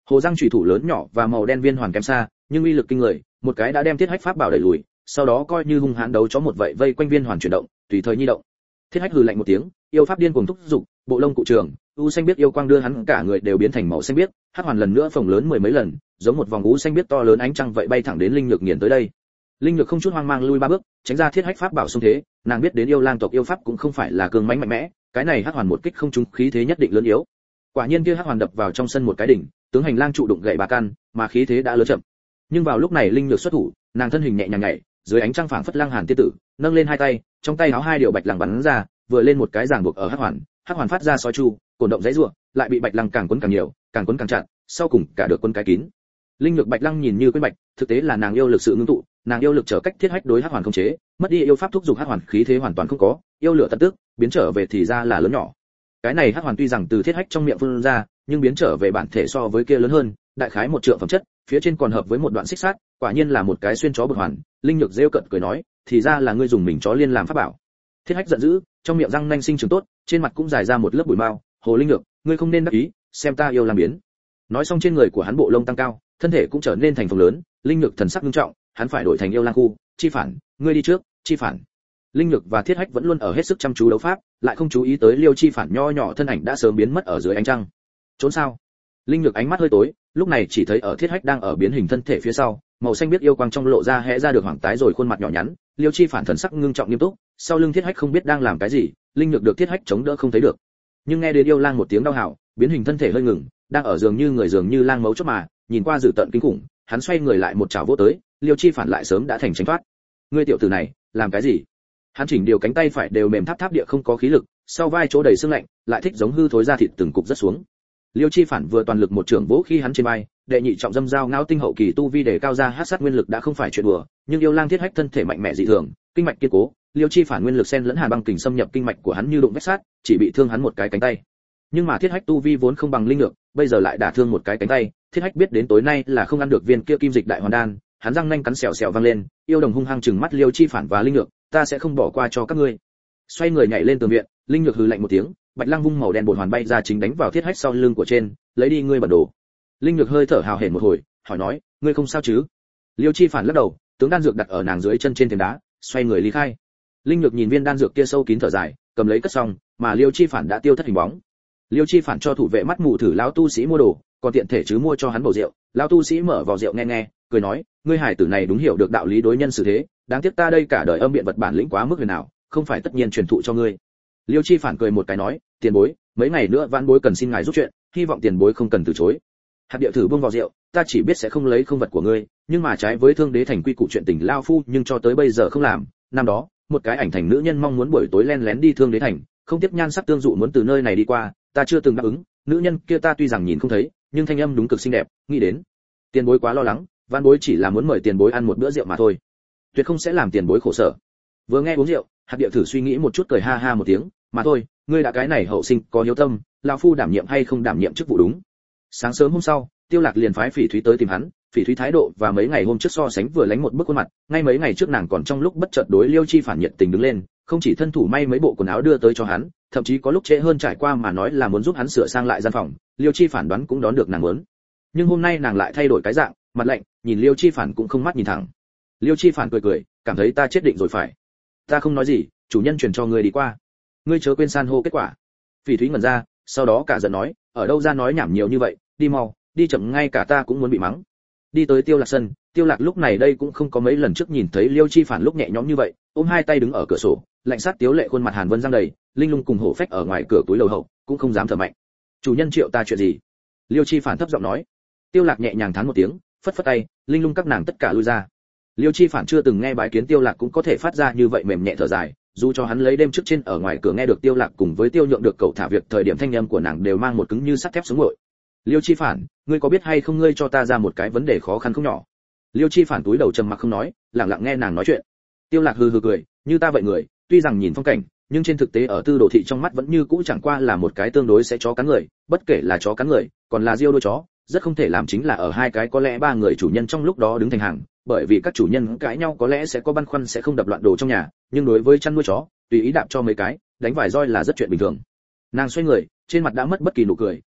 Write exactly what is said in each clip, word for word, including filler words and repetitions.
Hồ răng chủy thủ lớn nhỏ và màu đen viên hoàn kém xa, nhưng uy lực kinh người, một cái đã đem Thiết Hách pháp bảo đẩy lùi, sau đó coi như hung hãn đấu chó một vậy vây quanh viên hoàn chuyển động, tùy thời nhi động. Thiết Hách hừ lạnh một tiếng, yêu pháp điên cuồng thúc dục, bộ lông cụ trường, u xanh biết yêu quang đưa hắn cả người đều biến thành màu xanh biếc, hắc hoàn lần nữa phồng lớn mười mấy lần, giống một vòng u xanh biếc to lớn ánh trăng vậy bay thẳng đến Linh Nhược nghiền tới đây. Linh Nhược không chút hoang mang lui ba bước, tránh ra Thiết Hách pháp bảo xung thế, nàng biết đến yêu lang tộc yêu pháp cũng không phải là cường mãnh mạnh mẽ, cái này hắc hoàn một kích không trúng khí thế nhất định lớn yếu. Quả nhiên kia hắc hoàn đập vào trong sân một cái đỉnh, tướng hành lang trụ đụng gãy ba căn, mà khí thế đã lớn chậm. Nhưng vào lúc này Linh Nhược xuất thủ, nàng thân hình nhẹ nhàng nhảy, dưới ánh trăng phảng phất lăng hàn tiên tử, nâng lên hai tay, trong tay áo hai điều bạch lăng bắn ra, vừa lên một cái giằng buộc ở hắc hoàn, hắc hoàn phát ra sói chu, cổn động dãy rủa, lại bị bạch lăng càng quấn càng nhiều, càng quấn càng chặt, sau cùng cả được quấn cái kín. Linh Nhược bạch lăng nhìn như quên bạch, thực tế là nàng yêu lực sự ngưng tụ, nàng yêu lực trở cách Thiết Hách đối hắc hoàn không chế, mất đi yêu pháp thúc dục hắc hoàn khí thế hoàn toàn không có, yêu lửa tận tức, biến trở về thì ra là lớn nhỏ. Cái này hắc hoàn tuy rằng từ Thiết Hách trong miệng phun ra, nhưng biến trở về bản thể so với kia lớn hơn, đại khái một trượng phẩm chất, phía trên còn hợp với một đoạn xích sắt, quả nhiên là một cái xuyên chó bột hoàn. Linh Nhược rêu cận cười nói, thì ra là ngươi dùng mình chó liên làm pháp bảo. Thiết Hách giận dữ, trong miệng răng nanh sinh trưởng tốt, trên mặt cũng dài ra một lớp bụi mao. Hồ Linh Nhược, ngươi không nên đắc ý, xem ta yêu làm biến. Nói xong trên người của hắn bộ lông tăng cao, thân thể cũng trở nên thành phồng lớn. Linh Nhược thần sắc nghiêm trọng, hắn phải đổi thành yêu lang khu, chi phản, ngươi đi trước, chi phản. Linh Nhược và Thiết Hách vẫn luôn ở hết sức chăm chú đấu pháp, lại không chú ý tới Liêu Chi phản nho nhỏ thân ảnh đã sớm biến mất ở dưới ánh trăng. Trốn sao? Linh Nhược ánh mắt hơi tối, lúc này chỉ thấy ở Thiết Hách đang ở biến hình thân thể phía sau, màu xanh biết yêu quang trong lộ ra hẽ ra được hoàng tái rồi khuôn mặt nhỏ nhắn. Liêu Chi phản thần sắc ngưng trọng nghiêm túc, sau lưng Thiết Hách không biết đang làm cái gì, Linh Nhược được Thiết Hách chống đỡ không thấy được. Nhưng nghe đến yêu lang một tiếng đau hào, biến hình thân thể hơi ngừng, đang ở giường như người dường như lang mấu chốt mà, nhìn qua dữ tợn kinh khủng, hắn xoay người lại một chảo vỗ tới, Liêu Chi phản lại sớm đã thành tránh thoát. Ngươi tiểu tử này, làm cái gì? Hắn chỉnh điều cánh tay phải đều mềm tháp tháp địa không có khí lực, sau vai chỗ đầy sưng lạnh, lại thích giống hư thối ra thịt từng cục rất xuống. Liêu Chi phản vừa toàn lực một trường vỗ khi hắn trên vai, đệ nhị trọng dâm dao ngao tinh hậu kỳ tu vi để cao ra hắc sát nguyên lực đã không phải chuyện đùa, nhưng yêu lang Thiết Hách thân thể mạnh mẽ dị thường, kinh mạch kiên cố, Liêu Chi phản nguyên lực xen lẫn hàn băng kình xâm nhập kinh mạch của hắn như đụng vết sắt, chỉ bị thương hắn một cái cánh tay. Nhưng mà Thiết Hách tu vi vốn không bằng Linh Nhược, bây giờ lại đả thương một cái cánh tay, Thiết Hách biết đến tối nay là không ăn được viên kia kim dịch đại hoàn đan, hắn răng nanh cắn xèo xèo vang lên, yêu đồng hung hăng trừng mắt Liêu Chi phản và Linh Nhược, ta sẽ không bỏ qua cho các ngươi. Xoay người nhảy lên tường viện, Linh Nhược hừ lạnh một tiếng, bạch lăng vung màu đen bột hoàn bay ra chính đánh vào Thiết Hách sau lưng của trên, lấy đi ngươi bản đồ. Linh Nhược hơi thở hào hển một hồi, hỏi nói, ngươi không sao chứ? Liêu Chi phản lắc đầu, tướng đan dược đặt ở nàng dưới chân trên thềm đá, xoay người ly khai. Linh Nhược nhìn viên đan dược kia sâu kín thở dài, cầm lấy cất xong, mà Liêu Chi phản đã tiêu thất hình bóng. Liêu Chi phản cho thủ vệ mắt mù thử lão tu sĩ mua đồ, còn tiện thể chứ mua cho hắn bầu rượu. Lão tu sĩ mở vào rượu nghe nghe, cười nói, ngươi hải tử này đúng hiểu được đạo lý đối nhân xử thế, đáng tiếc ta đây cả đời âm biện vật bản lĩnh quá mức huyền nào, không phải tất nhiên truyền thụ cho ngươi. Liêu Chi phản cười một cái nói, tiền bối, mấy ngày nữa vãn bối cần xin ngài giúp chuyện, hy vọng tiền bối không cần từ chối. Hạt địa thử buông vào rượu, ta chỉ biết sẽ không lấy không vật của ngươi, nhưng mà trái với thương đế thành quy củ chuyện tình lao phu nhưng cho tới bây giờ không làm. Năm đó, một cái ảnh thành nữ nhân mong muốn buổi tối len lén đi thương đế thành, không tiếp nhan sắc tương dụ muốn từ nơi này đi qua, ta chưa từng đáp ứng. Nữ nhân kia ta tuy rằng nhìn không thấy, nhưng thanh âm đúng cực xinh đẹp, nghĩ đến. Tiền bối quá lo lắng, vãn bối chỉ là muốn mời tiền bối ăn một bữa rượu mà thôi, tuyệt không sẽ làm tiền bối khổ sở. Vừa nghe uống rượu, hạt địa thử suy nghĩ một chút cười ha ha một tiếng, mà thôi, ngươi đã cái này hậu sinh có hiếu tâm, lão phu đảm nhiệm hay không đảm nhiệm chức vụ đúng. Sáng sớm hôm sau, Tiêu Lạc liền phái Phỉ Thúy tới tìm hắn, Phỉ Thúy thái độ và mấy ngày hôm trước so sánh vừa lánh một bước khuôn mặt, ngay mấy ngày trước nàng còn trong lúc bất chợt đối Liêu Chi phản nhiệt tình đứng lên, không chỉ thân thủ may mấy bộ quần áo đưa tới cho hắn, thậm chí có lúc trễ hơn trải qua mà nói là muốn giúp hắn sửa sang lại gian phòng, Liêu Chi phản đoán cũng đón được nàng muốn. Nhưng hôm nay nàng lại thay đổi cái dạng, mặt lạnh, nhìn Liêu Chi phản cũng không mắt nhìn thẳng. Liêu Chi phản cười cười, cảm thấy ta chết định rồi phải. Ta không nói gì, chủ nhân truyền cho ngươi đi qua. Ngươi chớ quên san hô kết quả. Phỉ Thúy ngẩn ra, sau đó cả giận nói, ở đâu ra nói nhảm nhiều như vậy, đi mau, đi chậm ngay cả ta cũng muốn bị mắng. Đi tới Tiêu Lạc sân, Tiêu Lạc lúc này đây cũng không có mấy lần trước nhìn thấy Liêu Chi phản lúc nhẹ nhõm như vậy, ôm hai tay đứng ở cửa sổ, lạnh sát tiếu lệ khuôn mặt hàn vân răng đầy, linh lung cùng hổ phách ở ngoài cửa túi lầu hậu, cũng không dám thở mạnh. Chủ nhân triệu ta chuyện gì? Liêu Chi phản thấp giọng nói. Tiêu Lạc nhẹ nhàng thán một tiếng, phất phất tay, linh lung các nàng tất cả lui ra. Liêu Chi phản chưa từng nghe bái kiến Tiêu Lạc cũng có thể phát ra như vậy mềm nhẹ thở dài, dù cho hắn lấy đêm trước trên ở ngoài cửa nghe được Tiêu Lạc cùng với Tiêu Nhượng được cậu thả việc thời điểm thanh âm của nàng đều mang một cứng như sắt thép sống nguội. Liêu Chi phản, ngươi có biết hay không ngươi cho ta ra một cái vấn đề khó khăn không nhỏ. Liêu Chi phản túi đầu trầm mặc không nói, lặng lặng nghe nàng nói chuyện. Tiêu Lạc hừ hừ cười, như ta vậy người, tuy rằng nhìn phong cảnh, nhưng trên thực tế ở tư đồ thị trong mắt vẫn như cũ chẳng qua là một cái tương đối sẽ chó cắn người, bất kể là chó cắn người, còn là diêu đôi chó, rất không thể làm chính là ở hai cái có lẽ ba người chủ nhân trong lúc đó đứng thành hàng, bởi vì các chủ nhân cãi nhau có lẽ sẽ có băn khoăn sẽ không đập loạn đồ trong nhà, nhưng đối với chăn nuôi chó, tùy ý đạp cho mấy cái, đánh vài roi là rất chuyện bình thường. Nàng xoay người, trên mặt đã mất bất kỳ nụ cười,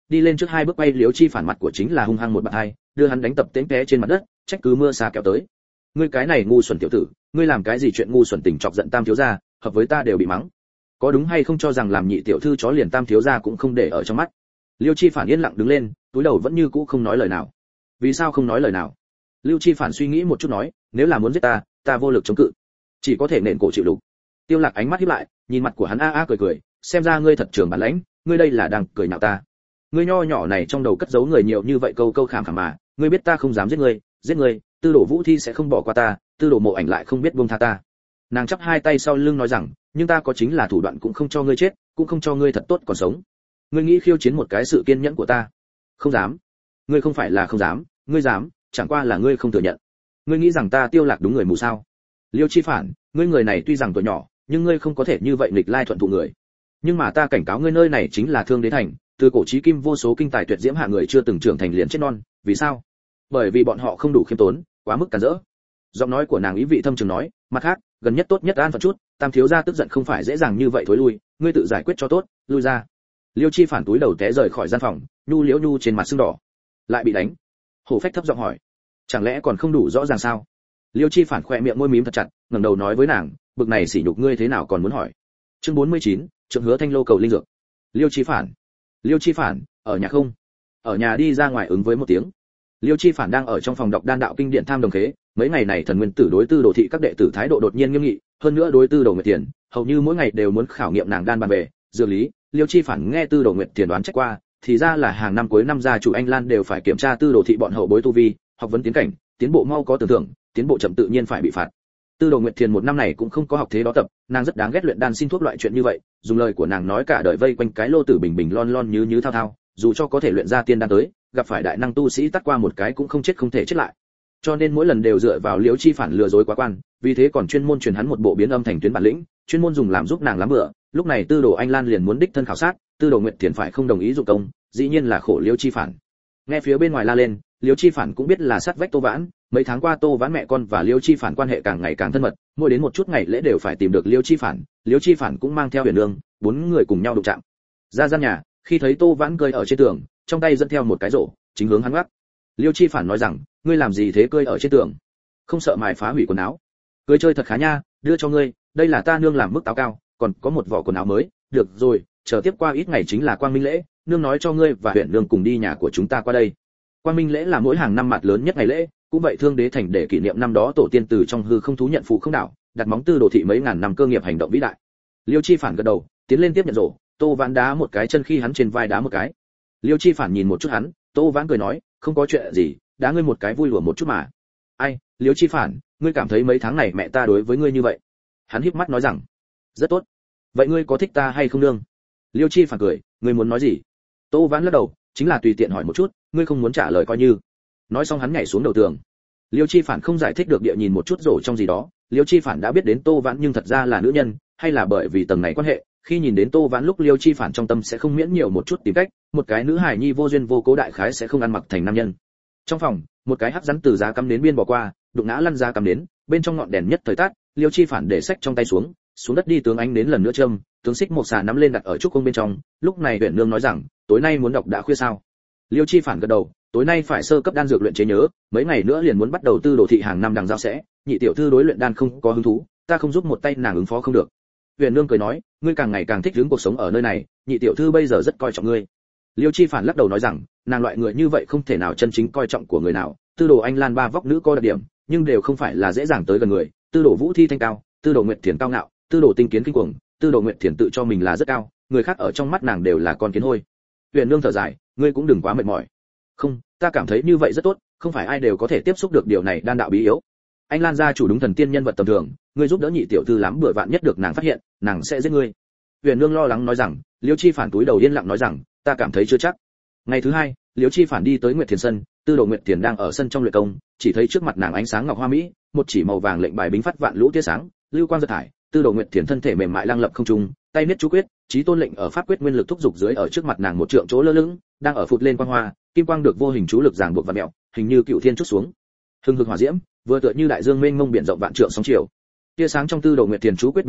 đi lên trước hai bước quay Liễu Chi Phản mặt của chính là hung hăng một bạt hai, đưa hắn đánh tập tễnh té trên mặt đất, trách cứ mưa xa kéo tới. Ngươi cái này ngu xuẩn tiểu tử, ngươi làm cái gì chuyện ngu xuẩn tình chọc giận Tam thiếu gia, hợp với ta đều bị mắng. Có đúng hay không cho rằng làm nhị tiểu thư chó liền Tam thiếu gia cũng không để ở trong mắt. Liêu Chi Phản yên lặng đứng lên, túi đầu vẫn như cũ không nói lời nào. Vì sao không nói lời nào? Lưu Chi Phản suy nghĩ một chút nói, nếu là muốn giết ta, ta vô lực chống cự, chỉ có thể nện cổ chịu đục. Tiêu Lạc ánh mắt híp lại, nhìn mặt của hắn a a cười cười, xem ra ngươi thật trường bản lãnh, ngươi đây là đang cười nhạo ta. Ngươi nho nhỏ này trong đầu cất giấu người nhiều như vậy câu câu khảm khảm mà, ngươi biết ta không dám giết ngươi, giết ngươi, Tư Đồ Vũ Thi sẽ không bỏ qua ta, Tư Đồ Mộ Ảnh lại không biết buông tha ta. Nàng chắp hai tay sau lưng nói rằng, nhưng ta có chính là thủ đoạn cũng không cho ngươi chết, cũng không cho ngươi thật tốt còn sống. Ngươi nghĩ khiêu chiến một cái sự kiên nhẫn của ta? Không dám. Ngươi không phải là không dám, ngươi dám, chẳng qua là ngươi không thừa nhận. Ngươi nghĩ rằng ta Tiêu Lạc đúng người mù sao? Liêu Chi Phản, ngươi người này tuy rằng tuổi nhỏ, nhưng ngươi không có thể như vậy nghịch lai thuận thụ người. Nhưng mà ta cảnh cáo ngươi, nơi này chính là Thương Đế thành, từ cổ chí kim vô số kinh tài tuyệt diễm hạ người chưa từng trưởng thành liền chết non, vì sao? Bởi vì bọn họ không đủ khiêm tốn, quá mức cản rỡ. Giọng nói của nàng ý vị thâm trường nói, mặt khác, gần nhất tốt nhất an phận chút, Tam thiếu gia tức giận không phải dễ dàng như vậy thối lui, ngươi tự giải quyết cho tốt, lui ra. Liêu Chi Phản túi đầu té rời khỏi gian phòng, nhu liễu nhu trên mặt sưng đỏ. Lại bị đánh. Hổ Phách thấp giọng hỏi, chẳng lẽ còn không đủ rõ ràng sao? Liêu Chi Phản khỏe miệng môi mím thật chặt, ngẩng đầu nói với nàng, bực này sỉ nhục ngươi thế nào còn muốn hỏi? Chương bốn mươi chín, Trượng Hứa Thanh Lô cầu linh dược. Liêu Chi Phản. Liêu Chi Phản, ở nhà không? Ở nhà đi ra ngoài ứng với một tiếng. Liêu Chi Phản đang ở trong phòng đọc đan đạo kinh điển tham đồng khế, mấy ngày này Thần Nguyên Tử đối Tư Đồ thị các đệ tử thái độ đột nhiên nghiêm nghị, hơn nữa đối Tư Đồ Nguyệt Tiền, hầu như mỗi ngày đều muốn khảo nghiệm nàng đan bàn về, dược lý. Liêu Chi Phản nghe Tư Đồ Nguyệt Tiền đoán trách qua, thì ra là hàng năm cuối năm gia chủ Anh Lan đều phải kiểm tra Tư Đồ thị bọn hậu bối tu vi, học vấn tiến cảnh, tiến bộ mau có tưởng thưởng, tiến bộ chậm tự nhiên phải bị phạt. Tư Đồ Nguyệt Thiền một năm này cũng không có học thế đó tập, nàng rất đáng ghét luyện đan xin thuốc loại chuyện như vậy, dùng lời của nàng nói cả đời vây quanh cái lô tử bình bình lon lon như như thao thao, dù cho có thể luyện ra tiên đan tới, gặp phải đại năng tu sĩ tắt qua một cái cũng không chết không thể chết lại. Cho nên mỗi lần đều dựa vào Liễu Chi Phản lừa dối quá quan, vì thế còn chuyên môn truyền hắn một bộ biến âm thành tuyến bản lĩnh, chuyên môn dùng làm giúp nàng lắm bữa. Lúc này Tư Đồ Anh Lan liền muốn đích thân khảo sát, Tư Đồ Nguyệt Thiền phải không đồng ý dụng công, dĩ nhiên là khổ Liễu Chi Phản. Nghe phía bên ngoài la lên, Liễu Chi Phản cũng biết là sát vách Tô Vãn, mấy tháng qua Tô Vãn mẹ con và Liễu Chi Phản quan hệ càng ngày càng thân mật, mỗi đến một chút ngày lễ đều phải tìm được Liễu Chi Phản, Liễu Chi Phản cũng mang theo Huyền Nương, bốn người cùng nhau đụng chạm. Ra gian nhà, khi thấy Tô Vãn cơi ở trên tường, trong tay dẫn theo một cái rổ, chính hướng hắn gác. Liễu Chi Phản nói rằng, ngươi làm gì thế cơi ở trên tường? Không sợ mài phá hủy quần áo? Cưới chơi thật khá nha, đưa cho ngươi, đây là ta nương làm mức táo cao, còn có một vỏ quần áo mới, được rồi, chờ tiếp qua ít ngày chính là Quang Minh lễ, nương nói cho ngươi và Huyền Nương cùng đi nhà của chúng ta qua đây. Quang Minh lễ là mỗi hàng năm mặt lớn nhất ngày lễ, cũng vậy Thương Đế thành để kỷ niệm năm đó tổ tiên từ trong hư không thú nhận phụ không đảo, đặt móng Tư Đồ thị mấy ngàn năm cơ nghiệp hành động vĩ đại. Liêu Chi Phản gật đầu, tiến lên tiếp nhận rổ, Tô Vãn đá một cái chân khi hắn trên vai đá một cái. Liêu Chi Phản nhìn một chút hắn, Tô Vãn cười nói, không có chuyện gì, đá ngươi một cái vui lùa một chút mà. Ai, Liêu Chi Phản, ngươi cảm thấy mấy tháng này mẹ ta đối với ngươi như vậy? Hắn híp mắt nói rằng, rất tốt. Vậy ngươi có thích ta hay không nương? Liêu Chi Phản cười, ngươi muốn nói gì? Tô Vãn lắc đầu, chính là tùy tiện hỏi một chút, ngươi không muốn trả lời coi như. Nói xong hắn nhảy xuống đầu tường. Liêu Chi Phản không giải thích được địa nhìn một chút rổ trong gì đó, Liêu Chi Phản đã biết đến Tô Vãn nhưng thật ra là nữ nhân, hay là bởi vì tầng này quan hệ, khi nhìn đến Tô Vãn lúc Liêu Chi Phản trong tâm sẽ không miễn nhiều một chút tìm cách, một cái nữ hài nhi vô duyên vô cố đại khái sẽ không ăn mặc thành nam nhân. Trong phòng, một cái hắc rắn từ giá cắm đến biên bỏ qua, đụng ngã lăn ra cắm đến, bên trong ngọn đèn nhất thời tắt, Liêu Chi Phản để sách trong tay xuống, xuống đất đi tướng ánh đến lần nữa châm, tướng xích một xà nắm lên đặt ở trúc cung bên trong, lúc này Huyền Nương nói rằng, tối nay muốn đọc đã khuya sao? Liêu Chi Phản gật đầu, tối nay phải sơ cấp đan dược luyện chế nhớ, mấy ngày nữa liền muốn bắt đầu Tư Đồ thị hàng năm đằng giao sẽ, nhị tiểu thư đối luyện đan không có hứng thú, ta không giúp một tay nàng ứng phó không được. Huyền Nương cười nói, ngươi càng ngày càng thích hướng cuộc sống ở nơi này, nhị tiểu thư bây giờ rất coi trọng ngươi. Liêu Chi Phản lắc đầu nói rằng, nàng loại người như vậy không thể nào chân chính coi trọng của người nào, Tư Đồ Anh Lan ba vóc nữ có đặc điểm, nhưng đều không phải là dễ dàng tới gần người, Tư Đồ Vũ Thi thanh cao, Tư Đồ Nguyệt Thiền cao ngạo, Tư Đồ Tinh Kiến kinh cuồng, Tư Đồ Nguyệt Thiền tự cho mình là rất cao, người khác ở trong mắt nàng đều là con kiến hôi. Huyền Nương thở dài, ngươi cũng đừng quá mệt mỏi. Không, ta cảm thấy như vậy rất tốt, không phải ai đều có thể tiếp xúc được điều này đan đạo bí yếu. Anh Lan gia chủ đúng thần tiên nhân vật tầm thường, ngươi giúp đỡ nhị tiểu thư lắm bữa vạn nhất được nàng phát hiện, nàng sẽ giết ngươi. Huyền Nương lo lắng nói rằng, Liêu Chi Phản túi đầu yên lặng nói rằng, ta cảm thấy chưa chắc. Ngày thứ hai, Liêu Chi Phản đi tới Nguyệt Thiền sân, Tư Đồ Nguyệt Thiền đang ở sân trong luyện công, chỉ thấy trước mặt nàng ánh sáng ngọc hoa mỹ, một chỉ màu vàng lệnh bài bính phát vạn lũ tia sáng, lưu quang giật thải, Tư Đồ Nguyệt Thiền thân thể mềm mại lăng lập không trung, tay niết chú quyết, chí tôn lệnh ở pháp quyết nguyên lực thúc dục dưới ở trước mặt nàng một trượng chỗ lơ lửng, đang ở phụt lên quang hoa, kim quang được vô hình chú lực giằng buộc và mèo, hình như cựu thiên chút xuống. Hừng hực hỏa diễm, vừa tựa như đại dương mênh mông biển rộng vạn trượng sóng chiều. Tia sáng trong Tư Đồ Nguyệt Thiền chú quyết biến đổi,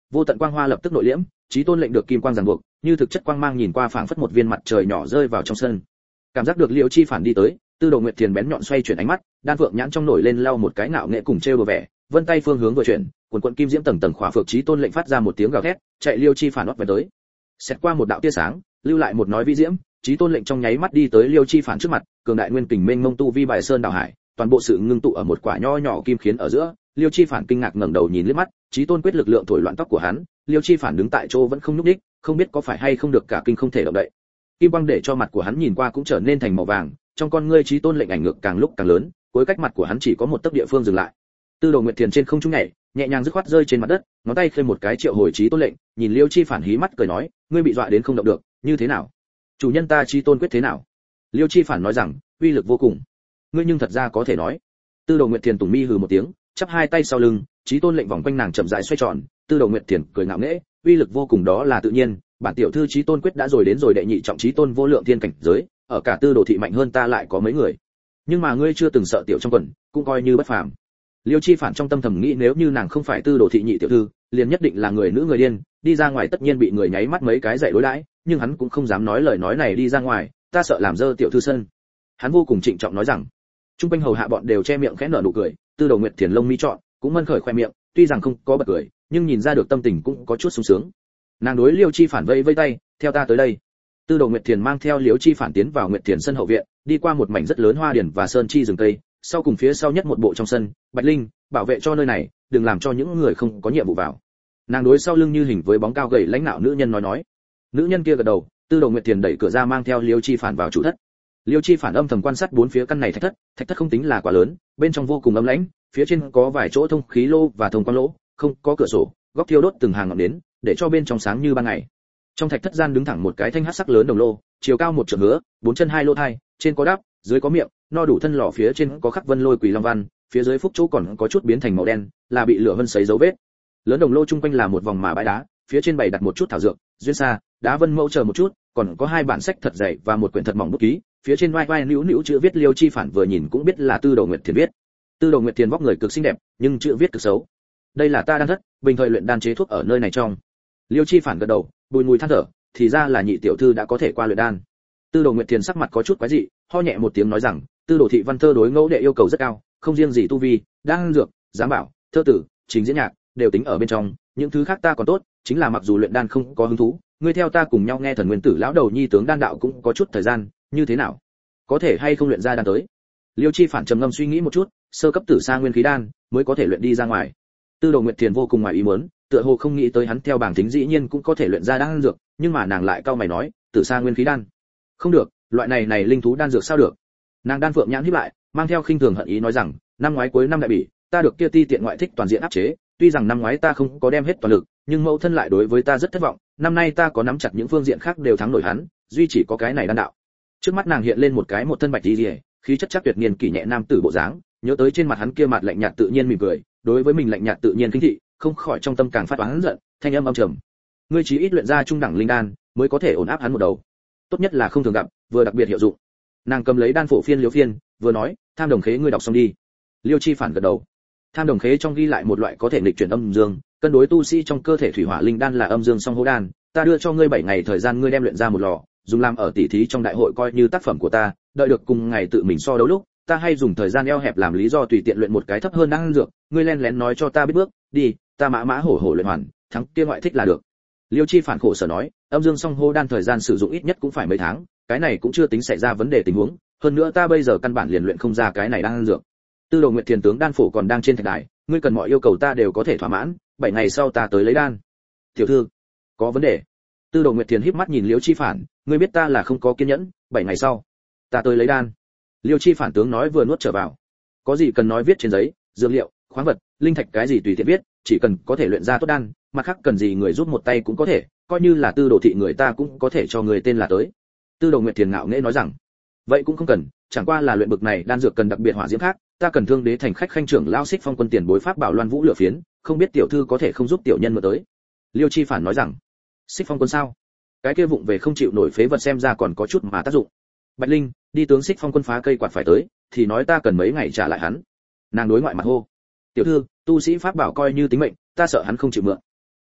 vô tận quang hoa lập tức nội liễm, chí tôn lệnh được kim quang ràng buộc, như thực chất quang mang nhìn qua phảng phất một viên mặt trời nhỏ rơi vào trong sân. Cảm giác được Liễu Chi Phản đi tới, Tư Đồ Nguyệt Thiền bén nhọn xoay chuyển ánh mắt, đan phượng nhãn trong nổi lên lau một cái ngạo nghệ cùng trêu đùa vẻ, vân tay phương hướng vừa chuyển, cuồn cuộn kim diễm tầng tầng khỏa phược chí tôn lệnh phát ra một tiếng gào thét, chạy Liễu Chi Phản ót về tới. Xét qua một đạo tia sáng, lưu lại một nói vi diễm, chí tôn lệnh trong nháy mắt đi tới Liễu Chi Phản trước mặt, cường đại nguyên kình mênh mông tu vi bài sơn đảo hải, toàn bộ sự ngưng tụ ở một quả nho nhỏ kim khiến ở giữa. Liêu Chi Phản kinh ngạc ngẩng đầu nhìn liếc mắt, chí tôn quyết lực lượng thổi loạn tóc của hắn, Liêu Chi Phản đứng tại chỗ vẫn không nhúc nhích, không biết có phải hay không được cả kinh không thể động đậy. Kim quang để cho mặt của hắn nhìn qua cũng trở nên thành màu vàng, trong con ngươi chí tôn lệnh ảnh ngược càng lúc càng lớn, cuối cách mặt của hắn chỉ có một tấc địa phương dừng lại. Tư Đồ Nguyệt Thiền trên không trung nhảy, nhẹ nhàng dứt khoát rơi trên mặt đất, ngón tay khơi một cái triệu hồi chí tôn lệnh, nhìn Liêu Chi Phản hí mắt cười nói, ngươi bị dọa đến không động được, như thế nào? Chủ nhân ta chí tôn quyết thế nào? Liêu Chi Phản nói rằng, uy lực vô cùng. Ngươi nhưng thật ra có thể nói. Tư Đồ Nguyệt Thiền tùng mi hừ một tiếng, chắp hai tay sau lưng, chí tôn lệnh vòng quanh nàng chậm rãi xoay tròn. Tư Đồ Nguyệt Thiền cười ngạo nghễ, uy lực vô cùng đó là tự nhiên, bản tiểu thư chí tôn quyết đã rồi đến rồi đệ nhị trọng chí tôn vô lượng thiên cảnh giới, ở cả Tư Đồ thị mạnh hơn ta lại có mấy người. Nhưng mà ngươi chưa từng sợ tiểu trong quần, cũng coi như bất phàm. Liêu Chi Phản trong tâm thầm nghĩ nếu như nàng không phải Tư Đồ thị nhị tiểu thư, liền nhất định là người nữ người điên, đi ra ngoài tất nhiên bị người nháy mắt mấy cái dạy đối đãi, nhưng hắn cũng không dám nói lời nói này đi ra ngoài, ta sợ làm dơ tiểu thư sân. Hắn vô cùng trịnh trọng nói rằng, trung quanh hầu hạ bọn đều che miệng khẽ nở nụ cười, Tư Đồ Nguyệt Thiền lông mi trọn, cũng mân khởi khoe miệng, tuy rằng không có bật cười, nhưng nhìn ra được tâm tình cũng có chút sung sướng. Nàng đối Liêu Chi Phản vây vây tay, theo ta tới đây. Tư Đồ Nguyệt Thiền mang theo Liêu Chi Phản tiến vào Nguyệt Thiền sân hậu viện, đi qua một mảnh rất lớn hoa điển và sơn chi rừng cây, sau cùng phía sau nhất một bộ trong sân, Bạch Linh, bảo vệ cho nơi này, đừng làm cho những người không có nhiệm vụ vào. Nàng đối sau lưng như hình với bóng cao gầy lãnh nạo nữ nhân nói nói. Nữ nhân kia gật đầu, Tư Đồ Nguyệt Thiền đẩy cửa ra mang theo Liêu Chi Phản vào chủ thất. Liêu Chi Phản âm thầm quan sát bốn phía căn này thạch thất, thạch thất không tính là quá lớn, bên trong vô cùng ấm lãnh, phía trên có vài chỗ thông khí lô và thông quang lỗ, không có cửa sổ, góc thiêu đốt từng hàng ngọn nến, để cho bên trong sáng như ban ngày. Trong thạch thất gian đứng thẳng một cái thanh hắc sắc lớn đồng lô, chiều cao một trượng hứa, bốn chân hai lỗ thai, trên có đáp, dưới có miệng, no đủ thân lò phía trên có khắc vân lôi quỷ long văn, phía dưới phúc chỗ còn có chút biến thành màu đen, là bị lửa vân sấy dấu vết. Lớn đồng lô trung quanh là một vòng mà bãi đá, phía trên bày đặt một chút thảo dược, duyên sa, đá vân mẫu chờ một chút, còn có hai bản sách thật dày và một quyển thật mỏng bút ký, phía trên vai vai nữu nữu chữ viết Liêu Chi Phản vừa nhìn cũng biết là Tư Đồ Nguyệt Thiền viết. Tư Đồ Nguyệt Thiền vóc người cực xinh đẹp, nhưng chữ viết cực xấu. Đây là ta đan thất, bình thời luyện đan chế thuốc ở nơi này trong. Liêu Chi Phản gật đầu, bùi mùi than thở, thì ra là nhị tiểu thư đã có thể qua luyện đan. Tư Đồ Nguyệt Thiền sắc mặt có chút quái dị, ho nhẹ một tiếng nói rằng, Tư Đồ thị văn thơ đối ngẫu đệ yêu cầu rất cao, không riêng gì tu vi, đan dược, giám bảo, thơ tử, trình diễn nhạc đều tính ở bên trong, những thứ khác ta còn tốt, chính là mặc dù luyện đan không có hứng thú, ngươi theo ta cùng nhau nghe Thần Nguyên Tử lão đầu nhi tướng đan đạo cũng có chút thời gian, như thế nào? Có thể hay không luyện ra đan tới? Liêu Chi Phản trầm ngâm suy nghĩ một chút, sơ cấp tử sa nguyên khí đan mới có thể luyện đi ra ngoài. Tư Đồ Nguyệt Thiền vô cùng ngoài ý muốn, tựa hồ không nghĩ tới hắn theo bảng tính dĩ nhiên cũng có thể luyện ra đan dược, nhưng mà nàng lại cau mày nói, tử sa nguyên khí đan. Không được, loại này này linh thú đan dược sao được? Nàng đan phượng nhãn híp lại, mang theo khinh thường hận ý nói rằng, năm ngoái cuối năm đại bỉ, ta được kia ti tiện ngoại thích toàn diện áp chế, tuy rằng năm ngoái ta không có đem hết toàn lực, nhưng mẫu thân lại đối với ta rất thất vọng, năm nay ta có nắm chặt những phương diện khác đều thắng nổi hắn, duy chỉ có cái này đan đạo. Trước mắt nàng hiện lên một cái một thân bạch y, khí chất chắc tuyệt niên kỷ nhẹ nam tử bộ dáng, nhớ tới trên mặt hắn kia mặt lạnh nhạt tự nhiên mỉm cười, đối với mình lạnh nhạt tự nhiên khinh thị, không khỏi trong tâm càng phát oán giận, thanh âm âm trầm. Ngươi chí ít luyện ra trung đẳng linh đan, mới có thể ổn áp hắn một đầu. Tốt nhất là không thường gặp, vừa đặc biệt hiệu dụng. Nàng cầm lấy đan phổ phiên liếu phiên, vừa nói, tham đồng khế ngươi đọc xong đi. Liêu Chi Phản gật đầu. Tham đồng khế trong ghi lại một loại có thể nghịch chuyển âm dương, cân đối tu sĩ trong cơ thể thủy hỏa linh đan là âm dương song hô đan, ta đưa cho ngươi bảy ngày thời gian ngươi đem luyện ra một lò, dùng làm ở tỷ thí trong đại hội coi như tác phẩm của ta, đợi được cùng ngày tự mình so đấu lúc, ta hay dùng thời gian eo hẹp làm lý do tùy tiện luyện một cái thấp hơn đan dược, ngươi len lén nói cho ta biết bước, đi, ta mã mã hổ hổ luyện hoàn, thắng kia ngoại thích là được. Liêu Chi Phản khổ sở nói, âm dương song hô đan thời gian sử dụng ít nhất cũng phải mấy tháng, cái này cũng chưa tính xảy ra vấn đề tình huống, hơn nữa ta bây giờ căn bản liền luyện không ra cái này đan dược. Tư Đồ Nguyệt Thiền tướng đan phổ còn đang trên thạch đài, ngươi cần mọi yêu cầu ta đều có thể thỏa mãn, bảy ngày sau ta tới lấy đan. Tiểu thư, có vấn đề. Tư Đồ Nguyệt Thiền híp mắt nhìn Liêu Chi Phản, ngươi biết ta là không có kiên nhẫn, bảy ngày sau ta tới lấy đan. Liêu Chi Phản tướng nói vừa nuốt trở vào. Có gì cần nói viết trên giấy, dược liệu, khoáng vật, linh thạch cái gì tùy tiện viết, chỉ cần có thể luyện ra tốt đan, mặt khác cần gì người giúp một tay cũng có thể, coi như là Tư Đồ thị người ta cũng có thể cho người tên là tới. Tư Đồ Nguyệt Thiền ngạo nghễ nói rằng, vậy cũng không cần, chẳng qua là luyện bực này đan dược cần đặc biệt hỏa diễm khác, ta cần thương đế thành khách khanh trưởng lao Xích Phong quân tiền bối pháp bảo Loan Vũ lửa phiến, không biết tiểu thư có thể không giúp tiểu nhân mượn tới. Liêu Chi Phản nói rằng, Xích Phong quân sao? Cái kia vụng về không chịu nổi phế vật xem ra còn có chút mà tác dụng. Bạch Linh, đi tướng Xích Phong quân phá cây quạt phải tới, thì nói ta cần mấy ngày trả lại hắn. Nàng đối ngoại mặt hô, tiểu thư, tu sĩ pháp bảo coi như tính mệnh, ta sợ hắn không chịu mượn.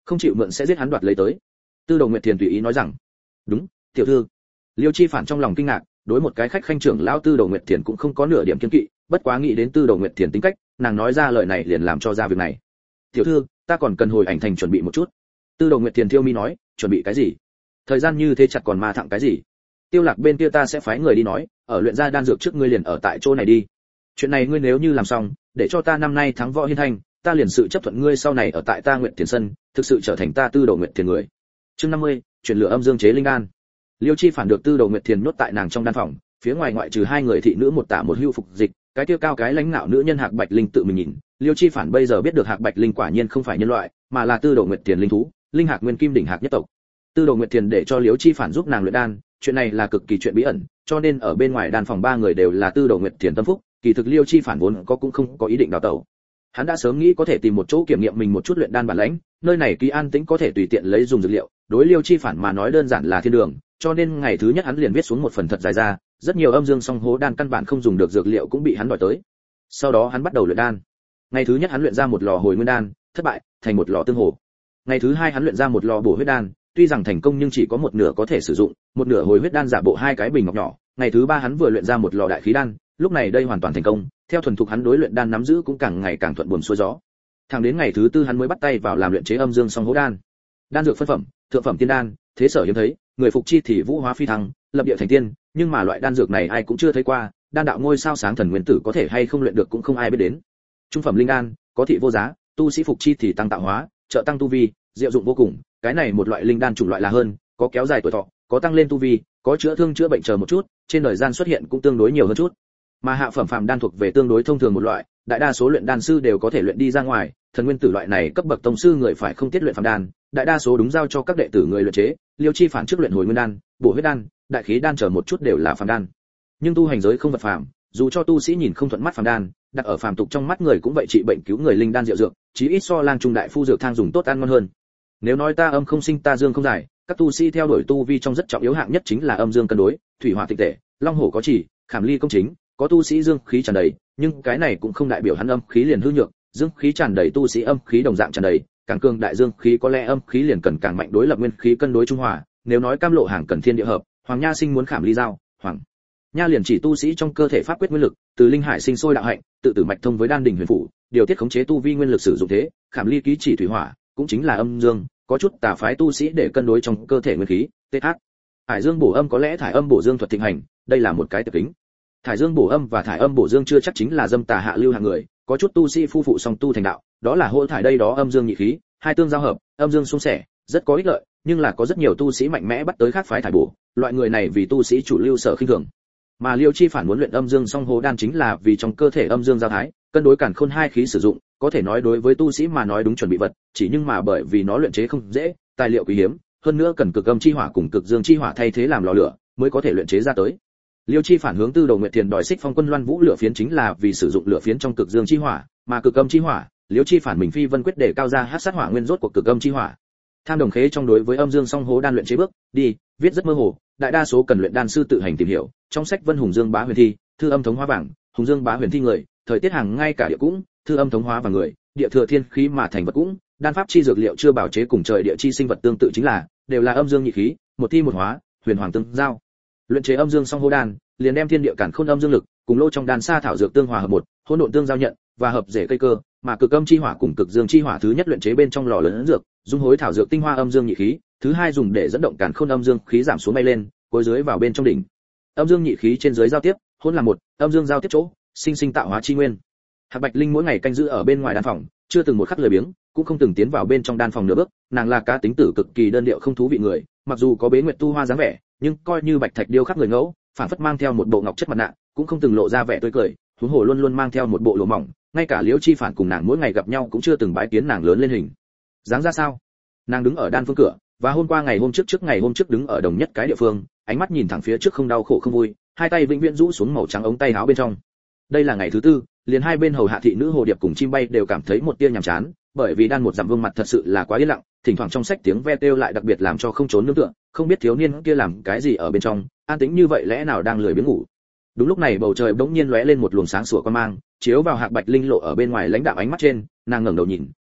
không chịu mượn sẽ giết hắn đoạt lấy tới. Tư Đồ Nguyệt Thiền tùy ý nói rằng, đúng, tiểu thư. Liêu Chi Phản trong lòng kinh ngạc, đối một cái khách khanh trưởng lão Tư Đồ Nguyệt Thiền cũng không có nửa điểm kiêng kỵ, bất quá nghĩ đến Tư Đồ Nguyệt Thiền tính cách, nàng nói ra lời này liền làm cho ra việc này. Tiểu thư, ta còn cần hồi ảnh thành chuẩn bị một chút. Tư Đồ Nguyệt Thiền thiêu mi nói, chuẩn bị cái gì? Thời gian như thế chặt còn ma thẳng cái gì? Tiêu Lạc bên kia ta sẽ phái người đi nói, ở luyện ra đan dược trước ngươi liền ở tại chỗ này đi. Chuyện này ngươi nếu như làm xong, để cho ta năm nay thắng võ hiên thanh, ta liền sự chấp thuận ngươi sau này ở tại ta Nguyệt Thiền Sân, thực sự trở thành ta Tư Đồ Nguyệt Thiền người. Chương năm mươi, chuyển lửa âm dương chế linh đan. Liêu Chi Phản được Tư Đồ Nguyệt Thiền nhốt tại nàng trong đan phòng, phía ngoài ngoại trừ hai người thị nữ một tả một hưu phục dịch, cái kia cao cái lãnh ngạo nữ nhân Hạc Bạch Linh tự mình nhìn, Liêu Chi Phản bây giờ biết được Hạc Bạch Linh quả nhiên không phải nhân loại, mà là Tư Đồ Nguyệt Thiền linh thú, linh hạc nguyên kim đỉnh hạc nhất tộc. Tư Đồ Nguyệt Thiền để cho Liêu Chi Phản giúp nàng luyện đan, chuyện này là cực kỳ chuyện bí ẩn, cho nên ở bên ngoài đan phòng ba người đều là Tư Đồ Nguyệt Thiền tâm phúc, kỳ thực Liêu Chi Phản vốn có cũng không có ý định đào tẩu. Hắn đã sớm nghĩ có thể tìm một chỗ kiểm nghiệm mình một chút luyện đan bản lãnh, nơi này kỳ an tĩnh có thể tùy tiện lấy dùng dược liệu, đối Liêu Chi Phản mà nói đơn giản là thiên đường, cho nên ngày thứ nhất hắn liền viết xuống một phần thật dài ra, rất nhiều âm dương song hố đan căn bản không dùng được dược liệu cũng bị hắn đòi tới. Sau đó hắn bắt đầu luyện đan. Ngày thứ nhất hắn luyện ra một lò hồi nguyên đan, thất bại, thành một lò tương hồ. Ngày thứ hai hắn luyện ra một lò bổ huyết đan, tuy rằng thành công nhưng chỉ có một nửa có thể sử dụng, một nửa hồi huyết đan giả bộ hai cái bình ngọc nhỏ. Ngày thứ ba hắn vừa luyện ra một lò đại khí đan, lúc này đây hoàn toàn thành công, theo thuần thục hắn đối luyện đan nắm giữ cũng càng ngày càng thuận buồm xuôi gió. Thẳng đến ngày thứ tư hắn mới bắt tay vào làm luyện chế âm dương song hố đan. Đan dược phân phẩm, thượng phẩm tiên đan, thế sở hiếm thấy, người phục chi thì vũ hóa phi thăng, lập địa thành tiên, nhưng mà loại đan dược này ai cũng chưa thấy qua, đan đạo ngôi sao sáng thần nguyên tử có thể hay không luyện được cũng không ai biết đến. Trung phẩm linh đan, có thị vô giá, tu sĩ phục chi thì tăng tạo hóa, trợ tăng tu vi, diệu dụng vô cùng, cái này một loại linh đan chủng loại là hơn, có kéo dài tuổi thọ, có tăng lên tu vi, có chữa thương chữa bệnh chờ một chút, trên đời gian xuất hiện cũng tương đối nhiều hơn chút. Mà hạ phẩm phàm đan thuộc về tương đối thông thường một loại, đại đa số luyện đan sư đều có thể luyện đi ra ngoài, thần nguyên tử loại này cấp bậc tông sư người phải không tiết luyện phàm đan, đại đa số đúng giao cho các đệ tử người luyện chế, Liêu Chi Phản trước luyện hồi nguyên đan, bổ huyết đan, đại khí đan chờ một chút đều là phàm đan. Nhưng tu hành giới không vật phàm, dù cho tu sĩ nhìn không thuận mắt phàm đan, đặt ở phàm tục trong mắt người cũng vậy trị bệnh cứu người linh đan diệu dược, chí ít so lang trung đại phu dược thang dùng tốt ăn ngon hơn. Nếu nói ta âm không sinh ta dương không giải, các tu sĩ theo đuổi tu vi trong rất trọng yếu hạng nhất chính là âm dương cân đối, thủy hỏa tịch tể, long hổ có chỉ, khảm ly công chính, có tu sĩ dương khí tràn đầy, nhưng cái này cũng không đại biểu hắn âm khí liền hư nhược, dương khí tràn đầy tu sĩ âm khí đồng dạng tràn đầy, càng cường đại dương khí có lẽ âm khí liền cần càng mạnh đối lập nguyên khí cân đối trung hòa, nếu nói cam lộ hàng cần thiên địa hợp, Hoàng Nha sinh muốn khảm ly giao, Hoàng Nha liền chỉ tu sĩ trong cơ thể pháp quyết nguyên lực, từ linh hải sinh sôi đạo hạnh, tự tử mạch thông với đan đỉnh huyền phủ, điều tiết khống chế tu vi nguyên lực sử dụng thế, khảm ly ký chỉ thủy hỏa, cũng chính là âm dương, có chút tà phái tu sĩ để cân đối trong cơ thể nguyên khí, th. Hải dương bổ âm có lẽ thải âm bổ dương thuật thịnh hành, đây là một cái tập tính. Thải dương bổ âm và thải âm bổ dương chưa chắc chính là dâm tà hạ lưu hạng người, có chút tu sĩ phu phụ song tu thành đạo, đó là hỗn thải đây đó âm dương nhị khí, hai tương giao hợp, âm dương xung xẻ, rất có ích lợi, nhưng là có rất nhiều tu sĩ mạnh mẽ bắt tới khác phái thải bổ, loại người này vì tu sĩ chủ lưu sở khinh thường. Mà Liêu Chi Phản muốn luyện âm dương song hố đan chính là vì trong cơ thể âm dương giao thái, cân đối càn khôn hai khí sử dụng, có thể nói đối với tu sĩ mà nói đúng chuẩn bị vật, chỉ nhưng mà bởi vì nó luyện chế không dễ, tài liệu quý hiếm, hơn nữa cần cực âm chi hỏa cùng cực dương chi hỏa thay thế làm lò lửa, mới có thể luyện chế ra tới. Liêu Chi Phản hướng Tư Đồ Nguyệt Thiền đòi xích phong quân loan vũ lửa phiến chính là vì sử dụng lửa phiến trong cực dương chi hỏa, mà cực âm chi hỏa, Liêu Chi Phản mình phi vân quyết để cao ra hắc sát hỏa nguyên rốt của cực âm chi hỏa. Tham đồng khế trong đối với âm dương song hố đan luyện chế bước đi, viết rất mơ hồ, đại đa số cần luyện đan sư tự hành tìm hiểu, trong sách Vân Hùng Dương Bá Huyền Thi, thư âm thống hóa bảng, Hùng Dương Bá Huyền Thi người, thời tiết hàng ngay cả địa cũng, thư âm thống hóa và người, địa thừa thiên khí mà thành vật cũng, đan pháp chi dược liệu chưa bảo chế cùng trời địa chi sinh vật tương tự chính là, đều là âm dương nhị khí, một thi một hóa, huyền hoàng tương giao. Luyện chế âm dương song hố đan, liền đem thiên địa cản khôn âm dương lực, cùng lô trong đan sa thảo dược tương hòa hợp một, hỗn độn tương giao nhận, và hợp rễ cây cơ, mà cực âm chi hỏa cùng cực dương chi hỏa thứ nhất luyện chế bên trong lò lớn dược, dung hối thảo dược tinh hoa âm dương nhị khí, thứ hai dùng để dẫn động cản khôn âm dương khí giảm xuống bay lên, cuối dưới vào bên trong đỉnh. Âm dương nhị khí trên dưới giao tiếp, hỗn là một, âm dương giao tiếp chỗ, sinh sinh tạo hóa chi nguyên. Hạc Bạch Linh mỗi ngày canh giữ ở bên ngoài đan phòng, chưa từng một khắc lười biếng, cũng không từng tiến vào bên trong đan phòng nửa bước, nàng là cá tính tử cực kỳ đơn điệu không thú vị người, mặc dù có bế nguyệt tu hoa dáng vẻ, nhưng coi như bạch thạch điêu khắc người ngẫu, phản phất mang theo một bộ ngọc chất mặt nạ, cũng không từng lộ ra vẻ tươi cười, huống hồ luôn luôn mang theo một bộ lụa mỏng, ngay cả Liễu Chi Phản cùng nàng mỗi ngày gặp nhau cũng chưa từng bái kiến nàng lớn lên hình dáng ra sao. Nàng đứng ở đan phương cửa, và hôm qua ngày hôm trước trước ngày hôm trước đứng ở đồng nhất cái địa phương, ánh mắt nhìn thẳng phía trước không đau khổ không vui, hai tay vĩnh viễn rũ xuống màu trắng ống tay áo bên trong. Đây là ngày thứ tư, liền hai bên hầu hạ thị nữ hồ điệp cùng chim bay đều cảm thấy một tia nhàm chán, bởi vì đan một dặm vương mặt thật sự là quá yên lặng, thỉnh thoảng trong sách tiếng ve kêu lại đặc biệt làm cho không trốn nương tựa, không biết thiếu niên kia làm cái gì ở bên trong, an tĩnh như vậy lẽ nào đang lười biếng ngủ. Đúng lúc này bầu trời bỗng nhiên lóe lên một luồng sáng sủa quang mang, chiếu vào Hạc Bạch Linh lộ ở bên ngoài lãnh đạo ánh mắt trên, nàng ngẩng đầu nhìn,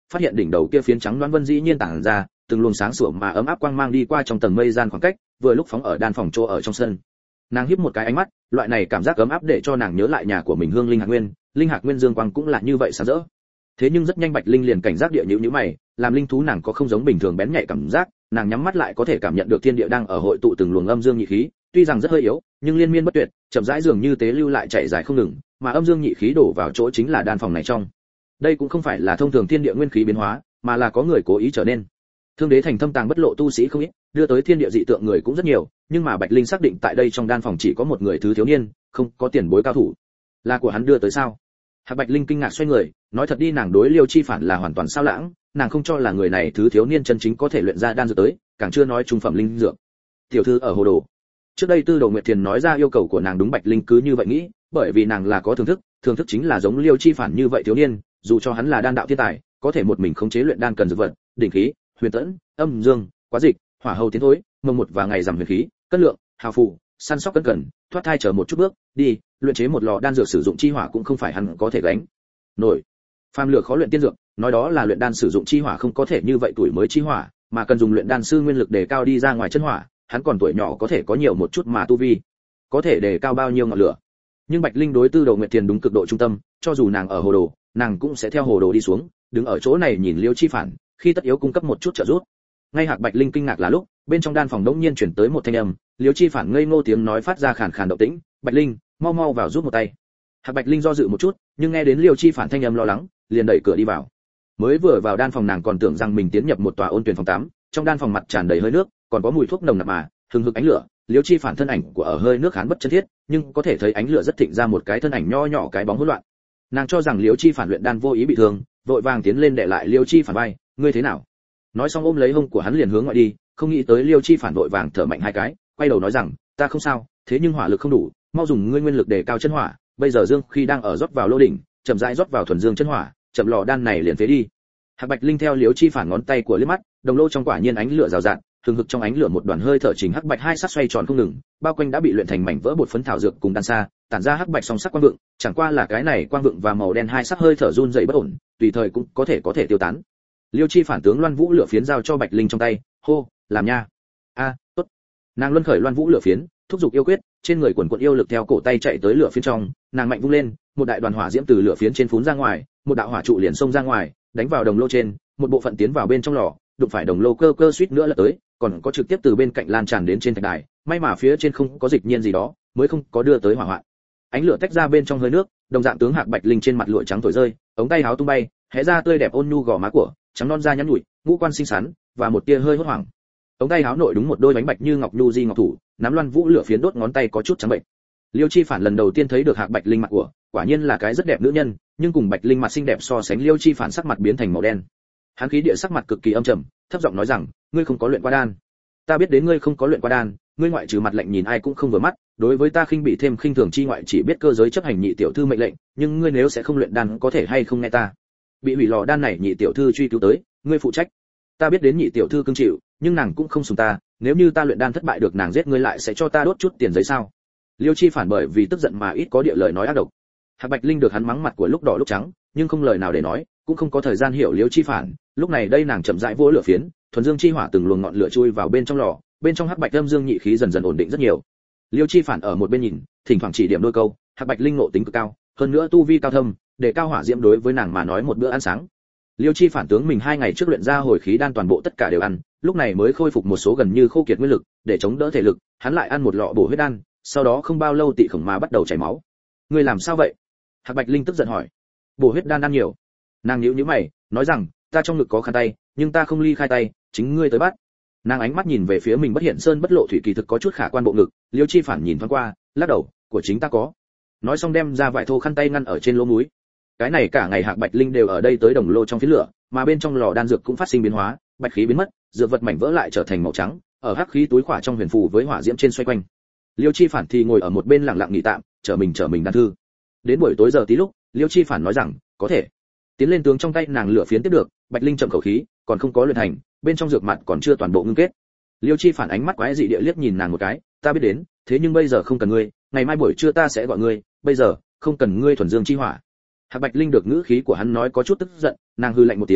phát hiện đỉnh đầu kia phiến trắng loáng vân dĩ nhiên tản ra, từng luồng sáng sủa mà ấm áp quang mang đi qua trong tầng mây gian khoảng cách, vừa lúc phóng ở đan phòng chỗ ở trong sân. Nàng híp một cái ánh mắt, loại này cảm giác ấm áp để cho nàng nhớ lại nhà của mình Hương Linh Hạc Nguyên, Linh Hạc Nguyên dương quang cũng là như vậy sáng rỡ. Thế nhưng rất nhanh Bạch Linh liền cảnh giác địa nhíu nhíu mày, làm linh thú nàng có không giống bình thường bén nhạy cảm giác, nàng nhắm mắt lại có thể cảm nhận được thiên địa đang ở hội tụ từng luồng âm dương nhị khí, tuy rằng rất hơi yếu, nhưng liên miên bất tuyệt, chậm rãi dường như tế lưu lại chạy dài không ngừng, mà âm dương nhị khí đổ vào chỗ chính là đan phòng này trong. Đây cũng không phải là thông thường thiên địa nguyên khí biến hóa, mà là có người cố ý trở nên. Thương Đế thành thâm tàng bất lộ tu sĩ không ít, đưa tới thiên địa dị tượng người cũng rất nhiều, nhưng mà Bạch Linh xác định tại đây trong đan phòng chỉ có một người thứ thiếu niên, không có tiền bối cao thủ. Là của hắn đưa tới sao? Hạc Bạch Linh kinh ngạc xoay người, nói thật đi, nàng đối Liêu Chi Phản là hoàn toàn sao lãng, nàng không cho là người này thứ thiếu niên chân chính có thể luyện ra đan dược tới, càng chưa nói trung phẩm linh dược. Tiểu thư ở hồ đồ. Trước đây Tư Đồ Nguyệt Thiền nói ra yêu cầu của nàng, đúng Bạch Linh cứ như vậy nghĩ, bởi vì nàng là có thưởng thức, thưởng thức chính là giống Liêu Chi Phản như vậy thiếu niên, dù cho hắn là đan đạo thiên tài, có thể một mình khống chế luyện đan cần dược vật, đỉnh khí, huyền tẫn, âm dương, quá dịch, hỏa hầu tiến thối, mông một và ngày giảm huyền khí, cân lượng, hào phù, săn sóc cân cẩn, thoát thai chờ một chút bước, đi, luyện chế một lò đan dược sử dụng chi hỏa cũng không phải hắn có thể gánh nổi. Phàm lược khó luyện tiên dược, nói đó là luyện đan sử dụng chi hỏa không có thể như vậy tuổi mới chi hỏa, mà cần dùng luyện đan sư nguyên lực để cao đi ra ngoài chân hỏa, hắn còn tuổi nhỏ có thể có nhiều một chút mà tu vi, có thể để cao bao nhiêu ngọn lửa. Nhưng Bạch Linh đối Tư Đồ Nguyệt Thiền đúng cực độ trung tâm, cho dù nàng ở hồ đồ, nàng cũng sẽ theo hồ đồ đi xuống, đứng ở chỗ này nhìn Liêu Chi Phản, khi tất yếu cung cấp một chút trợ giúp. Ngay Hạc Bạch Linh kinh ngạc là lúc, bên trong đan phòng đống nhiên chuyển tới một thanh âm, Liêu Chi Phản ngây ngô tiếng nói phát ra khàn khàn động tĩnh, "Bạch Linh, mau mau vào giúp một tay." Hạc Bạch Linh do dự một chút, nhưng nghe đến Liêu Chi Phản thanh âm lo lắng, liền đẩy cửa đi vào. Mới vừa vào đan phòng nàng còn tưởng rằng mình tiến nhập một tòa ôn tuyền phòng tắm, trong đan phòng mặt tràn đầy hơi nước, còn có mùi thuốc nồng nặc mà, hừng hực ánh lửa. Liêu Chi Phản thân ảnh của ở hơi nước khán bất chân thiết, nhưng có thể thấy ánh lửa rất thịnh ra một cái thân ảnh nho nhỏ cái bóng hỗn loạn. Nàng cho rằng Liêu Chi Phản luyện đan vô ý bị thương, vội vàng tiến lên đè lại Liêu Chi Phản vai, "Ngươi thế nào?" Nói xong ôm lấy hông của hắn liền hướng ngoại đi, không nghĩ tới Liêu Chi Phản vội vàng thở mạnh hai cái, quay đầu nói rằng, "Ta không sao, thế nhưng hỏa lực không đủ, mau dùng ngươi nguyên lực để cao chân hỏa, bây giờ dương khi đang ở rót vào lô đỉnh, chậm rãi rót vào thuần dương chân hỏa, chậm lò đan này liền phế đi." Hạc Bạch Linh theo Liêu Chi Phản ngón tay của liếc mắt, đồng lô trong quả nhiên ánh lửa rào rạt, hừng hực trong ánh lửa một đoàn hơi thở trình hắc bạch hai sắc xoay tròn không ngừng, bao quanh đã bị luyện thành mảnh vỡ bột phấn thảo dược cùng đan sa, tản ra hắc bạch song sắc quang vượng, chẳng qua là cái này quang vượng và màu đen hai sắc hơi thở run rẩy bất ổn, tùy thời cũng có thể có thể tiêu tán. Liêu Chi Phản tướng Loan Vũ lửa phiến giao cho Bạch Linh trong tay, hô, "Làm nha." "A, tốt." Nàng luân khởi Loan Vũ lửa phiến, thúc giục yêu quyết, trên người quần quần yêu lực theo cổ tay chạy tới lửa phiến trong, nàng mạnh vung lên, một đại đoàn hỏa diễm từ lửa phiến trên phún ra ngoài, một đạo hỏa trụ liền xông ra ngoài, đánh vào đồng lô trên, một bộ phận tiến vào bên trong lò, đụng phải đồng lô cơ cơ suýt nữa là tới, còn có trực tiếp từ bên cạnh lan tràn đến trên thạch đài, may mà phía trên không có dịch nhiên gì đó, mới không có đưa tới hỏa hoạn. Ánh lửa tách ra bên trong hơi nước, đồng dạng tướng Hạc Bạch Linh trên mặt lụa trắng thổi rơi, ống tay áo tung bay, hé ra tươi đẹp ôn nhu gò má của, trắng non da nhắn nhủi, ngũ quan xinh xắn, và một tia hơi hốt hoảng. Ống tay áo nội đúng một đôi bánh bạch như ngọc nhu di ngọc thủ, nắm Loan Vũ lửa phiến đốt ngón tay có chút trắng bệnh. Liêu Chi Phản lần đầu tiên thấy được Hạc Bạch Linh mặt của, quả nhiên là cái rất đẹp nữ nhân, nhưng cùng Bạch Linh mặt xinh đẹp so sánh, Liêu Chi Phản sắc mặt biến thành màu đen. Hắn khí địa sắc mặt cực kỳ âm trầm, thấp giọng nói rằng, "Ngươi không có luyện qua đan. Ta biết đến ngươi không có luyện qua đan, ngươi ngoại trừ mặt lạnh nhìn ai cũng không vừa mắt, đối với ta khinh bị thêm khinh thường chi ngoại chỉ biết cơ giới chấp hành nhị tiểu thư mệnh lệnh, nhưng ngươi nếu sẽ không luyện đan có thể hay không nghe ta. Bị hủy lò đan này nhị tiểu thư truy cứu tới, ngươi phụ trách. Ta biết đến nhị tiểu thư cưng chịu, nhưng nàng cũng không sủng ta, nếu như ta luyện đan thất bại được nàng giết ngươi lại sẽ cho ta đốt chút tiền giấy sao?" Liêu Chi Phản bởi vì tức giận mà ít có địa lời nói ác độc. Hạc Bạch Linh được hắn mắng mặt của lúc đỏ lúc trắng, nhưng không lời nào để nói, cũng không có thời gian hiểu Liêu Chi Phản, lúc này đây nàng chậm rãi vỗ lửa phiến, thuần dương chi hỏa từng luồng ngọn lửa chui vào bên trong lò, bên trong hắc bạch âm dương nhị khí dần dần ổn định rất nhiều. Liêu Chi Phản ở một bên nhìn, thỉnh thoảng chỉ điểm đôi câu, Hạc Bạch Linh ngộ tính cực cao, hơn nữa tu vi cao thâm, để cao hỏa diễm đối với nàng mà nói một bữa ăn sáng. Liêu Chi Phản tướng mình hai ngày trước luyện ra hồi khí đan toàn bộ tất cả đều ăn, lúc này mới khôi phục một số gần như khô kiệt nguyên lực, để chống đỡ thể lực, hắn lại ăn một lọ bổ huyết đan, sau đó không bao lâu tị khổng mà bắt đầu chảy máu. "Ngươi làm sao vậy?" Hạc Bạch Linh tức giận hỏi. "Bổ huyết đan ăn nhiều." Nàng nhíu nhíu mày, nói rằng, "Ta trong ngực có khăn tay, nhưng ta không ly khai tay, chính ngươi tới bắt." Nàng ánh mắt nhìn về phía mình bất hiện sơn bất lộ thủy kỳ thực có chút khả quan bộ ngực, Liêu Chi Phản nhìn thoáng qua, lắc đầu, "Của chính ta có." Nói xong đem ra vải thô khăn tay ngăn ở trên lỗ mũi. Cái này cả ngày Hạc Bạch Linh đều ở đây tới đồng lô trong phiến lửa, mà bên trong lò đan dược cũng phát sinh biến hóa, bạch khí biến mất, dược vật mảnh vỡ lại trở thành màu trắng, ở hắc khí túi khỏa trong huyền phù với hỏa diễm trên xoay quanh. Liêu Chi Phản thì ngồi ở một bên lặng lặng nghỉ tạm, chờ mình chờ mình đan thư. Đến buổi tối giờ tí lúc, Liêu Chi Phản nói rằng, "Có thể." Tiến lên tướng trong tay nàng lửa phiến tiếp được, Bạch Linh trầm khẩu khí, còn không có luyện thành, bên trong dược mặt còn chưa toàn bộ ngưng kết. Liêu Chi Phản ánh mắt quái dị địa liếc nhìn nàng một cái, "Ta biết đến, thế nhưng bây giờ không cần ngươi, ngày mai buổi trưa ta sẽ gọi ngươi, bây giờ không cần ngươi thuần dương chi hỏa." Hạc Bạch Linh được ngữ khí của hắn nói có chút tức giận, nàng hư lạnh một tiếng,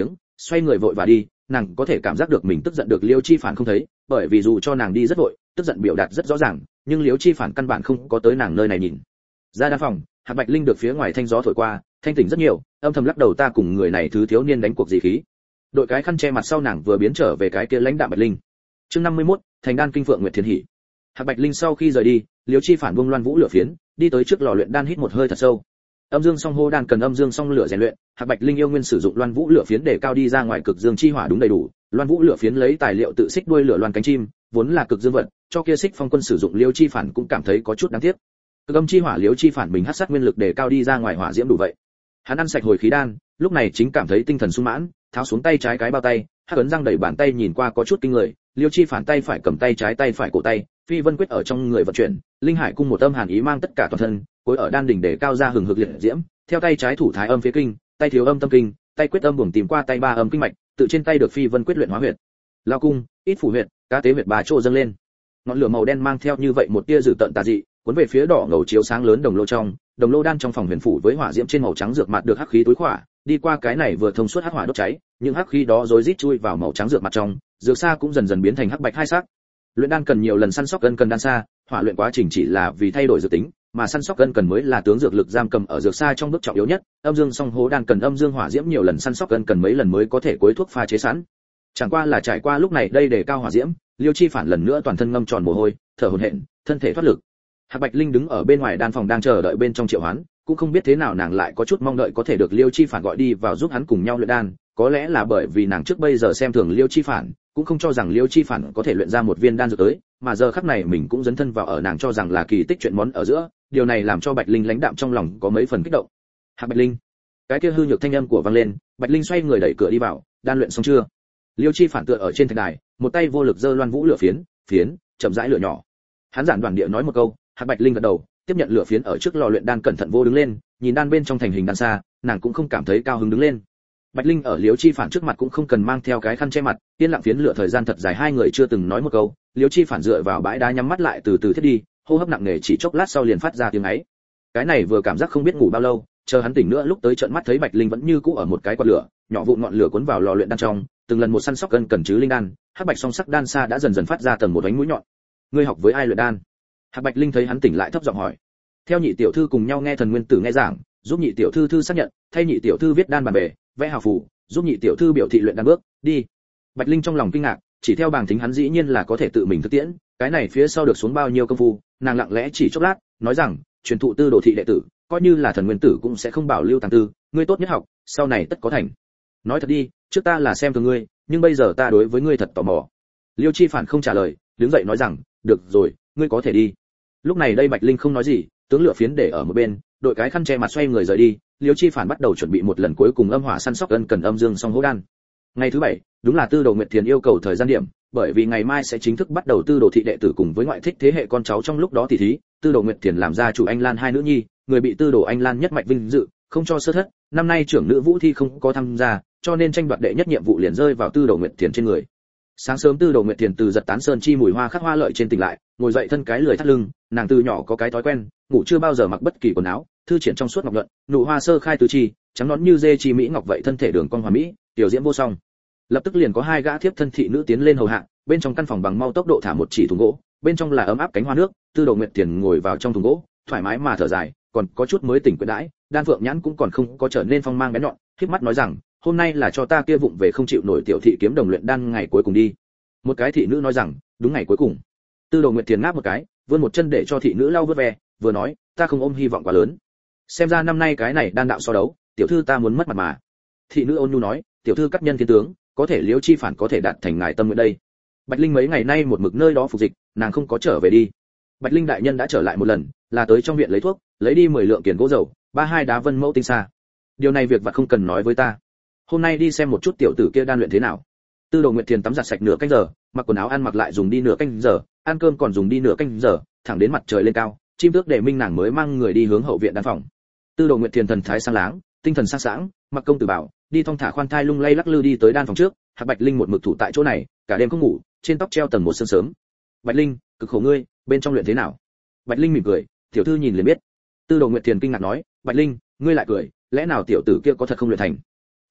xoay người vội và đi, nàng có thể cảm giác được mình tức giận được Liêu Chi Phản không thấy, bởi vì dù cho nàng đi rất vội, tức giận biểu đạt rất rõ ràng, nhưng Liêu Chi Phản căn bản không có tới nàng nơi này nhìn. Ra đan phòng, Hạc Bạch Linh được phía ngoài thanh gió thổi qua, thanh tỉnh rất nhiều, âm thầm lắc đầu, ta cùng người này thứ thiếu niên đánh cuộc gì khí. Đội cái khăn che mặt sau nàng vừa biến trở về cái kia lãnh đạm Bạch Linh. Chương năm mươi mốt, thành đan kinh phượng nguyệt thiên hỉ. Hạc Bạch Linh sau khi rời đi, Liêu Chi Phản buông loan vũ lửa phiến, đi tới trước lò luyện đan hít một hơi thật sâu. Âm dương song hô đan cần âm dương song lửa rèn luyện, Hạc Bạch Linh yêu nguyên sử dụng loan vũ lửa phiến để cao đi ra ngoài cực dương chi hỏa đúng đầy đủ. Loan vũ lửa phiến lấy tài liệu tự xích đuôi lửa loan cánh chim, vốn là cực dương vật, cho kia xích phong quân sử dụng, Liêu Chi Phản cũng cảm thấy có chút đáng tiếc. Cực âm chi hỏa Liêu Chi Phản mình hắc sát nguyên lực để cao đi ra ngoài hỏa diễm đủ vậy. Hắn ăn sạch hồi khí đan, lúc này chính cảm thấy tinh thần sung mãn, tháo xuống tay trái cái bao tay, hắc ấn răng đẩy bàn tay nhìn qua có chút kinh người, Liêu Chi Phản tay phải cầm tay trái tay phải cổ tay, phi vân quyết ở trong người vận chuyển, linh hải cung một âm hàn ý mang tất cả toàn thân, cuối ở đan đỉnh để cao ra hừng hực liệt diễm, theo tay trái thủ thái âm phía kinh, tay thiếu âm tâm kinh, tay quyết âm buồng tìm qua tay ba âm kinh mạch, tự trên tay được phi vân quyết luyện hóa huyệt, lao cung, ít phủ huyệt, cá tế huyệt ba chỗ dâng lên. Ngọn lửa màu đen mang theo như vậy một tia dữ tợn tà dị, cuốn về phía đỏ ngầu chiếu sáng lớn đồng lô trong, đồng lô đan trong phòng huyền phủ với hỏa diễm trên màu trắng dược mặt được hắc khí tối khỏa, đi qua cái này vừa thông suốt hắc hỏa đốt cháy, những hắc khí đó rối rít chui vào màu trắng dược mặt trong, dược sa cũng dần dần biến thành hắc bạch hai sắc. Luyện đan cần nhiều lần săn sóc cân cần đan sa, hỏa luyện quá trình chỉ là vì thay đổi dược tính, mà săn sóc cân cần mới là tướng dược lực giam cầm ở dược sa trong bước trọng yếu nhất. Âm dương song hố đan cần âm dương hỏa diễm nhiều lần săn sóc cân cần mấy lần mới có thể cuối thuốc pha chế sẵn. Chẳng qua là trải qua lúc này đây để cao hỏa diễm, Liêu Chi Phản lần nữa toàn thân ngâm tròn mồ hôi, thở hổn hển, thân thể thoát lực. Hạc Bạch Linh đứng ở bên ngoài đan phòng đang chờ đợi bên trong triệu hoán, cũng không biết thế nào nàng lại có chút mong đợi có thể được Liêu Chi Phản gọi đi vào giúp hắn cùng nhau luyện đan, có lẽ là bởi vì nàng trước bây giờ xem thường Liêu Chi Phản, cũng không cho rằng Liêu Chi Phản có thể luyện ra một viên đan dược tới, mà giờ khắc này mình cũng dấn thân vào ở nàng cho rằng là kỳ tích chuyện món ở giữa, điều này làm cho Bạch Linh lãnh đạm trong lòng có mấy phần kích động. Hạc Bạch Linh, cái kia hư nhược thanh âm của vang lên, Bạch Linh xoay người đẩy cửa đi vào, đan luyện xong chưa? Liêu Chi Phản tựa ở trên thạch đài, một tay vô lực giơ loan vũ lửa phiến, phiến, chậm rãi lửa nhỏ. Hắn giản đoạn địa nói một câu, Hạc Bạch Linh gật đầu, tiếp nhận lửa phiến ở trước lò luyện đan cẩn thận vô đứng lên, nhìn đan bên trong thành hình đan xa, nàng cũng không cảm thấy cao hứng đứng lên. Bạch Linh ở Liêu Chi Phản trước mặt cũng không cần mang theo cái khăn che mặt, yên lặng phiến lửa thời gian thật dài hai người chưa từng nói một câu, Liêu Chi Phản dựa vào bãi đá nhắm mắt lại từ từ thiết đi, hô hấp nặng nề chỉ chốc lát sau liền phát ra tiếng ấy. Cái này vừa cảm giác không biết ngủ bao lâu, chờ hắn tỉnh nữa lúc tới trợn mắt thấy Bạch Linh vẫn như cũ ở một cái quạt lửa, nhỏ vụn ngọn lửa cuốn vào lò luyện đan trong, từng lần một săn sóc cân cần chứ linh đan, hắc bạch song sắc đan xa đã dần dần phát ra tầng một ánh mũi nhọn. Ngươi học với ai luyện đan? Hạc Bạch Linh thấy hắn tỉnh lại thấp giọng hỏi. Theo nhị tiểu thư cùng nhau nghe thần nguyên tử nghe giảng, giúp nhị tiểu thư thư xác nhận, thay nhị tiểu thư viết đan bản bề, vẽ hào phù, giúp nhị tiểu thư biểu thị luyện đan bước, đi. Bạch Linh trong lòng kinh ngạc, chỉ theo bảng tính hắn dĩ nhiên là có thể tự mình thực tiễn, cái này phía sau được xuống bao nhiêu công phu, nàng lặng lẽ chỉ chốc lát, nói rằng, truyền thụ tư đồ thị đệ tử, coi như là thần nguyên tử cũng sẽ không bảo lưu tàng tư, ngươi tốt nhất học, sau này tất có thành. Nói thật đi, trước ta là xem thường ngươi, nhưng bây giờ ta đối với ngươi thật tò mò. Liêu Chi Phản không trả lời, đứng dậy nói rằng, được rồi, ngươi có thể đi. Lúc này đây Bạch Linh không nói gì, tướng lửa phiến để ở một bên, đội cái khăn che mặt xoay người rời đi. Liêu Chi Phản bắt đầu chuẩn bị một lần cuối cùng âm hỏa săn sóc ân cần âm dương song hố đan. Ngày thứ bảy, đúng là Tư Đồ Nguyệt Thiền yêu cầu thời gian điểm, bởi vì ngày mai sẽ chính thức bắt đầu Tư Đồ thị đệ tử cùng với ngoại thích thế hệ con cháu trong lúc đó tỷ thí, Tư Đồ Nguyệt Thiền làm gia chủ Anh Lan hai nữ nhi, người bị Tư Đồ Anh Lan nhất mạch vinh dự, không cho sơ thất, năm nay trưởng nữ Vũ Thi không có tham gia, cho nên tranh đoạt đệ nhất nhiệm vụ liền rơi vào Tư Đồ Nguyệt Thiền trên người. Sáng sớm Tư Đồ Nguyệt Thiền từ giật tán sơn chi mùi hoa khắc hoa lợi trên tỉnh lại, ngồi dậy thân cái lười thắt lưng, nàng từ nhỏ có cái thói quen, ngủ chưa bao giờ mặc bất kỳ quần áo, thư triển trong suốt ngọc nhuận, nụ hoa sơ khai tứ chi, trắng nõn như dê chi mỹ ngọc vậy, thân thể đường cong hoàn mỹ, tiểu diễm vô song. Lập tức liền có hai gã thiếp thân thị nữ tiến lên hầu hạ, bên trong căn phòng bằng mau tốc độ thả một chỉ thùng gỗ, bên trong là ấm áp cánh hoa nước. Tư Đồ Nguyệt Thiền ngồi vào trong thùng gỗ, thoải mái mà thở dài, còn có chút mới tỉnh quyến đãi, đan phượng nhãn cũng còn không có trở nên phong mang bén nhọn, khép mắt nói rằng, hôm nay là cho ta kia vụng về không chịu nổi tiểu thị kiếm đồng luyện đan ngày cuối cùng đi. Một cái thị nữ nói rằng, đúng ngày cuối cùng. Tư Đồ Nguyệt Thiền ngáp một cái, vươn một chân để cho thị nữ lau vớt ve, vừa nói, ta không ôm hy vọng quá lớn. Xem ra năm nay cái này đan đạo so đấu, tiểu thư ta muốn mất mặt mà. Thị nữ ôn nhu nói, tiểu thư cắt nhân thiên tướng, có thể Liêu Chi Phản có thể đạt thành ngài tâm nguyện đây. Bạch Linh mấy ngày nay một mực nơi đó phục dịch, nàng không có trở về đi. Bạch Linh đại nhân đã trở lại một lần, là tới trong viện lấy thuốc, lấy đi mười lượng kiền gỗ dầu, ba hai đá vân mẫu tinh xa. Điều này việc vặt không cần nói với ta. Hôm nay đi xem một chút tiểu tử kia đan luyện thế nào. Tư Đồ Nguyệt Thiền tắm giặt sạch nửa canh giờ, mặc quần áo ăn mặc lại dùng đi nửa canh giờ, ăn cơm còn dùng đi nửa canh giờ, thẳng đến mặt trời lên cao, chim tước để minh nàng mới mang người đi hướng hậu viện đan phòng. Tư Đồ Nguyệt Thiền thần thái sáng láng, tinh thần sáng sáng, mặc công tử bảo, đi thong thả khoan thai lung lay lắc lư đi tới đan phòng trước. Hạc Bạch Linh một mực thủ tại chỗ này, cả đêm không ngủ, trên tóc treo tầng một sương sớm. Bạch Linh, cực khổ ngươi, bên trong luyện thế nào? Bạch Linh mỉm cười, tiểu thư nhìn liền biết. Tư Đồ Nguyệt Thiền kinh ngạc nói, Bạch Linh, ngươi lại cười, lẽ nào tiểu tử kia có thật không luyện thành?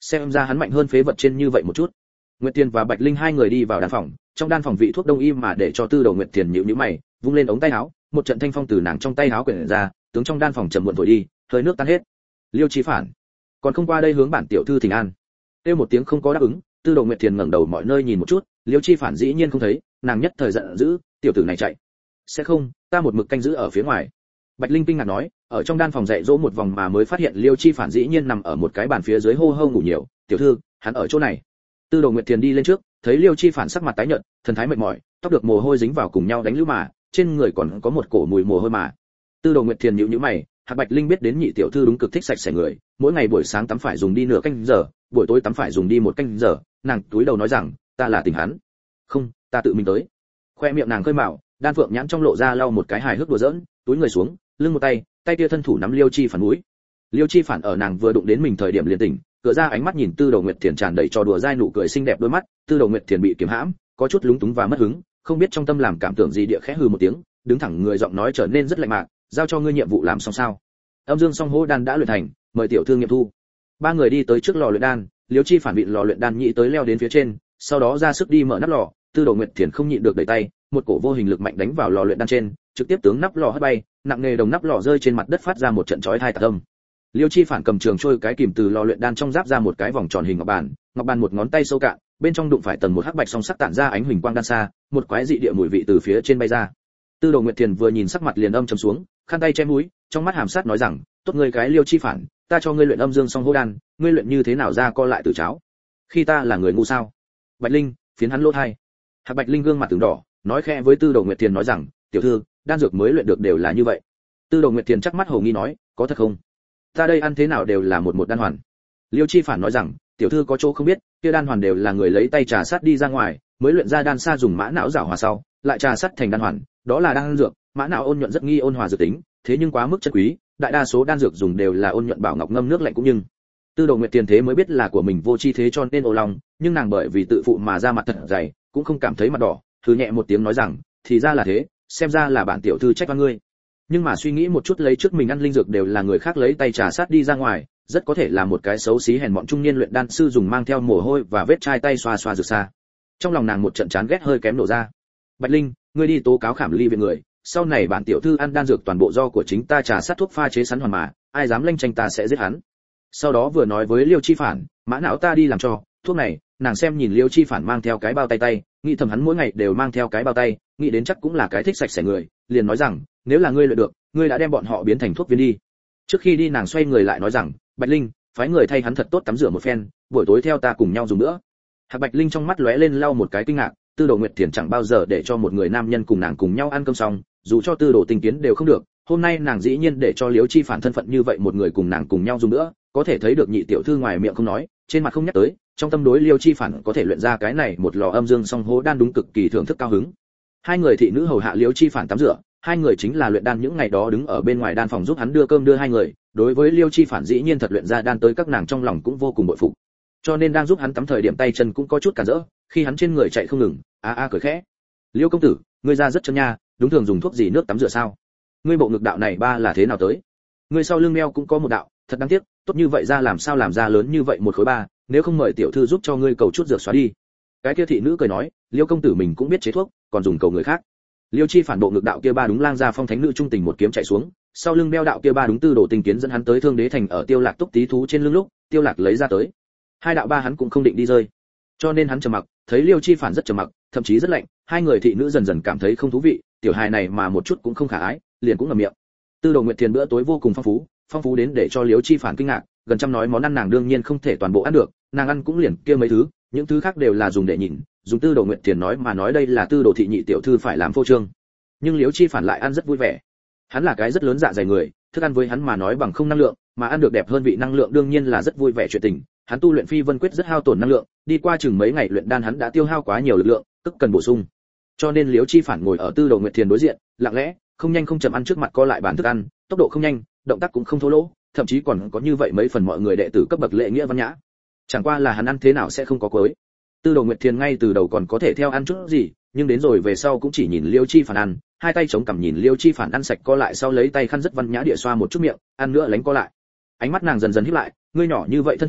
xem ra hắn mạnh hơn phế vật trên như vậy một chút. Nguyệt Tiền và Bạch Linh hai người đi vào đan phòng, trong đan phòng vị thuốc đông y mà để cho Tư Đồ Nguyệt Tiền nhíu nhíu mày, vung lên ống tay áo, một trận thanh phong từ nàng trong tay áo quyển ra, tướng trong đan phòng trầm muộn thổi đi, hơi nước tan hết. Liêu Chi Phản, còn không qua đây hướng bản tiểu thư thỉnh an. Kêu một tiếng không có đáp ứng, Tư Đồ Nguyệt Tiền ngẩng đầu mọi nơi nhìn một chút, Liêu Chi Phản dĩ nhiên không thấy, nàng nhất thời giận dữ, tiểu tử này chạy. Sẽ không, ta một mực canh giữ ở phía ngoài. Bạch Linh kinh ngạc nói, ở trong đan phòng dạy dỗ một vòng mà mới phát hiện Liêu Chi Phản dĩ nhiên nằm ở một cái bàn phía dưới hô hô ngủ nhiều, tiểu thư, hắn ở chỗ này. Tư Đồ Nguyệt Tiền đi lên trước, thấy Liêu Chi Phản sắc mặt tái nhợt, thần thái mệt mỏi, tóc được mồ hôi dính vào cùng nhau đánh lũ mà, trên người còn có một cổ mùi mồ hôi mà. Tư Đồ Nguyệt Tiền nhíu nhíu mày, Hạc Bạch Linh biết đến nhị tiểu thư đúng cực thích sạch sẽ người, mỗi ngày buổi sáng tắm phải dùng đi nửa canh giờ, buổi tối tắm phải dùng đi một canh giờ, nàng túi đầu nói rằng, ta là tình hắn. Không, ta tự mình tới. Khoe miệng nàng khơi mào, đan phượng nhãn trong lộ ra lau một cái hài hước đùa giỡn, túi người xuống, lưng một tay, tay kia thân thủ nắm Liêu Chi Phản mũi. Liêu Chi Phản ở nàng vừa đụng đến mình thời điểm liền tỉnh, cửa ra ánh mắt nhìn Tư Đồ Nguyệt Thiền tràn đầy trò đùa dai nụ cười xinh đẹp đôi mắt, Tư Đồ Nguyệt Thiền bị kiềm hãm, có chút lúng túng và mất hứng, không biết trong tâm làm cảm tưởng gì địa khẽ hừ một tiếng, đứng thẳng người giọng nói trở nên rất lạnh mạc, giao cho ngươi nhiệm vụ làm xong sao? Âm Dương Song Hô đan đã luyện thành, mời tiểu thư nghiệm thu. Ba người đi tới trước lò luyện đan, Liêu Chi Phản bị lò luyện đan nhị tới leo đến phía trên, sau đó ra sức đi mở nắp lò, Tư Đồ Nguyệt Thiền không nhịn được đẩy tay, một cổ vô hình lực mạnh đánh vào lò luyện đan trên, trực tiếp tướng nắp lò hất bay, nặng nề đồng nắp lò rơi trên mặt đất phát ra một trận chói tai tạc âm. Liêu Chi Phản cầm trường trôi cái kìm từ lò luyện đan trong giáp ra một cái vòng tròn hình ngọc bàn, ngọc bàn một ngón tay sâu cạn, bên trong đụng phải tầng một hắc bạch song sắc tản ra ánh huỳnh quang đan xa, một quái dị địa mùi vị từ phía trên bay ra. Tư Đồ Nguyệt Thiền vừa nhìn sắc mặt liền âm trầm xuống, khăn tay che mũi, trong mắt hàm sát nói rằng, tốt ngươi cái Liêu Chi Phản, ta cho ngươi luyện âm dương song hô đan, ngươi luyện như thế nào ra co lại từ cháo? Khi ta là người ngu sao? Bạch Linh, phiến hắn lỗ hai. Hạc Bạch Linh gương mặt từng đỏ, nói khẽ với Tư Đồ Nguyệt Thiền nói rằng, tiểu thư, đan dược mới luyện được đều là như vậy. Tư Đồ Nguyệt Thiền chắc mắt hồ nghi nói, có thật không? Ta đây ăn thế nào đều là một một đan hoàn. Liêu Chi Phản nói rằng, tiểu thư có chỗ không biết, kia đan hoàn đều là người lấy tay trà sát đi ra ngoài, mới luyện ra đan sa dùng mã não giảo hòa sau, lại trà sát thành đan hoàn, đó là đan dược, mã não ôn nhuận rất nghi ôn hòa dược tính, thế nhưng quá mức chất quý, đại đa số đan dược dùng đều là ôn nhuận bảo ngọc ngâm nước lạnh cũng nhưng. Tư Đồ Nguyệt Tiền thế mới biết là của mình vô chi thế cho nên ồ lòng, nhưng nàng bởi vì tự phụ mà ra mặt thật dày, cũng không cảm thấy mặt đỏ, thứ nhẹ một tiếng nói rằng, thì ra là thế, xem ra là bản tiểu thư trách oan ngươi. Nhưng mà suy nghĩ một chút lấy trước mình ăn linh dược đều là người khác lấy tay trà sát đi ra ngoài, rất có thể là một cái xấu xí hèn mọn trung niên luyện đan sư dùng mang theo mồ hôi và vết chai tay xoa xoa dược xa. Trong lòng nàng một trận chán ghét hơi kém nổ ra. Bạch Linh, ngươi đi tố cáo Khảm Ly viện người, sau này bản tiểu thư ăn đan dược toàn bộ do của chính ta trà sát thuốc pha chế sẵn hoàn mà, ai dám lanh tranh ta sẽ giết hắn. Sau đó vừa nói với Liêu Chi Phản, mã não ta đi làm cho, thuốc này, nàng xem nhìn Liêu Chi Phản mang theo cái bao tay tay, nghĩ thầm hắn mỗi ngày đều mang theo cái bao tay, nghĩ đến chắc cũng là cái thích sạch sẽ người, liền nói rằng, nếu là ngươi luyện được, ngươi đã đem bọn họ biến thành thuốc viên đi. Trước khi đi nàng xoay người lại nói rằng, Bạch Linh, phái người thay hắn thật tốt tắm rửa một phen, buổi tối theo ta cùng nhau dùng nữa. Hạc Bạch Linh trong mắt lóe lên lau một cái kinh ngạc, Tư Đồ Nguyệt Thiền chẳng bao giờ để cho một người nam nhân cùng nàng cùng nhau ăn cơm xong, dù cho Tư Đồ Tinh Kiến đều không được, hôm nay nàng dĩ nhiên để cho Liễu Chi Phản thân phận như vậy một người cùng nàng cùng nhau dùng nữa, có thể thấy được nhị tiểu thư ngoài miệng không nói, trên mặt không nhắc tới, trong tâm đối Liêu Chi Phản có thể luyện ra cái này một lò âm dương song hô đan đúng cực kỳ thưởng thức cao hứng. Hai người thị nữ hầu hạ Liêu Chi Phản tắm rửa, hai người chính là luyện đan những ngày đó đứng ở bên ngoài đan phòng giúp hắn đưa cơm đưa hai người, đối với Liêu Chi Phản dĩ nhiên thật luyện ra đan tới các nàng trong lòng cũng vô cùng bội phục. Cho nên đang giúp hắn tắm thời điểm tay chân cũng có chút cản rỡ, khi hắn trên người chạy không ngừng, a a cười khẽ. Liêu công tử, ngươi ra rất chân nha, đúng thường dùng thuốc gì nước tắm rửa sao? Ngươi bộ ngực đạo này ba là thế nào tới? Ngươi sau lưng meo cũng có một đạo, thật đáng tiếc, tốt như vậy ra làm sao làm ra lớn như vậy một khối ba, nếu không mời tiểu thư giúp cho ngươi cầu chút dược xóa đi. Cái kia thị nữ cười nói, Liêu công tử mình cũng biết chế thuốc, còn dùng cầu người khác. Liêu Chi Phản bộ ngực đạo kia ba đúng lang ra phong thánh nữ trung tình một kiếm chạy xuống, sau lưng meo đạo kia ba đúng Tư Đồ Tinh Kiến dẫn hắn tới Thương Đế thành ở Tiêu Lạc túc tí thú trên lưng lúc, Tiêu Lạc lấy ra tới. Hai đạo ba hắn cũng không định đi rơi, cho nên hắn trầm mặc, thấy Liêu Chi Phản rất trầm mặc, thậm chí rất lạnh, hai người thị nữ dần dần cảm thấy không thú vị, tiểu hài này mà một chút cũng không khả ái, liền cũng ngậm miệng. Tư Đồ Nguyệt Thiền bữa tối vô cùng phong phú, phong phú đến để cho Liêu Chi Phản kinh ngạc, gần trăm nói món ăn nàng đương nhiên không thể toàn bộ ăn được, nàng ăn cũng liền kia mấy thứ, những thứ khác đều là dùng để nhìn, dùng Tư Đồ Nguyệt Thiền nói mà nói đây là Tư Đồ thị nhị tiểu thư phải làm phô trương. Nhưng Liêu Chi Phản lại ăn rất vui vẻ. Hắn là cái rất lớn dạ dày người, thức ăn với hắn mà nói bằng không năng lượng, mà ăn được đẹp hơn vị năng lượng đương nhiên là rất vui vẻ chuyện tình. Hắn tu luyện Phi Vân Quyết rất hao tổn năng lượng, đi qua chừng mấy ngày luyện đan hắn đã tiêu hao quá nhiều lực lượng, tức cần bổ sung. Cho nên Liêu Chi Phản ngồi ở Tư Đồ Nguyệt Thiền đối diện, lặng lẽ, không nhanh không chậm ăn trước mặt co lại bàn thức ăn, tốc độ không nhanh, động tác cũng không thô lỗ, thậm chí còn có như vậy mấy phần mọi người đệ tử cấp bậc lễ nghĩa văn nhã. Chẳng qua là hắn ăn thế nào sẽ không có cối. Tư Đồ Nguyệt Thiền ngay từ đầu còn có thể theo ăn chút gì, nhưng đến rồi về sau cũng chỉ nhìn Liêu Chi Phản ăn, hai tay chống cằm nhìn Liêu Chi Phản ăn sạch co lại sau lấy tay khăn rất văn nhã địa xoa một chút miệng, ăn nữa lánh co lại. Ánh mắt nàng dần dần híp lại, ngươi nhỏ như vậy thân thể,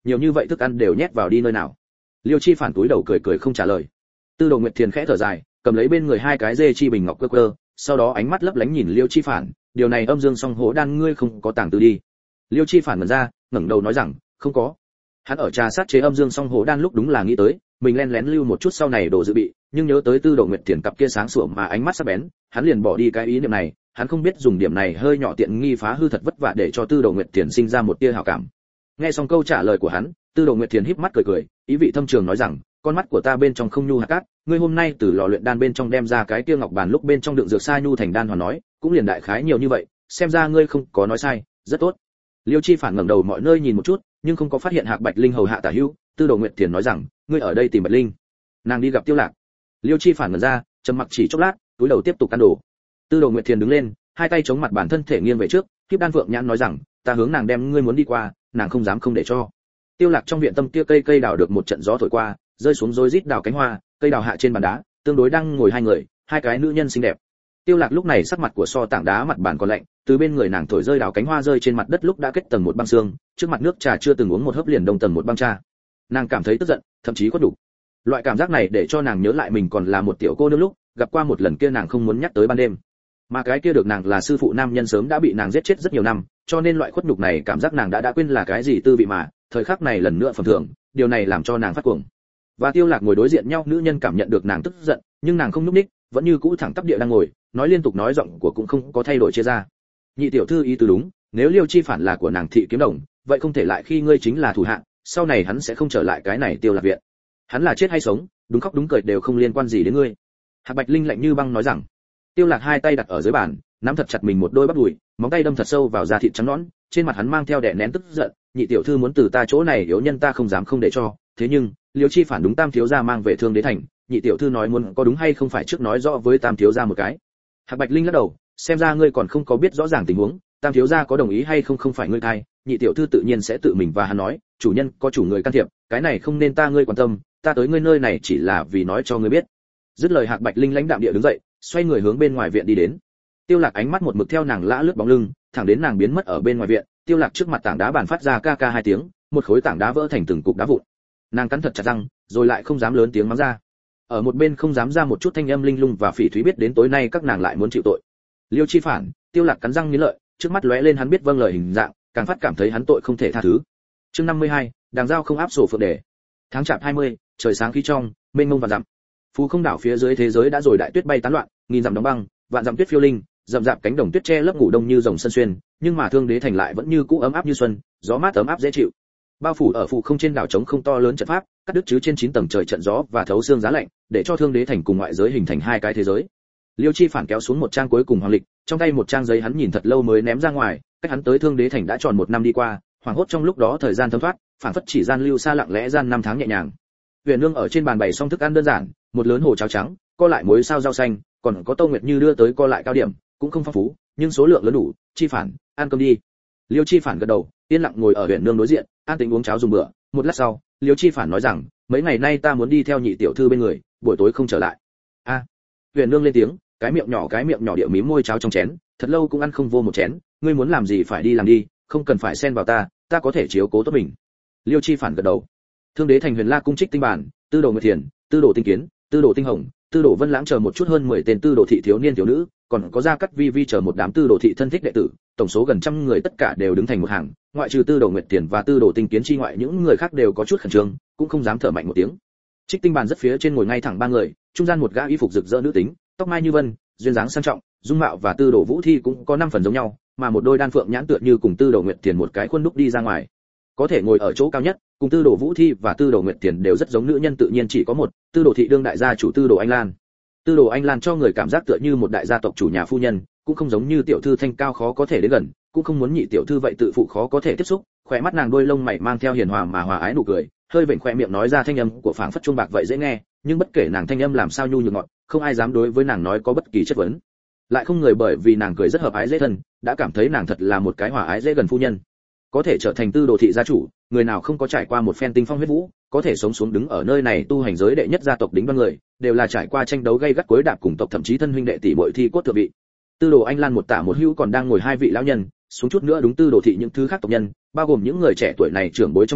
nhiều như vậy thức ăn đều nhét vào đi nơi nào. Liêu Chi Phản túi đầu cười cười không trả lời. Tư Đồ Nguyệt Thiền khẽ thở dài, cầm lấy bên người hai cái dê chi bình ngọc cơ cơ, sau đó ánh mắt lấp lánh nhìn Liêu Chi Phản, điều này âm dương song hố đan ngươi không có tàng tư đi. Liêu Chi Phản ngẩn ra, ngẩng đầu nói rằng, không có. Hắn ở trà sát chế âm dương song hố đan lúc đúng là nghĩ tới, mình len lén lưu một chút sau này đồ dự bị, nhưng nhớ tới Tư Đồ Nguyệt Thiền cặp kia sáng sủa mà ánh mắt sắc bén, hắn liền bỏ đi cái ý niệm này, hắn không biết dùng điểm này hơi nhỏ tiện nghi phá hư thật vất vả để cho Tư Đồ Nguyệt Thiền sinh ra một tia hảo cảm. Nghe xong câu trả lời của hắn, Tư Đồ Nguyệt Thiền híp mắt cười cười, ý vị thâm trường nói rằng, con mắt của ta bên trong không nhu hạt cát, ngươi hôm nay từ lò luyện đan bên trong đem ra cái kia ngọc bàn lúc bên trong đựng dược sa nhu thành đan hoàn nói, cũng liền đại khái nhiều như vậy, xem ra ngươi không có nói sai, rất tốt. Liêu Chi Phản ngẩng đầu mọi nơi nhìn một chút, nhưng không có phát hiện Hạc Bạch Linh hầu hạ tả hữu. Tư Đồ Nguyệt Thiền nói rằng, ngươi ở đây tìm Bạch Linh. Nàng đi gặp Tiêu Lạc. Liêu Chi Phản ngẩn ra, trầm mặc chỉ chốc lát, cúi đầu tiếp tục ăn đồ. Tư Đồ Nguyệt Thiền đứng lên, hai tay chống mặt bản thân thể nghiêng về trước, Kiếp Đan Phượng nhãn nói rằng, ta hướng nàng đem ngươi muốn đi qua, nàng không dám không để cho. Tiêu Lạc trong viện tâm kia cây cây đào được một trận gió thổi qua, rơi xuống rối rít đào cánh hoa, cây đào hạ trên bàn đá, tương đối đang ngồi hai người, hai cái nữ nhân xinh đẹp. Tiêu Lạc lúc này sắc mặt của so tảng đá mặt bàn còn lạnh, từ bên người nàng thổi rơi đào cánh hoa rơi trên mặt đất lúc đã kết tầng một băng xương, trước mặt nước trà chưa từng uống một hớp liền đông tầng một băng trà. Nàng cảm thấy tức giận, thậm chí có đủ. Loại cảm giác này để cho nàng nhớ lại mình còn là một tiểu cô nương lúc gặp qua một lần kia nàng không muốn nhắc tới ban đêm. Mà cái kia được nàng là sư phụ nam nhân sớm đã bị nàng giết chết rất nhiều năm, cho nên loại khuất nhục này cảm giác nàng đã đã quên là cái gì tư vị mà, thời khắc này lần nữa phẩm thưởng, điều này làm cho nàng phát cuồng. Và Tiêu Lạc ngồi đối diện nhau nữ nhân cảm nhận được nàng tức giận, nhưng nàng không nhúc nhích, vẫn như cũ thẳng tắp địa đang ngồi, nói liên tục nói giọng của cũng không có thay đổi chia ra. Nhị tiểu thư ý tứ đúng, nếu Liêu Chi Phản là của nàng thị kiếm đồng, vậy không thể lại khi ngươi chính là thủ hạ, sau này hắn sẽ không trở lại cái này Tiêu Lạc viện. Hắn là chết hay sống, đúng khóc đúng cười đều không liên quan gì đến ngươi. Hạc Bạch Linh lạnh như băng nói rằng. Tiêu Lạc hai tay đặt ở dưới bàn, nắm thật chặt mình một đôi bắp đùi, móng tay đâm thật sâu vào da thịt trắng nõn, trên mặt hắn mang theo đè nén tức giận, nhị tiểu thư muốn từ ta chỗ này yếu nhân ta không dám không để cho, thế nhưng, Liêu Chi Phản đúng Tam thiếu gia mang về Thương Đế thành, nhị tiểu thư nói muốn có đúng hay không phải trước nói rõ với Tam thiếu gia một cái. Hạc Bạch Linh lắc đầu, xem ra ngươi còn không có biết rõ ràng tình huống, Tam thiếu gia có đồng ý hay không không phải ngươi thay, nhị tiểu thư tự nhiên sẽ tự mình và hắn nói, chủ nhân có chủ người can thiệp, cái này không nên ta ngươi quan tâm, ta tới ngươi nơi này chỉ là vì nói cho ngươi biết. Dứt lời Hạc Bạch Linh lãnh đạm địa đứng dậy, xoay người hướng bên ngoài viện đi đến. Tiêu Lạc ánh mắt một mực theo nàng lã lướt bóng lưng, thẳng đến nàng biến mất ở bên ngoài viện, Tiêu Lạc trước mặt tảng đá bàn phát ra ca ca hai tiếng, một khối tảng đá vỡ thành từng cục đá vụn. Nàng cắn thật chặt răng, rồi lại không dám lớn tiếng mắng ra. Ở một bên không dám ra một chút thanh âm linh lung và phỉ thúy biết đến tối nay các nàng lại muốn chịu tội. Liêu Chi Phản, Tiêu Lạc cắn răng nghiến lợi, trước mắt lóe lên hắn biết vâng lời hình dạng, càng phát cảm thấy hắn tội không thể tha thứ. Chương năm mươi hai, đàng giao không áp sổ phượng đề. Tháng chạp hai mươi, trời sáng khí trong, mênh mông và dặm. Phú Không đảo phía dưới thế giới đã rồi đại tuyết bay tán loạn, nghìn dặm đóng băng, vạn dặm tuyết phiêu linh, rậm rạp cánh đồng tuyết che lấp ngủ đông như rồng sân xuyên, nhưng mà Thương Đế thành lại vẫn như cũ ấm áp như xuân, gió mát ấm áp dễ chịu. Bao phủ ở Phú Không trên đảo trống không to lớn trận pháp, cắt đứt chứ trên chín tầng trời trận gió và thấu xương giá lạnh, để cho Thương Đế thành cùng ngoại giới hình thành hai cái thế giới. Liêu Chi Phản kéo xuống một trang cuối cùng hoàng lịch, trong tay một trang giấy hắn nhìn thật lâu mới ném ra ngoài, cách hắn tới Thương Đế thành đã tròn một năm đi qua, hoàng hốt trong lúc đó thời gian thấm thoát, phản phất chỉ gian lưu xa lặng lẽ gian năm tháng nhẹ nhàng. Huyền Nương ở trên bàn bày xong thức ăn đơn giản, một lớn hồ cháo trắng, co lại muối sao rau xanh, còn có Tô Nguyệt Như đưa tới co lại cao điểm, cũng không phong phú, nhưng số lượng lớn đủ. Chi Phản, ăn cơm đi. Liêu Chi Phản gật đầu, yên lặng ngồi ở Huyền Nương đối diện, an tĩnh uống cháo dùng bữa. Một lát sau, Liêu Chi Phản nói rằng, mấy ngày nay ta muốn đi theo nhị tiểu thư bên người, buổi tối không trở lại. A. À. Huyền Nương lên tiếng, cái miệng nhỏ cái miệng nhỏ điệu mím môi cháo trong chén, thật lâu cũng ăn không vô một chén, ngươi muốn làm gì phải đi làm đi, không cần phải xen vào ta, ta có thể chiếu cố tốt mình. Liêu Chi Phản gật đầu. Thương Đế thành Huyền La cung trích tinh bản, Tư Đồ Nguyệt Thiền, Tư Đồ Tinh Kiến, Tư Đồ Tinh Hồng, Tư Đồ Vân Lãng chờ một chút hơn mười tên Tư Đồ thị thiếu niên thiếu nữ, còn có Gia Cát Vi Vi chờ một đám Tư Đồ thị thân thích đệ tử, tổng số gần trăm người tất cả đều đứng thành một hàng, ngoại trừ Tư Đồ Nguyệt Thiền và Tư Đồ Tinh Kiến chi ngoại những người khác đều có chút khẩn trương, cũng không dám thở mạnh một tiếng. Trích tinh bàn rất phía trên ngồi ngay thẳng ba người, trung gian một gã y phục rực rỡ nữ tính, tóc mai như vân, duyên dáng sang trọng, dung mạo và Tư Đồ Vũ Thi cũng có năm phần giống nhau, mà một đôi đan phượng nhãn tựa như cùng Tư Đồ Nguyệt Thiền một cái khuôn đúc đi ra ngoài. Có thể ngồi ở chỗ cao nhất, cùng Tư Đồ Vũ Thi và Tư Đồ Nguyệt Thiền đều rất giống nữ nhân tự nhiên chỉ có một, Tư Đồ thị đương đại gia chủ Tư Đồ Anh Lan. Tư Đồ Anh Lan cho người cảm giác tựa như một đại gia tộc chủ nhà phu nhân, cũng không giống như tiểu thư thanh cao khó có thể đến gần, cũng không muốn nhị tiểu thư vậy tự phụ khó có thể tiếp xúc, khóe mắt nàng đôi lông mày mang theo hiền hòa mà hòa ái nụ cười, hơi vểnh khóe miệng nói ra thanh âm của phảng phất chuông bạc vậy dễ nghe, nhưng bất kể nàng thanh âm làm sao nhu nhược ngọt, không ai dám đối với nàng nói có bất kỳ chất vấn. Lại không người bởi vì nàng cười rất hợp ái dễ thân, đã cảm thấy nàng thật là một cái hòa ái dễ gần phu nhân. Có thể trở thành Tư Đồ thị gia chủ, người nào không có trải qua một phen tinh phong huyết vũ, có thể sống xuống đứng ở nơi này tu hành giới đệ nhất gia tộc đỉnh văn người, đều là trải qua tranh đấu gay gắt cuối đạp cùng tộc thậm chí thân huynh đệ tỷ muội thi cốt thượng vị. Tư Đồ Anh Lan một tả một hữu còn đang ngồi hai vị lão nhân, xuống chút nữa đúng Tư Đồ thị những thứ khác tộc nhân, bao gồm những người trẻ tuổi này trưởng bối trong nhà,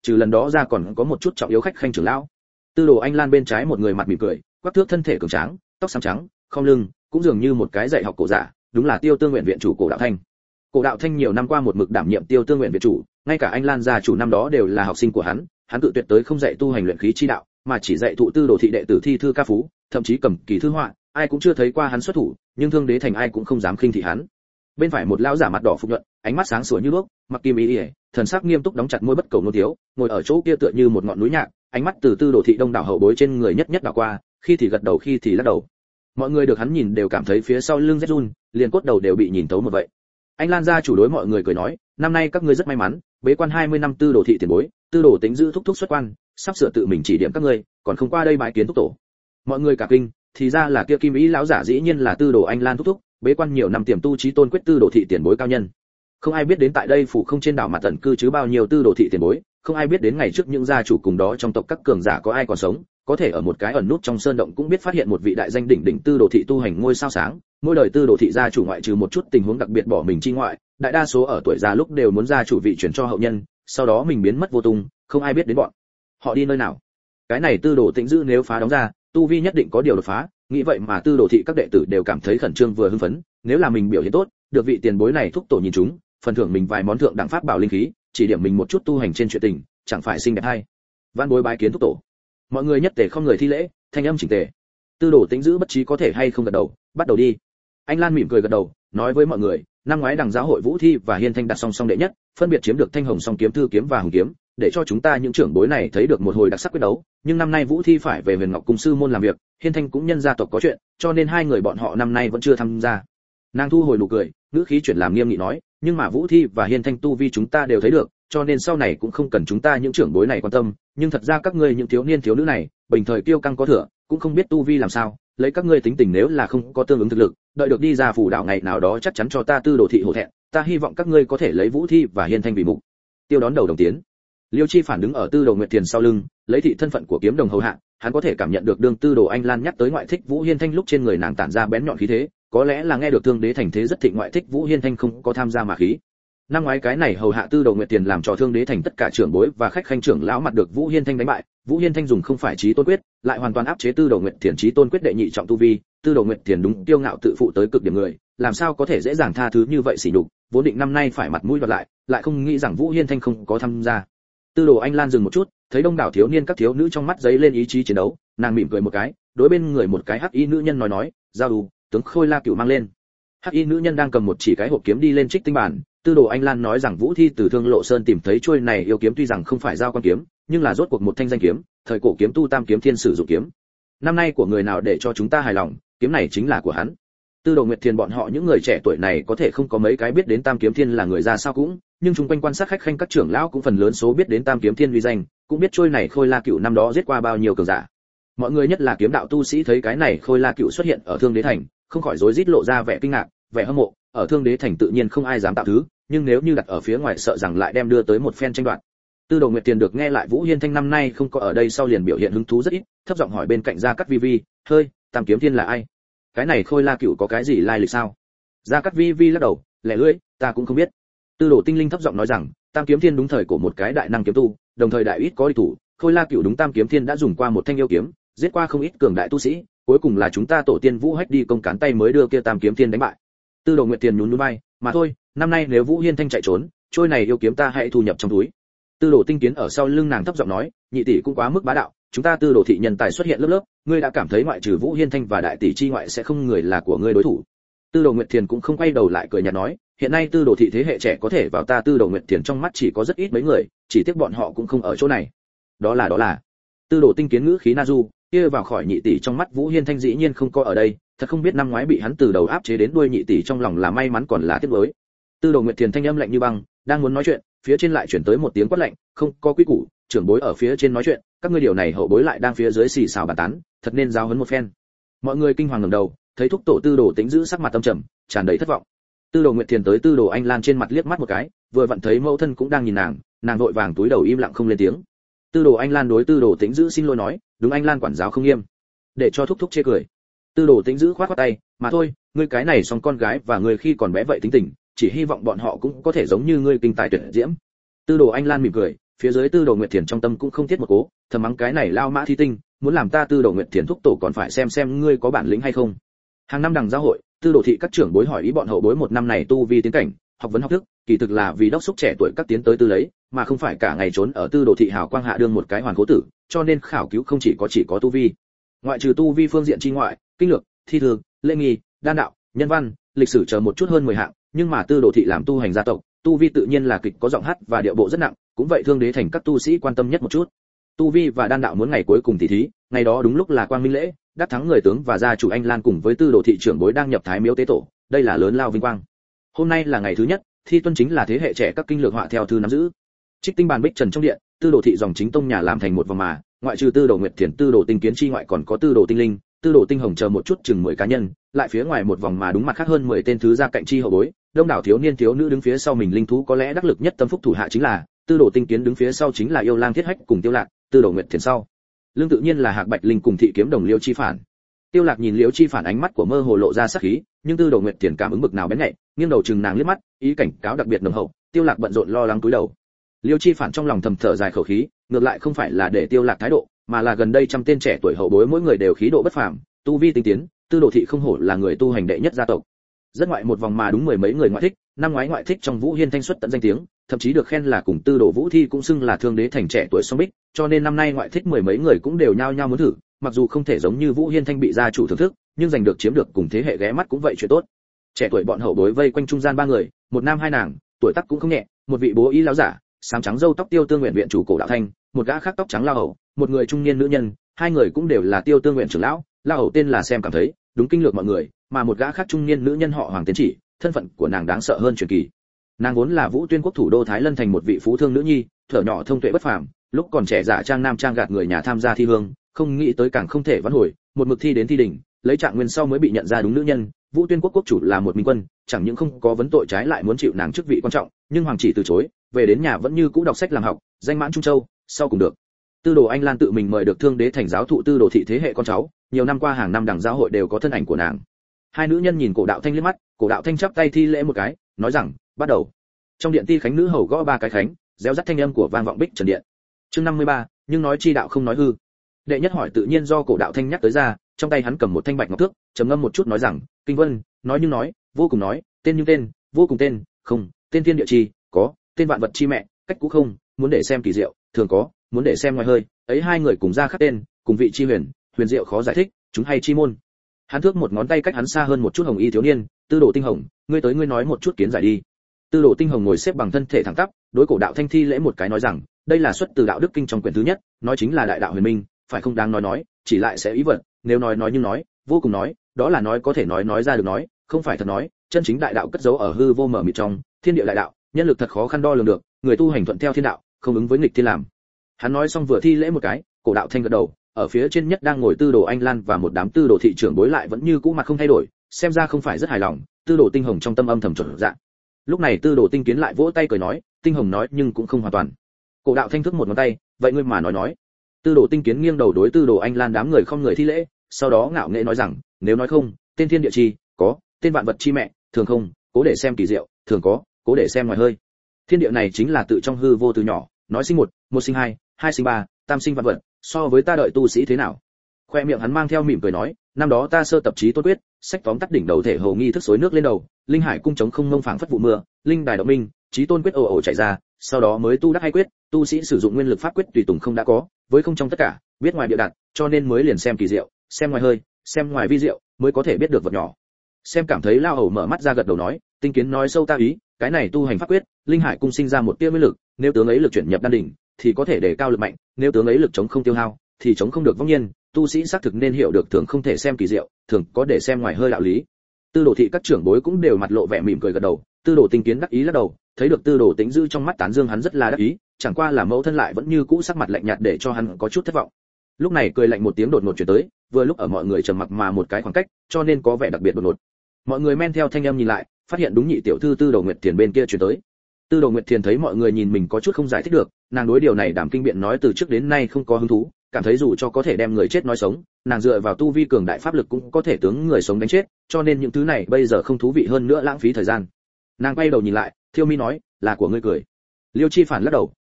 trừ lần đó ra còn có một chút trọng yếu khách khanh trưởng lão. Tư đồ Anh Lan bên trái một người mặt mỉm cười, quắc thước thân thể cường tráng, tóc xám trắng, không lưng, cũng dường như một cái dạy học cổ giả, đúng là Tiêu Tương Nguyện viện chủ Cổ Đạo Thanh. Cổ Đạo Thanh nhiều năm qua một mực đảm nhiệm Tiêu Tương Nguyện viện chủ, ngay cả Anh Lan gia chủ năm đó đều là học sinh của hắn, hắn tự tuyệt tới không dạy tu hành luyện khí chi đạo, mà chỉ dạy thụ tư đồ thị đệ tử thi thư ca phú, thậm chí cầm kỳ thư họa, ai cũng chưa thấy qua hắn xuất thủ, nhưng Thương Đế thành ai cũng không dám khinh thị hắn. Bên phải một lão giả mặt đỏ phục nhuận, ánh mắt sáng sủa như đuốc, mặc kim y, thần sắc nghiêm túc đóng chặt môi bất cầu nô thiếu, ngồi ở chỗ kia tựa như một ngọn núi nhạc, ánh mắt từ tư đồ thị đông đảo hậu bối trên người nhất nhất đảo qua, khi thì gật đầu khi thì lắc đầu. Mọi người được hắn nhìn đều cảm thấy phía sau lưng rét run, liền cốt đầu đều bị nhìn tấu một vậy. Anh Lan gia chủ đối mọi người cười nói, năm nay các ngươi rất may mắn, bế quan hai mươi năm tư đồ thị tiền bối, tư đồ tính giữ thúc thúc xuất quan, sắp sửa tự mình chỉ điểm các ngươi, còn không qua đây bái kiến thúc tổ. Mọi người cả kinh, thì ra là kia kim ý lão giả dĩ nhiên là tư đồ Anh Lan thúc thúc, bế quan nhiều năm tiềm tu chí tôn quyết tư đồ thị tiền bối cao nhân. Không ai biết đến tại đây phủ không trên đảo mặt tận cư chứ bao nhiêu tư đồ thị tiền bối, không ai biết đến ngày trước những gia chủ cùng đó trong tộc các cường giả có ai còn sống, có thể ở một cái ẩn nút trong sơn động cũng biết phát hiện một vị đại danh đỉnh đỉnh tư đồ thị tu hành ngôi sao sáng, mỗi đời tư đồ thị gia chủ ngoại trừ một chút tình huống đặc biệt bỏ mình chi ngoại, đại đa số ở tuổi già lúc đều muốn gia chủ vị chuyển cho hậu nhân, sau đó mình biến mất vô tung, không ai biết đến bọn họ đi nơi nào. Cái này tư đồ tĩnh dữ nếu phá đóng ra, tu vi nhất định có điều đột phá, nghĩ vậy mà tư đồ thị các đệ tử đều cảm thấy khẩn trương vừa hưng phấn, nếu là mình biểu hiện tốt, được vị tiền bối này thúc tổ nhìn chúng, phần thưởng mình vài món thượng đẳng pháp bảo linh khí, chỉ điểm mình một chút tu hành trên chuyện tình, chẳng phải xinh đẹp hay. Văn bối bái kiến thúc tổ. Mọi người nhất tề không người thi lễ, thanh âm chỉnh tề. Tư đồ tĩnh giữ bất trí có thể hay không gật đầu, bắt đầu đi. Anh Lan mỉm cười gật đầu, nói với mọi người, năm ngoái đằng giáo hội Vũ Thi và Hiên Thanh đặt song song đệ nhất, phân biệt chiếm được Thanh Hồng song kiếm thư kiếm và hồng kiếm, để cho chúng ta những trưởng bối này thấy được một hồi đặc sắc quyết đấu, nhưng năm nay Vũ Thi phải về Huyền Ngọc cung sư môn làm việc, Hiên Thanh cũng nhân gia tộc có chuyện, cho nên hai người bọn họ năm nay vẫn chưa tham gia. Nàng thu hồi nụ cười, ngữ khí chuyển làm nghiêm nghị nói, nhưng mà Vũ Thi và Hiên Thanh tu vi chúng ta đều thấy được, cho nên sau này cũng không cần chúng ta những trưởng bối này quan tâm, nhưng thật ra các ngươi những thiếu niên thiếu nữ này, bình thời kiêu căng có thừa, cũng không biết tu vi làm sao, lấy các ngươi tính tình nếu là không có tương ứng thực lực, đợi được đi ra phủ đạo ngày nào đó chắc chắn cho ta tư đồ thị hổ thẹn, ta hy vọng các ngươi có thể lấy Vũ Thi và Hiên Thanh vì mục tiêu đón đầu đồng tiến. Liêu Chi Phản đứng ở tư đồ Nguyệt Tiền sau lưng, lấy thị thân phận của kiếm đồng hầu hạ, hắn có thể cảm nhận được đương tư đồ Anh Lan nhắc tới ngoại thích Vũ Hiên Thanh lúc trên người nàng tản ra bén nhọn khí thế, có lẽ là nghe được Thương Đế thành thế rất thịnh ngoại thích Vũ Hiên Thanh không có tham gia mà khí. Năm ngoái cái này hầu hạ tư đồ Nguyệt Tiền làm cho Thương Đế thành tất cả trưởng bối và khách khanh trưởng lão mặt được Vũ Hiên Thanh đánh bại, Vũ Hiên Thanh dùng không phải chí tôn quyết, lại hoàn toàn áp chế tư đồ Nguyệt Tiền chí tôn quyết đệ nhị trọng tu vi, tư đồ Nguyệt Tiền đúng tiêu ngạo tự phụ tới cực điểm người, làm sao có thể dễ dàng tha thứ như vậy xỉ nhục, vốn định năm nay phải mặt mũi đoạt lại, lại không nghĩ rằng Vũ Hiên Thanh không có tham gia. Tư đồ Anh Lan dừng một chút, thấy đông đảo thiếu niên các thiếu nữ trong mắt giấy lên ý chí chiến đấu, nàng mỉm cười một cái, đối bên người một cái hắc y nữ nhân nói nói, giao đủ, tướng Khôi La Cửu mang lên. Hắc y nữ nhân đang cầm một chỉ cái hộp kiếm đi lên trích tinh bản, tư đồ Anh Lan nói rằng Vũ Thi từ Thương Lộ Sơn tìm thấy chuôi này yêu kiếm tuy rằng không phải giao quan kiếm, nhưng là rốt cuộc một thanh danh kiếm, thời cổ kiếm tu Tam kiếm thiên sử dụng kiếm. Năm nay của người nào để cho chúng ta hài lòng, kiếm này chính là của hắn. Tư đồ Nguyệt Thiên bọn họ những người trẻ tuổi này có thể không có mấy cái biết đến Tam kiếm thiên là người ra sao cũng, nhưng chung quanh quan sát khách khanh các trưởng lão cũng phần lớn số biết đến Tam kiếm thiên uy danh, cũng biết trôi này Khôi La Cửu năm đó giết qua bao nhiêu cường giả. Mọi người nhất là kiếm đạo tu sĩ thấy cái này Khôi La Cửu xuất hiện ở Thương Đế thành, không khỏi rối rít lộ ra vẻ kinh ngạc, vẻ hâm mộ, ở Thương Đế thành tự nhiên không ai dám tạo thứ, nhưng nếu như đặt ở phía ngoài sợ rằng lại đem đưa tới một phen tranh đoạt. Tư đồ Nguyệt Tiền được nghe lại Vũ Hiên Thanh năm nay không có ở đây sau liền biểu hiện hứng thú rất ít, thấp giọng hỏi bên cạnh Gia Cát Vi Vi, "Hơi, Tam kiếm thiên là ai? Cái này Khôi La Cửu có cái gì lai lịch sao?" Gia Cát Vi Vi lắc đầu, lẻ lưỡi, "Ta cũng không biết." Tư đồ Tinh Linh thấp giọng nói rằng, Tam kiếm thiên đúng thời của một cái đại năng kiếm tu, đồng thời đại ít có địch thủ, Khôi La Cửu đúng Tam kiếm thiên đã dùng qua một thanh yêu kiếm, giết qua không ít cường đại tu sĩ, cuối cùng là chúng ta tổ tiên Vũ Hách đi công cán tay mới đưa kia Tam kiếm thiên đánh bại. Tư đồ Nguyệt Tiền nhún nhún vai, "Mà thôi, năm nay nếu Vũ Hiên Thanh chạy trốn, trôi này yêu kiếm ta hãy thu nhập trong túi." Tư đồ Tinh Kiến ở sau lưng nàng thấp giọng nói, "Nhị tỷ cũng quá mức bá đạo, chúng ta tư đồ thị nhân tài xuất hiện lớp lớp, ngươi đã cảm thấy ngoại trừ Vũ Hiên Thanh và đại tỷ chi ngoại sẽ không người là của ngươi đối thủ." Tư đồ Nguyệt Thiền cũng không quay đầu lại cười nhạt nói, "Hiện nay tư đồ thị thế hệ trẻ có thể vào ta tư đồ Nguyệt Thiền trong mắt chỉ có rất ít mấy người, chỉ tiếc bọn họ cũng không ở chỗ này." Đó là đó là. Tư đồ Tinh Kiến ngữ khí na du, kia vào khỏi nhị tỷ trong mắt Vũ Hiên Thanh dĩ nhiên không có ở đây, thật không biết năm ngoái bị hắn từ đầu áp chế đến đuôi nhị tỷ trong lòng là may mắn còn là tiếc nuối. Tư đồ Nguyệt Thiền thanh âm lạnh như băng, đang muốn nói chuyện, phía trên lại chuyển tới một tiếng quát lạnh, "Không, có quy củ, trưởng bối ở phía trên nói chuyện, các ngươi điều này hậu bối lại đang phía dưới xì xào bàn tán, thật nên giáo huấn một phen." Mọi người kinh hoàng ngẩng đầu, thấy thúc tổ tư đồ Tĩnh giữ sắc mặt tâm trầm, tràn đầy thất vọng. Tư đồ Nguyệt Thiền tới tư đồ Anh Lan trên mặt liếc mắt một cái, vừa vặn thấy mẫu thân cũng đang nhìn nàng, nàng vội vàng túi đầu im lặng không lên tiếng. Tư đồ Anh Lan đối tư đồ Tĩnh giữ xin lỗi nói, "Đúng Anh Lan quản giáo không nghiêm." Để cho thúc thúc chê cười. Tư đồ Tĩnh giữ khoát khoát tay, "Mà thôi, ngươi cái này xong con gái và người khi còn bé vậy tính tình, chỉ hy vọng bọn họ cũng có thể giống như ngươi kinh tài tuyệt diễm." Tư đồ Anh Lan mỉm cười, phía dưới Tư Đồ Nguyệt Thiền trong tâm cũng không thiết một cố, thầm mắng cái này lao mã thi tinh, muốn làm ta Tư Đồ Nguyệt Thiền thúc tổ còn phải xem xem ngươi có bản lĩnh hay không. Hàng năm đằng giáo hội, Tư Đồ thị các trưởng bối hỏi ý bọn hậu bối một năm này tu vi tiến cảnh, học vấn học thức, kỳ thực là vì đốc xúc trẻ tuổi các tiến tới tư lấy, mà không phải cả ngày trốn ở Tư Đồ thị hào quang hạ đương một cái hoàn cố tử, cho nên khảo cứu không chỉ có chỉ có tu vi. Ngoại trừ tu vi phương diện chi ngoại, kinh lược, thi thư, lễ nghi, đan đạo, nhân văn, lịch sử chờ một chút hơn mười hạng, nhưng mà Tư Đồ thị làm tu hành gia tộc, tu vi tự nhiên là kịch có giọng hát và điệu bộ rất nặng, cũng vậy thương đế thành các tu sĩ quan tâm nhất một chút. Tu vi và đan đạo muốn ngày cuối cùng tỷ thí, ngày đó đúng lúc là quang minh lễ, đắc thắng người tướng và gia chủ Anh Lan cùng với Tư Đồ thị trưởng bối đang nhập thái miếu tế tổ, đây là lớn lao vinh quang. Hôm nay là ngày thứ nhất, thi tuân chính là thế hệ trẻ các kinh lược họa theo thư nắm giữ. Trích tinh bàn bích trần trong điện, Tư Đồ thị dòng chính tông nhà làm thành một vòng mà, ngoại trừ Tư Đồ Nguyệt Thiền, Tư Đồ Tinh Kiến chi ngoại còn có Tư Đồ Tinh Linh, Tư Đồ Tinh Hồng chờ một chút chừng mười cá nhân, lại phía ngoài một vòng mà đúng mặt khác hơn mười tên thứ gia cạnh chi hậu bối, đông đảo thiếu niên thiếu nữ đứng phía sau mình linh thú có lẽ đắc lực nhất tâm phúc thủ hạ chính là Tư Đồ Tinh Kiến, đứng phía sau chính là yêu lang Thiết Hách cùng Tiêu Lạc, Tư Đồ Nguyệt Thiền sau lương tự nhiên là Hạc Bạch Linh cùng thị kiếm đồng Liêu Chi Phản. Tiêu Lạc nhìn Liêu Chi Phản ánh mắt của mơ hồ lộ ra sát khí, nhưng Tư Đồ Nguyệt Thiền cảm ứng bực nào bén nhạy, nghiêng đầu chừng nàng liếc mắt, ý cảnh cáo đặc biệt nồng hậu. Tiêu Lạc bận rộn lo lắng cúi đầu. Liêu Chi Phản trong lòng thầm thở dài khẩu khí, ngược lại không phải là để Tiêu Lạc thái độ, mà là gần đây trăm tên trẻ tuổi hậu bối mỗi người đều khí độ bất phàm, tu vi tinh tiến, Tư Đồ thị không hổ là người tu hành đệ nhất gia tộc. Rất ngoại một vòng mà đúng mười mấy người ngoại thích, năm ngoái ngoại thích trong Vũ Hiên Thanh xuất tận danh tiếng, thậm chí được khen là cùng Tư Đồ Vũ Thi cũng xưng là thương đế thành trẻ tuổi song bích, cho nên năm nay ngoại thích mười mấy người cũng đều nhao nhao muốn thử, mặc dù không thể giống như Vũ Hiên Thanh bị gia chủ thưởng thức, nhưng giành được chiếm được cùng thế hệ ghé mắt cũng vậy chuyện tốt. Trẻ tuổi bọn hậu bối vây quanh trung gian ba người, một nam hai nàng, tuổi tác cũng không nhẹ, một vị bố y lão giả, xám trắng râu tóc Tiêu Tương Nguyện viện chủ Cổ Đạo Thanh, một gã khác tóc trắng lao hậu, một người trung niên nữ nhân, hai người cũng đều là Tiêu Tương Nguyện trưởng lão, lao hậu tên là Xem cảm thấy, đúng kinh lược mọi người, mà một gã khác trung niên nữ nhân họ Hoàng Tiến Chỉ, thân phận của nàng đáng sợ hơn truyền kỳ. Nàng vốn là Vũ Tuyên quốc thủ đô Thái Lân thành một vị phú thương nữ nhi, thở nhỏ thông tuệ bất phàm, lúc còn trẻ giả trang nam trang gạt người nhà tham gia thi hương, không nghĩ tới càng không thể vãn hồi, một mực thi đến thi đỉnh, lấy trạng nguyên sau mới bị nhận ra đúng nữ nhân. Vũ Tuyên quốc quốc chủ là một minh quân, chẳng những không có vấn tội trái lại muốn chịu nàng chức vị quan trọng, nhưng Hoàng Chỉ từ chối, về đến nhà vẫn như cũ đọc sách làm học, danh mãn Trung Châu, sau cùng được Tư Đồ Anh Lan tự mình mời được thương đế thành giáo thụ Tư Đồ thị thế hệ con cháu, nhiều năm qua hàng năm đảng giáo hội đều có thân ảnh của nàng. Hai nữ nhân nhìn Cổ Đạo Thanh liếc mắt, Cổ Đạo Thanh chắp tay thi lễ một cái, nói rằng, bắt đầu. Trong điện ti khánh nữ hầu gõ ba cái khánh, réo rắt thanh âm của vang vọng bích trần điện. Chương năm mươi ba, nhưng nói chi đạo không nói hư. Đệ nhất hỏi tự nhiên do Cổ Đạo Thanh nhắc tới ra, trong tay hắn cầm một thanh bạch ngọc thước, trầm ngâm một chút nói rằng, kinh vân, nói nhưng nói, vô cùng nói, tên như tên, vô cùng tên, không, tên thiên địa chi, có, tên vạn vật chi mẹ, cách cũ không, muốn để xem kỳ diệu, thường có, muốn để xem ngoài hơi, ấy hai người cùng ra khắc tên, cùng vị chi huyền, huyền diệu khó giải thích, chúng hay chi môn. Hắn thước một ngón tay cách hắn xa hơn một chút hồng y thiếu niên, Tư Đồ Tinh Hồng, ngươi tới ngươi nói một chút kiến giải đi. Tư Đồ Tinh Hồng ngồi xếp bằng thân thể thẳng tắp, đối Cổ Đạo Thanh thi lễ một cái nói rằng, đây là xuất từ đạo đức kinh trong quyển thứ nhất, nói chính là đại đạo huyền minh, phải không đáng nói nói, chỉ lại sẽ ý vật, nếu nói nói như nói, vô cùng nói, đó là nói có thể nói nói ra được nói, không phải thật nói, chân chính đại đạo cất giấu ở hư vô mở mịt trong, thiên địa đại đạo, nhân lực thật khó khăn đo lường được, người tu hành thuận theo thiên đạo, không ứng với nghịch thiên làm. Hắn nói xong vừa thi lễ một cái, Cổ Đạo Thanh gật đầu, ở phía trên nhất đang ngồi Tư Đồ Anh Lan và một đám Tư Đồ thị trưởng bối lại vẫn như cũ mặt không thay đổi, xem ra không phải rất hài lòng. Tư Đồ Tinh Hồng trong tâm âm thầm chuẩn dạ. Lúc này Tư Đồ Tinh Kiến lại vỗ tay cười nói, Tinh Hồng nói nhưng cũng không hoàn toàn. Cổ Đạo Thanh thức một ngón tay, vậy ngươi mà nói nói. Tư Đồ Tinh Kiến nghiêng đầu đối Tư Đồ Anh Lan đám người không người thi lễ, sau đó ngạo nghễ nói rằng, nếu nói không, tên thiên địa chi, có, tên vạn vật chi mẹ, thường không, cố để xem kỳ diệu, thường có, cố để xem ngoài hơi. Thiên địa này chính là tự trong hư vô từ nhỏ, nói sinh một, một sinh hai, hai sinh ba, tam sinh vạn vật, so với ta đợi tu sĩ thế nào. Khoe miệng hắn mang theo mỉm cười nói, năm đó ta sơ tập chí tôn quyết, sách tóm tắt đỉnh đầu thể hồ nghi thức xối nước lên đầu, linh hải cung chống không ngông phảng phất vụ mưa, linh đài động minh, chí tôn quyết ồ ồ chạy ra, sau đó mới tu đắc hay quyết, tu sĩ sử dụng nguyên lực pháp quyết tùy tùng không đã có, với không trong tất cả, biết ngoài bịa đặt, cho nên mới liền xem kỳ diệu, xem ngoài hơi, xem ngoài vi diệu, mới có thể biết được vật nhỏ. Xem cảm thấy lao hầu mở mắt ra gật đầu nói, Tinh Kiến nói sâu ta ý, cái này tu hành pháp quyết, linh hải cung sinh ra một tia nguyên lực, nếu tướng ấy lực chuyển nhập đan đỉnh, thì có thể đề cao lực mạnh, nếu tướng ấy lực chống không tiêu hao, thì chống không được vong nhiên, tu sĩ xác thực nên hiểu được thường không thể xem kỳ diệu, thường có để xem ngoài hơi đạo lý. Tư Đồ thị các trưởng bối cũng đều mặt lộ vẻ mỉm cười gật đầu, Tư Đồ Tinh Kiến đắc ý lắc đầu, thấy được Tư Đồ Tĩnh Dư trong mắt tán dương hắn rất là đắc ý, chẳng qua là mẫu thân lại vẫn như cũ sắc mặt lạnh nhạt để cho hắn có chút thất vọng. Lúc này cười lạnh một tiếng đột ngột truyền tới, vừa lúc ở mọi người trầm mặc mà một cái khoảng cách, cho nên có vẻ đặc biệt đột ngột. Mọi người men theo thanh âm nhìn lại, phát hiện đúng nhị tiểu thư Tư Đồ Nguyệt Thiền bên kia truyền tới. Tư Đồ Nguyệt Thiền thấy mọi người nhìn mình có chút không giải thích được, nàng đối điều này đảm kinh biện nói từ trước đến nay không có hứng thú, cảm thấy dù cho có thể đem người chết nói sống, nàng dựa vào tu vi cường đại pháp lực cũng có thể tướng người sống đánh chết, cho nên những thứ này bây giờ không thú vị hơn nữa lãng phí thời gian. Nàng quay đầu nhìn lại, Thiêu Mi nói, là của ngươi cười. Liêu Chi Phản lắc đầu,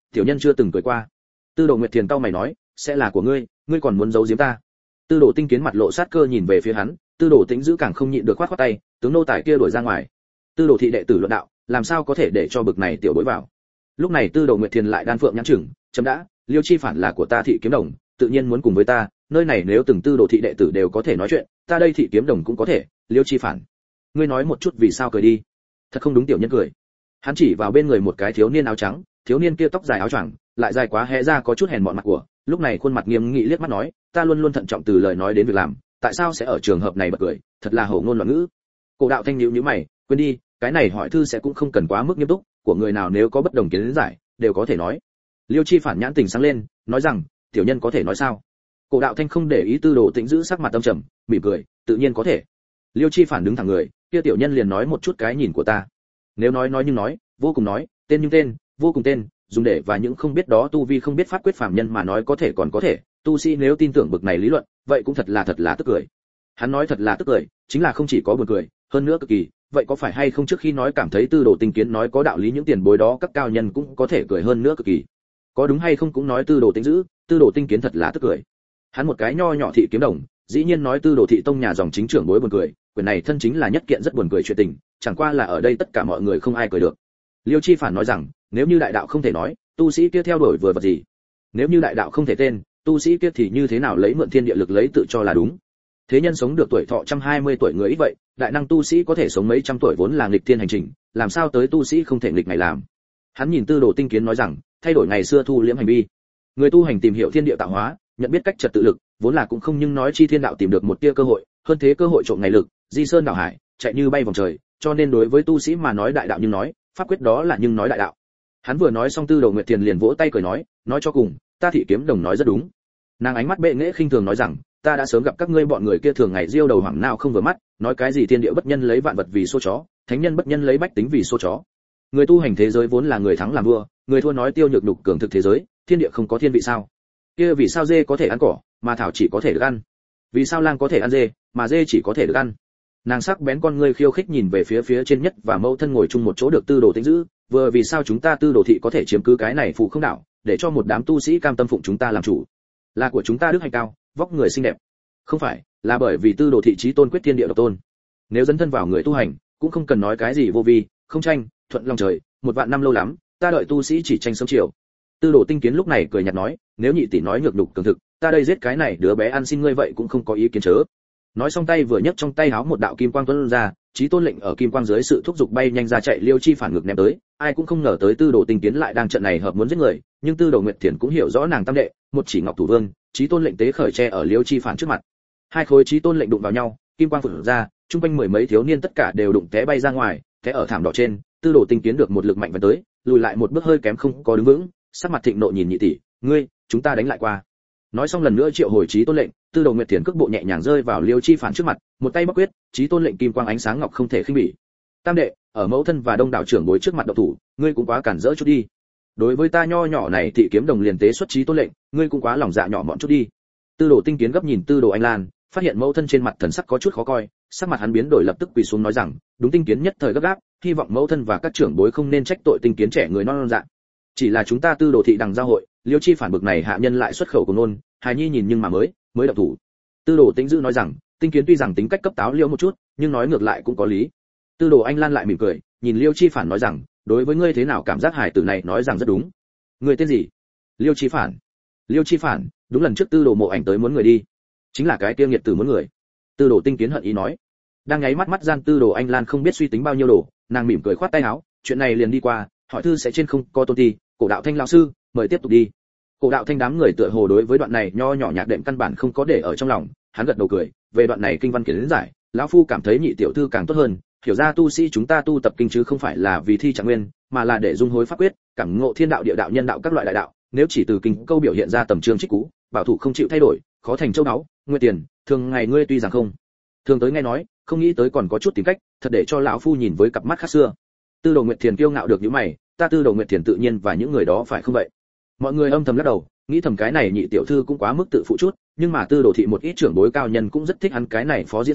tiểu nhân chưa từng cười qua. Tư Đồ Nguyệt Thiền cau mày nói, sẽ là của ngươi, ngươi còn muốn giấu giếm ta? Tư Đồ Tinh Kiến mặt lộ sát cơ nhìn về phía hắn, Tư Đồ Tĩnh giữ càng không nhịn được khoát khoát tay, tướng nô tài kia đuổi ra ngoài. Tư Đồ thị đệ tử luận đạo, làm sao có thể để cho bực này tiểu bối vào? Lúc này Tư Đồ Nguyệt Thiền lại đan phượng nhãn chừng, chấm đã, Liêu Chi Phản là của ta thị kiếm đồng, tự nhiên muốn cùng với ta, nơi này nếu từng Tư Đồ thị đệ tử đều có thể nói chuyện, ta đây thị kiếm đồng cũng có thể, Liêu Chi Phản, ngươi nói một chút vì sao cười đi? Thật không đúng tiểu nhân cười. Hắn chỉ vào bên người một cái thiếu niên áo trắng, thiếu niên kia tóc dài áo choàng, lại dài quá hé ra có chút hèn mọn mặt của, lúc này khuôn mặt nghiêm nghị liếc mắt nói, ta luôn luôn thận trọng từ lời nói đến việc làm, tại sao sẽ ở trường hợp này bật cười, thật là hổ ngôn loạn ngữ. Cổ Đạo Thanh nhíu nhíu mày, quên đi, cái này hỏi thư sẽ cũng không cần quá mức nghiêm túc, của người nào nếu có bất đồng kiến giải, đều có thể nói. Liêu Chi Phản nhãn tình sáng lên, nói rằng, tiểu nhân có thể nói sao? Cổ Đạo Thanh không để ý Tư Đồ Tĩnh giữ sắc mặt tâm trầm, mỉm cười, tự nhiên có thể. Liêu Chi Phản đứng thẳng người, kia tiểu nhân liền nói một chút cái nhìn của ta. Nếu nói nói nhưng nói, vô cùng nói, tên nhưng tên, vô cùng tên, dùng để và những không biết đó tu vi không biết pháp quyết phàm nhân mà nói có thể còn có thể, tu sĩ nếu tin tưởng bực này lý luận, vậy cũng thật là thật là tức cười. Hắn nói thật là tức cười, chính là không chỉ có buồn cười, hơn nữa cực kỳ, vậy có phải hay không trước khi nói cảm thấy Tư Đồ Tinh Kiến nói có đạo lý những tiền bối đó các cao nhân cũng có thể cười hơn nữa cực kỳ. Có đúng hay không cũng nói Tư Đồ Tĩnh giữ, Tư Đồ Tinh Kiến thật là tức cười. Hắn một cái nho nhỏ thị kiếm đồng, dĩ nhiên nói Tư Đồ thị tông nhà dòng chính trưởng bối buồn cười, quyền này thân chính là nhất kiện rất buồn cười chuyện tình, chẳng qua là ở đây tất cả mọi người không ai cười được. Liêu Chi Phản nói rằng, nếu như đại đạo không thể nói, tu sĩ kia theo đuổi vừa vật gì? Nếu như đại đạo không thể tên, tu sĩ kia thì như thế nào lấy mượn thiên địa lực lấy tự cho là đúng? Thế nhân sống được tuổi thọ một trăm hai mươi tuổi người ít vậy, đại năng tu sĩ có thể sống mấy trăm tuổi vốn là nghịch thiên hành trình, làm sao tới tu sĩ không thể nghịch ngày làm? Hắn nhìn Tư Đồ Tinh Kiến nói rằng, thay đổi ngày xưa thu liễm hành vi. Người tu hành tìm hiểu thiên địa tạo hóa, nhận biết cách trật tự lực, vốn là cũng không nhưng nói chi thiên đạo tìm được một tia cơ hội, hơn thế cơ hội trộm ngày lực, di sơn đảo hải, chạy như bay vòng trời, cho nên đối với tu sĩ mà nói đại đạo nhưng nói, pháp quyết đó là nhưng nói đại đạo. Hắn vừa nói xong Tư Đồ Nguyệt Thiền liền vỗ tay cười nói, nói cho cùng, ta thị kiếm đồng nói rất đúng. Nàng ánh mắt bệ nghệ khinh thường nói rằng, ta đã sớm gặp các ngươi bọn người kia thường ngày diêu đầu hoảng nào không vừa mắt, nói cái gì thiên địa bất nhân lấy vạn vật vì số chó, thánh nhân bất nhân lấy bách tính vì số chó. Người tu hành thế giới vốn là người thắng làm vua, người thua nói tiêu nhược nhục cường thực thế giới, thiên địa không có thiên vị sao? Kia vì sao dê có thể ăn cỏ, mà thảo chỉ có thể được ăn? Vì sao lang có thể ăn dê, mà dê chỉ có thể được ăn? Nàng sắc bén con ngươi khiêu khích nhìn về phía phía trên nhất và mẫu thân ngồi chung một chỗ được Tư Đồ Tĩnh giữ, vừa vì sao chúng ta Tư Đồ thị có thể chiếm cứ cái này phụ không đảo, để cho một đám tu sĩ cam tâm phụng chúng ta làm chủ? Là của chúng ta đức hạnh cao, vóc người xinh đẹp. Không phải, là bởi vì Tư Đồ thị chí tôn quyết thiên địa độc tôn. Nếu dấn thân vào người tu hành, cũng không cần nói cái gì vô vi, không tranh, thuận lòng trời, một vạn năm lâu lắm, ta đợi tu sĩ chỉ tranh sớm chiều. Tư Đồ Tinh Kiến lúc này cười nhạt nói, nếu nhị tỷ nói nhược nhục cường thực, ta đây giết cái này đứa bé ăn xin ngươi vậy cũng không có ý kiến chớ. Nói xong tay vừa nhấc trong tay háo một đạo kim quang tuôn ra, chí tôn lệnh ở kim quang dưới sự thúc giục bay nhanh ra chạy Liêu Chi Phản ngược ném tới, ai cũng không ngờ tới Tư Đồ Tinh Kiến lại đang trận này hợp muốn giết người, nhưng Tư Đồ Nguyệt Thiền cũng hiểu rõ nàng tam đệ, một chỉ ngọc thủ vương, chí tôn lệnh tế khởi che ở Liêu Chi Phản trước mặt. Hai khối chí tôn lệnh đụng vào nhau, kim quang phụt ra, trung quanh mười mấy thiếu niên tất cả đều đụng té bay ra ngoài, té ở thảm đỏ trên, Tư Đồ Tinh Kiến được một lực mạnh vần tới, lùi lại một bước hơi kém không có đứng vững, sắc mặt thịnh nộ nhìn nhị tỷ, ngươi, chúng ta đánh lại qua. Nói xong lần nữa triệu hồi chí tôn lệnh, Tư Đồ Nguyệt Thiền cước bộ nhẹ nhàng rơi vào Liêu Chi Phản trước mặt, một tay bóc quyết, chí tôn lệnh kim quang ánh sáng ngọc không thể khinh bỉ. Tam đệ, ở mẫu thân và đông đảo trưởng bối trước mặt động thủ, ngươi cũng quá cản rỡ chút đi. Đối với ta nho nhỏ này thị kiếm đồng liền tế xuất chí tôn lệnh, ngươi cũng quá lòng dạ nhỏ mọn chút đi. Tư Đồ Tinh Kiến gấp nhìn Tư Đồ Anh Lan, phát hiện mẫu thân trên mặt thần sắc có chút khó coi, sắc mặt hắn biến đổi lập tức quỳ xuống nói rằng, đúng Tinh Kiến nhất thời gấp gáp, hy vọng mẫu thân và các trưởng bối không nên trách tội Tinh Kiến trẻ người non non dạ. Chỉ là chúng ta Tư Đồ thị đằng giao hội, Liêu Chi Phản bực này hạ nhân lại xuất khẩu của nôn, hài nhi nhìn nhưng mà mới mới động thủ. Tư Đồ Tĩnh Dư nói rằng, Tinh Kiến tuy rằng tính cách cấp táo liêu một chút, nhưng nói ngược lại cũng có lý. Tư Đồ Anh Lan lại mỉm cười, nhìn Liêu Chi Phản nói rằng, đối với ngươi thế nào cảm giác hài tử này nói rằng rất đúng. Ngươi tên gì? Liêu Chi Phản. Liêu Chi Phản, đúng lần trước Tư Đồ Mộ Ảnh tới muốn người đi, chính là cái kia nghiệt tử muốn người. Tư Đồ Tinh Kiến hận ý nói. Đang nháy mắt mắt gian Tư Đồ Anh Lan không biết suy tính bao nhiêu đồ, nàng mỉm cười khoát tay áo, chuyện này liền đi qua, hỏi thư sẽ trên không có tôn ti, Cổ Đạo Thanh lão sư, mời tiếp tục đi. Cổ Đạo Thanh đám người tựa hồ đối với đoạn này nho nhỏ nhạc đệm căn bản không có để ở trong lòng, hắn gật đầu cười, về đoạn này kinh văn kiến giải, lão phu cảm thấy nhị tiểu thư càng tốt hơn, hiểu ra tu sĩ chúng ta tu tập kinh chứ không phải là vì thi trạng nguyên, mà là để dung hối pháp quyết, cảm ngộ thiên đạo địa đạo nhân đạo các loại đại đạo, nếu chỉ từ kinh câu biểu hiện ra tầm chương trích cú, bảo thủ không chịu thay đổi, khó thành châu đáo, nguyên tiền, thường ngày ngươi tuy rằng không, thường tới nghe nói, không nghĩ tới còn có chút tìm cách, thật để cho lão phu nhìn với cặp mắt khác xưa. Tư Đồ Nguyệt Thiền kiêu ngạo được những mày, ta Tư Đồ Nguyệt Thiền tự nhiên và những người đó phải không vậy? Mọi người âm thầm lắc đầu, nghĩ thầm cái này nhị tiểu thư cũng quá mức tự phụ chút, nhưng mà Tư Đồ thị một ít trưởng bối cao nhân cũng rất thích hắn cái này phó diễn xuất,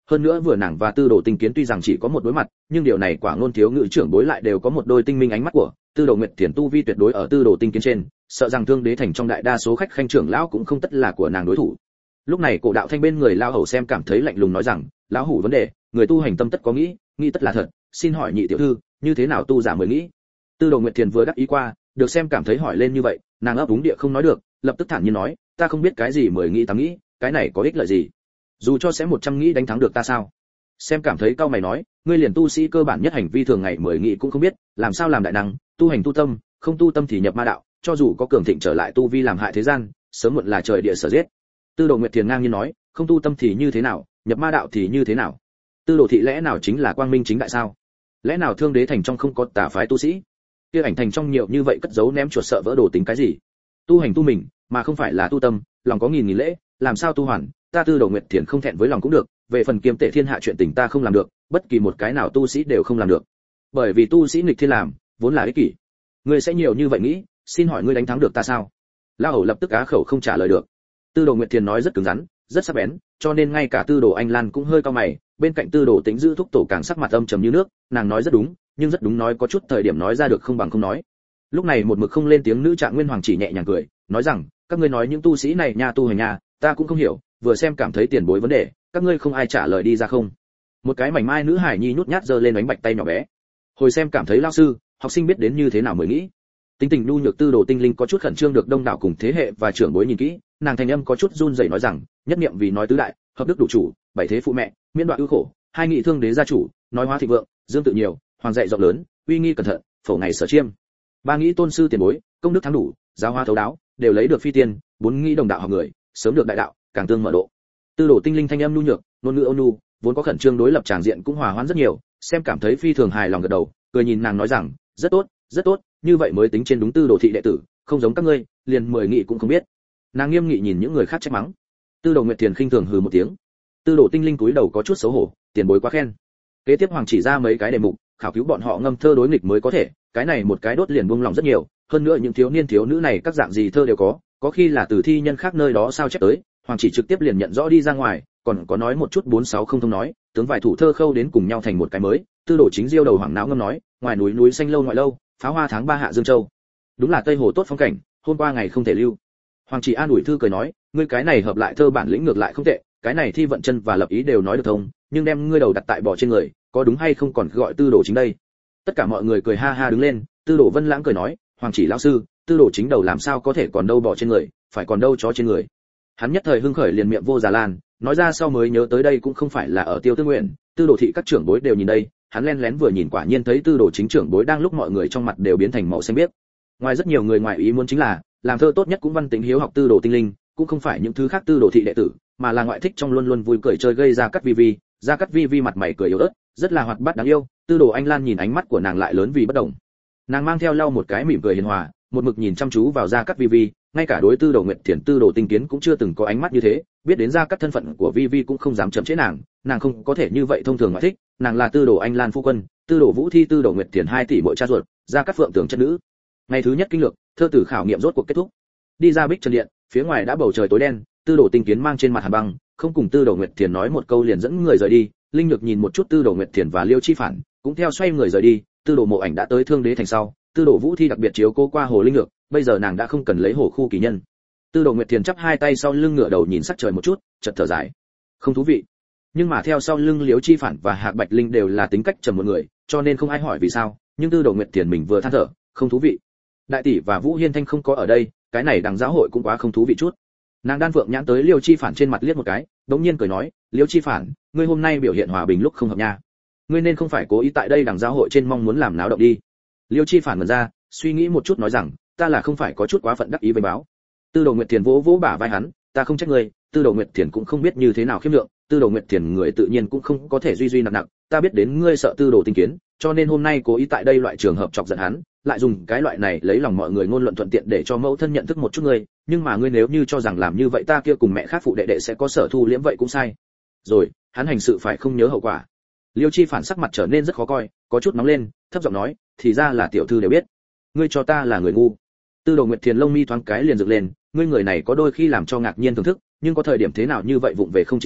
hơn nữa vừa nàng và tư đồ tinh kiến tuy rằng chỉ có một đối mặt, nhưng điều này quả ngôn thiếu ngự trưởng bối lại đều có một đôi tinh minh ánh mắt của tư đồ nguyệt thiền tu vi tuyệt đối ở tư đồ tinh kiến trên, sợ rằng thương đế thành trong đại đa số khách khanh trưởng lão cũng không tất là của nàng đối thủ. Lúc này cổ đạo thanh bên người lao hầu xem cảm thấy lạnh lùng nói rằng, lão hủ vấn đề, người tu hành tâm tất có nghĩ, nghĩ tất là thật, xin hỏi nhị tiểu thư, như thế nào tu giả mới nghĩ? Tư đồ nguyệt thiền vừa đắc ý qua, được xem cảm thấy hỏi lên như vậy, nàng ấp úng địa không nói được, lập tức thản nhiên nói, ta không biết cái gì mười nghĩ tám nghĩ, cái này có ích lợi gì? Dù cho sẽ một trăm nghĩ đánh thắng được ta sao? Xem cảm thấy cao mày nói, ngươi liền tu sĩ cơ bản nhất hành vi thường ngày mười nghĩ cũng không biết, làm sao làm đại năng, tu hành tu tâm, không tu tâm thì nhập ma đạo, cho dù có cường thịnh trở lại tu vi làm hại thế gian, sớm muộn là trời địa sở giết. Tư đồ nguyệt thiền ngang nhiên nói, không tu tâm thì như thế nào, nhập ma đạo thì như thế nào? Tư đồ thị lẽ nào chính là quang minh chính đại sao? Lẽ nào thương đế thành trong không có tà phái tu sĩ? Kia ảnh thành trong nhiều như vậy cất giấu ném chuột sợ vỡ đồ tính cái gì? Tu hành tu mình, mà không phải là tu tâm, lòng có nghìn nghìn lễ, làm sao tu hoàn? Ta tư đồ nguyệt thiền không thẹn với lòng cũng được, về phần kiêm tệ thiên hạ chuyện tình ta không làm được, bất kỳ một cái nào tu sĩ đều không làm được. Bởi vì tu sĩ nghịch thiên làm, vốn là ích kỷ. Ngươi sẽ nhiều như vậy nghĩ, xin hỏi ngươi đánh thắng được ta sao? La Hầu lập tức á khẩu không trả lời được. Tư đồ nguyệt thiền nói rất cứng rắn, rất sắc bén, cho nên ngay cả tư đồ anh lan cũng hơi cau mày, bên cạnh tư đồ tính giữ thúc tổ càng sắc mặt âm trầm như nước, nàng nói rất đúng, nhưng rất đúng nói có chút thời điểm nói ra được không bằng không nói. Lúc này một mực không lên tiếng nữ trạng nguyên hoàng chỉ nhẹ nhàng cười, nói rằng, các ngươi nói những tu sĩ này nha tu hành nha, ta cũng không hiểu, vừa xem cảm thấy tiền bối vấn đề, các ngươi không ai trả lời đi ra không? Một cái mảnh mai nữ hải nhi nhút nhát giơ lên đánh bạch tay nhỏ bé. Hồi xem cảm thấy lao sư, học sinh biết đến như thế nào mới nghĩ. Tính tình nhu nhược tư đồ tinh linh có chút khẩn trương được đông đảo cùng thế hệ và trưởng bối nhìn kỹ, nàng thanh âm có chút run rẩy nói rằng, nhất niệm vì nói tứ đại, hợp đức đủ chủ, bảy thế phụ mẹ, miễn đoạn ưu khổ, hai nghị thương đế gia chủ, nói hóa thịnh vượng, dương tự nhiều, hoàng dạy rộng lớn, uy nghi cẩn thận, phổ ngày sở chiêm. Ba nghĩ tôn sư tiền bối, công đức thắng đủ, giáo hóa thấu đáo, đều lấy được phi tiên, bốn nghĩ đồng đạo học người, sớm được đại đạo, càng tương mở độ. Tư đồ tinh linh thanh âm nhu nhược, ngôn ngữ ôn nhu, vốn có khẩn trương đối lập tràng diện cũng hòa hoãn rất nhiều, xem cảm thấy phi thường hài lòng gật đầu, cười nhìn nàng nói rằng, rất tốt, rất tốt, như vậy mới tính trên đúng tư đồ thị đệ tử, không giống các ngươi, liền mười nghị cũng không biết. Nàng nghiêm nghị nhìn những người khác trách mắng. Tư đồ nguyệt thiền khinh thường hừ một tiếng. Tư đồ tinh linh cúi đầu có chút xấu hổ, tiền bối quá khen. Kế tiếp hoàng chỉ ra mấy cái đề mục, khảo cứu bọn họ ngâm thơ đối nghịch mới có thể, cái này một cái đốt liền buông lòng rất nhiều, hơn nữa những thiếu niên thiếu nữ này các dạng gì thơ đều có, có khi là từ thi nhân khác nơi đó sao chép tới, hoàng chỉ trực tiếp liền nhận rõ đi ra ngoài, còn có nói một chút bốn sáu không thông nói, tướng vài thủ thơ khâu đến cùng nhau thành một cái mới. Tư đồ chính diêu đầu hoàng não ngâm nói, ngoài núi núi xanh lâu ngoại lâu, pháo hoa tháng ba hạ dương châu. Đúng là tây hồ tốt phong cảnh, hôm qua ngày không thể lưu. Hoàng chỉ an ủi thư cười nói, ngươi cái này hợp lại thơ bản lĩnh ngược lại không tệ, cái này thi vận chân và lập ý đều nói được thông, nhưng đem ngươi đầu đặt tại bỏ trên người, có đúng hay không còn gọi tư đồ chính đây. Tất cả mọi người cười ha ha đứng lên, tư đồ vân lãng cười nói, hoàng chỉ lão sư, tư đồ chính đầu làm sao có thể còn đâu bỏ trên người, phải còn đâu chó trên người. Hắn nhất thời hưng khởi liền miệng vô già lan, nói ra sau mới nhớ tới đây cũng không phải là ở tiêu tư nguyện, tư đồ thị các trưởng bối đều nhìn đây, hắn len lén vừa nhìn quả nhiên thấy tư đồ chính trưởng bối đang lúc mọi người trong mặt đều biến thành màu xanh biếc. Ngoài rất nhiều người ngoài ý muốn chính là, làm thơ tốt nhất cũng văn tính hiếu học tư đồ tinh linh, cũng không phải những thứ khác tư đồ thị đệ tử, mà là ngoại thích trong luôn luôn vui cười chơi gây ra cắt vi vi, ra cắt vi vi mặt mày cười yếu ớt, rất là hoạt bát đáng yêu. Tư đồ anh lan nhìn ánh mắt của nàng lại lớn vì bất động, nàng mang theo lau một cái mỉm cười hiền hòa, một mực nhìn chăm chú vào ra cắt vi vi, ngay cả đối tư đồ nguyệt thiền tư đồ tinh kiến cũng chưa từng có ánh mắt như thế, biết đến ra cắt thân phận của vi vi cũng không dám chậm chế nàng, nàng không có thể như vậy thông thường ngoại thích, nàng là tư đồ anh lan phu quân, tư đồ vũ thi tư đồ nguyệt thiền hai tỷ muội cha ruột, ra cắt phượng tưởng chân nữ. Ngày thứ nhất kinh lược, thơ tử khảo nghiệm rốt cuộc kết thúc. Đi ra bích trần điện, phía ngoài đã bầu trời tối đen, tư đồ tinh kiến mang trên mặt hàn băng, không cùng tư đồ nguyệt thiền nói một câu liền dẫn người rời đi. Linh Nhược nhìn một chút tư đồ nguyệt thiền và liêu chi phản, cũng theo xoay người rời đi. Tư đồ mộ ảnh đã tới thương đế thành sau, tư đồ vũ thi đặc biệt chiếu cố qua hồ Linh Nhược, bây giờ nàng đã không cần lấy hồ khu kỳ nhân. Tư đồ nguyệt thiền chắp hai tay sau lưng ngửa đầu nhìn sắc trời một chút, chợt thở dài, không thú vị. Nhưng mà theo sau lưng liêu chi phản và hạc bạch linh đều là tính cách trầm một người, cho nên không ai hỏi vì sao, nhưng tư đồ nguyệt thiền mình vừa than thở, không thú vị. Đại tỷ và Vũ Hiên Thanh không có ở đây, cái này đằng giáo hội cũng quá không thú vị chút. Nàng đan phượng nhãn tới liêu chi phản trên mặt liếc một cái, đống nhiên cười nói, liêu chi phản, ngươi hôm nay biểu hiện hòa bình lúc không hợp nha, ngươi nên không phải cố ý tại đây đằng giáo hội trên mong muốn làm náo động đi. Liêu chi phản ngẩn ra, suy nghĩ một chút nói rằng, ta là không phải có chút quá phận đắc ý với báo. Tư đồ nguyệt thiền vỗ vỗ bả vai hắn, ta không trách ngươi. Tư đồ nguyệt thiền cũng không biết như thế nào khiêm lượng, tư đồ nguyệt thiền người tự nhiên cũng không có thể duy duy nặng nặng, ta biết đến ngươi sợ tư đồ tinh kiến, cho nên hôm nay cố ý tại đây loại trường hợp chọc giận hắn, lại dùng cái loại này lấy lòng mọi người ngôn luận thuận tiện để cho mẫu thân nhận thức một chút ngươi, nhưng mà ngươi nếu như cho rằng làm như vậy ta kia cùng mẹ khác phụ đệ đệ sẽ có sở thu liễm vậy cũng sai. Rồi, hắn hành sự phải không nhớ hậu quả. Liêu chi phản sắc mặt trở nên rất khó coi, có chút nóng lên, thấp giọng nói, thì ra là tiểu thư đều biết, ngươi cho ta là người ngu. Tư đồ nguyệt thiền lông mi thoáng cái liền dựng lên, ngươi người này có đôi khi làm cho ngạc nhiên thưởng thức, nhưng có thời điểm thế nào như vậy vụng về không chịu nổi,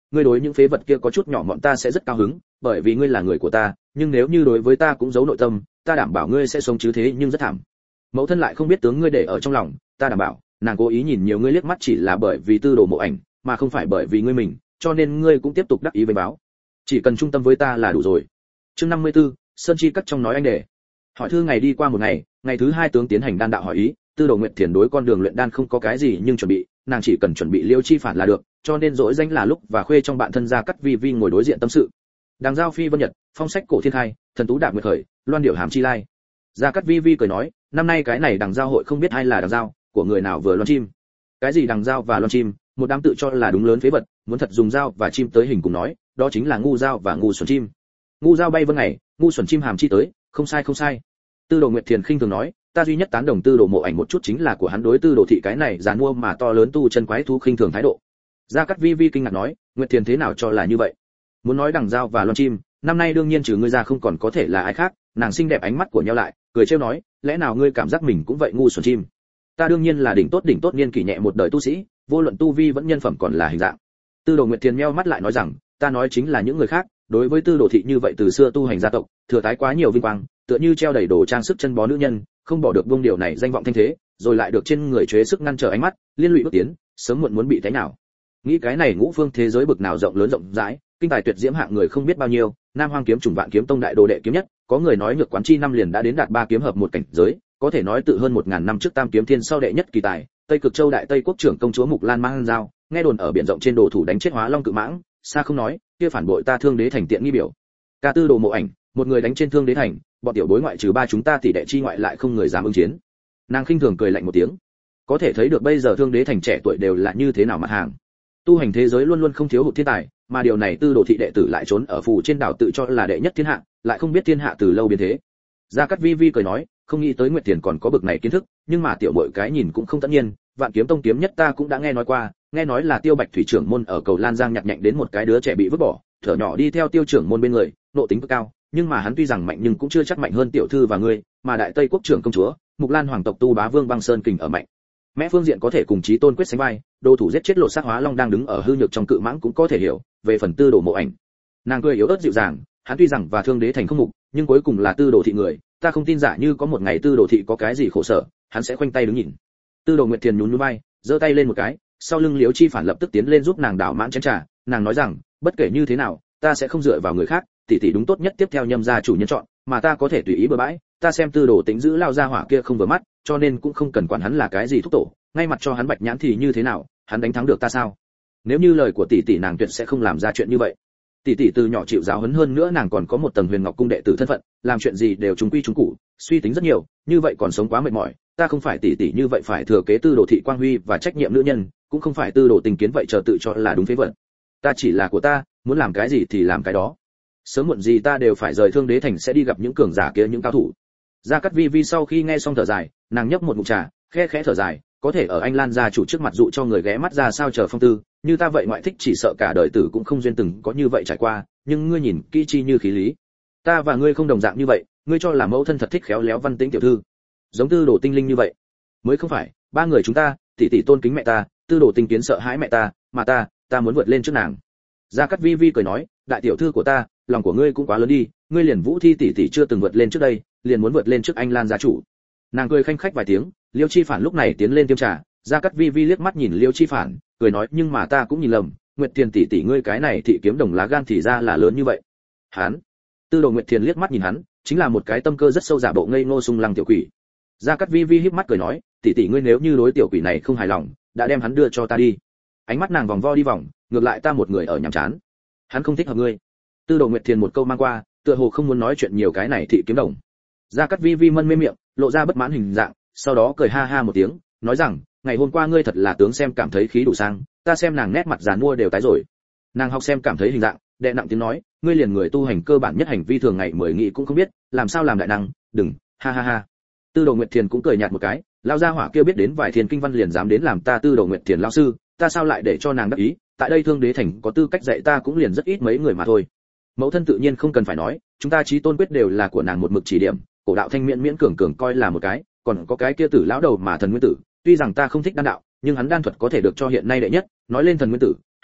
ngươi đối những phế vật kia có chút nhỏ mọn ta sẽ rất cao hứng, bởi vì ngươi là người của ta, nhưng nếu như đối với ta cũng giấu nội tâm, ta đảm bảo ngươi sẽ sống chứ thế nhưng rất thảm. Mẫu thân lại không biết tướng ngươi để ở trong lòng, ta đảm bảo, nàng cố ý nhìn nhiều ngươi liếc mắt chỉ là bởi vì Tư Đồ Mộ Ảnh, mà không phải bởi vì ngươi mình, cho nên ngươi cũng tiếp tục đắc ý với báo. Chỉ cần trung tâm với ta là đủ rồi. Chương năm mươi tư, Sơn Chi cắt trong nói anh đề. Hỏi thư ngày đi qua một ngày, ngày thứ hai tướng tiến hành đan đạo hỏi ý, Tư Đồ Nguyệt Thiền đối con đường luyện đan không có cái gì nhưng chuẩn bị, nàng chỉ cần chuẩn bị Liêu Chi Phản là được, cho nên dỗi danh là lúc và khuê trong bạn thân gia cắt vi vi ngồi đối diện tâm sự. Đằng giao phi vân nhật, phong sách cổ thiên khai, thần tú đạp nguyệt khởi, loan điệu hàm chi lai. Gia cắt vi vi cười nói, năm nay cái này đằng giao hội không biết ai là đằng giao, của người nào vừa loan chim. Cái gì đằng giao và loan chim, một đám tự cho là đúng lớn phế vật, muốn thật dùng dao và chim tới hình cùng nói, đó chính là ngu dao và ngu xuẩn chim. Ngu dao bay vân ngày, ngu xuẩn chim hàm chi tới, không sai không sai. Tư Đồ Nguyệt Thiền khinh thường nói, ta duy nhất tán đồng Tư Đồ Mộ Ảnh một chút chính là của hắn đối Tư Đồ thị cái này giàn mua mà to lớn tu chân quái thú khinh thường thái độ. Gia Cát Vi Vi kinh ngạc nói, Nguyệt Thiền thế nào cho là như vậy? Muốn nói đằng dao và loan chim, năm nay đương nhiên trừ ngươi ra không còn có thể là ai khác. Nàng xinh đẹp ánh mắt của nheo lại, cười trêu nói, lẽ nào ngươi cảm giác mình cũng vậy ngu xuẩn chim? Ta đương nhiên là đỉnh tốt đỉnh tốt niên kỷ nhẹ một đời tu sĩ, vô luận tu vi vẫn nhân phẩm còn là hình dạng. Tư Đồ Nguyệt Thiền meo mắt lại nói rằng, ta nói chính là những người khác, đối với Tư Đồ thị như vậy từ xưa tu hành gia tộc, thừa tái quá nhiều vinh quang, tựa như treo đầy đồ trang sức chân bó nữ nhân, không bỏ được vương điều này danh vọng thanh thế, rồi lại được trên người chế sức ngăn trở ánh mắt, liên lụy bước tiến, sớm muộn muốn bị thế nào. Nghĩ cái này ngũ phương thế giới bực nào rộng lớn rộng rãi, kinh tài tuyệt diễm hạng người không biết bao nhiêu, Nam Hoang kiếm chủng Vạn Kiếm Tông đại đồ đệ kiếm nhất, có người nói Nhược Quán chi năm liền đã đến đạt ba kiếm hợp một cảnh giới, có thể nói tự hơn một ngàn năm trước Tam Kiếm Thiên sau đệ nhất kỳ tài, Tây Cực Châu đại Tây quốc trưởng công chúa Mục Lan mang dao, nghe đồn ở biển rộng trên đồ thủ đánh chết Hóa Long cự mãng, xa không nói, kia phản bội ta Thương Đế thành tiện nghi biểu. Ca Tư Đồ Mộ Ảnh, một người đánh trên Thương Đế thành, bọn tiểu bối ngoại trừ ba chúng ta tỷ đệ chi ngoại lại không người dám ứng chiến. Nàng khinh thường cười lạnh một tiếng, có thể thấy được bây giờ Thương Đế thành trẻ tuổi đều là như thế nào mặt hàng. Tu hành thế giới luôn luôn không thiếu hụt thiên tài, mà điều này Tư Đồ thị đệ tử lại trốn ở phù trên đảo tự cho là đệ nhất thiên hạ, lại không biết thiên hạ từ lâu biến thế. Gia Cát Vi Vi cười nói, không nghĩ tới Nguyệt Thiền còn có bực này kiến thức, nhưng mà tiểu muội cái nhìn cũng không tất nhiên, Vạn Kiếm Tông kiếm nhất ta cũng đã nghe nói qua, nghe nói là Tiêu Bạch thủy trưởng môn ở cầu Lan Giang nhặt nhạnh đến một cái đứa trẻ bị vứt bỏ, thở nhỏ đi theo Tiêu trưởng môn bên người, nộ tính cực cao, nhưng mà hắn tuy rằng mạnh nhưng cũng chưa chắc mạnh hơn tiểu thư và ngươi, mà đại Tây quốc trưởng công chúa, Mục Lan hoàng tộc tu bá vương Băng Sơn kình ở mạnh. Mẹ phương diện có thể cùng chí tôn quyết sánh vai, đồ thủ giết chết lộ sát Hóa Long đang đứng ở hư nhược trong cự mãng cũng có thể hiểu, về phần Tư Đồ Mộ Ảnh. Nàng cười yếu ớt dịu dàng, hắn tuy rằng và Thương Đế thành không mục, nhưng cuối cùng là Tư Đồ thị người, ta không tin giả như có một ngày Tư Đồ thị có cái gì khổ sở, hắn sẽ khoanh tay đứng nhìn. Tư Đồ Nguyệt Thiền nhún nhún vai, giơ tay lên một cái, sau lưng Liễu Chi Phản lập tức tiến lên giúp nàng đảo mãn chén trà, nàng nói rằng, bất kể như thế nào, ta sẽ không dựa vào người khác, tỷ tỷ đúng tốt nhất tiếp theo nhâm gia chủ nhân chọn, mà ta có thể tùy ý bừa bãi, ta xem Tư Đồ tính giữ lao ra hỏa kia không vừa mắt, cho nên cũng không cần quản hắn là cái gì thúc tổ, ngay mặt cho hắn bạch nhãn thì như thế nào, hắn đánh thắng được ta sao? Nếu như lời của tỷ tỷ nàng tuyệt sẽ không làm ra chuyện như vậy. Tỷ tỷ từ nhỏ chịu giáo huấn hơn nữa nàng còn có một tầng Huyền Ngọc cung đệ tử thân phận, làm chuyện gì đều trùng quy trùng cụ, suy tính rất nhiều, như vậy còn sống quá mệt mỏi, ta không phải tỷ tỷ như vậy phải thừa kế Tư Đồ thị quang huy và trách nhiệm nữ nhân, cũng không phải Tư Đồ tình kiến vậy chờ tự cho là đúng phế vật. Ta chỉ là của ta, muốn làm cái gì thì làm cái đó. Sớm muộn gì ta đều phải rời Thương Đế thành sẽ đi gặp những cường giả kia những cao thủ. Gia Cát Vi Vi sau khi nghe xong thở dài, nàng nhấp một ngụm trà, khẽ khẽ thở dài, có thể ở anh Lan gia chủ trước mặt dụ cho người ghé mắt ra sao chờ phong tư, như ta vậy ngoại thích chỉ sợ cả đời tử cũng không duyên từng có như vậy trải qua, nhưng ngươi nhìn kỹ chi như khí lý. Ta và ngươi không đồng dạng như vậy, ngươi cho là mẫu thân thật thích khéo léo văn tĩnh tiểu thư, giống Tư Đồ tinh linh như vậy. Mới không phải, ba người chúng ta, tỷ tỷ tôn kính mẹ ta, Tư Đồ tinh kiến sợ hãi mẹ ta, mà ta, ta muốn vượt lên trước nàng. Gia Cát Vi Vi cười nói, đại tiểu thư của ta, lòng của ngươi cũng quá lớn đi, ngươi liền Vũ Thi tỷ tỷ chưa từng vượt lên trước đây, liền muốn vượt lên trước anh Lan gia chủ. Nàng cười khanh khách vài tiếng, Liêu Chi Phản lúc này tiến lên tiêm trà, Gia Cát Vi Vi liếc mắt nhìn Liêu Chi Phản, cười nói, nhưng mà ta cũng nhìn lầm, Nguyệt Thiền tỷ tỷ ngươi cái này thị kiếm đồng lá gan thì ra là lớn như vậy. Hắn, Tư Đồ Nguyệt Thiền liếc mắt nhìn hắn, chính là một cái tâm cơ rất sâu giả bộ ngây ngô sung lăng tiểu quỷ. Gia Cát Vi Vi híp mắt cười nói, tỷ tỷ ngươi nếu như đối tiểu quỷ này không hài lòng, đã đem hắn đưa cho ta đi. Ánh mắt nàng vòng vo đi vòng, ngược lại ta một người ở nhàm chán. Hắn không thích hợp ngươi. Tư Đồ Nguyệt Thiền một câu mang qua, tựa hồ không muốn nói chuyện nhiều cái này thị kiếm đồng. Gia Cát Vi Vi mân mê miệng, lộ ra bất mãn hình dạng, sau đó cười ha ha một tiếng, nói rằng, ngày hôm qua ngươi thật là tướng xem cảm thấy khí đủ sang, ta xem nàng nét mặt giàn mua đều tái rồi. Nàng học xem cảm thấy hình dạng, đệ nặng tiếng nói, ngươi liền người tu hành cơ bản nhất hành vi thường ngày mười nghị cũng không biết, làm sao làm đại năng, đừng, ha ha ha. Tư Đồ Nguyệt Thiền cũng cười nhạt một cái, lao gia hỏa kia biết đến vài thiên kinh văn liền dám đến làm ta Tư Đồ Nguyệt Thiền lão sư, ta sao lại để cho nàng đắc ý, tại đây Thương Đế thành có tư cách dạy ta cũng liền rất ít mấy người mà thôi. Mẫu thân tự nhiên không cần phải nói, chúng ta chí tôn quyết đều là của nàng một mực chỉ điểm, cổ đạo thanh miễn miễn cường cường coi là một cái, còn có cái kia tử lão đầu mà thần nguyên tử, tuy rằng ta không thích đan đạo, nhưng hắn đan thuật có thể được cho hiện nay đệ nhất, nói lên thần nguyên tử, hơi,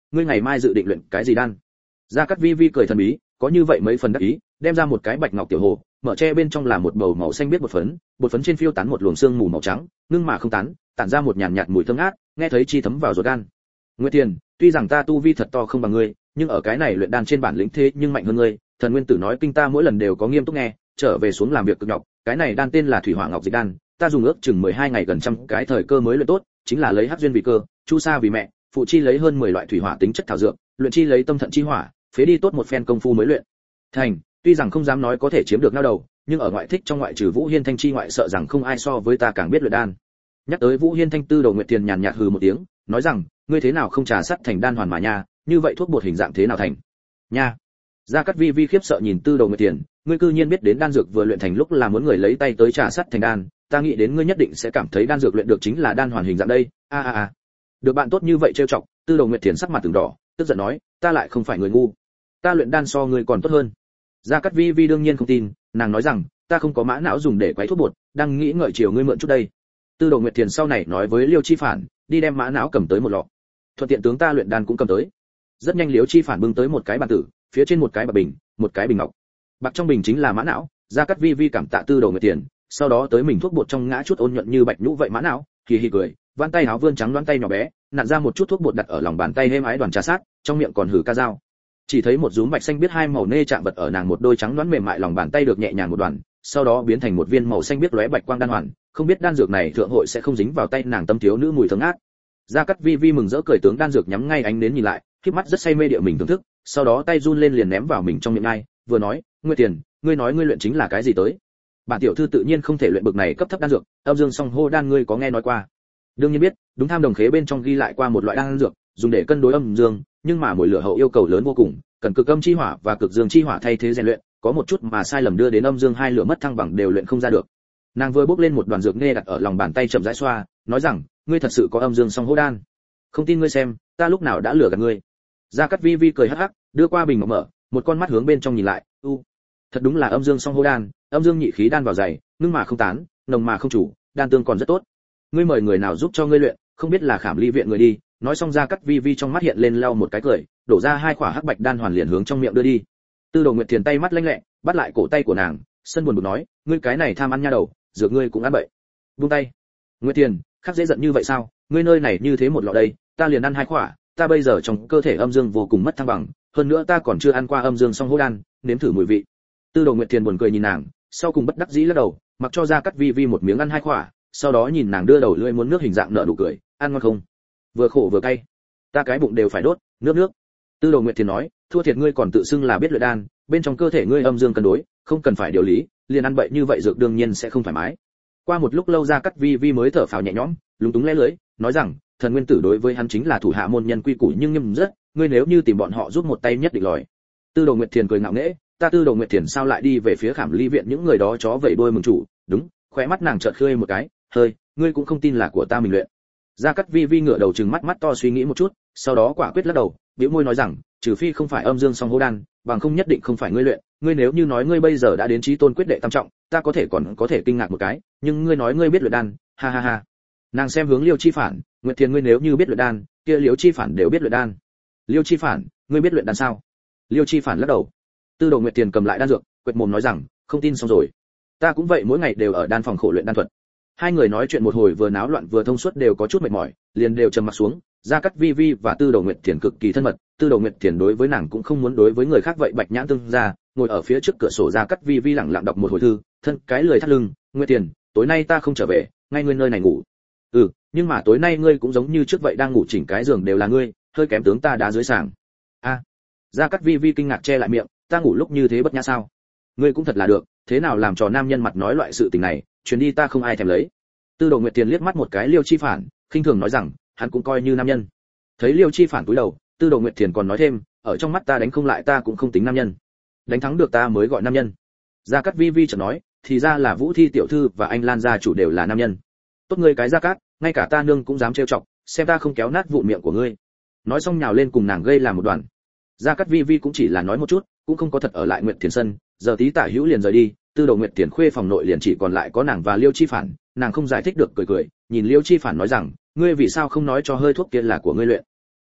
ngươi ngày mai dự định luyện cái gì đan? Gia Cát Vi Vi cười thần bí, có như vậy mấy phần đắc ý, đem ra một cái bạch ngọc tiểu hồ, mở che bên trong là một bầu màu xanh biết bột phấn, bột phấn trên phiêu tán một luồng sương mù màu trắng, ngưng mà không tán, tản ra một nhàn nhạt mùi thơm ngát, nghe thấy chi thấm vào ruột gan. Nguyệt Tiền, tuy rằng ta tu vi thật to không bằng ngươi, nhưng ở cái này luyện đan trên bản lĩnh thế nhưng mạnh hơn ngươi, thần nguyên tử nói kinh ta mỗi lần đều có nghiêm túc nghe, trở về xuống làm việc cực nhọc, cái này đan tên là Thủy Hỏa Ngọc Dịch đan, ta dùng ước chừng mười hai ngày gần trăm cái thời cơ mới luyện tốt, chính là lấy hắc duyên vì cơ, chu sa vì mẹ, phụ chi lấy hơn mười loại thủy hỏa tính chất thảo dược, luyện chi lấy tâm thận chi hỏa, phế đi tốt một phen công phu mới luyện thành. Tuy rằng không dám nói có thể chiếm được nao đầu, nhưng ở ngoại thích trong ngoại trừ Vũ Hiên Thanh chi ngoại sợ rằng không ai so với ta càng biết luyện đan. Nhắc tới Vũ Hiên Thanh, Tư Đồ Nguyệt Tiền nhàn nhạt hừ một tiếng, nói rằng, ngươi thế nào không trà sắt thành đan hoàn mà nha, như vậy thuốc bột hình dạng thế nào thành? Nha. Gia Cát Vi Vi khiếp sợ nhìn Tư Đồ Nguyệt Tiền, ngươi cư nhiên biết đến đan dược vừa luyện thành lúc là muốn người lấy tay tới trà sắt thành đan, ta nghĩ đến ngươi nhất định sẽ cảm thấy đan dược luyện được chính là đan hoàn hình dạng đây. A a a. Được bạn tốt như vậy trêu chọc, Tư Đồ Nguyệt Tiền sắc mặt từng đỏ, tức giận nói, ta lại không phải người ngu, ta luyện đan so ngươi còn tốt hơn. Gia Cát Vi Vi đương nhiên không tin, nàng nói rằng, ta không có mã não dùng để quấy thuốc bột, đang nghĩ ngợi chiều ngươi mượn chút đây. Tư Đồ Nguyệt Tiền sau này nói với Liêu Chi Phản, đi đem mã não cầm tới một lọ, thuận tiện tướng ta luyện đan cũng cầm tới. Rất nhanh Liêu Chi Phản bưng tới một cái bàn tử, phía trên một cái bạc bình, một cái bình ngọc. Bạc trong bình chính là mã não. Gia Cát Vi Vi cảm tạ Tư Đồ Nguyệt Tiền, sau đó tới mình thuốc bột trong ngã chút ôn nhuận như bạch nhũ vậy mã não, kỳ hì cười, vươn tay áo vươn trắng đoán tay nhỏ bé, nặn ra một chút thuốc bột đặt ở lòng bàn tay êm ái đoàn trà sát, trong miệng còn hử ca dao. Chỉ thấy một rúm bạch xanh biết hai màu nê chạm vật ở nàng một đôi trắng đoán mềm mại lòng bàn tay được nhẹ nhàng một đoàn, sau đó biến thành một viên màu xanh biết lóe bạch quang đan hoàn, không biết đan dược này thượng hội sẽ không dính vào tay nàng tâm thiếu nữ mùi thơm ngát. Gia Cát Vi Vi mừng rỡ cười tướng đan dược nhắm ngay ánh đến nhìn lại, khép mắt rất say mê địa mình thưởng thức, sau đó tay run lên liền ném vào mình trong miệng ngay, vừa nói, Nguyệt Tiền, ngươi nói ngươi luyện chính là cái gì tới? Bản tiểu thư tự nhiên không thể luyện bực này cấp thấp đan dược, âm dương song hô đan ngươi có nghe nói qua? Đương nhiên biết, đúng tham đồng khế bên trong ghi lại qua một loại đan dược, dùng để cân đối âm dương, nhưng mà mỗi lửa hậu yêu cầu lớn vô cùng, cần cực âm chi hỏa và cực dương chi hỏa thay thế rèn luyện, có một chút mà sai lầm đưa đến âm dương hai lửa mất thăng bằng đều luyện không ra được. Nàng vừa bốc lên một đoàn dược nê đặt ở lòng bàn tay chậm rãi xoa, nói rằng, ngươi thật sự có âm dương song hô đan? Không tin ngươi xem, ta lúc nào đã lừa gạt ngươi? Gia Cát Vi Vi cười hắc hắc, đưa qua bình ngọc mở, một con mắt hướng bên trong nhìn lại, u, thật đúng là âm dương song hô đan, âm dương nhị khí đan vào dày, ngưng mà không tán, nồng mà không chủ, đan tương còn rất tốt. Ngươi mời người nào giúp cho ngươi luyện, không biết là Khảm Ly viện người đi. Nói xong Gia Cát Vi Vi trong mắt hiện lên lau một cái cười, đổ ra hai quả hắc bạch đan hoàn liền hướng trong miệng đưa đi. Tư Đồ Nguyệt Thiền tay mắt lanh lẹ, bắt lại cổ tay của nàng, sân buồn bực nói, ngươi cái này tham ăn nha đầu, dược ngươi cũng ăn bậy. Buông tay. Nguyệt Thiền, khắc dễ giận như vậy sao? Ngươi nơi này như thế một lọ đây, ta liền ăn hai quả, ta bây giờ trong cơ thể âm dương vô cùng mất thăng bằng, hơn nữa ta còn chưa ăn qua âm dương song hô đan, nếm thử mùi vị. Tư Đồ Nguyệt Thiền buồn cười nhìn nàng, sau cùng bất đắc dĩ lắc đầu, mặc cho Gia Cát Vi Vi một miếng ăn hai quả, sau đó nhìn nàng đưa đầu lưỡi muốn nước hình dạng nở nụ cười, ăn ngon không? Vừa khổ vừa cay, ta cái bụng đều phải đốt, nước nước. Tư Đồ Nguyệt Thiền nói, thua thiệt ngươi còn tự xưng là biết luyện đan, bên trong cơ thể ngươi âm dương cân đối, không cần phải điều lý, liền ăn bậy như vậy dược đương nhiên sẽ không thoải mái. Qua một lúc lâu Gia Cát Vi Vi mới thở phào nhẹ nhõm, lúng túng lẽ lưỡi, nói rằng, thần nguyên tử đối với hắn chính là thủ hạ môn nhân quy củ nhưng nghiêm rất, ngươi nếu như tìm bọn họ giúp một tay nhất định lòi. Tư Đồ Nguyệt Thiền cười ngạo nghễ, ta Tư Đồ Nguyệt Thiền sao lại đi về phía Khảm Ly viện những người đó chó vẫy đuôi mừng chủ, đúng, khóe mắt nàng chợt khơi một cái, hơi, ngươi cũng không tin là của ta mình luyện. Gia Cát Vi Vi ngửa đầu trừng mắt mắt to suy nghĩ một chút, sau đó quả quyết lắc đầu, bĩu môi nói rằng, trừ phi không phải âm dương song hô đan, bằng không nhất định không phải ngươi luyện, ngươi nếu như nói ngươi bây giờ đã đến chí tôn quyết đệ tam trọng, ta có thể còn có thể kinh ngạc một cái, nhưng ngươi nói ngươi biết luyện đan, ha ha ha. Nàng xem hướng Liêu Chi Phản, Nguyệt Thiền ngươi nếu như biết luyện đan, kia Liêu Chi Phản đều biết luyện đan. Liêu Chi Phản, ngươi biết luyện đan sao? Liêu Chi Phản lắc đầu. Tư Đồ Nguyệt Thiền cầm lại đan dược, quệt mồm nói rằng, không tin xong rồi. Ta cũng vậy mỗi ngày đều ở đan phòng khổ luyện đan thuật. Hai người nói chuyện một hồi vừa náo loạn vừa thông suốt đều có chút mệt mỏi, liền đều trầm mặt xuống. Gia Cát Vi Vi và Tư Đồ Nguyệt Thiền cực kỳ thân mật, Tư Đồ Nguyệt Thiền đối với nàng cũng không muốn đối với người khác vậy bạch nhãn tương ra, ngồi ở phía trước cửa sổ Gia Cát Vi Vi lặng lặng đọc một hồi thư, thân cái lười thắt lưng, Nguyệt Thiền, tối nay ta không trở về, ngay ngươi nơi này ngủ. Ừ, nhưng mà tối nay ngươi cũng giống như trước vậy đang ngủ chỉnh cái giường đều là ngươi, hơi kém tướng ta đá dưới sàng. A. À, Gia Cát Vi Vi kinh ngạc che lại miệng, ta ngủ lúc như thế bất nhã sao? Ngươi cũng thật là được, thế nào làm trò nam nhân mặt nói loại sự tình này, chuyến đi ta không ai thèm lấy. Tư Đồ Nguyệt Thiền liếc mắt một cái Liêu Chi Phản, khinh thường nói rằng, hắn cũng coi như nam nhân. Thấy Liêu Chi Phản cúi đầu, Tư Đồ Nguyệt Thiền còn nói thêm, ở trong mắt ta đánh không lại ta cũng không tính nam nhân, đánh thắng được ta mới gọi nam nhân. Gia Cát Vi Vi chợt nói, thì ra là Vũ Thi tiểu thư và anh Lan gia chủ đều là nam nhân. Tốt ngươi cái Gia Cát, ngay cả ta nương cũng dám trêu chọc, xem ta không kéo nát vụn miệng của ngươi. Nói xong nhào lên cùng nàng gây làm một đoàn. Gia Cát Vi Vi cũng chỉ là nói một chút, cũng không có thật ở lại Nguyệt Thiền sân, giờ tí tả hữu liền rời đi, Tư Đồ Nguyệt Thiền khuê phòng nội liền chỉ còn lại có nàng và Liêu Chi Phản, nàng không giải thích được cười cười, nhìn Liêu Chi Phản nói rằng, ngươi vì sao không nói cho hơi thuốc kia là của ngươi luyện?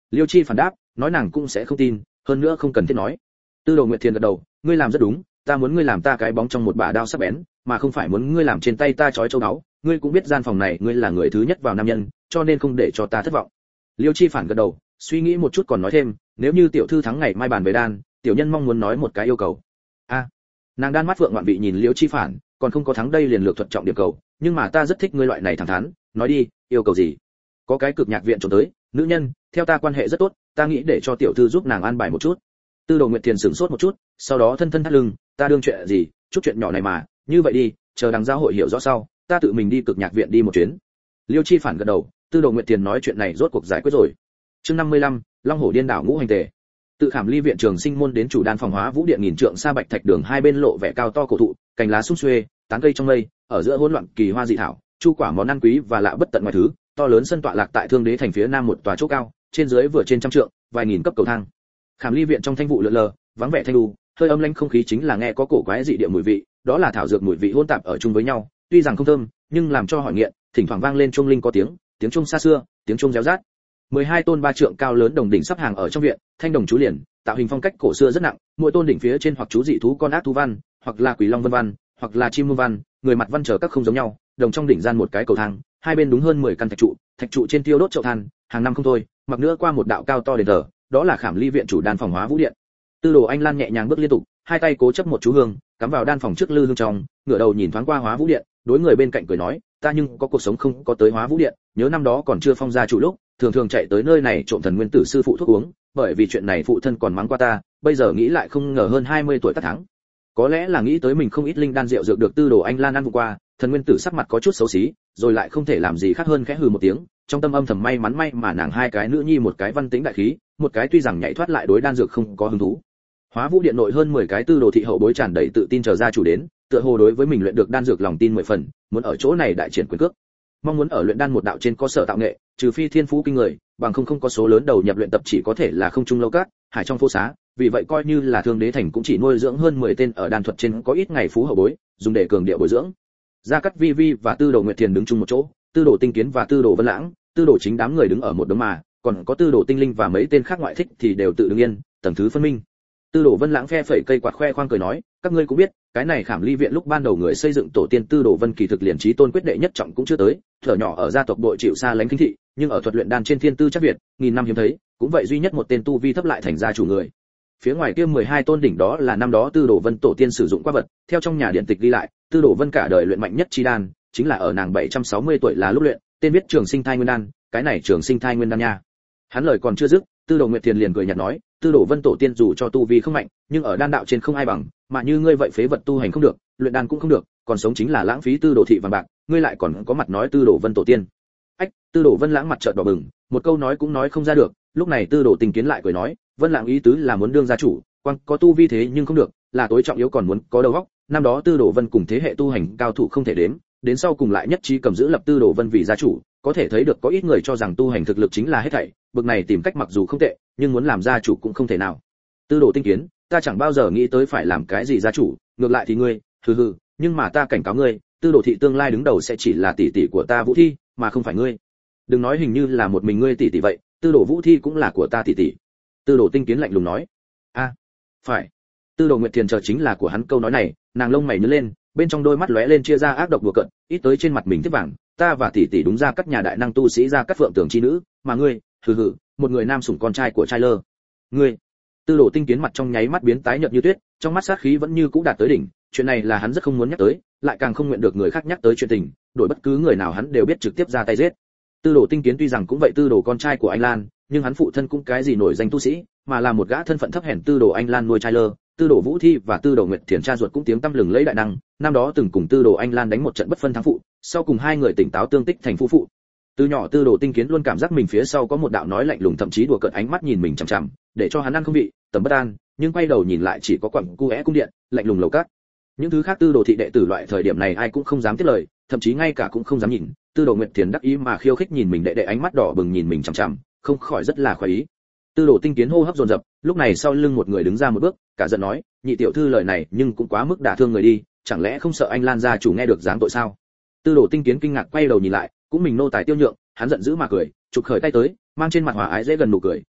Liêu Chi phản đáp, nói nàng cũng sẽ không tin, hơn nữa không cần thiết nói. Tư Đồ Nguyệt Thiền gật đầu, ngươi làm rất đúng, ta muốn ngươi làm ta cái bóng trong một bả đao sắc bén, mà không phải muốn ngươi làm trên tay ta trói châu báu, ngươi cũng biết gian phòng này ngươi là người thứ nhất vào nam nhân, cho nên không để cho ta thất vọng. Liêu Chi phản gật đầu, suy nghĩ một chút còn nói thêm, nếu như tiểu thư thắng ngày mai bàn về đan, tiểu nhân mong muốn nói một cái yêu cầu. A. À, nàng đan mắt vượng ngoạn vị nhìn Liêu Chi phản, còn không có thắng đây liền lược thuật trọng điểm cầu, nhưng mà ta rất thích ngươi loại này thẳng thắn, nói đi, yêu cầu gì? Có cái cực nhạc viện trốn tới, nữ nhân, theo ta quan hệ rất tốt, ta nghĩ để cho tiểu thư giúp nàng an bài một chút. Tư Đồ Nguyệt Thiền sửng sốt một chút, sau đó thân thân thắt lưng, ta đương chuyện gì, chút chuyện nhỏ này mà, như vậy đi, chờ đằng giao hội hiểu rõ sau, ta tự mình đi cực nhạc viện đi một chuyến. Liêu Chi phản gật đầu, Tư Đồ Nguyệt Thiền nói chuyện này rốt cuộc giải quyết rồi. Chương năm mươi lăm, Long Hổ điên đảo ngũ hành tề. Tự Khảm Ly viện trường sinh môn đến chủ đan phòng Hóa Vũ điện nghìn trượng xa bạch thạch đường hai bên lộ vẻ cao to cổ thụ, cành lá sum xuê, tán cây trong mây, ở giữa hỗn loạn kỳ hoa dị thảo, chu quả món ăn quý và lạ bất tận mọi thứ, to lớn sân tọa lạc tại Thương Đế thành phía nam một tòa chỗ cao, trên dưới vừa trên trăm trượng, vài nghìn cấp cầu thang. Khảm Ly viện trong thanh vụ lượn lờ, vắng vẻ thanh lưu, hơi âm lãnh không khí chính là nghe có cổ quái dị địa mùi vị, đó là thảo dược mùi vị hỗn tạp ở chung với nhau, tuy rằng không thơm, nhưng làm cho hỏi nghiện, thỉnh thoảng vang lên chuông linh có tiếng, tiếng chuông xa xưa, tiếng chuông réo rát. mười hai tôn ba trượng cao lớn đồng đỉnh sắp hàng ở trong viện, thanh đồng chú liền, tạo hình phong cách cổ xưa rất nặng, mỗi tôn đỉnh phía trên hoặc chú dị thú con ác thú văn, hoặc là quỷ long vân văn, hoặc là chim muông văn, người mặt văn trở các không giống nhau, đồng trong đỉnh gian một cái cầu thang, hai bên đúng hơn mười căn thạch trụ, thạch trụ trên tiêu đốt chậu than, hàng năm không thôi, mặc nữa qua một đạo cao to đền thờ, đó là Khảm Ly viện chủ đan phòng Hóa Vũ điện. Tư Đồ Anh Lan nhẹ nhàng bước liên tục, hai tay cố chấp một chú hương, cắm vào đan phòng trước lư hương trong, ngửa đầu nhìn thoáng qua Hóa Vũ điện, đối người bên cạnh cười nói, ta nhưng có cuộc sống không có tới Hóa Vũ điện, nhớ năm đó còn chưa phong gia chủ lúc, thường thường chạy tới nơi này trộm thần nguyên tử sư phụ thuốc uống, bởi vì chuyện này phụ thân còn mắng qua ta, bây giờ nghĩ lại không ngờ hơn hai mươi tuổi tác thắng. Có lẽ là nghĩ tới mình không ít linh đan rượu dược được Tư Đồ Anh Lan ăn qua, thần nguyên tử sắc mặt có chút xấu xí, rồi lại không thể làm gì khác hơn khẽ hừ một tiếng, trong tâm âm thầm may mắn may mà nàng hai cái nữ nhi một cái văn tĩnh đại khí, một cái tuy rằng nhảy thoát lại đối đan dược không có hứng thú. Hóa Vũ điện nội hơn mười cái Tư Đồ thị hậu bối tràn đầy tự tin chờ gia chủ đến, tựa hồ đối với mình luyện được đan dược lòng tin mười phần, muốn ở chỗ này đại triển quyền cước. Mong muốn ở luyện đan một đạo trên có sở tạo nghệ, trừ phi thiên phú kinh người, bằng không không có số lớn đầu nhập luyện tập chỉ có thể là không trung lâu cát, hải trong phố xá, vì vậy coi như là Thương Đế thành cũng chỉ nuôi dưỡng hơn mười tên ở đan thuật trên có ít ngày phú hậu bối, dùng để cường điệu bồi dưỡng. Gia Cát Vi Vi và Tư Đồ Nguyệt Thiền đứng chung một chỗ, Tư Đồ Tinh Kiến và Tư Đồ Vân Lãng, Tư Đồ Chính đám người đứng ở một đống mà, còn có Tư Đồ Tinh Linh và mấy tên khác ngoại thích thì đều tự đứng yên, tầng thứ phân minh. Tư Đồ Vân Lãng phe phẩy cây quạt khoe khoang cười nói, các ngươi cũng biết, cái này Khảm Ly viện lúc ban đầu người xây dựng tổ tiên Tư Đồ Vân kỳ thực liền trí tôn quyết đệ nhất trọng cũng chưa tới, thở nhỏ ở gia tộc đội chịu xa lánh kinh thị, nhưng ở thuật luyện đan trên thiên tư chắc việt, nghìn năm hiếm thấy, cũng vậy duy nhất một tên tu vi thấp lại thành gia chủ người. Phía ngoài kia mười hai tôn đỉnh đó là năm đó Tư Đồ Vân tổ tiên sử dụng qua vật, theo trong nhà điện tịch ghi lại, Tư Đồ Vân cả đời luyện mạnh nhất chi đan, chính là ở nàng bảy trăm sáu mươi tuổi là lúc luyện, tên viết Trường Sinh Thai Nguyên đan, cái này Trường Sinh Thai Nguyên đan nha. Hắn lời còn chưa dứt, Tư Đồ Nguyệt Thiền liền cười nhạt nói, Tư Đồ Vân tổ tiên dù cho tu vi không mạnh, nhưng ở đan đạo trên không ai bằng, mà như ngươi vậy phế vật tu hành không được, luyện đan cũng không được, còn sống chính là lãng phí Tư Đồ thị vàng bạc, ngươi lại còn có mặt nói Tư Đồ Vân tổ tiên. Ách, Tư Đồ Vân Lãng mặt trợn đỏ bừng, một câu nói cũng nói không ra được, lúc này Tư Đồ Tinh Kiến lại cười nói, Vân Lãng ý tứ là muốn đương gia chủ, quang có tu vi thế nhưng không được, là tối trọng yếu còn muốn có đầu óc, năm đó Tư Đồ Vân cùng thế hệ tu hành cao thủ không thể đếm, đến sau cùng lại nhất trí cầm giữ lập Tư Đồ Vân vì gia chủ, có thể thấy được có ít người cho rằng tu hành thực lực chính là hết thảy, bực này tìm cách mặc dù không tệ, nhưng muốn làm gia chủ cũng không thể nào. Tư Đồ Tinh Kiến, ta chẳng bao giờ nghĩ tới phải làm cái gì gia chủ, ngược lại thì ngươi, hừ hừ, nhưng mà ta cảnh cáo ngươi, Tư Đồ thị tương lai đứng đầu sẽ chỉ là tỷ tỷ của ta Vũ Thi, mà không phải ngươi. Đừng nói hình như là một mình ngươi tỷ tỷ vậy, Tư Đồ Vũ Thi cũng là của ta tỷ tỷ. Tư Đồ Tinh Kiến lạnh lùng nói. A, à, phải. Tư Đồ Nguyệt Thiền chờ chính là của hắn câu nói này, nàng lông mày nhướng lên, bên trong đôi mắt lóe lên chia ra ác độc đùa cợt, ít tới trên mặt mình tiếp vàng, ta và tỷ tỷ đúng ra các nhà đại năng tu sĩ ra các phượng tưởng chi nữ, mà ngươi, hừ hừ, một người nam sủng con trai của trai lơ. Ngươi. Tư Đồ Tinh Kiến mặt trong nháy mắt biến tái nhợt như tuyết, trong mắt sát khí vẫn như cũ đạt tới đỉnh, chuyện này là hắn rất không muốn nhắc tới, lại càng không nguyện được người khác nhắc tới chuyện tình, đổi bất cứ người nào hắn đều biết trực tiếp ra tay giết. Tư Đồ Tinh Kiến tuy rằng cũng vậy Tư Đồ con trai của anh Lan, nhưng hắn phụ thân cũng cái gì nổi danh tu sĩ, mà là một gã thân phận thấp hèn Tư Đồ anh Lan nuôi trai lơ. Tư Đồ Vũ Thi và Tư Đồ Nguyệt Thiền cha ruột cũng tiếng tăm lừng lẫy đại năng, năm đó từng cùng Tư Đồ anh Lan đánh một trận bất phân thắng phụ, sau cùng hai người tỉnh táo tương tích thành phu phụ. Từ nhỏ Tư Đồ Tinh Kiến luôn cảm giác mình phía sau có một đạo nói lạnh lùng thậm chí đùa cợt ánh mắt nhìn mình chằm chằm, để cho hắn ăn không vị, tầm bất an, nhưng quay đầu nhìn lại chỉ có quặng cu é cung điện, lạnh lùng lầu cát. Những thứ khác Tư Đồ thị đệ tử loại thời điểm này ai cũng không dám tiếp lời, thậm chí ngay cả cũng không dám nhìn. Tư Đồ Nguyệt Thiền đắc ý mà khiêu khích nhìn mình đệ đệ ánh mắt đỏ bừng nhìn mình chằm chằm, không khỏi rất là khoái ý. Tư Đồ Tinh Kiến hô hấp dồn dập, lúc này sau lưng một người đứng ra một bước, cả giận nói, nhị tiểu thư lời này nhưng cũng quá mức đả thương người đi, chẳng lẽ không sợ anh Lan gia chủ nghe được dáng tội sao? Tư Đồ Tinh Kiến kinh ngạc quay đầu nhìn lại, cũng mình nô tài tiêu nhượng, hắn giận dữ mà cười, chụp khởi tay tới, mang trên mặt hòa ái dễ gần nụ cười,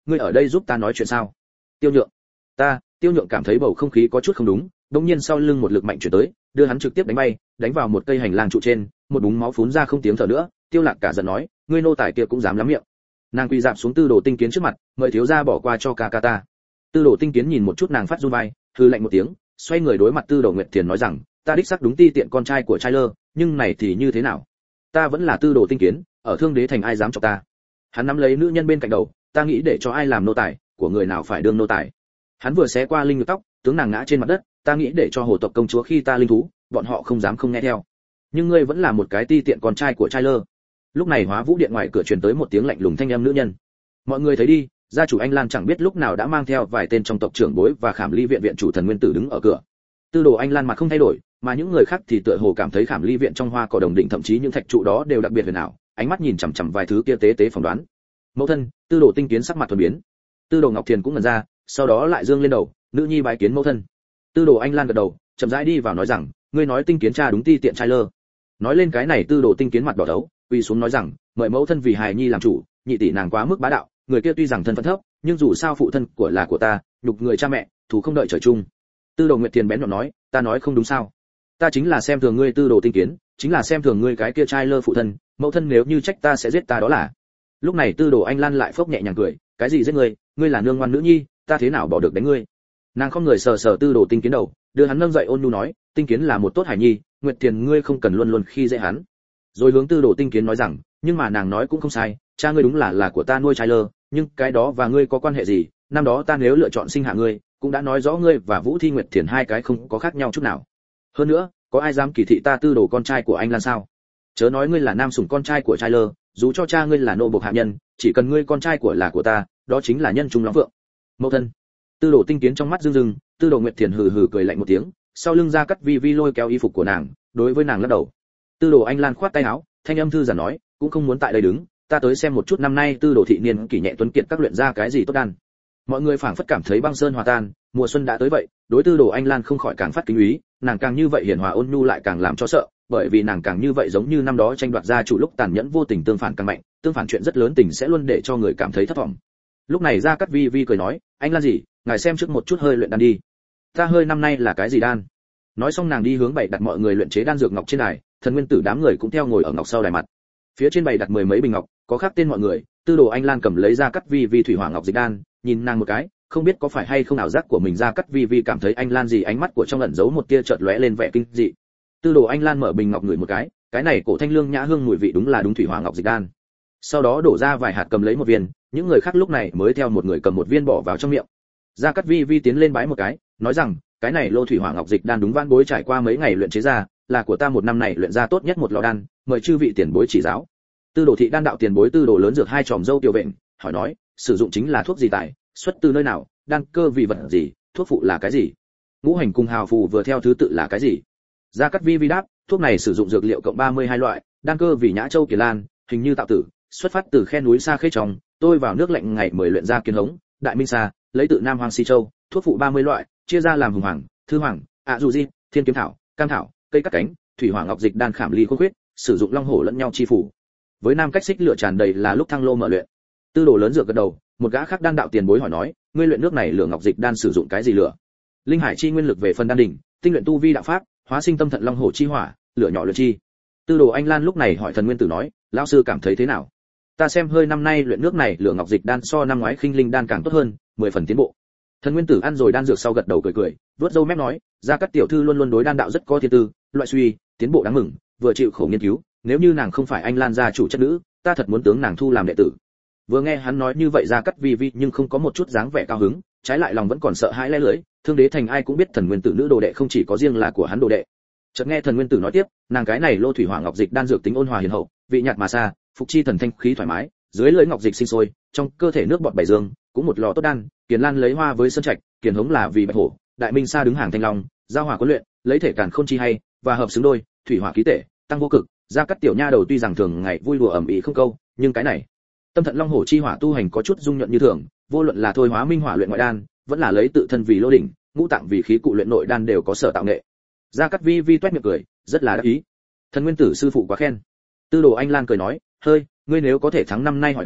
ngươi ở đây giúp ta nói chuyện sao? Tiêu Nhượng. Ta, Tiêu Nhượng cảm thấy bầu không khí có chút không đúng, đột nhiên sau lưng một lực mạnh chuyển tới, đưa hắn trực tiếp đánh bay, đánh vào một cây hành lang trụ trên, một búng máu phún ra không tiếng thở nữa. Tiêu Lạc cả giận nói, ngươi nô tài kia cũng dám lắm miệng. Nàng quỳ dạp xuống Tư Đồ Tinh Kiến trước mặt, mời thiếu gia bỏ qua cho ca ca ta. Tư Đồ Tinh Kiến nhìn một chút nàng phát run vai, hừ lạnh một tiếng, xoay người đối mặt Tư Đồ Nguyệt Thiền nói rằng, ta đích xác đúng ti tiện con trai của trai lơ, nhưng này thì như thế nào? Ta vẫn là Tư Đồ Tinh Kiến, ở Thương Đế thành ai dám chọc ta? Hắn nắm lấy nữ nhân bên cạnh đầu, ta nghĩ để cho ai làm nô tài, của người nào phải đương nô tài. Hắn vừa xé qua linh nhược tóc, tướng nàng ngã trên mặt đất, ta nghĩ để cho hồ tộc công chúa khi ta linh thú, bọn họ không dám không nghe theo. Nhưng ngươi vẫn là một cái ti tiện con trai của trai lơ. Lúc này Hóa Vũ điện ngoài cửa truyền tới một tiếng lạnh lùng thanh âm nữ nhân. Mọi người thấy đi, gia chủ Anh Lan chẳng biết lúc nào đã mang theo vài tên trong tộc trưởng bối và Khảm Ly viện viện chủ Thần Nguyên Tử đứng ở cửa. Tư Đồ Anh Lan mặt không thay đổi, mà những người khác thì tựa hồ cảm thấy Khảm Ly viện trong hoa cỏ đồng định, thậm chí những thạch trụ đó đều đặc biệt huyền ảo, ánh mắt nhìn chằm chằm vài thứ kia tế tế phỏng đoán. Mẫu thân, Tư Đồ Tinh Kiến sắc mặt thuần biến. Tư Đồ Ngọc Thiền cũng ngẩn ra, sau đó lại dương lên đầu, nữ nhi bái kiến mẫu thân. Tư Đồ Anh Lan gật đầu, chậm rãi đi vào nói rằng, ngươi nói Tinh Kiến cha đúng ti tiện trai lơ. Nói lên cái này, Tư Đồ Tinh Kiến mặt đỏ đấu, quỳ xuống nói rằng, mời mẫu thân vì hài nhi làm chủ, nhị tỷ nàng quá mức bá đạo, người kia tuy rằng thân phận thấp, nhưng dù sao phụ thân của là của ta, nhục người cha mẹ, thù không đợi trời chung. Tư Đồ Nguyệt Thiền bén nhọn nói, ta nói không đúng sao? Ta chính là xem thường ngươi Tư Đồ Tinh Kiến, chính là xem thường ngươi cái kia trai lơ phụ thân, mẫu thân nếu như trách ta sẽ giết ta đó là. Lúc này Tư Đồ Anh Lan lại phốc nhẹ nhàng cười, cái gì giết ngươi, ngươi là nương ngoan nữ nhi, ta thế nào bỏ được đánh ngươi. Nàng không người sờ sờ Tư Đồ Tinh Kiến đầu, đưa hắn nâng dậy ôn nhu nói, Tinh Kiến là một tốt hải nhi, Nguyệt Thiền ngươi không cần luôn luôn khi dễ hắn. Rồi hướng Tư Đồ Tinh Kiến nói rằng, nhưng mà nàng nói cũng không sai, cha ngươi đúng là là của ta nuôi trai lơ, nhưng cái đó và ngươi có quan hệ gì? Năm đó ta nếu lựa chọn sinh hạ ngươi, cũng đã nói rõ ngươi và Vũ Thi Nguyệt Thiền hai cái không có khác nhau chút nào. Hơn nữa, có ai dám kỳ thị ta Tư Đồ con trai của anh Lan sao? Chớ nói ngươi là nam sủng con trai của trai lơ, dù cho cha ngươi là nô bộc hạ nhân, chỉ cần ngươi con trai của là của ta, đó chính là nhân trung lắm vượng. Mẫu thân. Tư Đồ Tinh Kiến trong mắt rưng rưng, Tư Đồ Nguyệt Thiền hừ hừ cười lạnh một tiếng, sau lưng ra cắt vi vi lôi kéo y phục của nàng, đối với nàng lắc đầu. Tư Đồ Anh Lan khoát tay áo, thanh âm thư giản nói, cũng không muốn tại đây đứng, ta tới xem một chút năm nay Tư Đồ thị niên kỷ nhẹ tuấn kiệt các luyện ra cái gì tốt đan. Mọi người phảng phất cảm thấy băng sơn hòa tan, mùa xuân đã tới vậy, đối Tư Đồ Anh Lan không khỏi càng phát kính ý, nàng càng như vậy hiền hòa ôn nhu lại càng làm cho sợ, bởi vì nàng càng như vậy giống như năm đó tranh đoạt gia chủ lúc tàn nhẫn vô tình tương phản càng mạnh, tương phản chuyện rất lớn tình sẽ luôn để cho người cảm thấy thất vọng. Lúc này Gia Cát Vi Vi cười nói, anh Lan gì, ngài xem trước một chút hơi luyện đan đi. Ta hơi năm nay là cái gì đan? Nói xong nàng đi hướng bày đặt mọi người luyện chế đan dược ngọc trên đài, Thần Nguyên Tử đám người cũng theo ngồi ở ngọc sau đài mặt. Phía trên bày đặt mười mấy bình ngọc, có khắc tên mọi người, Tư Đồ Anh Lan cầm lấy Gia Cát Vi Vi thủy hỏa ngọc dịch đan, nhìn nàng một cái, không biết có phải hay không ảo giác của mình, Gia Cát Vi Vi cảm thấy anh Lan gì ánh mắt của trong ẩn giấu một tia chợt lóe lên vẻ kinh dị. Tư Đồ Anh Lan mở bình ngọc ngửi một cái, cái này cổ thanh lương nhã hương mùi vị đúng là đúng thủy hỏa ngọc dịch đan. Sau đó đổ ra vài hạt cầm lấy một viên, những người khác lúc này mới theo một người cầm một viên bỏ vào trong miệng. Gia Cát Vi Vi tiến lên bái một cái, nói rằng, cái này lô thủy hỏa ngọc dịch đan đúng van bối trải qua mấy ngày luyện chế ra, là của ta một năm này luyện ra tốt nhất một lò đan, mời chư vị tiền bối chỉ giáo. Tư Đồ thị đan đạo tiền bối Tư Đồ lớn dược hai tròm dâu tiểu vện, hỏi nói, sử dụng chính là thuốc gì tài, xuất từ nơi nào, đan cơ vì vật gì, thuốc phụ là cái gì? Ngũ hành cùng hào phù vừa theo thứ tự là cái gì? Gia Cát Vi Vi đáp, thuốc này sử dụng dược liệu cộng ba mươi hai loại, đan cơ vì nhã châu kỳ lan, hình như tạo tử, xuất phát từ khe núi xa khê tròng, tôi vào nước lạnh ngày mười luyện ra kiến hống, đại minh sa, lấy tự nam hoàng si châu, thuốc phụ ba mươi loại, chia ra làm hùng hoàng, thư hoàng, ạ dù di, thiên kiếm thảo, cam thảo, cây cắt cánh, thủy hỏa ngọc dịch đan khảm ly khôn khuyết, sử dụng long hổ lẫn nhau chi phủ. Với nam cách xích lửa tràn đầy là lúc thăng lô mở luyện. Tư Đồ lớn dược gật đầu, một gã khác đan đạo tiền bối hỏi nói, ngươi luyện nước này lửa ngọc dịch đan sử dụng cái gì lửa? Linh hải chi nguyên lực về phần đan đỉnh, tinh luyện tu vi đạo pháp, hóa sinh tâm thận long hổ chi hỏa, lửa nhỏ lửa chi. Tư Đồ Anh Lan lúc này hỏi Thần Nguyên Tử nói, lão sư cảm thấy thế nào? Ta xem hơi năm nay luyện nước này lửa ngọc dịch đan so năm ngoái khinh linh đan càng tốt hơn, mười phần tiến bộ. Thần Nguyên Tử ăn rồi đan dược sau gật đầu cười cười, vuốt râu mép nói, Gia Cát tiểu thư luôn luôn đối đan đạo rất có thiên tư, loại suy, tiến bộ đáng mừng, vừa chịu khổ nghiên cứu, nếu như nàng không phải Anh Lan gia chủ chất nữ, ta thật muốn tướng nàng thu làm đệ tử. Vừa nghe hắn nói như vậy Gia Cát Vi Vi nhưng không có một chút dáng vẻ cao hứng, trái lại lòng vẫn còn sợ hãi lẽ lưỡi, Thương Đế thành ai cũng biết Thần Nguyên Tử nữ đồ đệ không chỉ có riêng là của hắn đồ đệ. Chợt nghe Thần Nguyên Tử nói tiếp, nàng cái này lô thủy hỏa ngọc dịch đan dược tính ôn hòa hiền hậu, vị nhạt mà xa, phục chi thần thanh khí thoải mái, dưới lưỡi ngọc dịch sinh sôi, trong cơ thể nước bọt bảy dương, cũng một lò tốt đan, Kiền Lan lấy hoa với sơn trạch, Kiền hống là vì bạch hổ, đại minh sa đứng hàng thanh long, giao hỏa cuốn luyện, lấy thể càn khôn chi hay, và hợp xứng đôi, thủy hỏa ký tể, tăng vô cực. Gia Cát tiểu nha đầu tuy rằng thường ngày vui đùa ẩm ĩ không câu, nhưng cái này tâm thận long hổ chi hỏa tu hành có chút dung nhuận như thường, vô luận là thôi hóa minh hỏa luyện ngoại đan, vẫn là lấy tự thân vì lô đỉnh, ngũ tạng vì khí cụ luyện nội đan đều có sở tạo nghệ. Gia Cát Vi Vi toét miệng cười, rất là đắc ý. Thần Nguyên Tử sư phụ quá khen. Tư Đồ Anh Lan cười nói, hơi, ngươi nếu có thể thắng năm nay hỏi đan,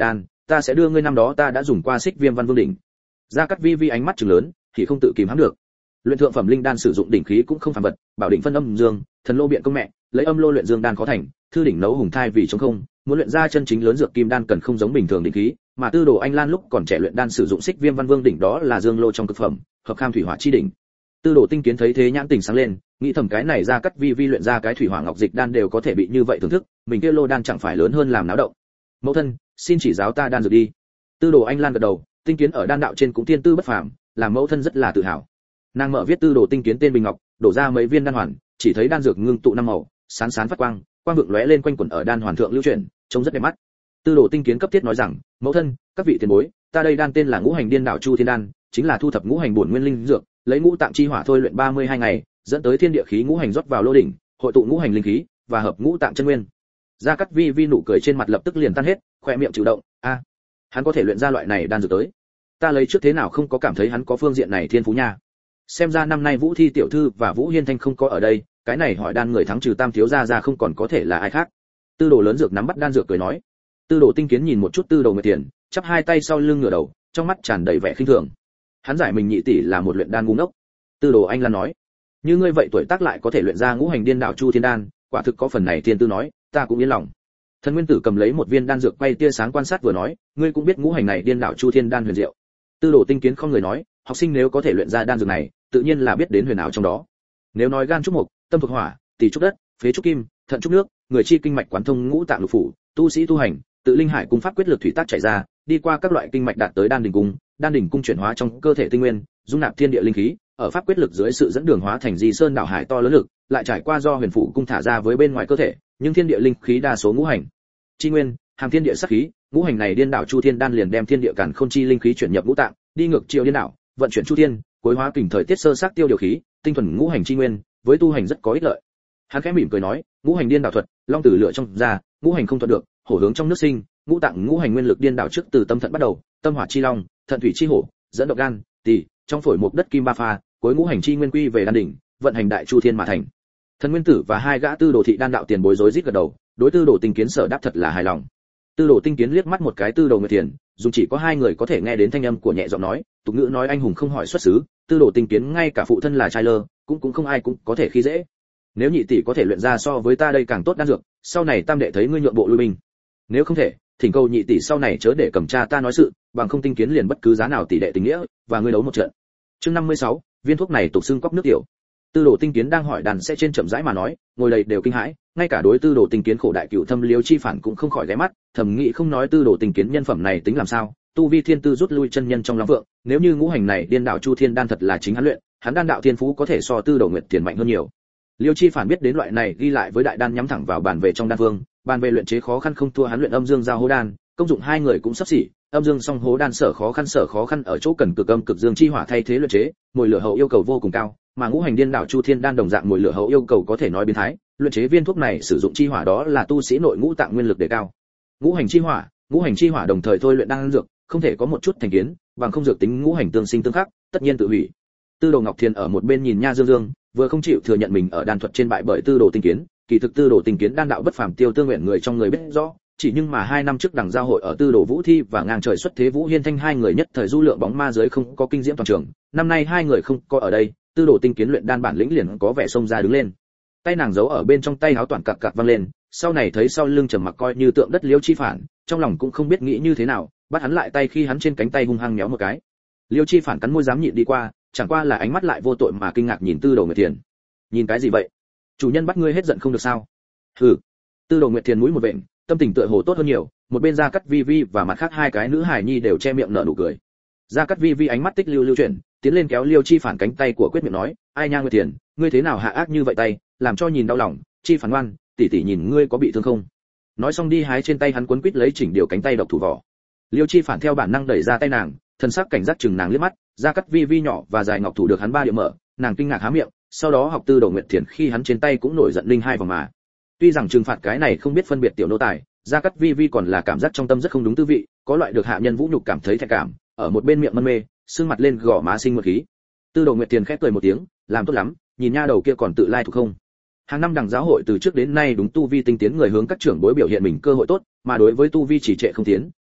ta sẽ đưa ngươi năm đó ta đã dùng qua xích viêm văn vương đỉnh. Gia Cát Vi Vi ánh mắt trừng lớn, thì không tự kìm hãm được. Luyện thượng phẩm linh đan sử dụng đỉnh khí cũng không phàm vật, bảo đỉnh phân âm dương, thần lô biện công mẹ, lấy âm lô luyện dương đan khó thành, thư đỉnh nấu hùng thai vì trống không, muốn luyện ra chân chính lớn dược kim đan cần không giống bình thường đỉnh khí, mà Tư Đồ Anh Lan lúc còn trẻ luyện đan sử dụng xích viêm văn vương đỉnh đó là dương lô trong cực phẩm, hợp kham thủy hỏa chi đỉnh. Tư Đồ Tinh Kiến thấy thế nhãn tình sáng lên, nghĩ thầm cái này Gia Cát Vi Vi luyện ra cái thủy hỏa ngọc dịch đan đều có thể bị như vậy thưởng thức, mình kia lô đan chẳng phải lớn hơn làm náo động. Mẫu thân, xin chỉ giáo ta đan dược đi. Tư Đồ Anh Lan gật đầu, Tinh Kiến ở đan đạo trên cũng tiên tư bất phàm, làm mẫu thân rất là tự hào. Nàng mở viết Tư Đồ Tinh Kiến tên bình ngọc, đổ ra mấy viên đan hoàn, chỉ thấy đan dược ngưng tụ năm màu, sáng sáng phát quang, quang vượng lóe lên quanh quẩn ở đan hoàn thượng lưu chuyển, trông rất đẹp mắt. Tư Đồ Tinh Kiến cấp thiết nói rằng, mẫu thân, các vị tiền bối, ta đây đan tên là Ngũ Hành Điên Đảo Chu Thiên Đan, chính là thu thập ngũ hành bổn nguyên linh dược, lấy ngũ tạng chi hỏa thôi luyện ba mươi hai ngày, dẫn tới thiên địa khí ngũ hành rót vào lô đỉnh, hội tụ ngũ hành linh khí và hợp ngũ tạng chân nguyên. Gia Cát Vi Vi nụ cười trên mặt lập tức liền tan hết, khóe miệng chịu động, a, à, hắn có thể luyện ra loại này đan dược tới. Ta lấy trước thế nào không có cảm thấy hắn có phương diện này thiên phú nha. Xem ra năm nay Vũ Thi tiểu thư và Vũ Hiên Thanh không có ở đây, cái này hỏi đan người thắng trừ Tam thiếu gia ra không còn có thể là ai khác. Tư Đồ lớn dược nắm bắt đan dược cười nói. Tư Đồ Tinh Kiến nhìn một chút Tư Đồ Nguyệt Tiền, chắp hai tay sau lưng ngửa đầu, trong mắt tràn đầy vẻ khinh thường. Hắn giải mình nhị tỷ là một luyện đan ngu ngốc. Tư Đồ Anh Lan nói, như ngươi vậy tuổi tác lại có thể luyện ra ngũ hành điên đạo chu thiên đan, quả thực có phần này thiên tư nói, ta cũng yên lòng. Thần Nguyên Tử cầm lấy một viên đan dược quay tia sáng quan sát vừa nói, ngươi cũng biết ngũ hành này điên đạo chu thiên đan huyền diệu. Tư Đồ Tinh Kiến không người nói, học sinh nếu có thể luyện ra đan dược này, tự nhiên là biết đến huyền ảo trong đó. Nếu nói gan trúc mộc, tâm thuộc hỏa, tỳ trúc đất, phế trúc kim, thận trúc nước, người chi kinh mạch quán thông ngũ tạng lục phủ, tu sĩ tu hành, tự linh hải cung pháp quyết lực thủy tác chảy ra, đi qua các loại kinh mạch đạt tới đan đỉnh cung, đan đỉnh cung chuyển hóa trong cơ thể tinh nguyên, dung nạp thiên địa linh khí, ở pháp quyết lực dưới sự dẫn đường hóa thành di sơn đảo hải to lớn lực, lại trải qua do huyền phụ cung thả ra với bên ngoài cơ thể, nhưng thiên địa linh khí đa số ngũ hành chi nguyên, hàm thiên địa sát khí, ngũ hành này điên đảo chu thiên đan liền đem thiên địa càn khôn chi linh khí chuyển nhập ngũ tạng, đi ngược chiều điên đảo, vận chuyển chu thiên, cuối hóa kình thời tiết sơ sát tiêu điều khí, tinh thuần ngũ hành chi nguyên, với tu hành rất có ích lợi. Hắn khẽ mỉm cười nói, ngũ hành điên đảo thuật, long tử lựa trong ra, ngũ hành không thuận được, hổ hướng trong nước sinh, ngũ tạng ngũ hành nguyên lực điên đảo trước từ tâm thận bắt đầu, tâm hỏa chi long, thận thủy chi hổ, dẫn động gan, tỳ, trong phổi một đất kim ba pha, cuối ngũ hành chi nguyên quy về đan đỉnh, vận hành đại chu thiên mà thành. Thần Nguyên Tử và hai gã Tư Đồ thị đan đạo tiền bối rối rít gật đầu, đối Tư Đồ Tinh Kiến sở đáp thật là hài lòng. Tư Đồ Tinh Kiến liếc mắt một cái Tư Đồ Nguyệt Thiền, dùng chỉ có hai người có thể nghe đến thanh âm của nhẹ giọng nói, tục ngữ nói anh hùng không hỏi xuất xứ, Tư Đồ Tinh Kiến ngay cả phụ thân là trai lơ, cũng cũng không ai cũng có thể khi dễ. Nếu nhị tỷ có thể luyện ra so với ta đây càng tốt đan dược, sau này tam đệ thấy ngươi nhượng bộ lui binh. Nếu không thể, thỉnh cầu nhị tỷ sau này chớ để cầm cha ta nói sự, bằng không Tinh Kiến liền bất cứ giá nào tỷ đệ tình nghĩa, và ngươi đấu một trận. Chương năm mươi sáu, viên thuốc này tục xương cốc nước tiểu. Tư Đồ Tinh Kiến đang hỏi đàn sẽ trên chậm rãi mà nói, ngồi đầy đều kinh hãi, ngay cả đối Tư Đồ Tinh Kiến khổ đại cửu thâm Liêu Chi Phản cũng không khỏi ghé mắt, thầm nghĩ không nói Tư Đồ Tinh Kiến nhân phẩm này tính làm sao, tu vi thiên tư rút lui chân nhân trong lắm vượng, nếu như ngũ hành này điên đạo chu thiên đan thật là chính hắn luyện, hắn đan đạo thiên phú có thể so Tư Đồ Nguyệt Tiền mạnh hơn nhiều. Liêu Chi Phản biết đến loại này ghi lại với đại đan nhắm thẳng vào bàn về trong đan vương, bàn về luyện chế khó khăn không thua hắn luyện âm dương giao hố đan, công dụng hai người cũng sắp xỉ, âm dương song hố đan sở khó khăn sở khó khăn ở chỗ cần cực âm cực dương chi hỏa thay thế luyện chế, mùi lửa hậu yêu cầu vô cùng cao, mà ngũ hành điên đảo chu thiên đan đồng dạng mùi lửa hậu yêu cầu có thể nói biến thái, luyện chế viên thuốc này sử dụng chi hỏa đó là tu sĩ nội ngũ tạng nguyên lực đề cao. Ngũ hành chi hỏa, ngũ hành chi hỏa đồng thời thôi luyện đan dược, không thể có một chút thành kiến, bằng không dược tính ngũ hành tương sinh tương khắc, tất nhiên tự hủy. Tư Đồ Ngọc Thiền ở một bên nhìn nha dương dương, vừa không chịu thừa nhận mình ở đan thuật trên bại bởi Tư Đồ Tinh Kiến, kỳ thực Tư Đồ Tinh Kiến đan đạo bất phàm tiêu tương nguyện người trong người biết rõ, chỉ nhưng mà hai năm trước đằng giao hội ở Tư Đồ Vũ Thi và ngang trời xuất thế Vũ Hiên Thanh hai người nhất thời du lượng bóng ma giới không có kinh diễm toàn trường, năm nay hai người không có ở đây, Tư Đồ Tinh Kiến luyện đan bản lĩnh liền có vẻ xông ra đứng lên. Tay nàng giấu ở bên trong tay áo toàn cặc cặc văng lên, sau này thấy sau lưng trầm mặc coi như tượng đất Liêu Chi Phản, trong lòng cũng không biết nghĩ như thế nào, bắt hắn lại tay khi hắn trên cánh tay hung hăng méo một cái. Liêu Chi Phản cắn môi dám nhịn đi qua, chẳng qua là ánh mắt lại vô tội mà kinh ngạc nhìn Tư Đồ Nguyệt Thiền. Nhìn cái gì vậy? Chủ nhân bắt ngươi hết giận không được sao? Hừ. Tư Đồ Nguyệt Thiền mũi một vện, tâm tình tựa hồ tốt hơn nhiều, một bên Gia Cát Vi Vi và mặt khác hai cái nữ hài nhi đều che miệng nở nụ cười. Gia Cát Vi Vi ánh mắt tích lưu lưu chuyển, tiến lên kéo Liêu Chi Phản cánh tay của quyết miệng nói, ai nha Nguyệt Thiền, ngươi thế nào hạ ác như vậy tay, làm cho nhìn đau lòng, Chi Phản ngoan, tỷ tỷ nhìn ngươi có bị thương không? Nói xong đi hái trên tay hắn quấn quít lấy chỉnh điều cánh tay độc thủ vỏ. Liêu Chi Phản theo bản năng đẩy ra tay nàng, thần sắc cảnh giác chừng nàng liếc mắt, Gia Cát Vi Vi nhỏ và dài ngọc thủ được hắn ba địa mở, nàng kinh ngạc há miệng, sau đó học Tư Đồ Nguyệt Thiền khi hắn trên tay cũng nổi giận linh hai vòng mà. Tuy rằng trừng phạt cái này không biết phân biệt tiểu nô tài, Gia Cát Vi Vi còn là cảm giác trong tâm rất không đúng tư vị, có loại được hạ nhân vũ nhục cảm thấy thẹn cảm, ở một bên miệng mân mê, sưng mặt lên gò má sinh một khí. Tư Đồ Nguyệt Thiền khẽ cười một tiếng, làm tốt lắm, nhìn nha đầu kia còn tự lai thuộc không. Hàng năm đằng giáo hội từ trước đến nay đúng tu vi tinh tiến người hướng các trưởng bối biểu hiện mình cơ hội tốt, mà đối với tu vi chỉ trệ không tiến,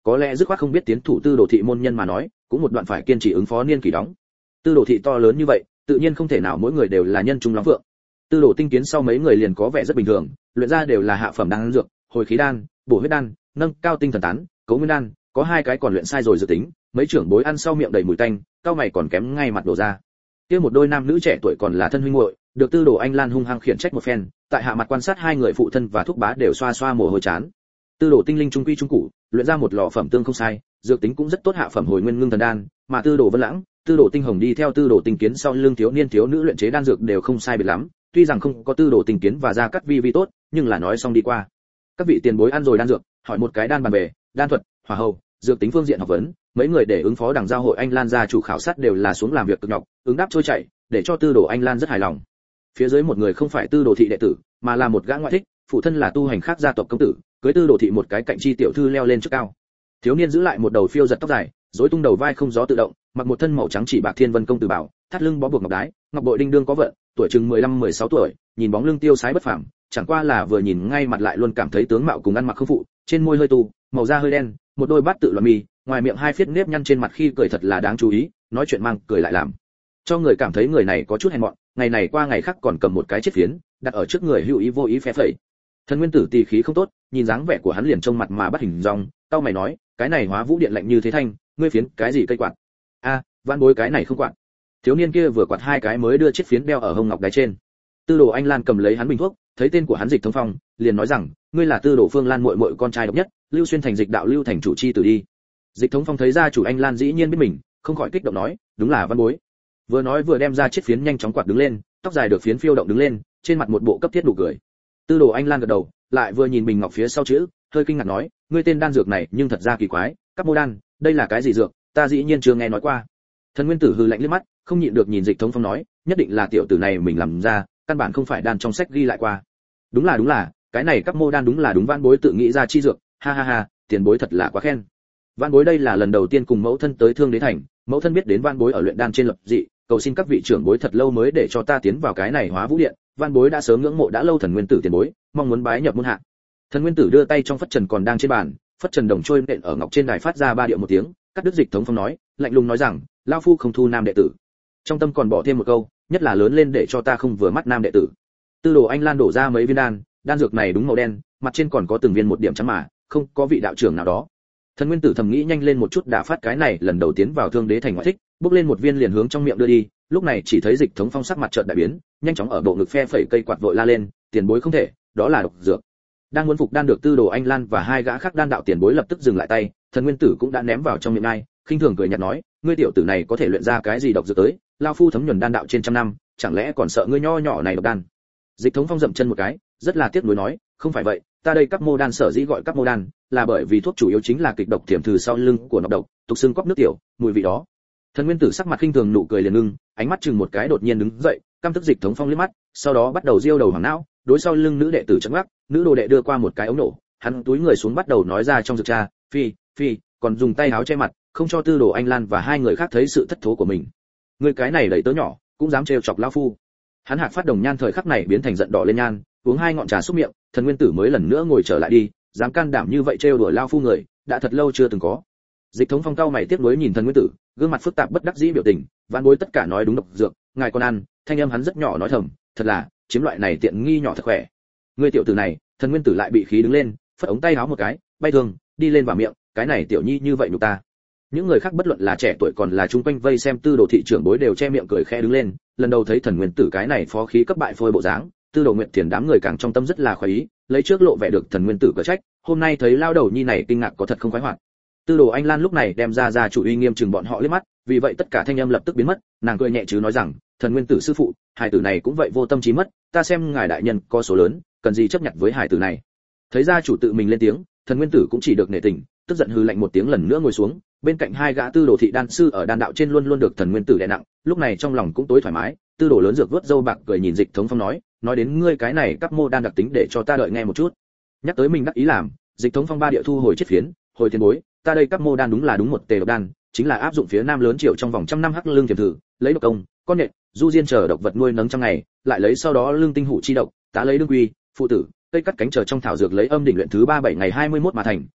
có lẽ dứt khoát không biết tiến thủ tư đồ thị môn nhân mà nói, cũng một đoạn phải kiên trì ứng phó niên kỷ đóng. Tư đồ thị to lớn như vậy, tự nhiên không thể nào mỗi người đều là nhân trung lắm vượng. Tư đồ tinh kiến sau mấy người liền có vẻ rất bình thường, luyện ra đều là hạ phẩm đan dược, hồi khí đan, bổ huyết đan, nâng cao tinh thần tán, cấu nguyên đan, có hai cái còn luyện sai rồi dự tính, mấy trưởng bối ăn sau miệng đầy mùi tanh, cao mày còn kém ngay mặt đổ ra. Kia một đôi nam nữ trẻ tuổi còn là thân huynh muội, được Tư đồ Anh Lan hung hăng khiển trách một phen, tại hạ mặt quan sát hai người phụ thân và thúc bá đều xoa xoa mồ hôi chán. Tư đồ tinh linh trung quy trung cụ, luyện ra một lọ phẩm tương không sai, dược tính cũng rất tốt hạ phẩm hồi nguyên ngưng thần đan, mà Tư đồ Vân Lãng, Tư đồ Tinh Hồng đi theo Tư đồ Tinh Kiến sau lưng thiếu niên thiếu nữ luyện chế đan dược đều không sai biệt lắm, tuy rằng không có Tư đồ Tinh Kiến và gia cát vi vi tốt, nhưng là nói xong đi qua. Các vị tiền bối ăn rồi đan dược, hỏi một cái đan bàn về, đan thuật, hỏa hầu, dược tính phương diện học vấn, mấy người để ứng phó đảng giao hội Anh Lan gia chủ khảo sát đều là xuống làm việc cực nhọc, ứng đáp trôi chảy, để cho Tư đồ Anh Lan rất hài lòng. Phía dưới một người không phải Tư đồ thị đệ tử, mà là một gã ngoại thích, phụ thân là tu hành khác gia tộc công tử, cưới Tư đồ thị một cái cạnh chi tiểu thư leo lên trước cao. Thiếu niên giữ lại một đầu phiêu giật tóc dài, rối tung đầu vai không gió tự động, mặc một thân màu trắng chỉ bạc thiên vân công tử bảo, thắt lưng bó buộc ngọc đái, ngọc bội đinh đương có vận, tuổi chừng mười lăm mười sáu tuổi, nhìn bóng lưng tiêu sái bất phàm, chẳng qua là vừa nhìn ngay mặt lại luôn cảm thấy tướng mạo cùng ăn mặc không phụ, trên môi hơi tu, màu da hơi đen, một đôi bát tự loạn mi, ngoài miệng hai phiết nếp nhăn trên mặt khi cười thật là đáng chú ý, nói chuyện mang cười lại làm cho người cảm thấy người này có chút hèn mọn, ngày này qua ngày khác còn cầm một cái chiếc phiến đặt ở trước người hữu ý vô ý phe phẩy. Thần Nguyên Tử tỳ khí không tốt, nhìn dáng vẻ của hắn liền trông mặt mà bắt hình dong, tao mày nói, cái này Hóa Vũ Điện lạnh như thế thanh, ngươi phiến cái gì cây quạt? A, vãn bối cái này không quạt. Thiếu niên kia vừa quạt hai cái mới đưa chiếc phiến đeo ở hông ngọc đáy trên. Tư đồ Anh Lan cầm lấy hắn bình thuốc, thấy tên của hắn Dịch Thống Phong, liền nói rằng, ngươi là Tư đồ Phương Lan muội muội con trai độc nhất, Lưu Xuyên thành Dịch đạo Lưu thành chủ chi tử đi. Dịch Thống Phong thấy gia chủ Anh Lan dĩ nhiên biết mình, không khỏi kích động nói, đúng là vãn bối. Vừa nói vừa đem ra chiếc phiến nhanh chóng quạt đứng lên, tóc dài được phiến phiêu động đứng lên, trên mặt một bộ cấp thiết nụ cười. Tư đồ Anh Lan gật đầu, lại vừa nhìn bình ngọc phía sau chữ, hơi kinh ngạc nói, ngươi tên đan dược này nhưng thật ra kỳ quái, các mô đan, đây là cái gì dược, ta dĩ nhiên chưa nghe nói qua. Thần Nguyên Tử hừ lạnh liếc mắt, không nhịn được nhìn Dịch Thống Phong nói, nhất định là tiểu tử này mình làm ra, căn bản không phải đan trong sách ghi lại qua. Đúng là đúng là, cái này các mô đan đúng là đúng vãn bối tự nghĩ ra chi dược, ha ha ha, tiền bối thật là quá khen. Vãn bối đây là lần đầu tiên cùng mẫu thân tới Thương Đế thành, mẫu thân biết đến vãn bối ở luyện đan trên lập dị, cầu xin các vị trưởng bối thật lâu mới để cho ta tiến vào cái này Hóa Vũ Điện, vãn bối đã sớm ngưỡng mộ đã lâu Thần Nguyên Tử tiền bối, mong muốn bái nhập môn hạ. Thần Nguyên Tử đưa tay trong phất trần còn đang trên bàn, phất trần đồng trôi nện ở ngọc trên đài phát ra ba điệu một tiếng, cắt đứt Dịch Thống Phong nói, lạnh lùng nói rằng, lão phu không thu nam đệ tử. Trong tâm còn bỏ thêm một câu, nhất là lớn lên để cho ta không vừa mắt nam đệ tử. Tư đồ Anh Lan đổ ra mấy viên đan, đan dược này đúng màu đen, mặt trên còn có từng viên một điểm trắng mà, không có vị đạo trưởng nào đó. Thần Nguyên Tử thầm nghĩ nhanh lên một chút đã phát cái này lần đầu tiến vào Thương Đế thành ngoại thích, bước lên một viên liền hướng trong miệng đưa đi, lúc này chỉ thấy Dịch Thống Phong sắc mặt chợt đại biến, nhanh chóng ở bộ ngực phe phẩy cây quạt vội la lên, tiền bối không thể, đó là độc dược. Đang muốn phục đan được Tư đồ Anh Lan và hai gã khác đan đạo tiền bối lập tức dừng lại tay, Thần Nguyên Tử cũng đã ném vào trong miệng ai, khinh thường cười nhạt nói, ngươi tiểu tử này có thể luyện ra cái gì độc dược tới, lão phu thấm nhuần đan đạo trên trăm năm, chẳng lẽ còn sợ ngươi nho nhỏ này độc đan. Dịch Thống Phong dậm chân một cái, rất là tiếc nuối nói, không phải vậy, ta đây các mô đan sở dĩ gọi các mô đan, là bởi vì thuốc chủ yếu chính là kịch độc tiềm thử sau lưng của nọc độc, tục xương cóc nước tiểu, mùi vị đó. Thần Nguyên Tử sắc mặt khinh thường nụ cười liền ngưng, ánh mắt chừng một cái đột nhiên đứng dậy, căm tức Dịch Thống Phong liếc mắt, sau đó bắt đầu diêu đầu hoàng não, đối sau lưng nữ đệ tử chấn ngắc, nữ đồ đệ đưa qua một cái ống nổ, hắn túi người xuống bắt đầu nói ra trong dược trà, phi, phi, còn dùng tay áo che mặt, không cho Tư đồ Anh Lan và hai người khác thấy sự thất thố của mình. Người cái này đẩy tớ nhỏ, cũng dám trêu chọc lão phu. Hắn hạc phát đồng nhan thời khắc này biến thành giận đỏ lên nhan, uống hai ngọn trà xúc miệng, Thần Nguyên Tử mới lần nữa ngồi trở lại đi, dám can đảm như vậy trêu đuổi lão phu người, đã thật lâu chưa từng có. Dịch Thống Phong cao mày tiếp nối nhìn Thần Nguyên Tử, gương mặt phức tạp bất đắc dĩ biểu tình, vãn bối tất cả nói đúng độc dược, ngài còn ăn, thanh âm hắn rất nhỏ nói thầm, thật là, chiếm loại này tiện nghi nhỏ thật khỏe. Ngươi tiểu tử này, Thần Nguyên Tử lại bị khí đứng lên, phất ống tay áo một cái, bay thường, đi lên vào miệng, cái này tiểu nhi như vậy nhục ta. Những người khác bất luận là trẻ tuổi còn là chung quanh vây xem Tư đồ thị trưởng bối đều che miệng cười khẽ đứng lên, lần đầu thấy Thần Nguyên Tử cái này phó khí cấp bại phôi bộ dáng, Tư đồ Nguyệt Thiền đám người càng trong tâm rất là khoái ý, lấy trước lộ vẻ được Thần Nguyên Tử cở trách, hôm nay thấy lao đầu nhi này kinh ngạc có thật không khoái hoạt. Tư đồ Anh Lan lúc này đem ra ra chủ uy nghiêm chừng bọn họ liếc mắt, vì vậy tất cả thanh âm lập tức biến mất, nàng cười nhẹ chứ nói rằng, Thần Nguyên Tử sư phụ, hải tử này cũng vậy vô tâm trí mất, ta xem ngài đại nhân có số lớn, cần gì chấp nhận với hải tử này. Thấy ra chủ tự mình lên tiếng, Thần Nguyên Tử cũng chỉ được nể tình, tức giận hừ lạnh một tiếng lần nữa ngồi xuống, bên cạnh hai gã tư đồ thị đan sư ở đan đạo trên luôn luôn được Thần Nguyên Tử đè nặng, lúc này trong lòng cũng tối thoải mái, tư đồ lớn dược vớt dâu bạc cười nhìn Dịch Thống Phong nói, nói đến ngươi cái này các mô đan đặc tính để cho ta đợi nghe một chút. Nhắc tới mình đắc ý làm, Dịch Thống Phong ba địa thu hồi chiết phiến, hồi tiền bối, ta đây các mô đan đúng là đúng một tề độc đan, chính là áp dụng phía nam lớn triệu trong vòng trăm năm hắc lương tiềm thử, lấy độc công, con nhện, du diên chờ độc vật nuôi nấng trong ngày, lại lấy sau đó lương tinh hủ chi độc, tá lấy đương quy, phụ tử, cây cắt cánh chờ trong thảo dược lấy âm đỉnh luyện thứ ba bảy ngày hai mươi mốt mà thành,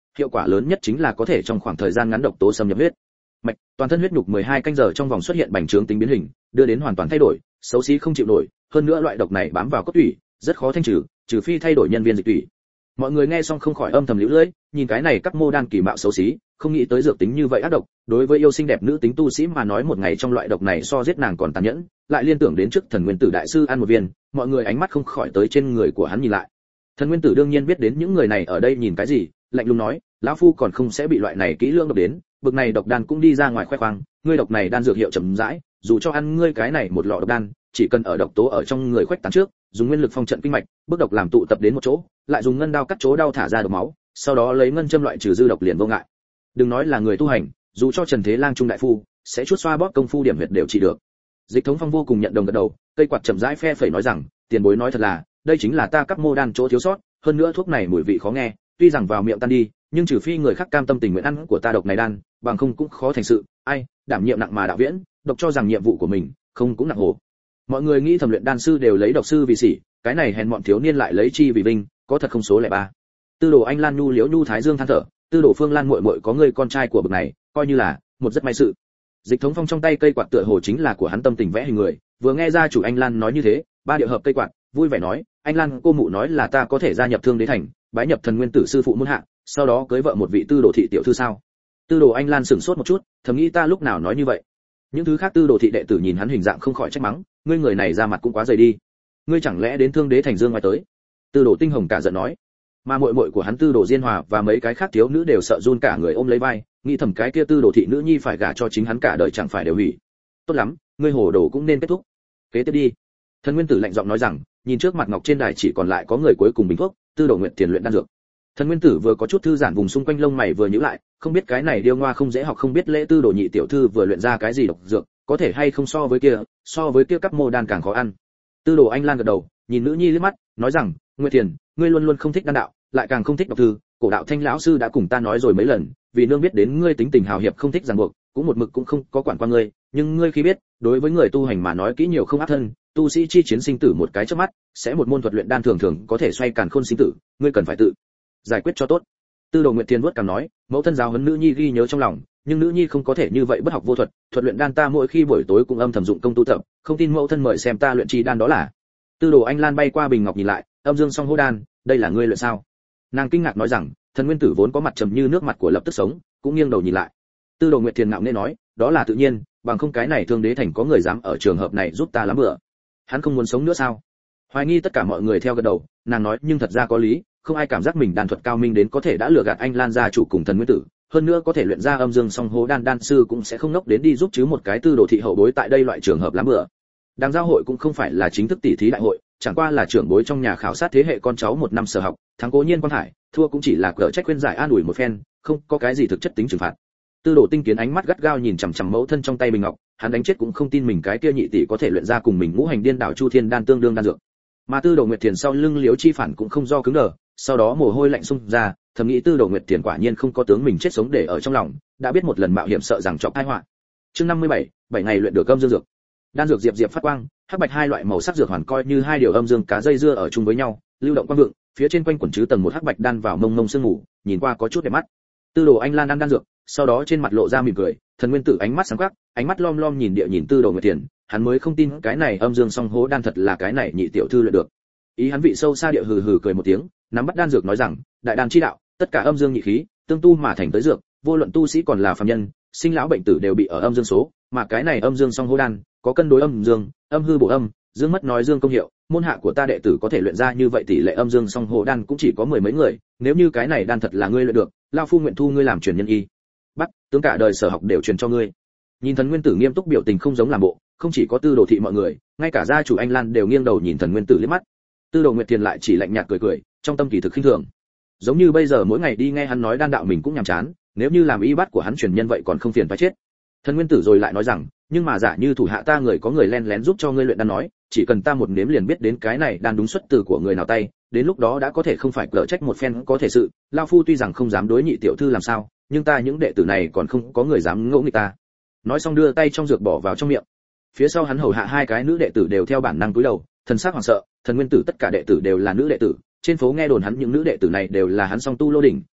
hiệu quả lớn nhất chính là có thể trong khoảng thời gian ngắn độc tố xâm nhập huyết mạch, toàn thân huyết nhục mười hai canh giờ trong vòng xuất hiện bành trướng tính biến hình, đưa đến hoàn toàn thay đổi, xấu xí không chịu nổi, hơn nữa loại độc này bám vào cốt tủy, rất khó thanh trừ, trừ phi thay đổi nhân viên dịch tủy. Mọi người nghe xong không khỏi âm thầm liễu lưỡi, nhìn cái này các mô đan kỳ mạo xấu xí, không nghĩ tới dược tính như vậy ác độc, đối với yêu xinh đẹp nữ tính tu sĩ mà nói một ngày trong loại độc này so giết nàng còn tàn nhẫn, lại liên tưởng đến trước Thần Nguyên Tử đại sư ăn một viên, mọi người ánh mắt không khỏi tới trên người của hắn nhìn lại. Thần Nguyên Tử đương nhiên biết đến những người này ở đây nhìn cái gì, lạnh lùng nói, lão phu còn không sẽ bị loại này kỹ lưỡng độc đến, bực này độc đan cũng đi ra ngoài khoe khoang, ngươi độc này đan dược hiệu chậm rãi, dù cho ăn ngươi cái này một lọ độc đan, chỉ cần ở độc tố ở trong người khuếch tán trước, dùng nguyên lực phong trận kinh mạch, bước độc làm tụ tập đến một chỗ, lại dùng ngân đao cắt chỗ đau thả ra độc máu, sau đó lấy ngân châm loại trừ dư độc liền vô ngại. Đừng nói là người tu hành, dù cho Trần Thế Lang trung đại phu, sẽ chuốt xoa bóp công phu điểm huyệt đều trị được. Dịch Thống Phong vô cùng nhận đồng gật đầu, cây quạt chậm rãi phe phẩy nói rằng, tiền bối nói thật là, đây chính là ta các mô đan chỗ thiếu sót, hơn nữa thuốc này mùi vị khó nghe, tuy rằng vào miệng tan đi, nhưng trừ phi người khác cam tâm tình nguyện ăn của ta độc này đan, bằng không cũng khó thành sự. Ai, đảm nhiệm nặng mà đạo viễn, độc cho rằng nhiệm vụ của mình, không cũng nặng hồ. Mọi người nghĩ thẩm luyện đan sư đều lấy độc sư vì sỉ, cái này hèn mọn thiếu niên lại lấy chi vì vinh, có thật không số lẻ ba. Tư đồ Anh Lan nhu liễu nhu thái dương than thở, tư đồ Phương Lan muội muội có người con trai của bậc này, coi như là một rất may sự. Dịch Thống Phong trong tay cây quạt tựa hồ chính là của hắn tâm tình vẽ hình người, vừa nghe ra chủ Anh Lan nói như thế, ba điệu hợp cây quạt, vui vẻ nói, Anh Lan cô mụ nói là ta có thể gia nhập Thương Đế thành, bái nhập Thần Nguyên Tử sư phụ môn hạ, sau đó cưới vợ một vị tư đồ thị tiểu thư sao? Tư đồ Anh Lan sửng sốt một chút, thầm nghĩ ta lúc nào nói như vậy. Những thứ khác tư đồ thị đệ tử nhìn hắn hình dạng không khỏi trách mắng, ngươi người này ra mặt cũng quá dày đi, ngươi chẳng lẽ đến Thương Đế thành dương ngoài tới? Tư đồ Tinh Hồng cả giận nói, mà muội muội của hắn tư đồ Diên Hòa và mấy cái khác thiếu nữ đều sợ run cả người ôm lấy vai, nghĩ thầm cái kia tư đồ thị nữ nhi phải gả cho chính hắn cả đời chẳng phải đều hủy. Tốt lắm, ngươi hồ đồ cũng nên kết thúc. Kế tiếp đi. Thần Nguyên Tử lạnh giọng nói rằng, nhìn trước mặt ngọc trên đài chỉ còn lại có người cuối cùng bình thuốc, tư đồ Nguyệt Tiền luyện đan dược. Thần Nguyên Tử vừa có chút thư giãn vùng xung quanh lông mày vừa nhíu lại, không biết cái này điêu ngoa không dễ học không biết lễ tư đồ nhị tiểu thư vừa luyện ra cái gì độc dược, có thể hay không so với kia, so với kia cấp mô đan càng khó ăn. Tư đồ Anh Lan gật đầu, nhìn nữ nhi liếc mắt, nói rằng, Nguyệt Tiền, ngươi luôn luôn không thích đan đạo, lại càng không thích độc thư, cổ đạo Thanh lão sư đã cùng ta nói rồi mấy lần, vì nương biết đến ngươi tính tình hào hiệp không thích ràng buộc, cũng một mực cũng không có quản qua ngươi, nhưng ngươi khi biết, đối với người tu hành mà nói kỹ nhiều không ác thân, tu sĩ chi chiến sinh tử một cái chớp mắt, sẽ một môn thuật luyện đan thường thường có thể xoay càn khôn sinh tử, ngươi cần phải tự giải quyết cho tốt. Tư đồ Nguyệt Thiên vuốt cằm nói, mẫu thân giáo huấn nữ nhi ghi nhớ trong lòng, nhưng nữ nhi không có thể như vậy bất học vô thuật, thuật luyện đan ta mỗi khi buổi tối cũng âm thầm dụng công tu tập, không tin mẫu thân mời xem ta luyện chi đan đó là. Tư đồ Anh Lan bay qua bình ngọc nhìn lại, âm dương song hô đan, đây là ngươi luyện sao? Nàng kinh ngạc nói rằng, Thần Nguyên Tử vốn có mặt trầm như nước mặt của lập tức sống, cũng nghiêng đầu nhìn lại. Tư đồ Nguyệt Thiên ngạo nghễ nói, đó là tự nhiên, bằng không cái này Thương Đế thành có người dám ở trường hợp này giúp ta lắm bữa. Hắn không muốn sống nữa sao? Hoài nghi tất cả mọi người theo gật đầu, nàng nói nhưng thật ra có lý, không ai cảm giác mình đan thuật cao minh đến có thể đã lừa gạt Anh Lan gia chủ cùng Thần Nguyên Tử, hơn nữa có thể luyện ra âm dương song hô đan đan sư cũng sẽ không nốc đến đi giúp chứ một cái tư đồ thị hậu bối tại đây loại trường hợp lắm bữa. Đàng giao hội cũng không phải là chính thức tỷ thí đại hội, chẳng qua là trưởng bối trong nhà khảo sát thế hệ con cháu một năm sở học, thắng cố nhiên quan hải, thua cũng chỉ là cỡ trách khuyên giải an ủi một phen, không có cái gì thực chất tính trừng phạt. Tư đồ Tinh Kiến ánh mắt gắt gao nhìn chằm chằm mẫu thân trong tay bình ngọc, hắn đánh chết cũng không tin mình cái kia nhị tỷ có thể luyện ra cùng mình ngũ hành điên đảo chu thiên đan tương đương đan dược. Mà Tư đồ Nguyệt Thiền sau lưng Liễu Chi Phản cũng không do cứng đờ, sau đó mồ hôi lạnh xung ra, thầm nghĩ Tư đồ Nguyệt Thiền quả nhiên không có tướng mình chết sống để ở trong lòng, đã biết một lần mạo hiểm sợ rằng chọc tai họa. Chương năm mươi bảy, bảy ngày luyện được âm dương dược. Đan dược diệp diệp phát quang, hắc bạch hai loại màu sắc dược hoàn coi như hai điều âm dương cá dây dưa ở chung với nhau, lưu động quang vượng, phía trên quanh quẩn chứa tầng một hắc bạch đan vào mông mông sương ngủ, nhìn qua có chút đẹp mắt. Tư đồ Anh Lan ăn đan dược, sau đó trên mặt lộ ra mỉm cười, Thần Nguyên Tử ánh mắt sáng quắc, ánh mắt lom lom nhìn địa nhìn Tư đồ Nguyệt Thiền, hắn mới không tin cái này âm dương song hố đan thật là cái này nhị tiểu thư luyện được. Ý hắn vị sâu xa địa hừ hừ cười một tiếng, nắm bắt đan dược nói rằng, đại đan chi đạo, tất cả âm dương nhị khí, tương tu mà thành tới dược, vô luận tu sĩ còn là phàm nhân, sinh lão bệnh tử đều bị ở âm dương số, mà cái này âm dương song hố đan, có cân đối âm dương, âm hư bổ âm, dương mất nói dương công hiệu, môn hạ của ta đệ tử có thể luyện ra như vậy tỷ lệ âm dương song hố đan cũng chỉ có mười mấy người, nếu như cái này đan thật là ngươi luyện được, lão phu nguyện thu ngươi làm truyền nhân y. Bắt, tướng cả đời sở học đều truyền cho ngươi. Nhìn Thần Nguyên Tử nghiêm túc biểu tình không giống làm bộ, không chỉ có Tư đồ thị mọi người, ngay cả gia chủ Anh Lan đều nghiêng đầu nhìn Thần Nguyên Tử liếc mắt. Tư đồ Nguyệt Thiền lại chỉ lạnh nhạt cười cười, trong tâm kỳ thực khinh thường. Giống như bây giờ mỗi ngày đi nghe hắn nói đan đạo mình cũng nhàm chán, nếu như làm y bát của hắn truyền nhân vậy còn không phiền phải chết. Thần Nguyên Tử rồi lại nói rằng, nhưng mà giả như thủ hạ ta người có người len lén giúp cho ngươi luyện đan nói, chỉ cần ta một nếm liền biết đến cái này đan đúng xuất từ của người nào tay, đến lúc đó đã có thể không phải cỡ trách một phen có thể sự, lão phu tuy rằng không dám đối nhị tiểu thư làm sao, nhưng ta những đệ tử này còn không có người dám ngỗ nghịch ta. Nói xong đưa tay trong dược bỏ vào trong miệng. Phía sau hắn hầu hạ hai cái nữ đệ tử đều theo bản năng cúi đầu, thần sắc hoảng sợ, Thần Nguyên Tử tất cả đệ tử đều là nữ đệ tử, trên phố nghe đồn hắn những nữ đệ tử này đều là hắn song tu lô đỉnh,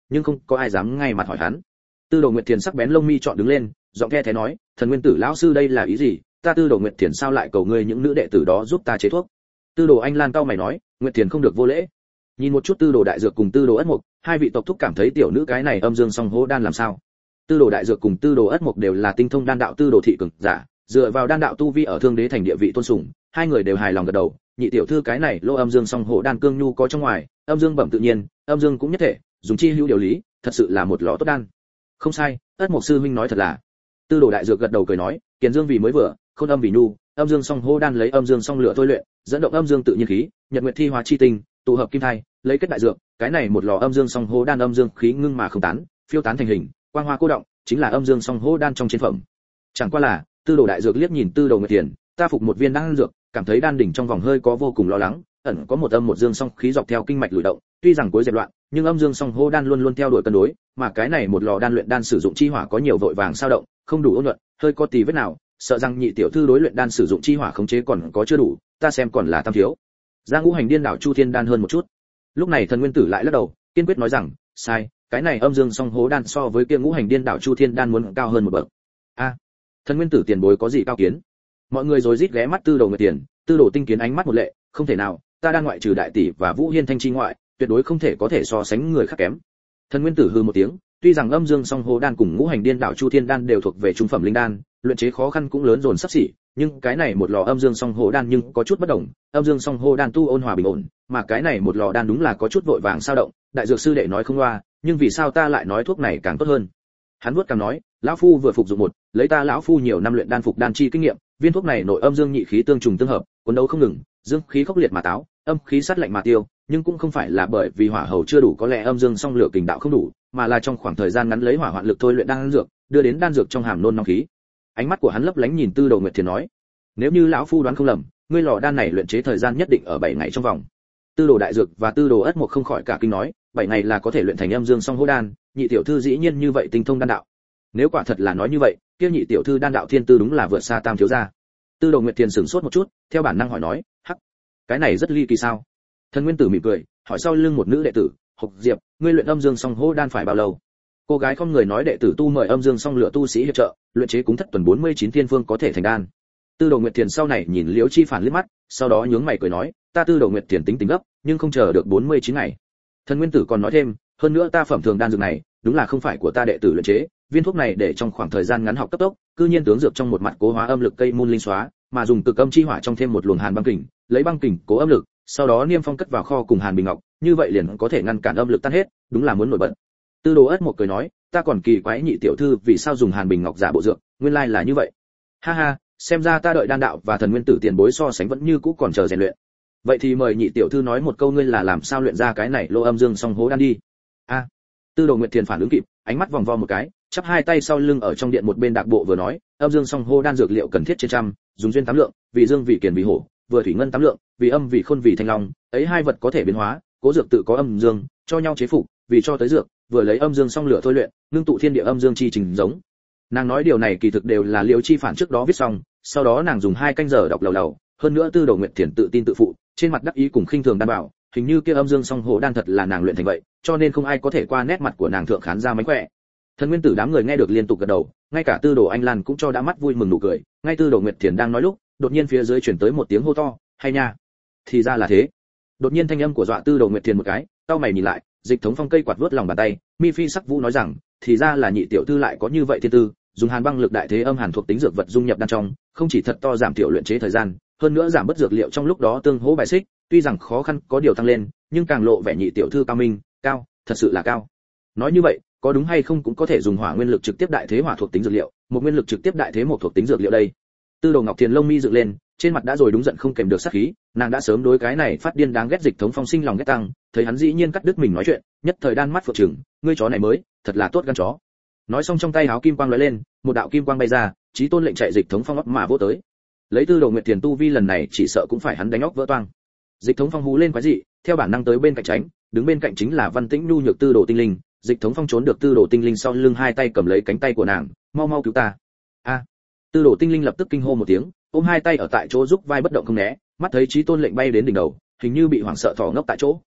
nhưng không có ai dám ngay mặt hỏi hắn. Tư Đồ Nguyệt Thiền sắc bén lông mi chọn đứng lên, giọng the thế nói, thần nguyên tử lão sư đây là ý gì? Ta Tư Đồ Nguyệt Thiền sao lại cầu ngươi những nữ đệ tử đó giúp ta chế thuốc? Tư Đồ Anh Lan cau mày nói, Nguyệt Thiền không được vô lễ. Nhìn một chút Tư Đồ Đại Dược cùng Tư Đồ Ất Mục, hai vị tộc thúc cảm thấy tiểu nữ cái này âm dương song hô đan làm sao? Tư Đồ Đại Dược cùng Tư Đồ Ất Mục đều là tinh thông đan đạo Tư Đồ thị cường giả, dựa vào đan đạo tu vi ở Thương Đế thành địa vị tôn sùng, hai người đều hài lòng gật đầu. Nhị tiểu thư cái này lô âm dương song hô đan cương nhu có trong ngoài, âm dương bẩm tự nhiên, âm dương cũng nhất thể, dùng chi hữu điều lý, thật sự là một lọ tốt đan. Không sai, Ất Mục sư huynh nói thật là. Tư Đồ Đại Dược gật đầu cười nói, kiền dương vì mới vừa, khôn âm vì nhu, âm dương song hô đan lấy âm dương song lửa thôi luyện, dẫn động âm dương tự nhiên khí, nhật nguyệt thi hóa chi tinh, tụ hợp kim thai, lấy kết đại dược, cái này một lò âm dương song hô đan âm dương khí ngưng mà không tán, phiêu tán thành hình, quang hoa cô động, chính là âm dương song hô đan trong chiến phẩm. Chẳng qua là, Tư Đồ Đại Dược liếc nhìn Tư Đồ Nguyệt Thiền, ta phục một viên đan dược, cảm thấy đan đỉnh trong vòng hơi có vô cùng lo lắng, ẩn có một âm một dương song khí dọc theo kinh mạch lùi động, tuy rằng cuối dẹp loạn, nhưng âm dương song hô đan luôn luôn theo đuổi cân đối, mà cái này một lò đan luyện đan sử dụng chi hỏa có nhiều vội vàng sao động, không đủ ôn nhuận, hơi có tì vết nào, sợ rằng nhị tiểu thư đối luyện đan sử dụng chi hỏa khống chế còn có chưa đủ, ta xem còn là tam thiếu. Ra ngũ hành điên đảo chu thiên đan hơn một chút. Lúc này thần nguyên tử lại lắc đầu, kiên quyết nói rằng, sai, cái này âm dương song hố đan so với kia ngũ hành điên đảo chu thiên đan muốn cao hơn một bậc. A, à, thần nguyên tử tiền bối có gì cao kiến? Mọi người rồi rít ghé mắt Tư Đồ Nguyệt Tiền, Tư Đồ Tinh Kiến ánh mắt một lệ, không thể nào, ta đang ngoại trừ đại tỷ và Vũ Hiên Thanh chi ngoại, tuyệt đối không thể có thể so sánh người khác kém. Thần nguyên tử hừ một tiếng, tuy rằng âm dương song hố đan cùng ngũ hành điên đảo chu thiên đan đều thuộc về trung phẩm linh đan, luyện chế khó khăn cũng lớn dồn sắp xỉ, nhưng cái này một lò âm dương song hố đan nhưng có chút bất đồng, âm dương song hố đan tu ôn hòa bình ổn, mà cái này một lò đan đúng là có chút vội vàng sao động, đại dược sư đệ nói không loa, nhưng vì sao ta lại nói thuốc này càng tốt hơn? Hắn vuốt cằm nói, lão phu vừa phục dụng một, lấy ta lão phu nhiều năm luyện đan phục đan chi kinh nghiệm, viên thuốc này nội âm dương nhị khí tương trùng tương hợp, cuốn đấu không ngừng, dương khí khốc liệt mà táo, âm khí sát lạnh mà tiêu, nhưng cũng không phải là bởi vì hỏa hầu chưa đủ, có lẽ âm dương song lửa kình đạo không đủ, mà là trong khoảng thời gian ngắn lấy hỏa hoạn lực thôi luyện đan dược, đưa đến đan dược trong hàm nôn nóng khí. Ánh mắt của hắn lấp lánh nhìn Tư Đồ Nguyệt Thiền nói, nếu như lão phu đoán không lầm, ngươi lò đan này luyện chế thời gian nhất định ở bảy ngày trong vòng. Tư Đồ Đại Dược và Tư Đồ Ất Mục không khỏi cả kinh nói, bảy ngày là có thể luyện thành âm dương song hô đan, nhị tiểu thư dĩ nhiên như vậy tinh thông đan đạo. Nếu quả thật là nói như vậy, kia nhị tiểu thư đan đạo thiên tư đúng là vượt xa tam thiếu gia. Tư Đồ Nguyệt Thiền sửng sốt một chút, theo bản năng hỏi nói, hắc, cái này rất ly kỳ sao? Thần Nguyên Tử mỉm cười, hỏi sau lưng một nữ đệ tử, Hộc Diệp, ngươi luyện âm dương song hô đan phải bao lâu? Cô gái không người nói đệ tử tu mời âm dương song lửa tu sĩ hiệp trợ, luyện chế cúng thất tuần bốn mươi chín thiên phương có thể thành đan. Tư Đồ Nguyệt Thiền sau này nhìn Liễu Chi Phản liếc mắt, sau đó nhướng mày cười nói, ta Tư Đồ Nguyệt Thiền tính tính gấp, nhưng không chờ được bốn mươi chín ngày. Thần Nguyên Tử còn nói thêm, hơn nữa ta phẩm thường đan dược này, đúng là không phải của ta đệ tử luyện chế, viên thuốc này để trong khoảng thời gian ngắn học cấp tốc, cư nhiên tướng dược trong một mặt cố hóa âm lực cây môn linh xóa, mà dùng cực âm chi hỏa trong thêm một luồng hàn băng kình, lấy băng kình cố âm lực, sau đó niêm phong cất vào kho cùng hàn bình ngọc, như vậy liền có thể ngăn cản âm lực tan hết, đúng là muốn nổi bật. Tư Đồ Ất Mục cười nói, ta còn kỳ quái nhị tiểu thư vì sao dùng hàn bình ngọc giả bộ dược, nguyên lai là như vậy. Ha ha, xem ra ta đợi đan đạo và thần nguyên tử tiền bối so sánh vẫn như cũ còn chờ rèn luyện. Vậy thì mời nhị tiểu thư nói một câu ngươi là làm sao luyện ra cái này lô âm dương song hố đan đi. A, à, Tư Đồ Nguyệt Thiền phản ứng kịp, ánh mắt vòng vo một cái, chắp hai tay sau lưng ở trong điện một bên đạc bộ vừa nói, âm dương song hô đan dược liệu cần thiết trên trăm, dùng duyên tám lượng, vì dương vì kiền vì hổ, vừa thủy ngân tám lượng, vì âm vì khôn vì thanh long, ấy hai vật có thể biến hóa, cố dược tự có âm dương, cho nhau chế phục, vì cho tới dược, vừa lấy âm dương song lửa thôi luyện, ngưng tụ thiên địa âm dương chi trình giống. Nàng nói điều này kỳ thực đều là Liễu Chi Phản trước đó viết xong, sau đó nàng dùng hai canh giờ đọc lầu lầu, hơn nữa Tư Đồ Nguyệt Thiền tự tin tự phụ, trên mặt đắc ý cùng khinh thường đan bảo, hình như kia âm dương song hổ đan thật là nàng luyện thành vậy, cho nên không ai có thể qua nét mặt của nàng thượng khán ra mánh khỏe. Thần Nguyên Tử đám người nghe được liên tục gật đầu, ngay cả Tư Đồ Anh Lan cũng cho đã mắt vui mừng nụ cười, ngay Tư Đồ Nguyệt Thiền đang nói lúc, đột nhiên phía dưới truyền tới một tiếng hô to, hay nha. Thì ra là thế. Đột nhiên thanh âm của dọa Tư Đồ Nguyệt Thiền một cái, cau mày nhìn lại, Dịch Thống Phong cây quạt vớt lòng bàn tay, Mi Phi Sắc Vũ nói rằng, thì ra là nhị tiểu thư lại có như vậy thiên tư, dùng hàn băng lực đại thế âm hàn thuộc tính dược vật dung nhập đan trong, không chỉ thật to giảm tiểu luyện chế thời gian, hơn nữa giảm bất dược liệu trong lúc đó tương hỗ bài xích, tuy rằng khó khăn có điều tăng lên, nhưng càng lộ vẻ nhị tiểu thư cao minh, cao, thật sự là cao. Nói như vậy, có đúng hay không cũng có thể dùng hỏa nguyên lực trực tiếp đại thế hỏa thuộc tính dược liệu, một nguyên lực trực tiếp đại thế một thuộc tính dược liệu đây. Tư Đồ Ngọc Thiền lông mi dựng lên, trên mặt đã rồi đúng giận không kèm được sát khí, nàng đã sớm đối cái này phát điên đáng ghét Dịch Thống Phong sinh lòng ghét tăng, thấy hắn dĩ nhiên cắt đứt mình nói chuyện, nhất thời đan mắt phượng trừng, ngươi chó này mới, thật là tốt gan chó. Nói xong trong tay áo kim quang lóe lên, một đạo kim quang bay ra, Chí Tôn lệnh chạy Dịch Thống Phong ấp mà vỗ tới. Lấy Tư Đồ Nguyệt Thiền tu vi lần này chỉ sợ cũng phải hắn đánh óc vỡ toang. Dịch Thống Phong hú lên quái dị, theo bản năng tới bên cạnh tránh, đứng bên cạnh chính là Văn Tĩnh nhu nhược Tư Đồ Tinh Linh. Dịch Thống Phong trốn được Tư Đồ Tinh Linh sau lưng hai tay cầm lấy cánh tay của nàng, mau mau cứu ta. A! À, Tư Đồ Tinh Linh lập tức kinh hô một tiếng, ôm hai tay ở tại chỗ giúp vai bất động không né, mắt thấy Chí Tôn lệnh bay đến đỉnh đầu, hình như bị hoảng sợ thỏ ngốc tại chỗ.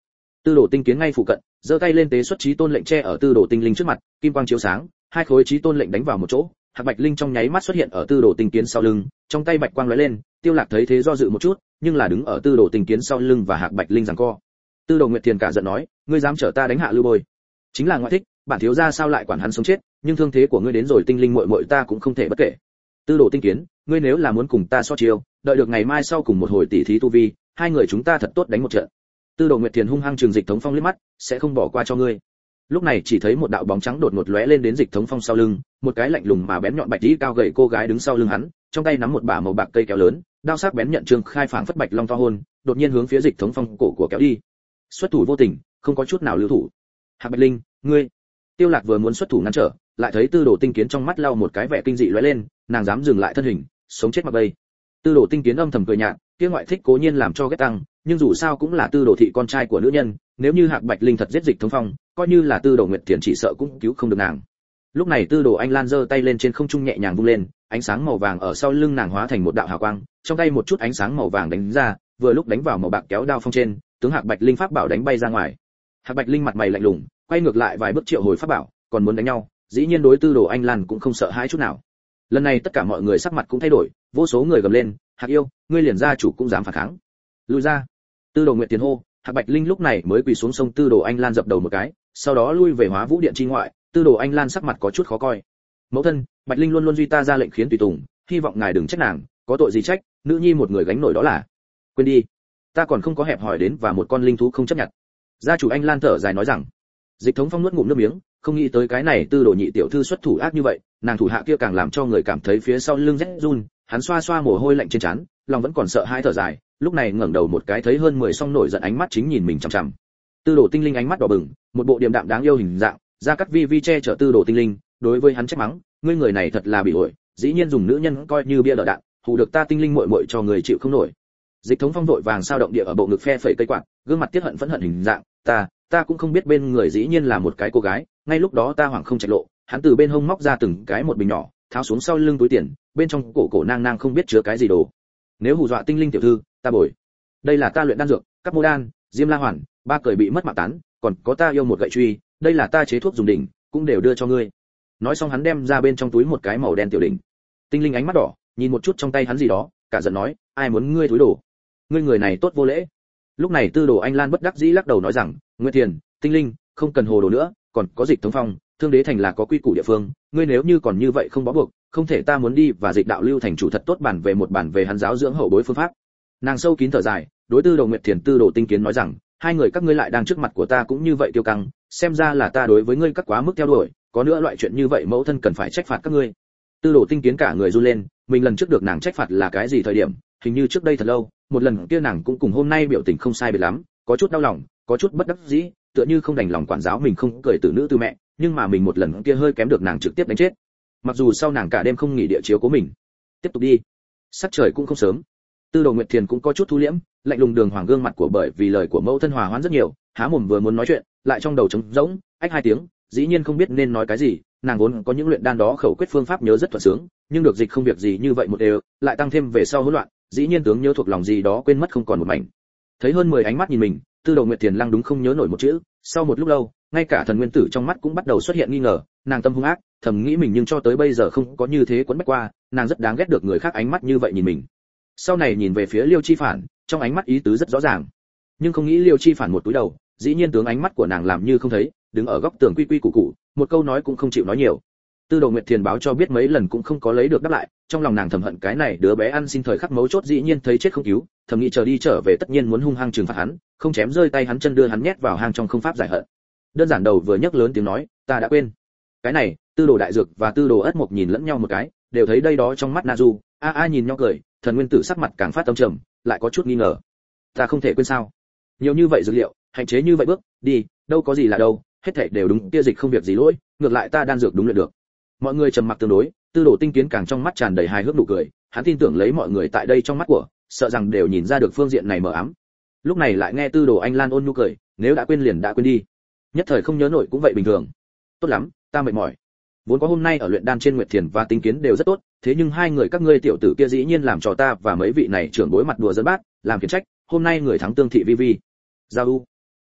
Tư đồ tinh kiến ngay phụ cận, giơ tay lên tế xuất chí tôn lệnh che ở tư đồ tinh linh trước mặt, kim quang chiếu sáng, hai khối chí tôn lệnh đánh vào một chỗ, hạc bạch linh trong nháy mắt xuất hiện ở tư đồ tinh kiến sau lưng, trong tay bạch quang lóe lên, Tiêu Lạc thấy thế do dự một chút, nhưng là đứng ở tư đồ tinh kiến sau lưng và hạc bạch linh giằng co. Tư đồ Nguyệt Thiền cả giận nói, ngươi dám trở ta đánh hạ Lưu Bồi, chính là ngoại thích, bản thiếu gia sao lại quản hắn sống chết, nhưng thương thế của ngươi đến rồi tinh linh muội muội ta cũng không thể bất kể. Tư đồ tinh kiến, ngươi nếu là muốn cùng ta so chiêu, đợi được ngày mai sau cùng một hồi tỷ thí tu vi, hai người chúng ta thật tốt đánh một trận. Tư đồ Nguyệt Thiền hung hăng trừng Dịch Thống Phong liếc mắt, sẽ không bỏ qua cho ngươi. Lúc này chỉ thấy một đạo bóng trắng đột ngột lóe lên đến Dịch Thống Phong sau lưng, một cái lạnh lùng mà bén nhọn bạch tí cao gầy cô gái đứng sau lưng hắn, trong tay nắm một bả màu bạc cây kéo lớn, đao sắc bén nhận trường khai phảng phất bạch long to hồn, đột nhiên hướng phía Dịch Thống Phong cổ của kéo đi. Xuất thủ vô tình, không có chút nào lưu thủ. Hạc Bạch Linh, ngươi. Tiêu Lạc vừa muốn xuất thủ ngăn trở, lại thấy Tư đồ tinh kiến trong mắt lau một cái vẻ kinh dị lóe lên, nàng dám dừng lại thân hình, sống chết mặc bay. Tư đồ tinh kiến âm thầm cười nhạt, kia ngoại thích cố nhiên làm cho ghét tăng, nhưng dù sao cũng là Tư đồ thị con trai của nữ nhân, nếu như Hạc Bạch Linh thật giết Dịch Thống Phong, coi như là Tư đồ Nguyệt Thiền chỉ sợ cũng cứu không được nàng. Lúc này Tư đồ Anh Lan giơ tay lên trên không trung nhẹ nhàng vung lên, ánh sáng màu vàng ở sau lưng nàng hóa thành một đạo hào quang, trong tay một chút ánh sáng màu vàng đánh ra, vừa lúc đánh vào màu bạc kéo đao phong trên, tướng Hạc Bạch Linh pháp bảo đánh bay ra ngoài. Hạc Bạch Linh mặt mày lạnh lùng, quay ngược lại vài bước triệu hồi pháp bảo, còn muốn đánh nhau, dĩ nhiên đối Tư đồ Anh Lan cũng không sợ hãi chút nào. Lần này tất cả mọi người sắc mặt cũng thay đổi, vô số người gầm lên, Hạc yêu, ngươi liền gia chủ cũng dám phản kháng, lùi ra. Tư đồ Nguyệt Tiền hô, Hạc Bạch Linh lúc này mới quỳ xuống sông Tư đồ Anh Lan dập đầu một cái, sau đó lui về Hóa Vũ Điện chi ngoại. Tư đồ Anh Lan sắc mặt có chút khó coi. Mẫu thân, Bạch Linh luôn luôn duy ta ra lệnh khiến tùy tùng, hy vọng ngài đừng trách nàng, có tội gì trách, nữ nhi một người gánh nổi đó là. Quên đi, ta còn không có hẹp hỏi đến và một con linh thú không chấp nhận. Gia chủ Anh Lan thở dài nói rằng. Dịch Thống Phong nuốt ngụm nước miếng, không nghĩ tới cái này Tư đồ nhị tiểu thư xuất thủ ác như vậy, nàng thủ hạ kia càng làm cho người cảm thấy phía sau lưng rét run, hắn xoa xoa mồ hôi lạnh trên trán, lòng vẫn còn sợ hãi thở dài, lúc này ngẩng đầu một cái thấy hơn mười song nổi giận ánh mắt chính nhìn mình chằm chằm. Tư đồ tinh linh ánh mắt đỏ bừng, một bộ điềm đạm đáng yêu hình dạng, Gia Cát Vi Vi che chở Tư đồ tinh linh, đối với hắn trách mắng, ngươi người này thật là bị ổi, dĩ nhiên dùng nữ nhân coi như bia đỡ đạn, hù được ta tinh linh muội muội cho người chịu không nổi. Dịch Thống Phong vội vàng sao động địa ở bộ ngực phe phẩy cây quạt, gương mặt tiếc hận phẫn hận hình dạng, ta, ta cũng không biết bên người dĩ nhiên là một cái cô gái, ngay lúc đó ta hoảng không chạy lộ, hắn từ bên hông móc ra từng cái một bình nhỏ, tháo xuống sau lưng túi tiền, bên trong cổ cổ nang nang không biết chứa cái gì đồ. Nếu hù dọa tinh linh tiểu thư, ta bồi. Đây là ta luyện đan dược, các mô đan, diêm la hoàn, ba cởi bị mất mạng tán, còn có ta yêu một gậy truy, đây là ta chế thuốc dùng đỉnh, cũng đều đưa cho ngươi. Nói xong hắn đem ra bên trong túi một cái màu đen tiểu đỉnh. Tinh linh ánh mắt đỏ, nhìn một chút trong tay hắn gì đó, cả giận nói, ai muốn ngươi túi đồ? Ngươi người này tốt vô lễ. Lúc này Tư đồ Anh Lan bất đắc dĩ lắc đầu nói rằng, Nguyệt Thiền, tinh linh, không cần hồ đồ nữa, còn có Dịch Thống Phong, Thương Đế thành là có quy củ địa phương, ngươi nếu như còn như vậy không bó buộc, không thể ta muốn đi và Dịch đạo lưu thành chủ thật tốt bản về một bản về hắn giáo dưỡng hậu bối phương pháp. Nàng sâu kín thở dài, đối Tư đồ Nguyệt Thiền Tư đồ tinh kiến nói rằng, hai người các ngươi lại đang trước mặt của ta cũng như vậy tiêu căng, xem ra là ta đối với ngươi các quá mức theo đuổi, có nữa loại chuyện như vậy mẫu thân cần phải trách phạt các ngươi. Tư đồ tinh kiến cả người run lên, mình lần trước được nàng trách phạt là cái gì thời điểm, hình như trước đây thật lâu, một lần kia nàng cũng cùng hôm nay biểu tình không sai biệt lắm, có chút đau lòng, có chút bất đắc dĩ, tựa như không đành lòng quản giáo mình không cười từ nữ từ mẹ, nhưng mà mình một lần kia hơi kém được nàng trực tiếp đánh chết. Mặc dù sau nàng cả đêm không nghỉ địa chiếu của mình. Tiếp tục đi. Sắc trời cũng không sớm. Tư đồ Nguyệt Thiền cũng có chút thu liễm, lạnh lùng đường hoàng gương mặt của bởi vì lời của mẫu thân hòa hoãn rất nhiều, há mồm vừa muốn nói chuyện, lại trong đầu trống rỗng, ách hai tiếng, dĩ nhiên không biết nên nói cái gì, nàng vốn có những luyện đan đó khẩu quyết phương pháp nhớ rất thuận sướng, nhưng được dịch không việc gì như vậy một đều, lại tăng thêm về sau hỗn loạn, dĩ nhiên tướng nhớ thuộc lòng gì đó quên mất không còn một mảnh. Thấy hơn mười ánh mắt nhìn mình, Tư đồ Nguyệt Thiền lăng đúng không nhớ nổi một chữ, sau một lúc lâu, ngay cả thần nguyên tử trong mắt cũng bắt đầu xuất hiện nghi ngờ, nàng tâm hung ác, thầm nghĩ mình nhưng cho tới bây giờ không có như thế quấn bách qua, nàng rất đáng ghét được người khác ánh mắt như vậy nhìn mình. Sau này nhìn về phía Liêu Chi Phản, trong ánh mắt ý tứ rất rõ ràng, nhưng không nghĩ Liêu Chi Phản một túi đầu, dĩ nhiên tướng ánh mắt của nàng làm như không thấy, đứng ở góc tường quy quy củ củ, một câu nói cũng không chịu nói nhiều. Tư đồ Nguyệt Thiền báo cho biết mấy lần cũng không có lấy được đáp lại, trong lòng nàng thầm hận cái này đứa bé ăn xin thời khắc mấu chốt dĩ nhiên thấy chết không cứu, thầm nghĩ chờ đi trở về tất nhiên muốn hung hăng trừng phạt hắn, không chém rơi tay hắn chân đưa hắn nhét vào hang trong không pháp giải hận. Đơn giản đầu vừa nhấc lớn tiếng nói, ta đã quên. Cái này, Tư đồ đại dược và Tư đồ ất mộc nhìn lẫn nhau một cái, đều thấy đây đó trong mắt Na Du, a a nhìn nhau cười, thần nguyên tử sắc mặt càng phát tâm trầm, lại có chút nghi ngờ. Ta không thể quên sao? Nhiều như vậy dược liệu, hành chế như vậy bước, đi, đâu có gì là đâu, hết thảy đều đúng, kia dịch không việc gì lỗi, ngược lại ta đan dược đúng luyện được. Mọi người trầm mặc tương đối, Tư đồ tinh kiến càng trong mắt tràn đầy hài hước nụ cười, hắn tin tưởng lấy mọi người tại đây trong mắt của, sợ rằng đều nhìn ra được phương diện này mờ ám. Lúc này lại nghe Tư đồ Anh Lan ôn nhu cười, nếu đã quên liền đã quên đi, nhất thời không nhớ nổi cũng vậy bình thường. Tốt lắm, ta mệt mỏi. Vốn có hôm nay ở luyện đan trên Nguyệt Thiền và Tinh Kiến đều rất tốt, thế nhưng hai người các ngươi tiểu tử kia dĩ nhiên làm cho ta và mấy vị này trưởng bối mặt đùa giỡn bát, làm phiền trách, hôm nay người thắng tương thị vi vi. Giao u.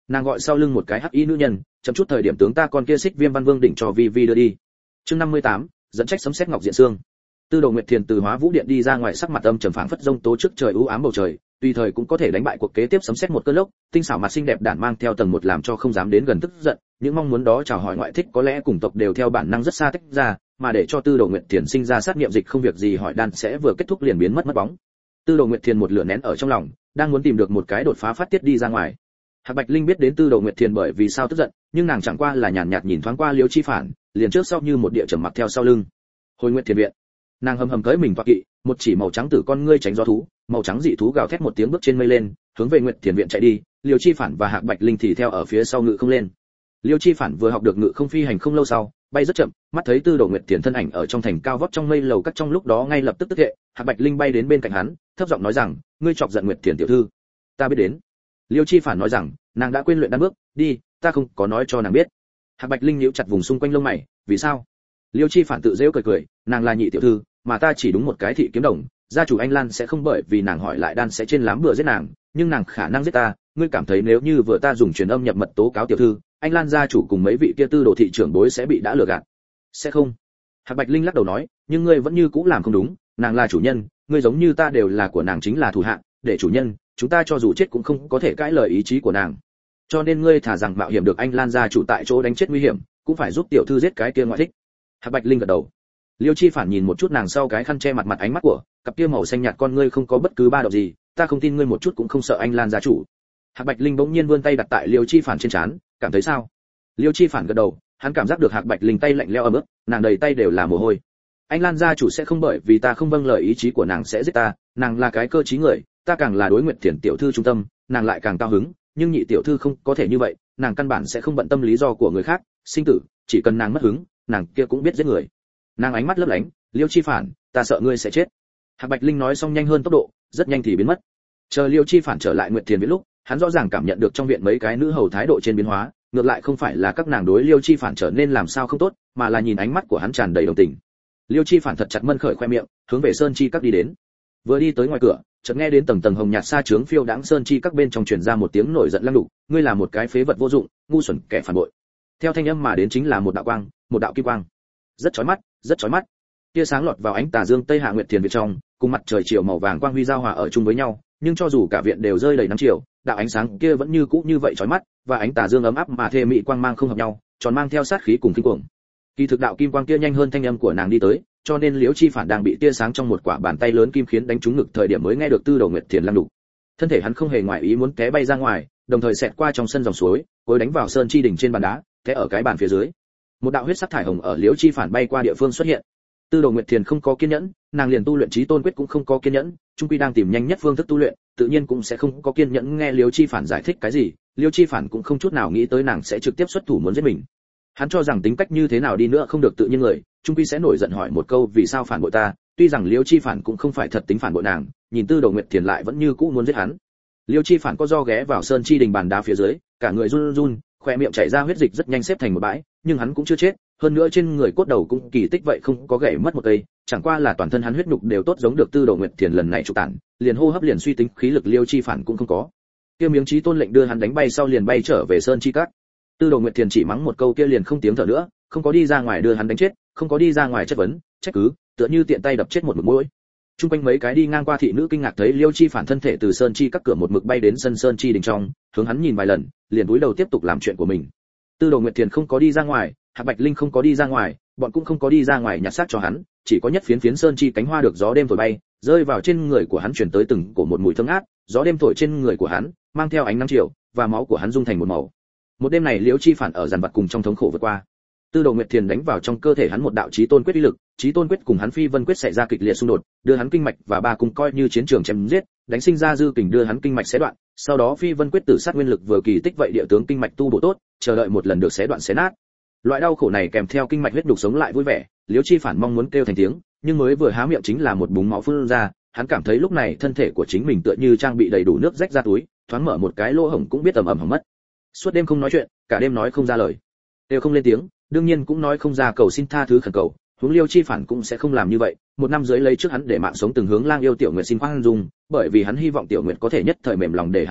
Nàng gọi sau lưng một cái hắc y nữ nhân, chậm chút thời điểm tướng ta con kia Xích Viêm Văn Vương đỉnh cho Vi Vi đưa đi. Chương năm mươi tám, dẫn trách sấm sét ngọc diện xương. Tư Đồ Nguyệt Thiền từ Hóa Vũ Điện đi ra ngoài, sắc mặt âm trầm phảng phất rông tố trước trời u ám bầu trời, tùy thời cũng có thể đánh bại cuộc kế tiếp sấm sét một cơn lốc, tinh xảo mặt xinh đẹp đản mang theo tầng một làm cho không dám đến gần tức giận, những mong muốn đó chào hỏi ngoại thích có lẽ cùng tộc đều theo bản năng rất xa tách ra, mà để cho Tư Đồ Nguyệt Thiền sinh ra sát niệm dịch không việc gì hỏi đan sẽ vừa kết thúc liền biến mất mất bóng. Tư Đồ Nguyệt Thiền một lửa nén ở trong lòng, đang muốn tìm được một cái đột phá phát tiết đi ra ngoài. Hạc Bạch Linh biết đến Tư Đồ Nguyệt Thiền bởi vì sao tức giận, nhưng nàng chẳng qua là nhàn nhạt nhìn thoáng qua Liễu Chi Phản, liền trước sau như một địa trầm mặc theo sau lưng. Hồi Nguyệt Thiền viện, nàng hầm hầm cưỡi mình toạc kỵ, một chỉ màu trắng tử con ngươi tránh gió thú, màu trắng dị thú gào thét một tiếng bước trên mây lên, hướng về Nguyệt Thiền viện chạy đi. Liễu Chi Phản và Hạc Bạch Linh thì theo ở phía sau ngự không lên. Liễu Chi Phản vừa học được ngự không phi hành không lâu sau, bay rất chậm, mắt thấy Tư Đồ Nguyệt Thiền thân ảnh ở trong thành cao vóc trong mây lầu các, trong lúc đó ngay lập tức tức hệ, Hạc Bạch Linh bay đến bên cạnh hắn, thấp giọng nói rằng, ngươi chọc giận Nguyệt Thiền tiểu thư. Ta biết đến. Liễu Chi Phản nói rằng, nàng đã quên luyện đan bước, đi, ta không có nói cho nàng biết. Hạc Bạch Linh nhíu chặt vùng xung quanh lông mày, vì sao? Liễu Chi Phản tự giễu cười cười, nàng là nhị tiểu thư, mà ta chỉ đúng một cái thị kiếm đồng, gia chủ Anh Lan sẽ không bởi vì nàng hỏi lại đan sẽ trên lám bừa giết nàng, nhưng nàng khả năng giết ta, ngươi cảm thấy nếu như vừa ta dùng truyền âm nhập mật tố cáo tiểu thư, Anh Lan gia chủ cùng mấy vị kia Tư Đồ thị trưởng bối sẽ bị đã lừa gạt. Sẽ không. Hạc Bạch Linh lắc đầu nói, nhưng ngươi vẫn như cũ làm không đúng, nàng là chủ nhân, ngươi giống như ta đều là của nàng chính là thủ hạ, để chủ nhân, chúng ta cho dù chết cũng không có thể cãi lời ý chí của nàng. Cho nên ngươi thả rằng mạo hiểm được Anh Lan gia chủ tại chỗ đánh chết nguy hiểm, cũng phải giúp tiểu thư giết cái kia ngoại thích. Hạc Bạch Linh gật đầu. Liêu Chi Phản nhìn một chút nàng sau cái khăn che mặt mặt ánh mắt của, cặp kia màu xanh nhạt con ngươi không có bất cứ ba động gì, ta không tin ngươi một chút cũng không sợ Anh Lan gia chủ. Hạc Bạch Linh bỗng nhiên vươn tay đặt tại Liêu Chi Phản trên trán, cảm thấy sao? Liêu Chi Phản gật đầu, hắn cảm giác được Hạc Bạch Linh tay lạnh lẽo ấm ức, nàng đầy tay đều là mồ hôi. Anh Lan gia chủ sẽ không bởi vì ta không vâng lời ý chí của nàng sẽ giết ta, nàng là cái cơ trí người, ta càng là đối Nguyệt Thiền tiểu thư trung tâm, nàng lại càng cao hứng, nhưng nhị tiểu thư không có thể như vậy, nàng căn bản sẽ không bận tâm lý do của người khác, sinh tử, chỉ cần nàng mất hứng, nàng kia cũng biết giết người. Nàng ánh mắt lấp lánh, Liêu Chi Phản, ta sợ ngươi sẽ chết. Hạc Bạch Linh nói xong nhanh hơn tốc độ, rất nhanh thì biến mất. Chờ Liêu Chi Phản trở lại Nguyệt Thiền viện lúc, hắn rõ ràng cảm nhận được trong viện mấy cái nữ hầu thái độ trên biến hóa, ngược lại không phải là các nàng đối Liêu Chi Phản trở nên làm sao không tốt, mà là nhìn ánh mắt của hắn tràn đầy đồng tình. Liêu Chi Phản thật chặt mân khởi khoe miệng, hướng về Sơn Chi các đi đến. Vừa đi tới ngoài cửa, chợt nghe đến tầng tầng hồng nhạt sa trướng phiêu đãng Sơn Chi các bên trong truyền ra một tiếng nổi giận lăng đục, ngươi là một cái phế vật vô dụng, ngu xuẩn kẻ phản bội. Theo thanh âm mà đến chính là một đạo quang, một đạo kim quang, rất chói mắt, rất chói mắt. Tia sáng lọt vào ánh tà dương Tây Hạ Nguyệt Thiền viện trong, cùng mặt trời chiều màu vàng quang huy giao hòa ở chung với nhau, nhưng cho dù cả viện đều rơi đầy nắng chiều, đạo ánh sáng kia vẫn như cũ như vậy chói mắt, và ánh tà dương ấm áp mà thê mị quang mang không hợp nhau, tròn mang theo sát khí cùng kinh cuồng. Kỳ thực đạo kim quang kia nhanh hơn thanh âm của nàng đi tới, cho nên Liễu Chi Phản đang bị tia sáng trong một quả bàn tay lớn kim khiến đánh trúng ngực thời điểm mới nghe được Tư Đồ Nguyệt Thiền lăng đục. Thân thể hắn không hề ngoại ý muốn té bay ra ngoài, đồng thời xẹt qua trong sân dòng suối, cuối đánh vào Sơn Chi đỉnh trên bàn đá, té ở cái bàn phía dưới. Một đạo huyết sắc thải hồng ở Liễu Chi Phản bay qua địa phương xuất hiện. Tư Đồ Nguyệt Thiền không có kiên nhẫn, nàng liền tu luyện Chí Tôn Quyết cũng không có kiên nhẫn, trung quy đang tìm nhanh nhất phương thức tu luyện, tự nhiên cũng sẽ không có kiên nhẫn nghe Liễu Chi Phản giải thích cái gì, Liễu Chi Phản cũng không chút nào nghĩ tới nàng sẽ trực tiếp xuất thủ muốn giết mình. Hắn cho rằng tính cách như thế nào đi nữa không được tự nhiên người, trung quy sẽ nổi giận hỏi một câu vì sao phản bội ta, tuy rằng Liễu Chi Phản cũng không phải thật tính phản bội nàng, nhìn Tư Đồ Nguyệt Thiền lại vẫn như cũ muốn giết hắn. Liễu Chi Phản có do ghé vào Sơn Chi đình bàn đá phía dưới, cả người run run, khóe miệng chảy ra huyết dịch rất nhanh xếp thành một bãi, nhưng hắn cũng chưa chết, hơn nữa trên người cốt đầu cũng kỳ tích vậy không có gãy mất một cây, chẳng qua là toàn thân hắn huyết nhục đều tốt giống được Tư Đồ Nguyệt Thiền lần này trục tản, liền hô hấp liền suy tính khí lực Liêu Chi Phản cũng không có. Kia miếng Chí Tôn lệnh đưa hắn đánh bay sau liền bay trở về Sơn Chi các. Tư Đồ Nguyệt Thiền chỉ mắng một câu kia liền không tiếng thở nữa, không có đi ra ngoài đưa hắn đánh chết, không có đi ra ngoài chất vấn, trách cứ, tựa như tiện tay đập chết một mực mũi. Trung quanh mấy cái đi ngang qua thị nữ kinh ngạc thấy Liêu Chi Phản thân thể từ Sơn Chi các cửa một mực bay đến sân Sơn Chi đình trong, hướng hắn nhìn vài lần, liền cúi đầu tiếp tục làm chuyện của mình. Tư Đồ Nguyệt Thiền không có đi ra ngoài, Hạc Bạch Linh không có đi ra ngoài, bọn cũng không có đi ra ngoài nhặt xác cho hắn, chỉ có nhất phiến phiến Sơn Chi cánh hoa được gió đêm thổi bay, rơi vào trên người của hắn truyền tới từng cổ một mùi thơm ngát, gió đêm thổi trên người của hắn, mang theo ánh nắng chiều, và máu của hắn dung thành một màu. Một đêm này Liễu Chi Phản ở dằn vặt cùng trong thống khổ vượt qua. Tư Đồ Nguyệt Thiền đánh vào trong cơ thể hắn một đạo Chí Tôn Quyết uy lực, Chí Tôn Quyết cùng hắn Phi Vân Quyết xảy ra kịch liệt xung đột, đưa hắn kinh mạch và ba cung coi như chiến trường chém giết, đánh sinh ra dư kình đưa hắn kinh mạch xé đoạn, sau đó Phi Vân Quyết tử sát nguyên lực vừa kỳ tích vậy địa tướng kinh mạch tu bổ tốt, chờ đợi một lần được xé đoạn xé nát. Loại đau khổ này kèm theo kinh mạch huyết nhục sống lại vui vẻ, Liễu Chi Phản mong muốn kêu thành tiếng, nhưng mới vừa há miệng chính là một búng máu phun ra, hắn cảm thấy lúc này thân thể của chính mình tựa như trang bị đầy đủ nước rách ra túi, thoáng mở một cái lỗ hổng cũng biết ầm ầm hỏng mất. Suốt đêm không nói chuyện, cả đêm nói không ra lời, đều không lên tiếng, đương nhiên cũng nói không ra cầu xin tha thứ khẩn cầu, huống Liêu Chi Phản cũng sẽ không làm như vậy, một năm dưới lấy trước hắn để mạng sống từng hướng Lang Yêu Tiểu Nguyệt xin khoan dung, bởi vì hắn hy vọng Tiểu Nguyệt có thể nhất thời mềm lòng để hắn một mạng,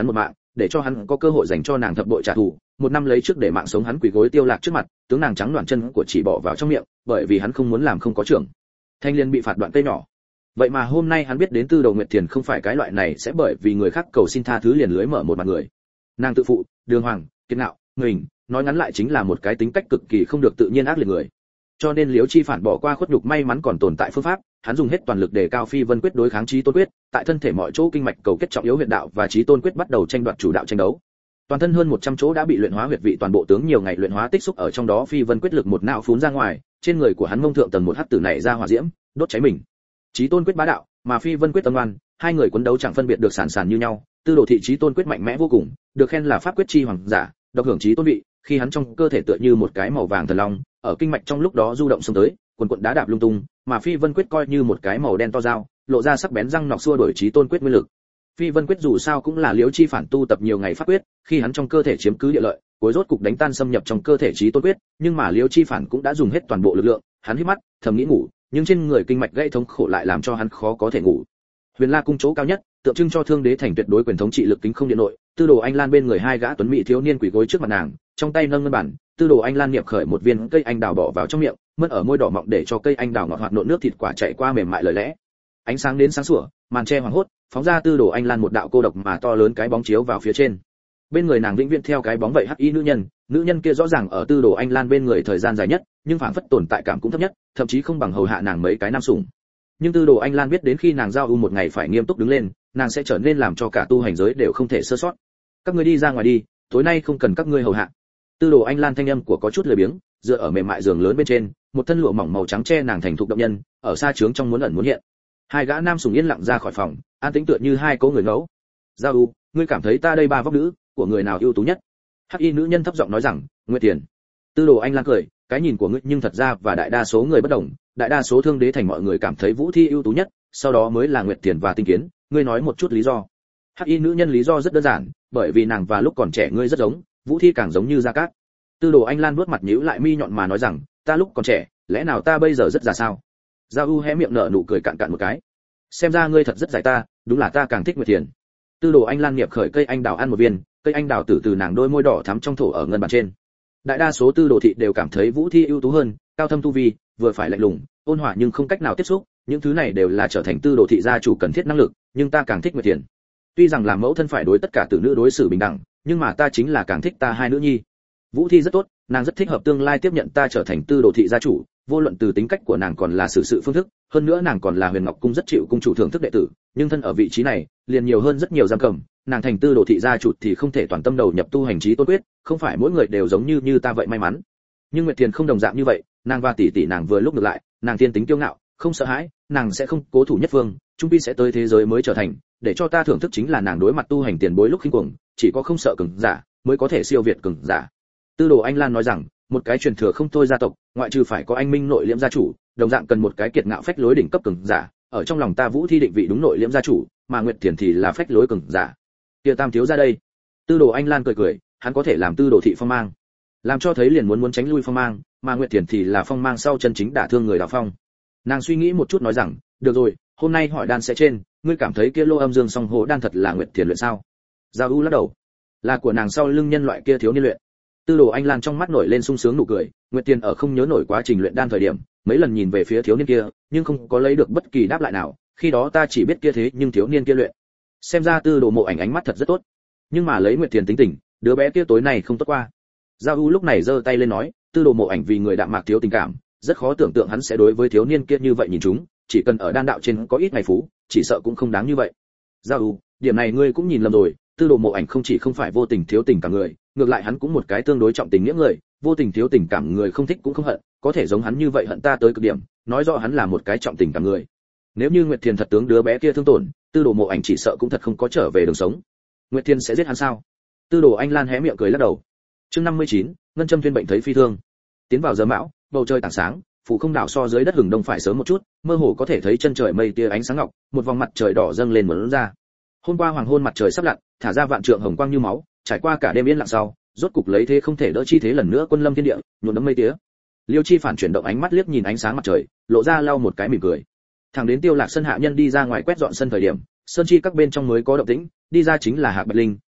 để cho hắn có cơ hội dành cho nàng thập bội trả thù. Một năm lấy trước để mạng sống hắn quỳ gối Tiêu Lạc trước mặt, tướng nàng trắng đoạn chân của chỉ bỏ vào trong miệng, bởi vì hắn không muốn làm không có trưởng thanh liên bị phạt đoạn cây nhỏ. Vậy mà hôm nay hắn biết đến Tư Đồ Nguyệt Thiền không phải cái loại này sẽ bởi vì người khác cầu xin tha thứ liền lưới mở một mặt người. Nàng tự phụ, đường hoàng, kiệt ngạo, mình, nói ngắn lại chính là một cái tính cách cực kỳ không được tự nhiên ác liệt người. Cho nên Liễu Chi Phản bỏ qua khuất nhục may mắn còn tồn tại phương pháp, hắn dùng hết toàn lực để cao Phi Vân quyết đối kháng Chí Tôn quyết, tại thân thể mọi chỗ kinh mạch cầu kết trọng yếu huyệt đạo và Chí Tôn quyết bắt đầu tranh đoạt chủ đạo tranh đấu. Toàn thân hơn một trăm chỗ đã bị luyện hóa huyệt vị toàn bộ tướng nhiều ngày luyện hóa tích xúc ở trong đó, Phi Vân quyết lực một não phún ra ngoài, trên người của hắn mông thượng tầng một hắc tử này ra hỏa diễm, đốt cháy mình. Chí Tôn quyết bá đạo, mà Phi Vân quyết tâm ngoan, hai người quấn đấu chẳng phân biệt được sàn sàn như nhau. Tư Đồ thị Chí Tôn quyết mạnh mẽ vô cùng, được khen là pháp quyết chi hoàng giả, độc hưởng Chí Tôn vị, khi hắn trong cơ thể tựa như một cái màu vàng thần long, ở kinh mạch trong lúc đó du động xông tới, quần quần đá đạp lung tung, mà Phi Vân quyết coi như một cái màu đen to dao, lộ ra sắc bén răng nọc xua đuổi Chí Tôn quyết nguyên lực. Phi Vân quyết dù sao cũng là Liễu Chi Phản tu tập nhiều ngày pháp quyết, khi hắn trong cơ thể chiếm cứ địa lợi, cuối rốt cục đánh tan xâm nhập trong cơ thể Chí Tôn quyết, nhưng mà Liễu Chi Phản cũng đã dùng hết toàn bộ lực lượng, hắn hít mắt, thầm nghĩ ngủ, nhưng trên người kinh mạch gãy thống khổ lại làm cho hắn khó có thể ngủ. Huyền La cung chỗ cao nhất, tượng trưng cho thương đế thành tuyệt đối quyền thống trị lực kính không điện nội, Tư Đồ Anh Lan bên người hai gã tuấn mỹ thiếu niên quỳ gối trước mặt nàng, trong tay nâng ngân bản, Tư Đồ Anh Lan niệm khởi một viên cây anh đào bỏ vào trong miệng, mơn ở môi đỏ mọng để cho cây anh đào ngọt hoạt nộn nước thịt quả chảy qua mềm mại lời lẽ. Ánh sáng đến sáng sủa, màn che hoàng hốt, phóng ra Tư Đồ Anh Lan một đạo cô độc mà to lớn cái bóng chiếu vào phía trên. Bên người nàng vĩnh viễn theo cái bóng vậy hắc y nữ nhân, nữ nhân kia rõ ràng ở Tư Đồ Anh Lan bên người thời gian dài nhất, nhưng phảng phất tồn tại cảm cũng thấp nhất, thậm chí không bằng hầu hạ nàng mấy cái nam sủng. Nhưng Tư Đồ Anh Lan biết đến khi nàng giao ưu một ngày phải nghiêm túc đứng lên, nàng sẽ trở nên làm cho cả tu hành giới đều không thể sơ sót. Các ngươi đi ra ngoài đi, tối nay không cần các ngươi hầu hạ. Tư Đồ Anh Lan thanh âm của có chút lười biếng, dựa ở mềm mại giường lớn bên trên, một thân lụa mỏng màu trắng che nàng thành thục động nhân, ở xa trướng trong muốn ẩn muốn hiện. Hai gã nam sủng yên lặng ra khỏi phòng, an tĩnh tựa như hai cố người ngẫu. Giao ưu, ngươi cảm thấy ta đây ba vóc nữ của người nào ưu tú nhất? Hắc y nữ nhân thấp giọng nói rằng, Nguyệt Tiền. Tư Đồ Anh Lan cười, cái nhìn của ngươi nhưng thật ra và đại đa số người bất đồng, đại đa số thương đế thành mọi người cảm thấy Vũ Thi ưu tú nhất, sau đó mới là Nguyệt Tiền và Tinh Kiến, ngươi nói một chút lý do. Hắc y nữ nhân lý do rất đơn giản, bởi vì nàng và lúc còn trẻ ngươi rất giống, Vũ Thi càng giống như Gia Cát. Tư Đồ Anh Lan vuốt mặt nhíu lại mi nhọn mà nói rằng, ta lúc còn trẻ, lẽ nào ta bây giờ rất già sao? Giao U hé miệng nở nụ cười cạn cạn một cái. Xem ra ngươi thật rất giải ta, đúng là ta càng thích Nguyệt Tiền. Tư Đồ Anh Lan nghiệp khởi cây anh đào ăn một viên, cây anh đào từ từ nàng đôi môi đỏ thắm trong thổ ở ngân bàn trên. Đại đa số Tư Đồ thị đều cảm thấy Vũ Thi ưu tú hơn, cao thâm tu vi, vừa phải lạnh lùng, ôn hòa nhưng không cách nào tiếp xúc, những thứ này đều là trở thành Tư Đồ thị gia chủ cần thiết năng lực, nhưng ta càng thích Nguyệt Tiền. Tuy rằng làm mẫu thân phải đối tất cả tử nữ đối xử bình đẳng, nhưng mà ta chính là càng thích ta hai nữ nhi. Vũ Thi rất tốt, nàng rất thích hợp tương lai tiếp nhận ta trở thành Tư Đồ thị gia chủ, vô luận từ tính cách của nàng còn là xử sự phương thức, hơn nữa nàng còn là Huyền Ngọc cung rất chịu cung chủ thưởng thức đệ tử, nhưng thân ở vị trí này, liền nhiều hơn rất nhiều giam cầm, nàng thành Tư Đồ thị gia chủ thì không thể toàn tâm đầu nhập tu hành Chí Tôn quyết, không phải mỗi người đều giống như như ta vậy may mắn. Nhưng Nguyệt Tiền không đồng dạng như vậy, nàng và tỷ tỷ nàng vừa lúc ngược lại, nàng thiên tính kiêu ngạo, không sợ hãi, nàng sẽ không cố thủ nhất phương, trung pi sẽ tới thế giới mới trở thành, để cho ta thưởng thức chính là nàng đối mặt tu hành tiền bối lúc khinh cuồng, chỉ có không sợ cường giả mới có thể siêu việt cường giả. Tư Đồ Anh Lan nói rằng, một cái truyền thừa không thôi gia tộc, ngoại trừ phải có anh minh nội liễm gia chủ, đồng dạng cần một cái kiệt ngạo phách lối đỉnh cấp cường giả, ở trong lòng ta Vũ Thi định vị đúng nội liễm gia chủ, mà Nguyệt Thiền thì là phách lối cường giả. Kia Tam thiếu ra đây. Tư Đồ Anh Lan cười cười, hắn có thể làm Tư Đồ thị phong mang, làm cho thấy liền muốn muốn tránh lui phong mang, mà Nguyệt Thiền thì là phong mang sau chân chính đả thương người đạo phong. Nàng suy nghĩ một chút nói rằng, được rồi, hôm nay hỏi đan sẽ trên, ngươi cảm thấy kia lô âm dương song hổ đan thật là Nguyệt Thiền luyện sao? Giao U lắc đầu, là của nàng sau lưng nhân loại kia thiếu niên luyện. Tư Đồ Anh Lan trong mắt nổi lên sung sướng nụ cười, Nguyệt Tiền ở không nhớ nổi quá trình luyện đan thời điểm, mấy lần nhìn về phía thiếu niên kia, nhưng không có lấy được bất kỳ đáp lại nào, khi đó ta chỉ biết kia thế nhưng thiếu niên kia luyện. Xem ra Tư Đồ Mộ Ảnh ánh mắt thật rất tốt, nhưng mà lấy Nguyệt Tiền tính tình, đứa bé kia tối nay không tốt qua. Giao U lúc này giơ tay lên nói, Tư Đồ Mộ Ảnh vì người đạm mạc thiếu tình cảm, rất khó tưởng tượng hắn sẽ đối với thiếu niên kia như vậy nhìn chúng, chỉ cần ở đan đạo trên có ít ngày phú, chỉ sợ cũng không đáng như vậy. Giao U, điểm này ngươi cũng nhìn lầm rồi, Tư Đồ Mộ Ảnh không chỉ không phải vô tình thiếu tình cả người, ngược lại hắn cũng một cái tương đối trọng tình nghĩa người, vô tình thiếu tình cảm người không thích cũng không hận, có thể giống hắn như vậy hận ta tới cực điểm, nói rõ hắn là một cái trọng tình cảm người. Nếu như Nguyệt Thiền thật tướng đứa bé kia thương tổn, Tư Đồ Mộ Ảnh chỉ sợ cũng thật không có trở về đường sống. Nguyệt Thiền sẽ giết hắn sao? Tư Đồ Anh Lan hé miệng cười lắc đầu. Chương năm mươi chín, ngân châm tuyên bệnh thấy phi thương. Tiến vào giờ mão, bầu trời tảng sáng, phủ không đảo so dưới đất hừng đông phải sớm một chút, mơ hồ có thể thấy chân trời mây tia ánh sáng ngọc, một vòng mặt trời đỏ dâng lên muốn ra. Hôm qua hoàng hôn mặt trời sắp lặn, thả ra vạn trượng hồng quang như máu, trải qua cả đêm yên lặng sau, rốt cục lấy thế không thể đỡ chi thế lần nữa quân lâm thiên địa, nhuộm đẫm mây tía. Liêu Chi Phản chuyển động ánh mắt liếc nhìn ánh sáng mặt trời, lộ ra lau một cái mỉm cười. Thẳng đến Tiêu Lạc sân hạ nhân đi ra ngoài quét dọn sân thời điểm, sơn chi các bên trong mới có động tĩnh, đi ra chính là Hạc Bạch Linh,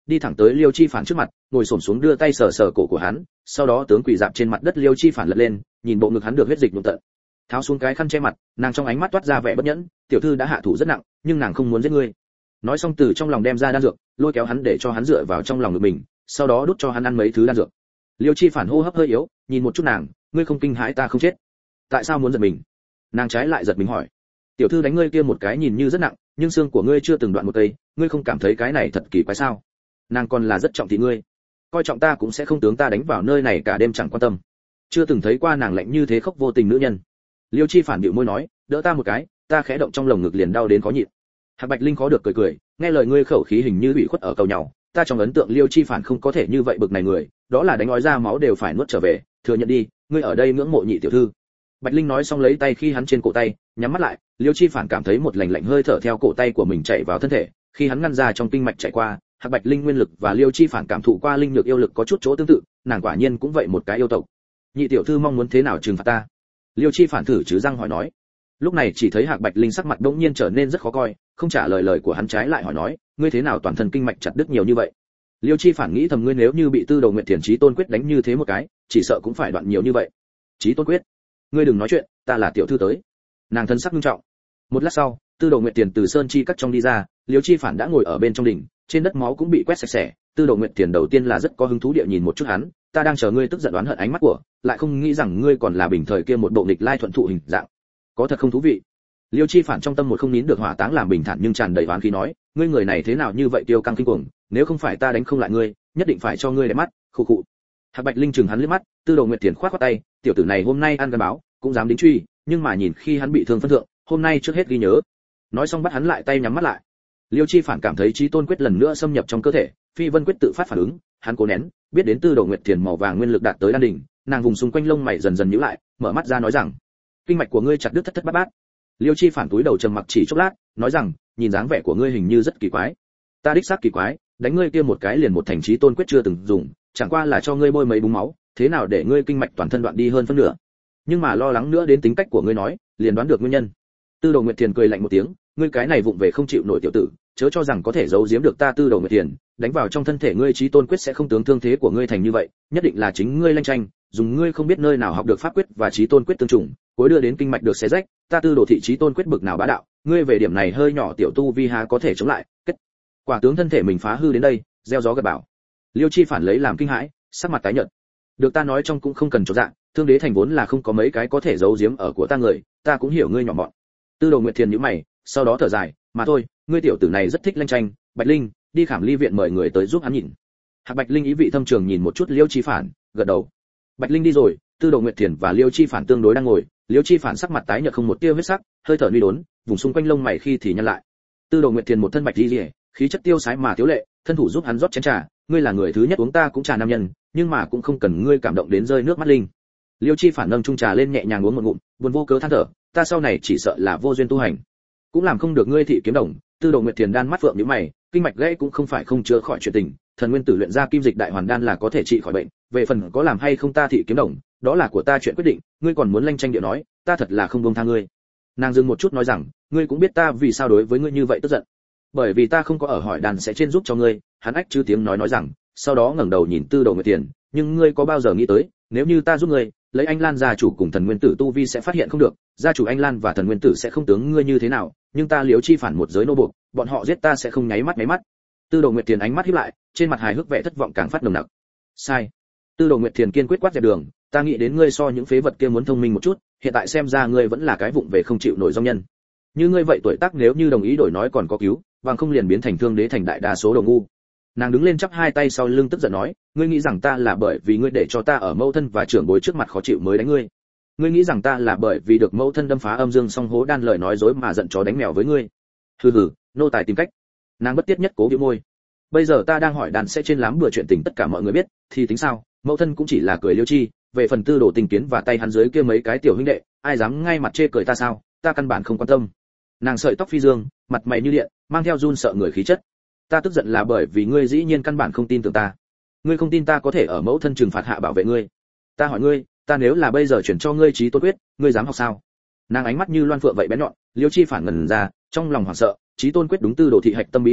đi thẳng tới Liêu Chi Phản trước mặt, ngồi xổm xuống đưa tay sờ sờ cổ của hắn, sau đó tướng quỳ dạp trên mặt đất. Liêu Chi Phản lật lên, nhìn bộ ngực hắn được huyết dịch nhuộm tận, tháo xuống cái khăn che mặt, nàng trong ánh mắt toát ra vẻ bất nhẫn. Tiểu thư đã hạ thủ rất nặng, nhưng nàng không muốn giết ngươi. Nói xong từ trong lòng đem ra đan dược, lôi kéo hắn để cho hắn dựa vào trong lòng ngực mình, sau đó đút cho hắn ăn mấy thứ đan dược. Liêu Chi Phản hô hấp hơi yếu, nhìn một chút nàng, ngươi không kinh hãi ta không chết? Tại sao muốn giật mình? Nàng trái lại giật mình hỏi. Tiểu thư đánh ngươi kia một cái nhìn như rất nặng, nhưng xương của ngươi chưa từng đoạn một cây, ngươi không cảm thấy cái này thật kỳ quái sao? Nàng còn là rất trọng thị ngươi, coi trọng ta cũng sẽ không tướng ta đánh vào nơi này cả đêm chẳng quan tâm. Chưa từng thấy qua nàng lạnh như thế khóc vô tình nữ nhân. Liêu Chi Phản bĩu môi nói, đỡ ta một cái, ta khẽ động trong lồng ngực liền đau đến khó nhịn. Hạc Bạch Linh khó được cười cười, nghe lời ngươi khẩu khí hình như bị khuất ở cầu nhau, ta trong ấn tượng Liêu Chi Phản không có thể như vậy bực này người, đó là đánh ói ra máu đều phải nuốt trở về, thừa nhận đi, ngươi ở đây ngưỡng mộ nhị tiểu thư. Bạch Linh nói xong lấy tay khi hắn trên cổ tay, nhắm mắt lại, Liêu Chi Phản cảm thấy một lạnh lạnh hơi thở theo cổ tay của mình chạy vào thân thể, khi hắn ngăn ra trong kinh mạch chạy qua, Hạc Bạch Linh nguyên lực và Liêu Chi Phản cảm thụ qua linh lực yêu lực có chút chỗ tương tự, nàng quả nhiên cũng vậy một cái yêu tộc. Nhị tiểu thư mong muốn thế nào trừng phạt ta? Liêu Chi Phản thử chứ răng hỏi nói. Lúc này chỉ thấy Hạc Bạch Linh sắc mặt đống nhiên trở nên rất khó coi, không trả lời lời của hắn, trái lại hỏi nói, ngươi thế nào toàn thân kinh mạch chặt đứt nhiều như vậy? Liêu Chi Phản nghĩ thầm, ngươi nếu như bị Tư Đồ Nguyệt Thiền Chí Tôn Quyết đánh như thế một cái, chỉ sợ cũng phải đoạn nhiều như vậy. Chí Tôn Quyết? Ngươi đừng nói chuyện, ta là tiểu thư tới. Nàng thân sắc nghiêm trọng. Một lát sau, Tư Đồ Nguyệt Thiền từ sơn chi cắt trong đi ra, Liêu Chi Phản đã ngồi ở bên trong đỉnh, trên đất máu cũng bị quét sạch sẽ. Tư Đồ Nguyệt Thiền đầu tiên là rất có hứng thú địa nhìn một chút hắn, ta đang chờ ngươi tức giận đoán hận ánh mắt của, lại không nghĩ rằng ngươi còn là bình thời kia một bộ nghịch lai thuận thụ hình dạng, có thật không thú vị. Liêu Chi Phản trong tâm một không nín được hỏa táng làm bình thản nhưng tràn đầy oán khí nói, ngươi người này thế nào như vậy tiêu căng kinh cuồng, nếu không phải ta đánh không lại ngươi, nhất định phải cho ngươi đẹp mắt. Khụ khụ. Hạc Bạch Linh chừng hắn liếc mắt, Tư Đồ Nguyệt Thiền khoát khoát tay, tiểu tử này hôm nay ăn gan báo, cũng dám đính truy, nhưng mà nhìn khi hắn bị thương phân thượng, hôm nay trước hết ghi nhớ. Nói xong bắt hắn lại tay nhắm mắt lại. Liêu Chi Phản cảm thấy Chí Tôn Quyết lần nữa xâm nhập trong cơ thể, Phi Vân Quyết tự phát phản ứng, hắn cố nén, biết đến Tư Đồ Nguyệt Thiền màu vàng nguyên lực đạt tới đan đỉnh, nàng vùng xung quanh lông mày dần dần nhíu lại, mở mắt ra nói rằng, kinh mạch của ngươi chặt đứt thất thất bát bát. Liêu Chi Phản túi đầu trầm mặc chỉ chốc lát, nói rằng, nhìn dáng vẻ của ngươi hình như rất kỳ quái. Ta đích xác kỳ quái, đánh ngươi kia một cái liền một thành Chí Tôn Quyết chưa từng dùng, chẳng qua là cho ngươi bôi mấy búng máu, thế nào để ngươi kinh mạch toàn thân đoạn đi hơn phân nửa. Nhưng mà lo lắng nữa đến tính cách của ngươi nói, liền đoán được nguyên nhân. Tư Đồ Nguyệt Thiền cười lạnh một tiếng, ngươi cái này vụng về không chịu nổi tiểu tử, chớ cho rằng có thể giấu giếm được ta Tư Đồ Nguyệt Thiền, đánh vào trong thân thể ngươi Chí Tôn Quyết sẽ không tướng thương thế của ngươi thành như vậy, nhất định là chính ngươi lanh tranh, dùng ngươi không biết nơi nào học được pháp quyết và Chí Tôn Quyết tương trùng, cuối đưa đến kinh mạch được xé rách, ta Tư Đồ thị Chí Tôn Quyết bực nào bá đạo, ngươi về điểm này hơi nhỏ tiểu tu vi há có thể chống lại, kết quả tướng thân thể mình phá hư đến đây, gieo gió gặt bão. Liêu Chi Phản lấy làm kinh hãi, sắc mặt tái nhợt. Được ta nói trong cũng không cần chột dạ, Thương Đế thành vốn là không có mấy cái có thể giấu giếm ở của ta người, ta cũng hiểu ngươi nhỏ mọn. Tư Đồ Nguyệt Thiền nhíu mày, sau đó thở dài, mà thôi, ngươi tiểu tử này rất thích lanh tranh, Bạch Linh, đi Khảm Ly viện mời người tới giúp hắn nhìn. Hạc Bạch Linh ý vị thâm trường nhìn một chút Liêu Chi Phản, gật đầu. Bạch Linh đi rồi, Tư Đồ Nguyệt Thiền và Liêu Chi Phản tương đối đang ngồi, Liêu Chi Phản sắc mặt tái nhợt không một tia huyết sắc, hơi thở uy đốn, vùng xung quanh lông mày khi thì nhăn lại. Tư Đồ Nguyệt Thiền một thân bạch y liễu, khí chất tiêu sái mà tiếu lệ, thân thủ giúp hắn rót chén trà, ngươi là người thứ nhất uống ta cũng trà nam nhân, nhưng mà cũng không cần ngươi cảm động đến rơi nước mắt linh. Liêu Chi Phản nâng chung trà lên nhẹ nhàng uống một ngụm, buồn vô cớ than thở, ta sau này chỉ sợ là vô duyên tu hành, cũng làm không được ngươi thị kiếm đồng. Tư Đồ Nguyệt Thiền đan mắt phượng nhíu mày, kinh mạch gãy cũng không phải không chữa khỏi chuyện tình, thần nguyên tử luyện ra kim dịch đại hoàn đan là có thể trị khỏi bệnh, về phần có làm hay không ta thị kiếm đồng, đó là của ta chuyện quyết định, ngươi còn muốn lanh tranh địa nói, ta thật là không buông tha ngươi. Nàng dừng một chút nói rằng, ngươi cũng biết ta vì sao đối với ngươi như vậy tức giận, bởi vì ta không có ở hỏi đàn sẽ trên giúp cho ngươi. Hắn ách chứ tiếng nói nói rằng, sau đó ngẩng đầu nhìn Tư Đồ Nguyệt Thiền, nhưng ngươi có bao giờ nghĩ tới, nếu như ta giúp ngươi, lấy Anh Lan gia chủ cùng thần nguyên tử tu vi sẽ phát hiện không được, gia chủ Anh Lan và thần nguyên tử sẽ không tướng ngươi như thế nào, nhưng ta Liễu Chi Phản một giới nô buộc, bọn họ giết ta sẽ không nháy mắt nháy mắt. Tư Đồ Nguyệt Thiền ánh mắt híp lại, trên mặt hài hước vẻ thất vọng càng phát nồng nặc. Sai. Tư Đồ Nguyệt Thiền kiên quyết quát dẹp đường, ta nghĩ đến ngươi so những phế vật kia muốn thông minh một chút, hiện tại xem ra ngươi vẫn là cái vụng về không chịu nổi dòng nhân. Như ngươi vậy tuổi tác nếu như đồng ý đổi nói còn có cứu, bằng không liền biến thành Thương Đế thành đại đa số đồ ngu. Nàng đứng lên chắp hai tay sau lưng tức giận nói, ngươi nghĩ rằng ta là bởi vì ngươi để cho ta ở mẫu thân và trưởng bối trước mặt khó chịu mới đánh ngươi? Ngươi nghĩ rằng ta là bởi vì được mẫu thân đâm phá âm dương song hố đan lời nói dối mà giận chó đánh mèo với ngươi? Hừ hừ, nô tài tìm cách. Nàng bất tiết nhất cố bĩu môi. Bây giờ ta đang hỏi đàn sẽ trên lám bừa chuyện tình tất cả mọi người biết, thì tính sao? Mẫu thân cũng chỉ là cười Liêu Chi, về phần Tư Đồ Tình Kiến và tay hắn dưới kia mấy cái tiểu huynh đệ, ai dám ngay mặt chê cười ta sao? Ta căn bản không quan tâm. Nàng sợi tóc phi dương, mặt mày như điện, mang theo run sợ người khí chất. Ta tức giận là bởi vì ngươi dĩ nhiên căn bản không tin tưởng ta. Ngươi không tin ta có thể ở mẫu thân trừng phạt hạ bảo vệ ngươi. Ta hỏi ngươi, ta nếu là bây giờ chuyển cho ngươi Chí Tôn Quyết, ngươi dám học sao? Nàng ánh mắt như loan phượng vậy bén nhọn. Liêu Chi Phản ngẩn ra, trong lòng hoảng sợ, Chí Tôn Quyết đúng Tư Đồ thị hạch tâm bí yếu,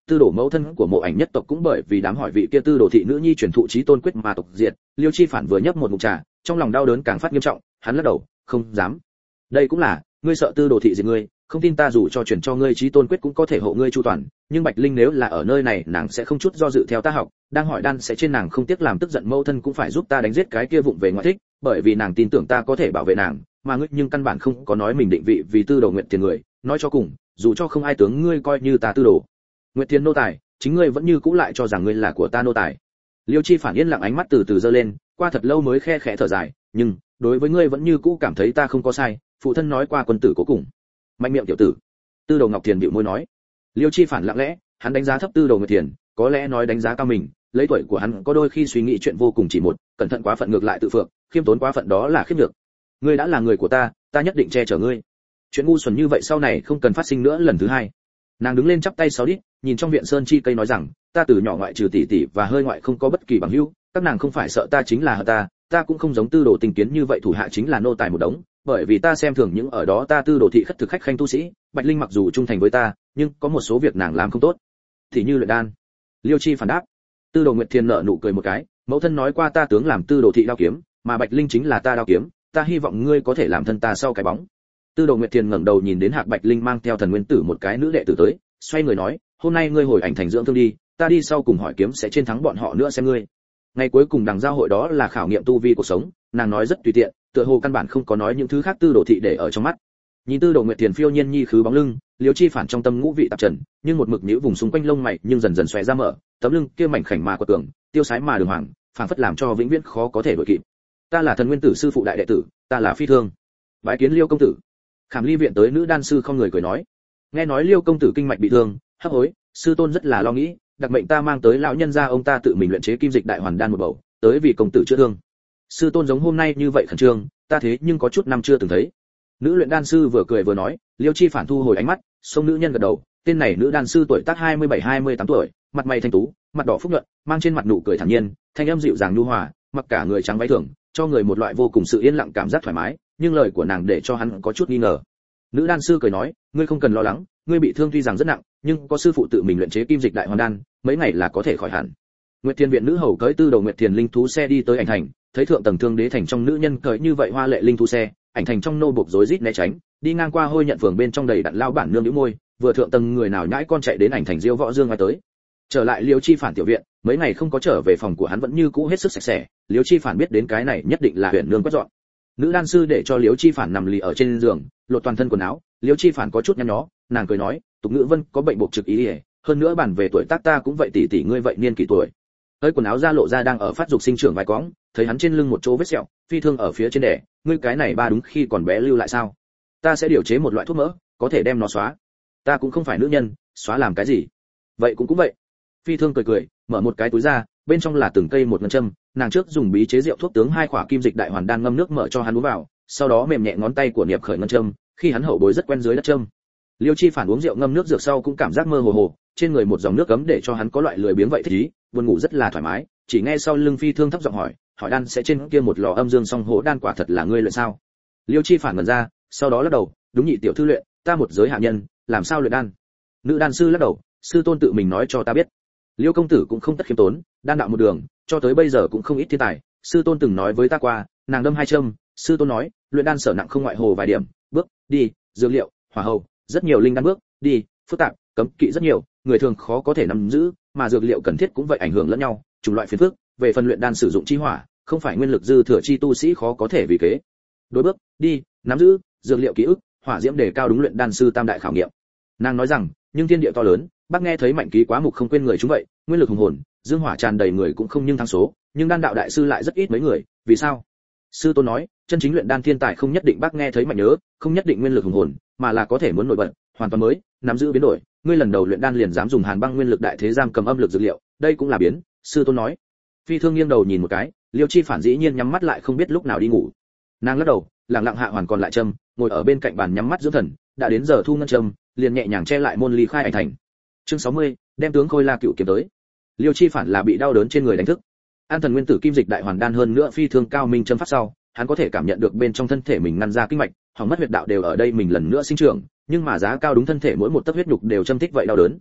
tư đồ mẫu thân của Mộ Ảnh nhất tộc cũng bởi vì đám hỏi vị kia tư đồ thị nữ nhi truyền thụ chí tôn quyết mà tộc diệt. Liêu Chi Phản vừa nhấp một ngụm trà, trong lòng đau đớn càng phát nghiêm trọng, hắn lắc đầu, không dám. Đây cũng là, ngươi sợ tư đồ thị diệt ngươi, không tin ta dù cho truyền cho ngươi chí tôn quyết cũng có thể hộ ngươi chu toàn, nhưng Bạch Linh nếu là ở nơi này, nàng sẽ không chút do dự theo ta học, đang hỏi đan sẽ trên nàng không tiếc làm tức giận mẫu thân cũng phải giúp ta đánh giết cái kia vụng về ngoại thích, bởi vì nàng tin tưởng ta có thể bảo vệ nàng, mà ngươi nhưng căn bản không có nói mình định vị vì tư đồ Nguyệt Tiền người, nói cho cùng, dù cho không ai tướng ngươi coi như ta tư đồ Nguyệt Tiền nô tài, chính ngươi vẫn như cũ lại cho rằng ngươi là của ta nô tài. Liêu Chi Phản yên lặng ánh mắt từ từ giơ lên, qua thật lâu mới khe khẽ thở dài, nhưng đối với ngươi vẫn như cũ cảm thấy ta không có sai, phụ thân nói qua quân tử cố cùng. Mạnh miệng tiểu tử. Tư đồ Ngọc Thiền bĩu môi nói. Liêu Chi Phản lặng lẽ, hắn đánh giá thấp tư đồ Nguyệt Thiền, có lẽ nói đánh giá cao mình, lấy tuổi của hắn có đôi khi suy nghĩ chuyện vô cùng chỉ một, cẩn thận quá phận ngược lại tự phượng, khiêm tốn quá phận đó là khiếp nhược. Ngươi đã là người của ta, ta nhất định che chở ngươi. Chuyện ngu xuẩn như vậy sau này không cần phát sinh nữa lần thứ hai. Nàng đứng lên chắp tay sáu đít, nhìn trong viện sơn chi cây nói rằng, ta từ nhỏ ngoại trừ tỷ tỷ và hơi ngoại không có bất kỳ bằng hữu, các nàng không phải sợ ta chính là hận ta, ta cũng không giống tư đồ tình kiến như vậy thủ hạ chính là nô tài một đống, bởi vì ta xem thường những ở đó ta tư đồ thị khất thực khách khanh tu sĩ, Bạch Linh mặc dù trung thành với ta, nhưng có một số việc nàng làm không tốt, thì như luyện đan. Liêu Chi Phản đáp. Tư đồ Nguyệt Thiên nở nụ cười một cái, mẫu thân nói qua ta tướng làm tư đồ thị đao kiếm, mà Bạch Linh chính là ta đao kiếm, ta hy vọng ngươi có thể làm thân ta sau cái bóng. Tư đồ Nguyệt Thiên ngẩng đầu nhìn đến Hạc Bạch Linh mang theo thần nguyên tử một cái nữ đệ tử tới, xoay người nói, hôm nay ngươi hồi ảnh thành dưỡng thương đi, ta đi sau cùng hỏi kiếm sẽ chiến thắng bọn họ nữa xem ngươi. Ngày cuối cùng đằng giao hội đó là khảo nghiệm tu vi cuộc sống, nàng nói rất tùy tiện, tựa hồ căn bản không có nói những thứ khác tư đồ thị để ở trong mắt. Nhìn tư đồ Nguyệt Thiền phiêu nhiên nhi khứ bóng lưng, Liêu Chi Phản trong tâm ngũ vị tạp trần, nhưng một mực nhíu vùng xung quanh lông mày nhưng dần dần xòe ra mở, tấm lưng kia mảnh khảnh mà quật cường, tiêu sái mà đường hoàng, phảng phất làm cho vĩnh viễn khó có thể đuổi kịp. Ta là thần nguyên tử sư phụ đại đệ tử, ta là Phi Thương. Bái kiến Liêu công tử. Khảm Ly viện tới nữ đan sư không người cười nói. Nghe nói Liêu công tử kinh mạch bị thương, hấp hối, sư tôn rất là lo nghĩ, đặc mệnh ta mang tới lão nhân gia ông ta tự mình luyện chế kim dịch đại hoàn đan một bầu, tới vì công tử chữa thương. Sư tôn giống hôm nay như vậy khẩn trương, ta thế nhưng có chút năm chưa từng thấy. Nữ luyện đan sư vừa cười vừa nói, Liêu Chi Phản thu hồi ánh mắt, xông nữ nhân gật đầu, tên này nữ đan sư tuổi tác hai mươi bảy hai mươi tám tuổi, mặt mày thanh tú, mặt đỏ phúc nhuận, mang trên mặt nụ cười thản nhiên, thanh âm dịu dàng nhu hòa, mặc cả người trắng váy thường, cho người một loại vô cùng sự yên lặng cảm giác thoải mái, nhưng lời của nàng để cho hắn có chút nghi ngờ. Nữ đan sư cười nói, ngươi không cần lo lắng, ngươi bị thương tuy rằng rất nặng, nhưng có sư phụ tự mình luyện chế kim dịch đại hoàn đan, mấy ngày là có thể khỏi hẳn. Nguyệt Thiên viện nữ hầu cưỡi tư đầu Nguyệt Thiền linh thú xe đi tới ảnh thành, thấy thượng tầng thương đế thành trong nữ nhân cưỡi như vậy hoa lệ linh thú xe, ảnh thành trong nô buộc rối rít né tránh, đi ngang qua hôi nhận phường bên trong đầy đặn lao bản nương nhíu môi, vừa thượng tầng người nào nhãi con chạy đến ảnh thành Diêu Võ Dương ngay tới. Trở lại Liêu Chi Phản tiểu viện, mấy ngày không có trở về phòng của hắn vẫn như cũ hết sức sạch sẽ, Liêu Chi Phản biết đến cái này nhất định là huyền nương quét dọn. Nữ đan sư để cho Liêu Chi Phản nằm lì ở trên giường, lột toàn thân quần áo, Liêu Chi Phản có chút nhăn nhó, nàng cười nói, tục ngữ vân có bệnh buộc trực ý, ý hơn nữa bản về tuổi tác ta cũng vậy tỷ tỷ ngươi vậy niên kỷ tuổi. Hơi quần áo ra lộ ra đang ở phát dục sinh trưởng vài quõng, thấy hắn trên lưng một chỗ vết sẹo, Phi Thương ở phía trên đẻ, ngươi cái này ba đúng khi còn bé lưu lại sao? Ta sẽ điều chế một loại thuốc mỡ, có thể đem nó xóa. Ta cũng không phải nữ nhân, xóa làm cái gì? Vậy cũng cũng vậy. Phi Thương cười cười, mở một cái túi ra, bên trong là từng cây một ngân châm, nàng trước dùng bí chế rượu thuốc tướng hai quả kim dịch đại hoàn đan ngâm nước mở cho hắn uống vào, sau đó mềm nhẹ ngón tay của niệm khởi ngân châm, khi hắn hậu bối rất quen dưới đất châm. Liêu Chi Phản uống rượu ngâm nước dược sau cũng cảm giác mơ hồ hồ, trên người một dòng nước cấm để cho hắn có loại lười biếng vậy thích ý, buồn ngủ rất là thoải mái, chỉ nghe sau lưng Phi Thương thấp giọng hỏi, hỏi đan sẽ trên kia một lò âm dương song hổ đan quả thật là ngươi luyện sao? Liêu Chi Phản ngẩn ra, sau đó lắc đầu, đúng nhị tiểu thư luyện, ta một giới hạ nhân, làm sao luyện đan? Nữ đan sư lắc đầu, sư tôn tự mình nói cho ta biết. Liêu công tử cũng không tất khiêm tốn, đan đạo một đường, cho tới bây giờ cũng không ít thiên tài, sư tôn từng nói với ta qua, nàng đâm hai châm, sư tôn nói, luyện đan sở nặng không ngoại hồ vài điểm, bước, đi, dược liệu, hỏa hầu, rất nhiều linh đan bước, đi, phức tạp, cấm kỵ rất nhiều, người thường khó có thể nắm giữ, mà dược liệu cần thiết cũng vậy ảnh hưởng lẫn nhau, chủng loại phiền phức, về phần luyện đan sử dụng chi hỏa, không phải nguyên lực dư thừa chi tu sĩ khó có thể vì kế. Đối bước, đi, nắm giữ, dược liệu ký ức, hỏa diễm đề cao đúng luyện đan sư tam đại khảo nghiệm. Nàng nói rằng, nhưng thiên địa to lớn, bác nghe thấy mạnh ký quá mục không quên người chúng vậy, nguyên lực hùng hồn, dương hỏa tràn đầy người cũng không nhưng thắng số, nhưng đan đạo đại sư lại rất ít mấy người, vì sao? Sư tôn nói, chân chính luyện đan thiên tài không nhất định bác nghe thấy mạnh nhớ, không nhất định nguyên lực hùng hồn, mà là có thể muốn nổi bật, hoàn toàn mới, nắm giữ biến đổi, ngươi lần đầu luyện đan liền dám dùng hàn băng nguyên lực đại thế giam cầm âm lực dược liệu, đây cũng là biến, sư tôn nói. Phi Thương nghiêng đầu nhìn một cái, Liêu Chi Phản dĩ nhiên nhắm mắt lại không biết lúc nào đi ngủ. Nàng lắc đầu, lặng lặng hạ hoàn còn lại châm, ngồi ở bên cạnh bàn nhắm mắt dưỡng thần, đã đến giờ thu ngân châm, liền nhẹ nhàng che lại môn ly khai ảnh thành. Chương sáu mươi, đem tướng Khôi La Cựu kiếm tới. Liêu Chi Phản là bị đau đớn trên người đánh thức. An thần nguyên tử kim dịch đại hoàn đan hơn nữa Phi Thương cao minh châm pháp sau, hắn có thể cảm nhận được bên trong thân thể mình ngăn ra kinh mạch, hỏng mất huyệt đạo đều ở đây mình lần nữa sinh trưởng, nhưng mà giá cao đúng thân thể mỗi một tấc huyết nhục đều châm thích vậy đau đớn.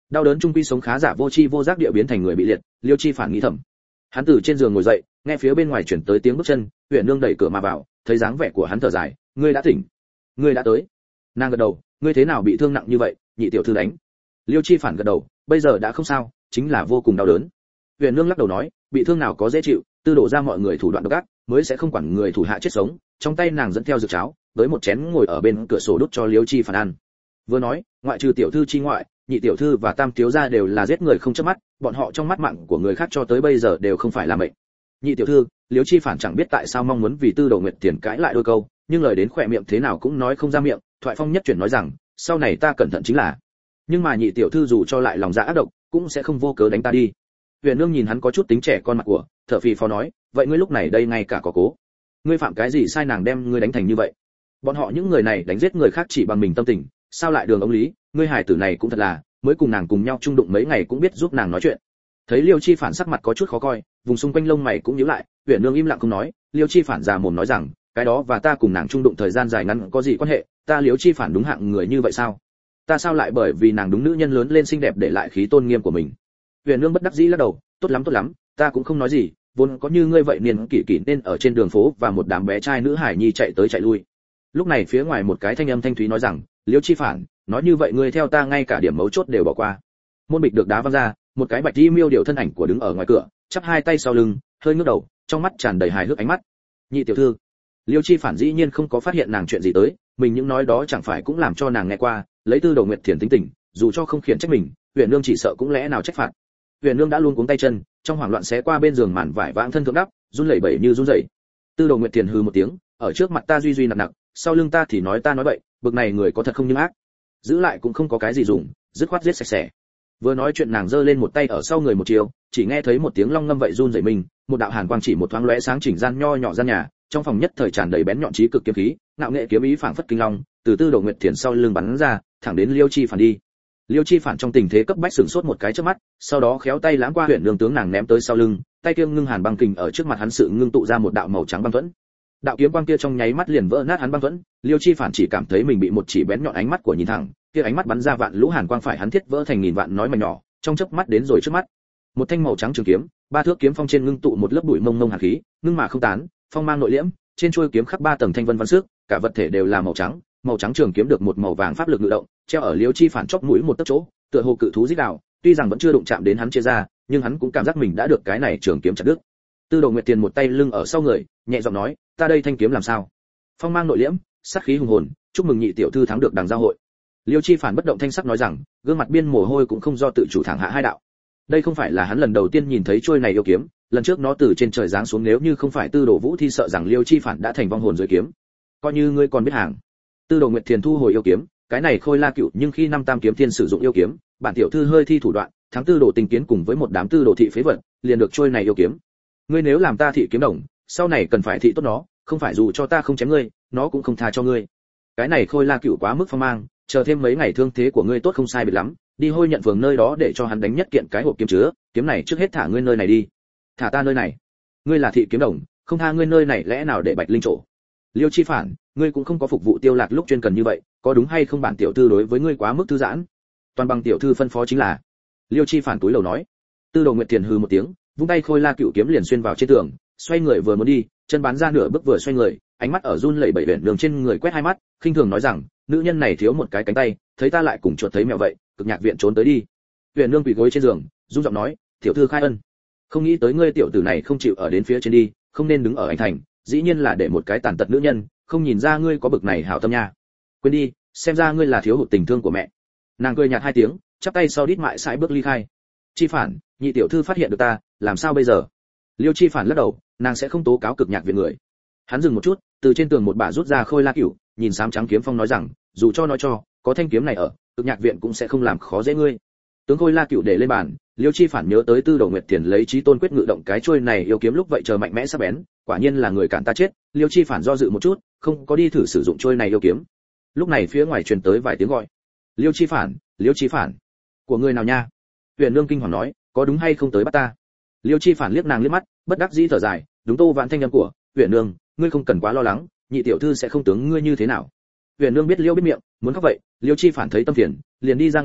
Đau đớn trung quy sống khá giả vô chi vô giác địa biến thành người bị liệt, Liêu Chi Phản nghĩ thầm. Hắn từ trên giường ngồi dậy, nghe phía bên ngoài chuyển tới tiếng bước chân, Uyển Nương đẩy cửa mà vào, thấy dáng vẻ của hắn thở dài, ngươi đã tỉnh, ngươi đã tới. Nàng gật đầu, ngươi thế nào bị thương nặng như vậy, nhị tiểu thư đánh. Liêu Chi Phản gật đầu, bây giờ đã không sao, chính là vô cùng đau đớn. Uyển Nương lắc đầu nói, bị thương nào có dễ chịu, tư đổ ra mọi người thủ đoạn độc ác, mới sẽ không quản người thủ hạ chết sống. Trong tay nàng dẫn theo dược cháo, với một chén ngồi ở bên cửa sổ đút cho Liêu Chi Phản ăn. Vừa nói, ngoại trừ tiểu thư chi ngoại, nhị tiểu thư và tam thiếu gia đều là giết người không chớp mắt, bọn họ trong mắt mạng của người khác cho tới bây giờ đều không phải là mệnh. Nhị tiểu thư, Liêu Chi Phản chẳng biết tại sao mong muốn vì Tư Đồ Nguyệt Tiền cãi lại đôi câu, nhưng lời đến khỏe miệng thế nào cũng nói không ra miệng, thoại phong nhất chuyển nói rằng, sau này ta cẩn thận chính là. Nhưng mà nhị tiểu thư dù cho lại lòng dạ ác độc, cũng sẽ không vô cớ đánh ta đi. Huyền Nương nhìn hắn có chút tính trẻ con mặt của, thở phì phò nói, vậy ngươi lúc này đây ngay cả có cố, ngươi phạm cái gì sai nàng đem ngươi đánh thành như vậy? Bọn họ những người này đánh giết người khác chỉ bằng mình tâm tình, sao lại đường ông lý, ngươi hài tử này cũng thật là, mới cùng nàng cùng nhau chung đụng mấy ngày cũng biết giúp nàng nói chuyện. Thấy Liêu Chi Phản sắc mặt có chút khó coi, vùng xung quanh lông mày cũng nhíu lại, Huyền Nương im lặng không nói, Liêu Chi Phản già mồm nói rằng, cái đó và ta cùng nàng chung đụng thời gian dài ngắn có gì quan hệ, ta Liêu Chi Phản đúng hạng người như vậy sao? Ta sao lại bởi vì nàng đúng nữ nhân lớn lên xinh đẹp để lại khí tôn nghiêm của mình? Huyền Nương bất đắc dĩ lắc đầu, tốt lắm tốt lắm, ta cũng không nói gì, vốn có như ngươi vậy niên kỷ kỷ nên ở trên đường phố và một đám bé trai nữ hải nhi chạy tới chạy lui. Lúc này phía ngoài một cái thanh âm thanh thúy nói rằng, Liêu Chi Phản, nói như vậy ngươi theo ta ngay cả điểm mấu chốt đều bỏ qua. Môn bịch được đá văng ra, một cái bạch y miêu điều thân ảnh của đứng ở ngoài cửa, chắp hai tay sau lưng, hơi ngước đầu, trong mắt tràn đầy hài hước ánh mắt. Nhị tiểu thư. Liêu Chi Phản dĩ nhiên không có phát hiện nàng chuyện gì tới, mình những nói đó chẳng phải cũng làm cho nàng nghe qua, lấy Tư Đồ Nguyệt Thiền tính tình, dù cho không khiển trách mình, Huyền Nương chỉ sợ cũng lẽ nào trách phạt. Huyền Nương đã luôn cuống tay chân, trong hoảng loạn xé qua bên giường màn vải vãng thân thượng đắp, run lẩy bẩy như run rẩy. Tư Đồ Nguyệt Thiền hừ một tiếng, ở trước mặt ta duy duy nặng nặng, sau lưng ta thì nói ta nói bậy, bực này người có thật không nhưng ác, giữ lại cũng không có cái gì dùng, dứt khoát giết sạch sẽ. Vừa nói chuyện nàng giơ lên một tay ở sau người một chiều, chỉ nghe thấy một tiếng long ngâm vậy run rẩy mình, một đạo hàn quang chỉ một thoáng lóe sáng chỉnh gian nho nhỏ gian nhà, trong phòng nhất thời tràn đầy bén nhọn chí cực kiếm khí, ngạo nghệ kiếm ý phảng phất kinh long, từ Tư Đồ Nguyệt Thiền sau lưng bắn ra, thẳng đến Liêu Chi Phản đi. Liêu Chi Phản trong tình thế cấp bách sửng sốt một cái trước mắt, sau đó khéo tay lãng qua Huyền Nương tướng nàng ném tới sau lưng, tay kia ngưng hàn băng kình ở trước mặt hắn sự ngưng tụ ra một đạo màu trắng băng thuẫn. Đạo kiếm quang kia trong nháy mắt liền vỡ nát hắn băng thuẫn, Liêu Chi Phản chỉ cảm thấy mình bị một chỉ bén nhọn ánh mắt của nhìn thẳng, kia ánh mắt bắn ra vạn lũ hàn quang phải hắn thiết vỡ thành nghìn vạn nói mảnh nhỏ, trong chớp mắt đến rồi trước mắt. Một thanh màu trắng trường kiếm, ba thước kiếm phong trên ngưng tụ một lớp bụi mông mông hàn khí, ngưng mà không tán, phong mang nội liễm, trên chuôi kiếm khắc ba tầng thanh vân văn sức, cả vật thể đều là màu trắng, màu trắng trường kiếm được một màu vàng pháp lực ngự động, treo ở Liêu Chi Phản chóp mũi một tấc chỗ, tựa hồ cự thú rít gào, tuy rằng vẫn chưa đụng chạm đến hắn chia ra, nhưng hắn cũng cảm giác mình đã được cái này trường kiếm chặt đứt. Tư Đồ Nguyệt Tiền một tay lưng ở sau người, nhẹ giọng nói, ta đây thanh kiếm làm sao? Phong mang nội liễm, sát khí hùng hồn, chúc mừng nhị tiểu thư thắng được đằng giao hội. Liêu Chi Phản bất động thanh sắc nói rằng, gương mặt biên mồ hôi cũng không do tự chủ thẳng hạ hai đạo. Đây không phải là hắn lần đầu tiên nhìn thấy trôi này yêu kiếm, lần trước nó từ trên trời giáng xuống, nếu như không phải Tư Đồ Vũ Thi sợ rằng Liêu Chi Phản đã thành vong hồn dưới kiếm. Coi như ngươi còn biết hàng. Tư Đồ Nguyệt Thiền thu hồi yêu kiếm, cái này Khôi La Cựu, nhưng khi năm tam kiếm thiên sử dụng yêu kiếm, bản tiểu thư hơi thi thủ đoạn, tháng Tư Đồ Tình Kiến cùng với một đám Tư Đồ thị phế vật, liền được trôi này yêu kiếm. Ngươi nếu làm ta thị kiếm đồng, sau này cần phải thị tốt nó, không phải dù cho ta không chém ngươi, nó cũng không tha cho ngươi. Cái này Khôi La Cựu quá mức phong mang, chờ thêm mấy ngày thương thế của ngươi tốt không sai biệt lắm, đi Hôi Nhận Phường nơi đó để cho hắn đánh nhất kiện cái hộp kiếm chứa, kiếm này trước hết thả ngươi nơi này đi. Thả ta nơi này? Ngươi là thị kiếm đồng, không tha ngươi nơi này lẽ nào để Bạch Linh trổ? Liêu Chi Phản, ngươi cũng không có phục vụ Tiêu Lạc lúc chuyên cần như vậy, có đúng hay không bản tiểu thư đối với ngươi quá mức thư giãn? Toàn bằng tiểu thư phân phó chính là. Liêu Chi Phản túi lầu nói. Tư Đồ Nguyệt Thiền hừ một tiếng, vung tay Khôi La Cựu kiếm liền xuyên vào trên tường, xoay người vừa muốn đi, chân bắn ra nửa bước vừa xoay người, ánh mắt ở run lẩy bẩy Huyền Nương trên người quét hai mắt, khinh thường nói rằng, nữ nhân này thiếu một cái cánh tay, thấy ta lại cùng chuột thấy mèo vậy, cực nhạc viện trốn tới đi. Huyền Nương quỳ gối trên giường, run giọng nói, tiểu thư khai ân. Không nghĩ tới ngươi tiểu tử này không chịu ở đến phía trên đi, không nên đứng ở ảnh thành, dĩ nhiên là để một cái tàn tật nữ nhân, không nhìn ra ngươi có bực này hảo tâm nha. Quên đi, xem ra ngươi là thiếu hụt tình thương của mẹ. Nàng cười nhạt hai tiếng, chắp tay sau đít mại sải bước ly khai. Chi Phản, nhị tiểu thư phát hiện được ta, làm sao bây giờ? Liêu Chi Phản lắc đầu, nàng sẽ không tố cáo cực nhạc viện người. Hắn dừng một chút, từ trên tường một bả rút ra Khôi La Cựu, nhìn xám trắng kiếm phong nói rằng, dù cho nói cho, có thanh kiếm này ở, cực nhạc viện cũng sẽ không làm khó dễ ngươi. Tướng Khôi La Cựu để lên bàn, Liêu Chi Phản nhớ tới Tư Đồ Nguyệt Tiền lấy chí tôn quyết ngự động cái chuôi này yêu kiếm lúc vậy chờ mạnh mẽ sắc bén, quả nhiên là người cản ta chết. Liêu Chi Phản do dự một chút, không có đi thử sử dụng chuôi này yêu kiếm. Lúc này phía ngoài truyền tới vài tiếng gọi. Liêu Chi Phản, Liêu Chi Phản, của người nào nha? Huyền Nương kinh hoàng nói, có đúng hay không tới bắt ta? Liêu Chi Phản liếc nàng liếc mắt, bất đắc dĩ thở dài, đúng Tô Vãn thanh âm của Huyền Nương, ngươi không cần quá lo lắng, nhị tiểu thư sẽ không tướng ngươi như thế nào. Huyền Nương biết Liêu biết miệng, muốn khóc vậy, Liêu Chi Phản thấy tâm phiền, liền đi ra ngoài,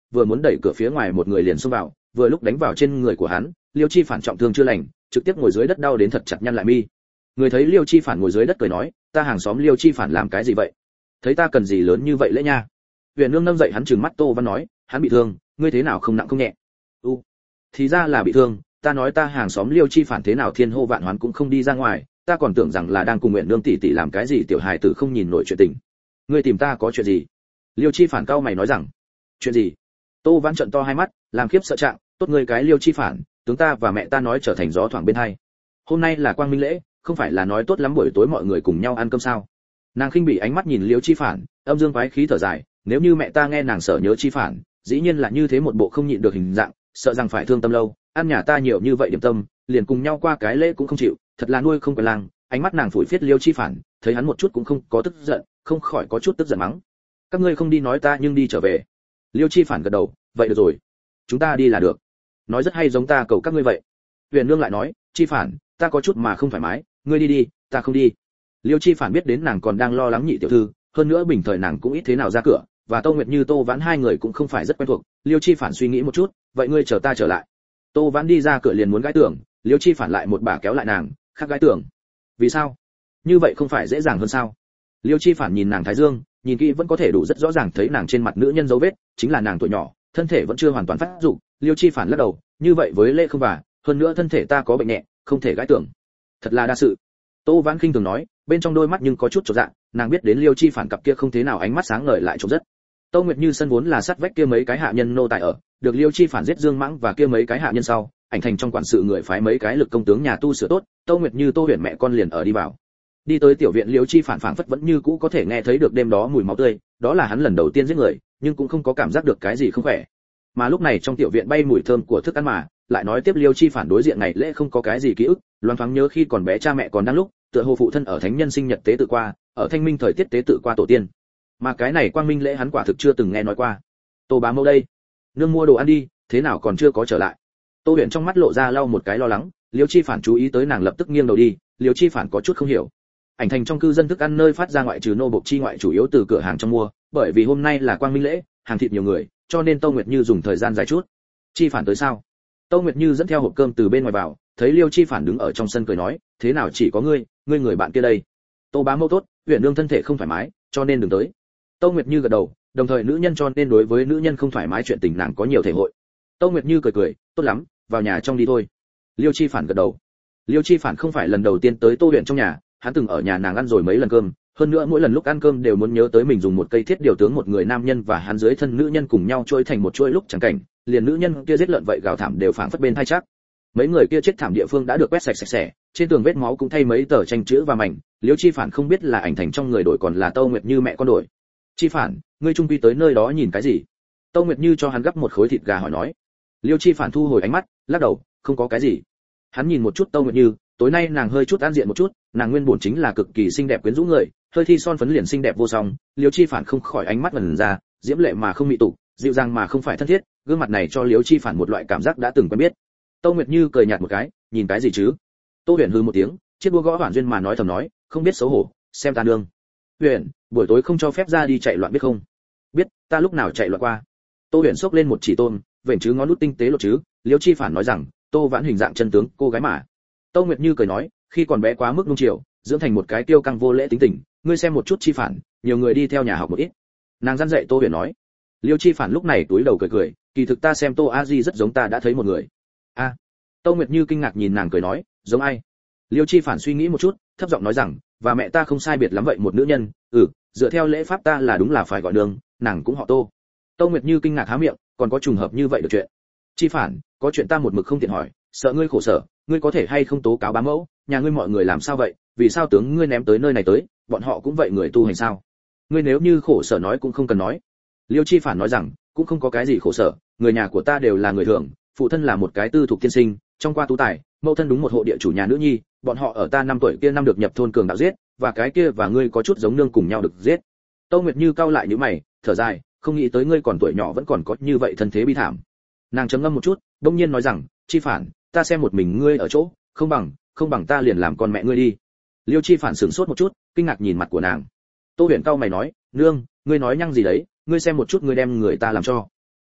vừa muốn đẩy cửa phía ngoài một người liền xông vào, vừa lúc đánh vào trên người của hắn, Liêu Chi Phản trọng thương chưa lành, trực tiếp ngồi dưới đất đau đến thật chặt nhăn lại mi. Người thấy Liêu Chi Phản ngồi dưới đất cười nói, ta hàng xóm Liêu Chi Phản làm cái gì vậy? Thấy ta cần gì lớn như vậy lễ nha? Huyền Nương nâng dậy hắn trừng mắt Tô Văn nói, hắn bị thương, ngươi thế nào không nặng không nhẹ? U, thì ra là bị thương, ta nói ta hàng xóm Liêu Chi Phản thế nào thiên hô vạn hoán cũng không đi ra ngoài, ta còn tưởng rằng là đang cùng Nguyện Nương tỷ tỷ làm cái gì tiểu hài tử không nhìn nổi chuyện tình. Ngươi tìm ta có chuyện gì? Liêu Chi Phản cau mày nói rằng, chuyện gì? Tô Văn trợn to hai mắt, làm khiếp sợ trạng, tốt ngươi cái Liêu Chi Phản, tướng ta và mẹ ta nói trở thành gió thoảng bên hai. Hôm nay là quang minh lễ, không phải là nói tốt lắm buổi tối mọi người cùng nhau ăn cơm sao? Nàng khinh bỉ ánh mắt nhìn Liêu Chi Phản, âm dương quái khí thở dài, nếu như mẹ ta nghe nàng sợ nhớ Chi Phản, dĩ nhiên là như thế một bộ không nhịn được hình dạng, sợ rằng phải thương tâm lâu, ăn nhà ta nhiều như vậy điểm tâm, liền cùng nhau qua cái lễ cũng không chịu, thật là nuôi không quen lang. Ánh mắt nàng phủi phiết Liêu Chi Phản, thấy hắn một chút cũng không có tức giận, không khỏi có chút tức giận mắng. Các ngươi không đi nói ta nhưng đi trở về. Liêu Chi Phản gật đầu, vậy được rồi, chúng ta đi là được. Nói rất hay giống ta cầu các ngươi vậy. Huyền Nương lại nói, Chi Phản, ta có chút mà không thoải mái, ngươi đi đi, ta không đi. Liêu Chi Phản biết đến nàng còn đang lo lắng nhị tiểu thư, hơn nữa bình thời nàng cũng ít thế nào ra cửa, và Tô Nguyệt Như Tô Vãn hai người cũng không phải rất quen thuộc. Liêu Chi Phản suy nghĩ một chút, vậy ngươi chờ ta trở lại. Tô Vãn đi ra cửa liền muốn gãi tưởng, Liêu Chi Phản lại một bà kéo lại nàng, khác gãi tưởng. Vì sao? Như vậy không phải dễ dàng hơn sao? Liêu Chi Phản nhìn nàng thái dương, nhìn kỹ vẫn có thể đủ rất rõ ràng thấy nàng trên mặt nữ nhân dấu vết, chính là nàng tuổi nhỏ, thân thể vẫn chưa hoàn toàn phát dục. Liêu Chi Phản lắc đầu, như vậy với lễ không và, hơn nữa thân thể ta có bệnh nhẹ, không thể gãi tưởng. Thật là đa sự. Tô Vãn khinh thường nói, bên trong đôi mắt nhưng có chút chột dạ, nàng biết đến Liêu Chi Phản cặp kia không thế nào ánh mắt sáng ngời lại trông rất. Tô Nguyệt Như sân vốn là sát vách kia mấy cái hạ nhân nô tài ở, được Liêu Chi Phản giết Dương Mãng và kia mấy cái hạ nhân sau, ảnh thành trong quản sự người phái mấy cái lực công tướng nhà tu sửa tốt, Tô Nguyệt Như Tô Huyền mẹ con liền ở đi vào. Đi tới tiểu viện, Liêu Chi Phản phảng phất vẫn như cũ có thể nghe thấy được đêm đó mùi máu tươi, đó là hắn lần đầu tiên giết người, nhưng cũng không có cảm giác được cái gì không khỏe. Mà lúc này trong tiểu viện bay mùi thơm của thức ăn mà, lại nói tiếp Liêu Chi Phản đối diện ngày lễ không có cái gì ký ức, loáng thoáng nhớ khi còn bé cha mẹ còn đang lúc, tựa hồ phụ thân ở thánh nhân sinh nhật tế tự qua, ở thanh minh thời tiết tế tự qua tổ tiên. Mà cái này quang minh lễ hắn quả thực chưa từng nghe nói qua. Tô bá mẫu đây, nương mua đồ ăn đi, thế nào còn chưa có trở lại? Tô Huyền trong mắt lộ ra lau một cái lo lắng, Liêu Chi Phản chú ý tới nàng lập tức nghiêng đầu đi, Liêu Chi Phản có chút không hiểu. Ảnh thành trong cư dân thức ăn nơi phát ra ngoại trừ nô bộc chi ngoại chủ yếu từ cửa hàng trong mua, bởi vì hôm nay là quang minh lễ, hàng thịt nhiều người, cho nên Tô Nguyệt Như dùng thời gian dài chút. Chi Phản tới sao? Tô Nguyệt Như dẫn theo hộp cơm từ bên ngoài vào, thấy Liêu Chi Phản đứng ở trong sân cười nói, thế nào chỉ có ngươi, ngươi người bạn kia đây? Tô bá mẫu tốt, Huyền Nương thân thể không thoải mái, cho nên đừng tới. Tô Nguyệt Như gật đầu, đồng thời nữ nhân cho nên đối với nữ nhân không thoải mái chuyện tình nàng có nhiều thể hội. Tô Nguyệt Như cười cười, tốt lắm, vào nhà trong đi thôi. Liêu Chi Phản gật đầu. Liêu Chi Phản không phải lần đầu tiên tới Tô huyện trong nhà, hắn từng ở nhà nàng ăn rồi mấy lần cơm, hơn nữa mỗi lần lúc ăn cơm đều muốn nhớ tới mình dùng một cây thiết điều tướng một người nam nhân và hắn dưới thân nữ nhân cùng nhau trôi thành một chuỗi lúc chẳng cảnh, liền nữ nhân kia giết lợn vậy gào thảm đều phảng phất bên thay chắc. Mấy người kia chết thảm địa phương đã được quét sạch sạch sẽ, trên tường vết máu cũng thay mấy tờ tranh chữ và mảnh. Liêu Chi Phản không biết là ảnh thành trong người đổi còn là Tô Nguyệt Như mẹ con đổi. Chi Phản, ngươi trung quy tới nơi đó nhìn cái gì? Tô Nguyệt Như cho hắn gắp một khối thịt gà hỏi nói. Liêu Chi Phản thu hồi ánh mắt, lắc đầu, không có cái gì. Hắn nhìn một chút Tô Nguyệt Như, tối nay nàng hơi chút an diện một chút, nàng nguyên bổn chính là cực kỳ xinh đẹp quyến rũ người, hơi thi son phấn liền xinh đẹp vô song. Liêu Chi Phản không khỏi ánh mắt vần ra, diễm lệ mà không mị tục, dịu dàng mà không phải thân thiết, gương mặt này cho Liêu Chi Phản một loại cảm giác đã từng quen biết. Tô Nguyệt Như cười nhạt một cái, nhìn cái gì chứ? Tô Huyền hừ một tiếng, chiếc đũa gõ Hoản Duyên mà nói thầm nói, không biết xấu hổ, xem ta nương. Huyền, buổi tối không cho phép ra đi chạy loạn biết không? Biết, ta lúc nào chạy loạn qua? Tô Huyền xốc lên một chỉ tôm, vểnh chứ ngón nút tinh tế lột chứ. Liêu Chi Phản nói rằng, Tô Vãn hình dạng chân tướng, cô gái mà. Tô Nguyệt Như cười nói, khi còn bé quá mức nung chiều, dưỡng thành một cái tiêu căng vô lễ tính tình, ngươi xem một chút Chi Phản, nhiều người đi theo nhà học một ít. Nàng răn dạy Tô Huyền nói. Liêu Chi Phản lúc này túi đầu cười cười, kỳ thực ta xem Tô A Di rất giống ta đã thấy một người. A. À. Tô Nguyệt Như kinh ngạc nhìn nàng cười nói, giống ai? Liêu Chi Phản suy nghĩ một chút, thấp giọng nói rằng, và mẹ ta không sai biệt lắm vậy một nữ nhân, ừ, dựa theo lễ pháp ta là đúng là phải gọi đường, nàng cũng họ Tô. Tô Nguyệt Như kinh ngạc há miệng, còn có trùng hợp như vậy được chuyện. Chi Phản, có chuyện ta một mực không tiện hỏi, sợ ngươi khổ sở, ngươi có thể hay không tố cáo bá mẫu, nhà ngươi mọi người làm sao vậy, vì sao tướng ngươi ném tới nơi này tới, bọn họ cũng vậy người tu hành sao? Ngươi nếu như khổ sở nói cũng không cần nói. Liêu Chi Phản nói rằng, cũng không có cái gì khổ sở, người nhà của ta đều là người thường, phụ thân là một cái tư thục tiên sinh, trong qua tú tài, mẫu thân đúng một hộ địa chủ nhà nữ nhi, bọn họ ở ta năm tuổi kia năm được nhập thôn cường đạo giết, và cái kia và ngươi có chút giống nương cùng nhau được giết. Tô Nguyệt Như cau lại nhíu mày, thở dài, không nghĩ tới ngươi còn tuổi nhỏ vẫn còn có như vậy thân thế bi thảm. Nàng chấm ngâm một chút, đông nhiên nói rằng, Chi Phản, ta xem một mình ngươi ở chỗ, không bằng, không bằng ta liền làm con mẹ ngươi đi. Liêu Chi Phản sửng sốt một chút, kinh ngạc nhìn mặt của nàng. Tô Huyền cau mày nói, nương, ngươi nói nhăng gì đấy, ngươi xem một chút ngươi đem người ta làm cho.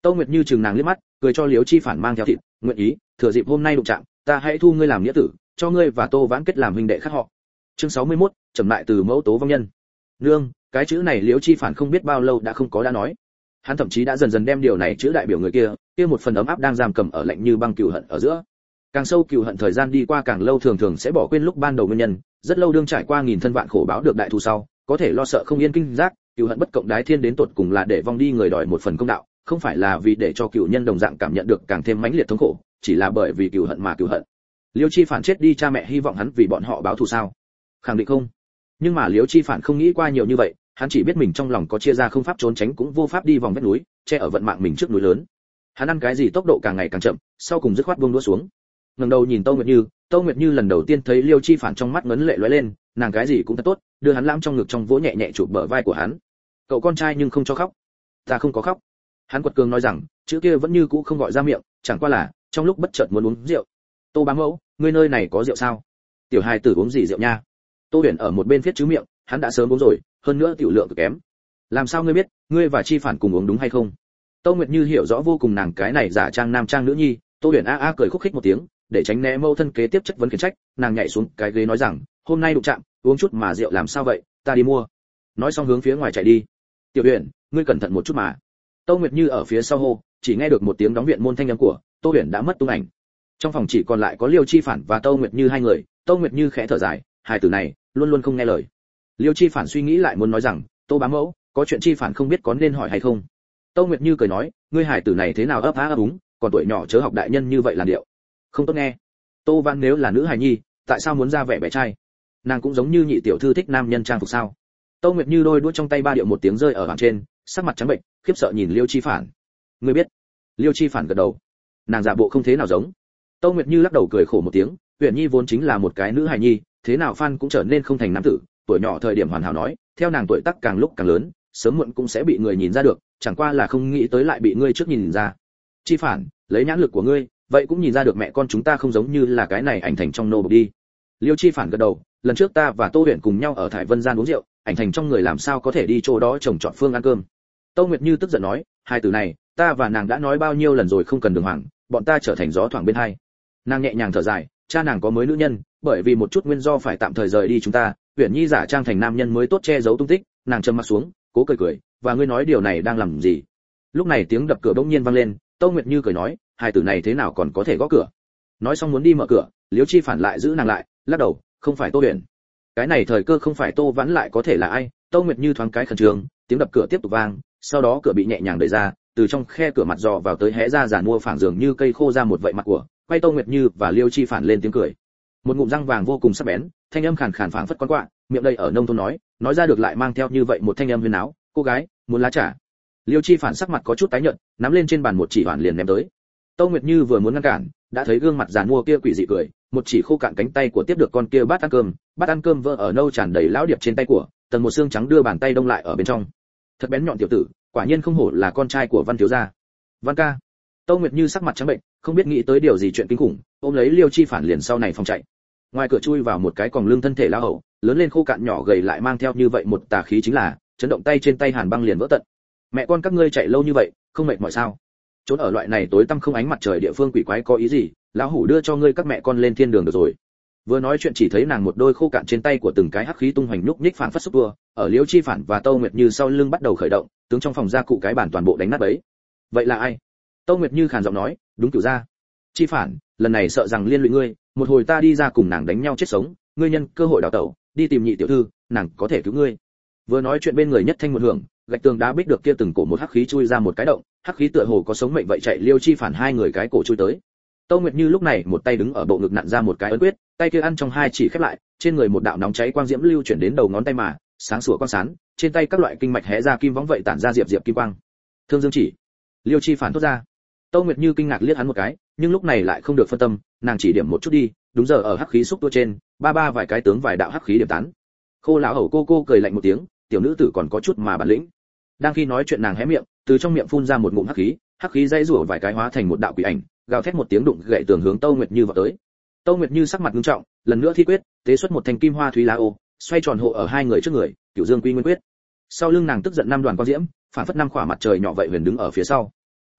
Tô Nguyệt Như chừng nàng liếc mắt, cười cho Liễu Chi Phản mang theo thịt, nguyện ý, thừa dịp hôm nay đụng chạm, ta hãy thu ngươi làm nghĩa tử, cho ngươi và Tô Vãn kết làm huynh đệ khác họ. Chương sáu mươi mốt, trầm lại từ mẫu tố vong nhân. Nương, cái chữ này Liễu Chi Phản không biết bao lâu đã không có đã nói. Hắn thậm chí đã dần dần đem điều này chữ đại biểu người kia, kia một phần ấm áp đang giam cầm ở lạnh như băng cừu hận ở giữa. Càng sâu cừu hận thời gian đi qua càng lâu thường thường sẽ bỏ quên lúc ban đầu nguyên nhân, rất lâu đương trải qua nghìn thân vạn khổ báo được đại thù sau, có thể lo sợ không yên kinh giác, cừu hận bất cộng đái thiên đến tột cùng là để vong đi người đòi một phần công đạo, không phải là vì để cho cừu nhân đồng dạng cảm nhận được càng thêm mãnh liệt thống khổ, chỉ là bởi vì cừu hận mà cừu hận. Liêu Chi Phản chết đi cha mẹ hy vọng hắn vì bọn họ báo thù sao? Khẳng định không. Nhưng mà Liêu Chi Phản không nghĩ qua nhiều như vậy, hắn chỉ biết mình trong lòng có chia ra không pháp trốn tránh cũng vô pháp đi vòng vách núi, che ở vận mạng mình trước núi lớn. Hắn ăn cái gì tốc độ càng ngày càng chậm, sau cùng dứt khoát buông đũa xuống. Ngẩng đầu nhìn Tô Nguyệt Như, Tô Nguyệt Như lần đầu tiên thấy Liêu Chi Phản trong mắt ngấn lệ lóe lên, nàng cái gì cũng thật tốt, đưa hắn lãm trong ngực trong vỗ nhẹ nhẹ chụp bờ vai của hắn. Cậu con trai nhưng không cho khóc. Ta không có khóc. Hắn quật cường nói rằng, chữ kia vẫn như cũ không gọi ra miệng, chẳng qua là trong lúc bất chợt muốn uống rượu. Tô bá mẫu, ngươi nơi này có rượu sao? Tiểu hài tử uống gì rượu nha? Tô Huyền ở một bên viết chữ miệng, hắn đã sớm uống rồi, hơn nữa tiểu lượng cực kém. Làm sao ngươi biết, ngươi và Chi Phản cùng uống đúng hay không? Tô Nguyệt Như hiểu rõ vô cùng nàng cái này giả trang nam trang nữ nhi, Tô Huyền a a cười khúc khích một tiếng, để tránh né mâu thân kế tiếp chất vấn khiển trách, nàng nhảy xuống cái ghế nói rằng, hôm nay đụng chạm, uống chút mà rượu làm sao vậy, ta đi mua. Nói xong hướng phía ngoài chạy đi. Tiểu Huyền, ngươi cẩn thận một chút mà. Tô Nguyệt Như ở phía sau hô, chỉ nghe được một tiếng đóng viện môn thanh âm của, Tô Huyền đã mất tung ảnh. Trong phòng chỉ còn lại có Liêu Chi Phản và Tô Nguyệt Như hai người, Tô Nguyệt Như khẽ thở dài, hai tử này luôn luôn không nghe lời. Liêu Chi Phản suy nghĩ lại muốn nói rằng, Tô bá mẫu, có chuyện Chi Phản không biết có nên hỏi hay không. Tô Nguyệt Như cười nói, ngươi hải tử này thế nào ấp á ấp úng, còn tuổi nhỏ chớ học đại nhân như vậy là điệu, không tốt nghe. Tô Văn nếu là nữ hài nhi, tại sao muốn ra vẻ bé trai? Nàng cũng giống như nhị tiểu thư thích nam nhân trang phục sao? Tô Nguyệt Như đôi đũa trong tay ba điệu một tiếng rơi ở bàn trên, sắc mặt trắng bệnh, khiếp sợ nhìn Liêu Chi Phản. Ngươi biết? Liêu Chi Phản gật đầu. Nàng giả bộ không thế nào giống. Tô Nguyệt Như lắc đầu cười khổ một tiếng, Huyền Nhi vốn chính là một cái nữ hài nhi, thế nào Phan cũng trở nên không thành nam tử, tuổi nhỏ thời điểm hoàn hảo nói, theo nàng tuổi tác càng lúc càng lớn, sớm muộn cũng sẽ bị người nhìn ra được, chẳng qua là không nghĩ tới lại bị ngươi trước nhìn ra. Chi Phản, lấy nhãn lực của ngươi, vậy cũng nhìn ra được mẹ con chúng ta không giống như là cái này ảnh thành trong nô bộc đi. Liêu Chi Phản gật đầu, lần trước ta và Tô Huyền cùng nhau ở Thải Vân gian uống rượu, ảnh thành trong người làm sao có thể đi chỗ đó trồng trọt phương ăn cơm. Tô Nguyệt Như tức giận nói, hai từ này, ta và nàng đã nói bao nhiêu lần rồi không cần đường hoàng, bọn ta trở thành gió thoảng bên hai. Nàng nhẹ nhàng thở dài, cha nàng có mới nữ nhân, bởi vì một chút nguyên do phải tạm thời rời đi chúng ta, Huyền Nhi giả trang thành nam nhân mới tốt che giấu tung tích. Nàng trầm mặt xuống, cố cười cười, và ngươi nói điều này đang làm gì? Lúc này tiếng đập cửa bỗng nhiên vang lên, Tô Nguyệt Như cười nói, hai tử này thế nào còn có thể gõ cửa? Nói xong muốn đi mở cửa, Liễu Chi Phản lại giữ nàng lại, lắc đầu, không phải Tô Huyền. Cái này thời cơ không phải Tô Vãn lại có thể là ai? Tô Nguyệt Như thoáng cái khẩn trương, tiếng đập cửa tiếp tục vang, sau đó cửa bị nhẹ nhàng đẩy ra, từ trong khe cửa mặt dò vào tới hé ra giàn mua phẳng dường như cây khô ra một vậy mặt của, quay Tô Nguyệt Như và Liêu Chi Phản lên tiếng cười. Một ngụm răng vàng vô cùng sắc bén, thanh âm khàn khàn phảng phất con quạ, miệng đầy ở nông thôn nói, nói ra được lại mang theo như vậy một thanh âm huyền áo, cô gái, muốn lá trà. Liêu Chi Phản sắc mặt có chút tái nhợt, nắm lên trên bàn một chỉ hoàn liền ném tới. Tô Nguyệt Như vừa muốn ngăn cản, đã thấy gương mặt giàn mua kia quỷ dị cười, một chỉ khô cạn cánh tay của tiếp được con kia bát ăn cơm, bát ăn cơm vỡ ở nâu tràn đầy lão điệp trên tay của, tầng một xương trắng đưa bàn tay đông lại ở bên trong. Thật bén nhọn tiểu tử, quả nhiên không hổ là con trai của Văn thiếu gia. Văn ca. Tô Nguyệt Như sắc mặt trắng bệnh, không biết nghĩ tới điều gì chuyện kinh khủng, ôm lấy Liêu Chi Phản liền sau này phòng chạy. Ngoài cửa chui vào một cái còng lưng thân thể lão hậu, lớn lên khô cạn nhỏ gầy lại mang theo như vậy một tà khí chính là, chấn động tay trên tay hàn băng liền vỡ tận. Mẹ con các ngươi chạy lâu như vậy, không mệt mỏi sao? Trốn ở loại này tối tăm không ánh mặt trời địa phương quỷ quái có ý gì, lão hủ đưa cho ngươi các mẹ con lên thiên đường được rồi. Vừa nói chuyện chỉ thấy nàng một đôi khô cạn trên tay của từng cái hắc khí tung hoành nhúc nhích phảng phất xúc tua, ở Liễu Chi Phản và Tô Nguyệt Như sau lưng bắt đầu khởi động, tướng trong phòng gia cụ cái bản toàn bộ đánh nát bấy. Vậy là ai? Tô Nguyệt Như khàn giọng nói, đúng cửu gia. Chi Phản, lần này sợ rằng liên lụy ngươi, một hồi ta đi ra cùng nàng đánh nhau chết sống, ngươi nhân cơ hội đào tẩu, đi tìm nhị tiểu thư, nàng có thể cứu ngươi. Vừa nói chuyện bên người nhất thanh một hưởng, gạch tường đá bích được kia từng cổ một hắc khí chui ra một cái động, hắc khí tựa hồ có sống mệnh vậy chạy Liêu Chi Phản hai người cái cổ chui tới. Tô Nguyệt Như lúc này một tay đứng ở bộ ngực nặn ra một cái ấn quyết, tay kia ăn trong hai chỉ khép lại, trên người một đạo nóng cháy quang diễm lưu chuyển đến đầu ngón tay mà, sáng sủa quang sán, trên tay các loại kinh mạch hé ra kim võng vậy tản ra diệp diệp kim quang. Thương Dương chỉ. Liêu Chi Phản thốt ra. Tô Nguyệt Như kinh ngạc liếc hắn một cái, nhưng lúc này lại không được phân tâm, nàng chỉ điểm một chút đi, đúng giờ ở hắc khí xúc tua trên, ba ba vài cái tướng vài đạo hắc khí điểm tán. Khô lão hầu cô cô cười lạnh một tiếng, tiểu nữ tử còn có chút mà bản lĩnh. Đang khi nói chuyện nàng hé miệng, từ trong miệng phun ra một ngụm hắc khí, hắc khí dây rủa vài cái hóa thành một đạo quỷ ảnh, gào thét một tiếng đụng gậy tường hướng Tô Nguyệt Như vào tới. Tô Nguyệt Như sắc mặt nghiêm trọng, lần nữa thi quyết, tế xuất một thanh kim hoa thúy lá ô, xoay tròn hộ ở hai người trước người, Cửu Dương Quy Nguyên Quyết. Sau lưng nàng tức giận năm đoàn quang diễm, phản phất năm khỏa mặt trời nhỏ vậy huyền đứng ở phía sau.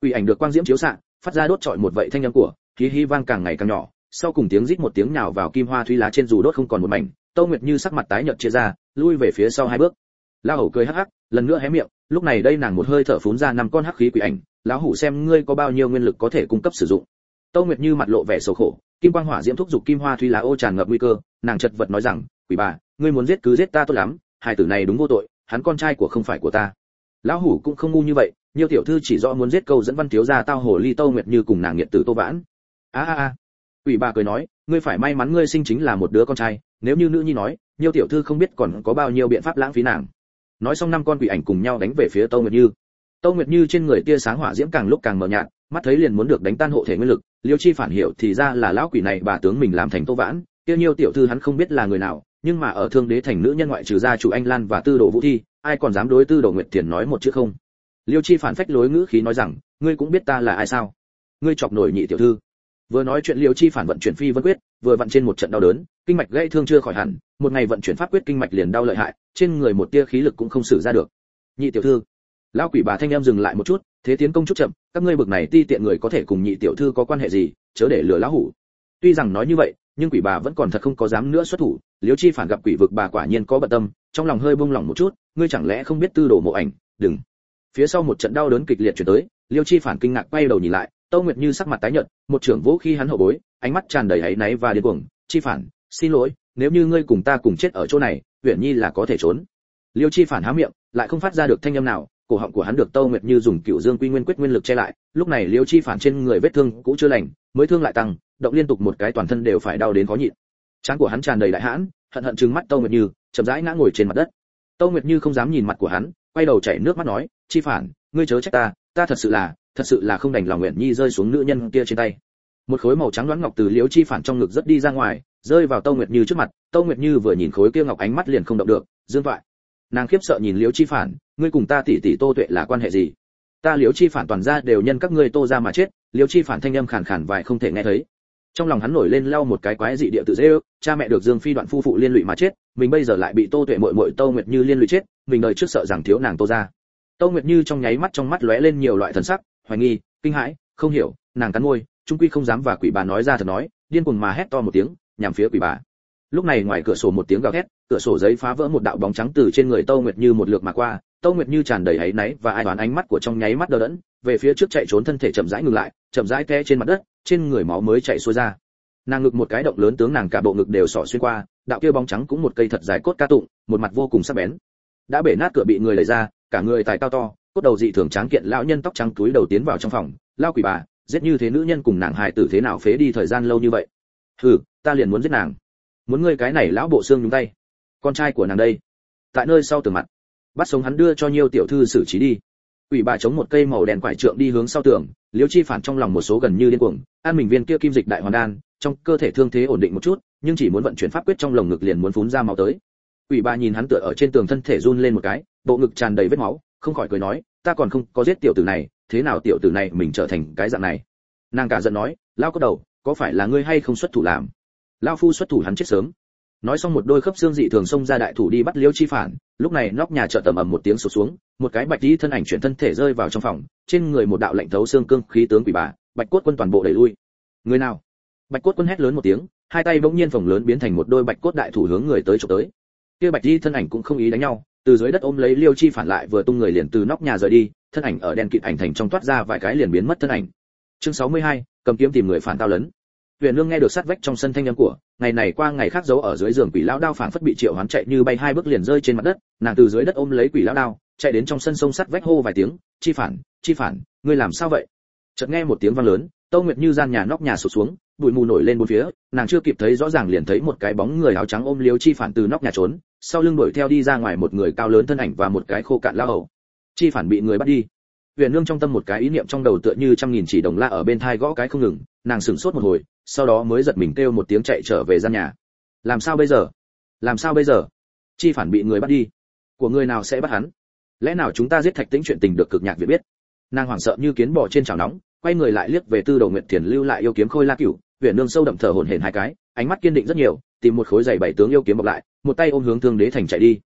Quỷ ảnh được quang diễm chiếu xạ, phát ra đốt trọi một vậy thanh âm của, hí hí vang càng ngày càng nhỏ, sau cùng tiếng rít một tiếng nhào vào kim hoa thúy lá trên dù đốt không còn một mảnh. Tô Nguyệt Như sắc mặt tái nhợt chia ra, lui về phía sau hai bước. Lão hủ cười hắc hắc, lần nữa hé miệng, lúc này đây nàng một hơi thở phún ra năm con hắc khí quỷ ảnh, lão hủ xem ngươi có bao nhiêu nguyên lực có thể cung cấp sử dụng. Tô Nguyệt Như mặt lộ vẻ xấu khổ, kim quang hỏa diễm thúc dục kim hoa thúy lá ô tràn ngập nguy cơ, nàng chật vật nói rằng, quỷ bà, ngươi muốn giết cứ giết ta tốt lắm, hai tử này đúng vô tội, hắn con trai của không phải của ta. Lão hủ cũng không ngu như vậy, nhiều tiểu thư chỉ rõ muốn giết câu dẫn văn thiếu gia tao hồ ly Tô Nguyệt Như cùng nàng nghiệt tử Tô Vãn. A a a. Quỷ bà cười nói, ngươi phải may mắn ngươi sinh chính là một đứa con trai, nếu như nữ nhi nói, nhiều tiểu thư không biết còn có bao nhiêu biện pháp lãng phí nàng. Nói xong năm con quỷ ảnh cùng nhau đánh về phía Tô Nguyệt Như. Tô Nguyệt Như trên người tia sáng hỏa diễm càng lúc càng mờ nhạt, mắt thấy liền muốn được đánh tan hộ thể nguyên lực, Liêu Chi phản hiểu thì ra là lão quỷ này bà tướng mình làm thành Tô Vãn, kia nhiều tiểu thư hắn không biết là người nào, nhưng mà ở Thương Đế thành nữ nhân ngoại trừ gia chủ Anh Lan và Tư Đồ Vũ Thi, ai còn dám đối Tư Đồ Nguyệt Thiền nói một chữ không. Liêu Chi phản phách lối ngữ khí nói rằng, ngươi cũng biết ta là ai sao? Ngươi chọc nổi nhị tiểu thư. Vừa nói chuyện Liêu Chi phản vận chuyển phi vân quyết, vừa vận trên một trận đau đớn, kinh mạch gãy thương chưa khỏi hẳn, một ngày vận chuyển pháp quyết kinh mạch liền đau lợi hại, trên người một tia khí lực cũng không sử ra được. Nhị tiểu thư. Lão quỷ bà thanh em dừng lại một chút, thế tiến công chút chậm, các ngươi bực này ti tiện người có thể cùng nhị tiểu thư có quan hệ gì, chớ để lừa lão hủ. Tuy rằng nói như vậy, nhưng quỷ bà vẫn còn thật không có dám nữa xuất thủ. Liêu Chi phản gặp quỷ vực bà quả nhiên có bận tâm, trong lòng hơi buông lỏng một chút, ngươi chẳng lẽ không biết Tư Đồ Mộ Ảnh, đừng. Phía sau một trận đau đớn kịch liệt truyền tới, Liêu Chi phản kinh ngạc quay đầu nhìn lại, Tô Nguyệt Như sắc mặt tái nhợt, một trưởng vỗ khi hắn hậu bối, ánh mắt tràn đầy áy náy và điên cuồng, "Chi phản, xin lỗi, nếu như ngươi cùng ta cùng chết ở chỗ này, Uyển Nhi là có thể trốn." Liêu Chi phản há miệng, lại không phát ra được thanh âm nào, cổ họng của hắn được Tô Nguyệt Như dùng Cửu Dương Quy Nguyên Quyết nguyên lực che lại, lúc này Liêu Chi phản trên người vết thương cũ chưa lành, mới thương lại tăng, động liên tục một cái toàn thân đều phải đau đến khó nhịn. Trán của hắn tràn đầy đại hãn, hận hận trừng mắt Tô Nguyệt Như, chậm rãi ngã ngồi trên mặt đất. Tô Nguyệt Như không dám nhìn mặt của hắn, quay đầu chảy nước mắt nói, "Chi phản, ngươi chớ trách ta, ta thật sự là, thật sự là không đành lòng Uyển Nhi rơi xuống nữ nhân kia trên tay." Một khối màu trắng đoán ngọc từ Liễu Chi phản trong ngực rất đi ra ngoài, rơi vào Tô Nguyệt Như trước mặt. Tô Nguyệt Như vừa nhìn khối kia ngọc ánh mắt liền không động được, dương thoại. Nàng khiếp sợ nhìn Liễu Chi phản, ngươi cùng ta tỷ tỷ Tô Tuệ là quan hệ gì? Ta Liễu Chi phản toàn gia đều nhân các ngươi Tô gia mà chết. Liễu Chi phản thanh âm khàn khàn vài không thể nghe thấy. Trong lòng hắn nổi lên lau một cái quái dị địa tự dễ ước, cha mẹ được Dương Phi Đoạn phu phụ liên lụy mà chết, mình bây giờ lại bị Tô Tuệ muội muội Tô Nguyệt Như liên lụy chết, mình đời trước sợ rằng thiếu nàng Tô gia. Tô Nguyệt Như trong nháy mắt trong mắt lóe lên nhiều loại thần sắc, hoài nghi, kinh hãi, không hiểu, nàng cắn môi, trung quy không dám và quỷ bà nói ra thật nói, điên cuồng mà hét to một tiếng, nhằm phía quỷ bà. Lúc này ngoài cửa sổ một tiếng gào thét, cửa sổ giấy phá vỡ một đạo bóng trắng từ trên người Tô Nguyệt Như một lượt mà qua, Tô Nguyệt Như tràn đầy áy náy và ai đoán ánh mắt của trong nháy mắt đờ đẫn, về phía trước chạy trốn thân thể chậm rãi ngừng lại, chậm rãi té trên mặt đất, trên người máu mới chảy xuôi ra. Nàng ngực một cái động lớn tướng nàng cả bộ ngực đều xỏ xuyên qua, đạo kia bóng trắng cũng một cây thật dài cốt ca tụng, một mặt vô cùng sắc bén. Đã bể nát cửa bị người lấy ra, cả người tài cao to, cốt đầu dị thường tráng kiện lão nhân tóc trắng túi đầu tiến vào trong phòng, lao quỷ bà, giết như thế nữ nhân cùng nàng hài tử thế nào phế đi thời gian lâu như vậy? Hừ, ta liền muốn giết nàng. Muốn ngươi cái này lão bộ xương nhúng tay. Con trai của nàng đây, tại nơi sau tường mặt, bắt sống hắn đưa cho Nhiêu tiểu thư xử trí đi. Quỷ bà chống một cây màu đen quải trượng đi hướng sau tường, Liễu Chi phản trong lòng một số gần như điên cuồng, an mình viên kia kim dịch đại hoàn đan, trong cơ thể thương thế ổn định một chút, nhưng chỉ muốn vận chuyển pháp quyết trong lồng ngực liền muốn phún ra máu tới. Quỷ bà nhìn hắn tựa ở trên tường thân thể run lên một cái, bộ ngực tràn đầy vết máu, không khỏi cười nói, ta còn không có giết tiểu tử này, thế nào tiểu tử này mình trở thành cái dạng này? Nàng cả giận nói, lao có đầu, có phải là ngươi hay không xuất thủ làm? Lao phu xuất thủ hắn chết sớm. Nói xong một đôi khớp xương dị thường xông ra đại thủ đi bắt Liễu Chi phản, lúc này nóc nhà chợt tầm ầm một tiếng sụp xuống, một cái bạch y thân ảnh chuyển thân thể rơi vào trong phòng, trên người một đạo lạnh thấu xương cương khí tướng quỷ bà, Bạch Cốt Quân toàn bộ đẩy lui. Người nào? Bạch Cốt Quân hét lớn một tiếng, hai tay bỗng nhiên phồng lớn biến thành một đôi bạch cốt đại thủ hướng người tới chụp tới. Kia bạch y thân ảnh cũng không ý đánh nhau, từ dưới đất ôm lấy Liêu Chi phản lại vừa tung người liền từ nóc nhà rời đi, thân ảnh ở đen kịt ảnh thành trong toát ra vài cái liền biến mất thân ảnh. Chương sáu mươi hai, cầm kiếm tìm người phản tao lấn. Huyền Nương nghe được sát vách trong sân thanh âm của, ngày này qua ngày khác giấu ở dưới giường quỷ lão đao phảng phất bị triệu hoán chạy như bay hai bước liền rơi trên mặt đất, nàng từ dưới đất ôm lấy quỷ lão đao, chạy đến trong sân sông sắt vách hô vài tiếng, "Chi phản, Chi phản, ngươi làm sao vậy?" Chợt nghe một tiếng vang lớn, Tô Nguyệt Như gian nhà nóc nhà sụp xuống, bụi mù nổi lên bốn phía, nàng chưa kịp thấy rõ ràng liền thấy một cái bóng người áo trắng ôm Liêu Chi phản từ nóc nhà trốn, sau lưng đuổi theo đi ra ngoài một người cao lớn thân ảnh và một cái khô cạn lão hầu. Chi phản bị người bắt đi. Huyền Nương trong tâm một cái ý niệm trong đầu tựa như trăm nghìn chỉ đồng la ở bên tai gõ cái không ngừng, nàng sửng sốt một hồi, sau đó mới giật mình kêu một tiếng chạy trở về gian nhà. Làm sao bây giờ? Làm sao bây giờ? Chi phản bị người bắt đi. Của người nào sẽ bắt hắn? Lẽ nào chúng ta giết Thạch Tĩnh chuyện tình được cực nhạc viện biết? Nàng hoảng sợ như kiến bò trên chảo nóng, quay người lại liếc về Tư Đồ Nguyệt Thiền lưu lại yêu kiếm Khôi La Cửu, Huyền Nương sâu đậm thở hổn hển hai cái, ánh mắt kiên định rất nhiều, tìm một khối giày bảy tướng yêu kiếm bọc lại, một tay ôm hướng Thương Đế thành chạy đi.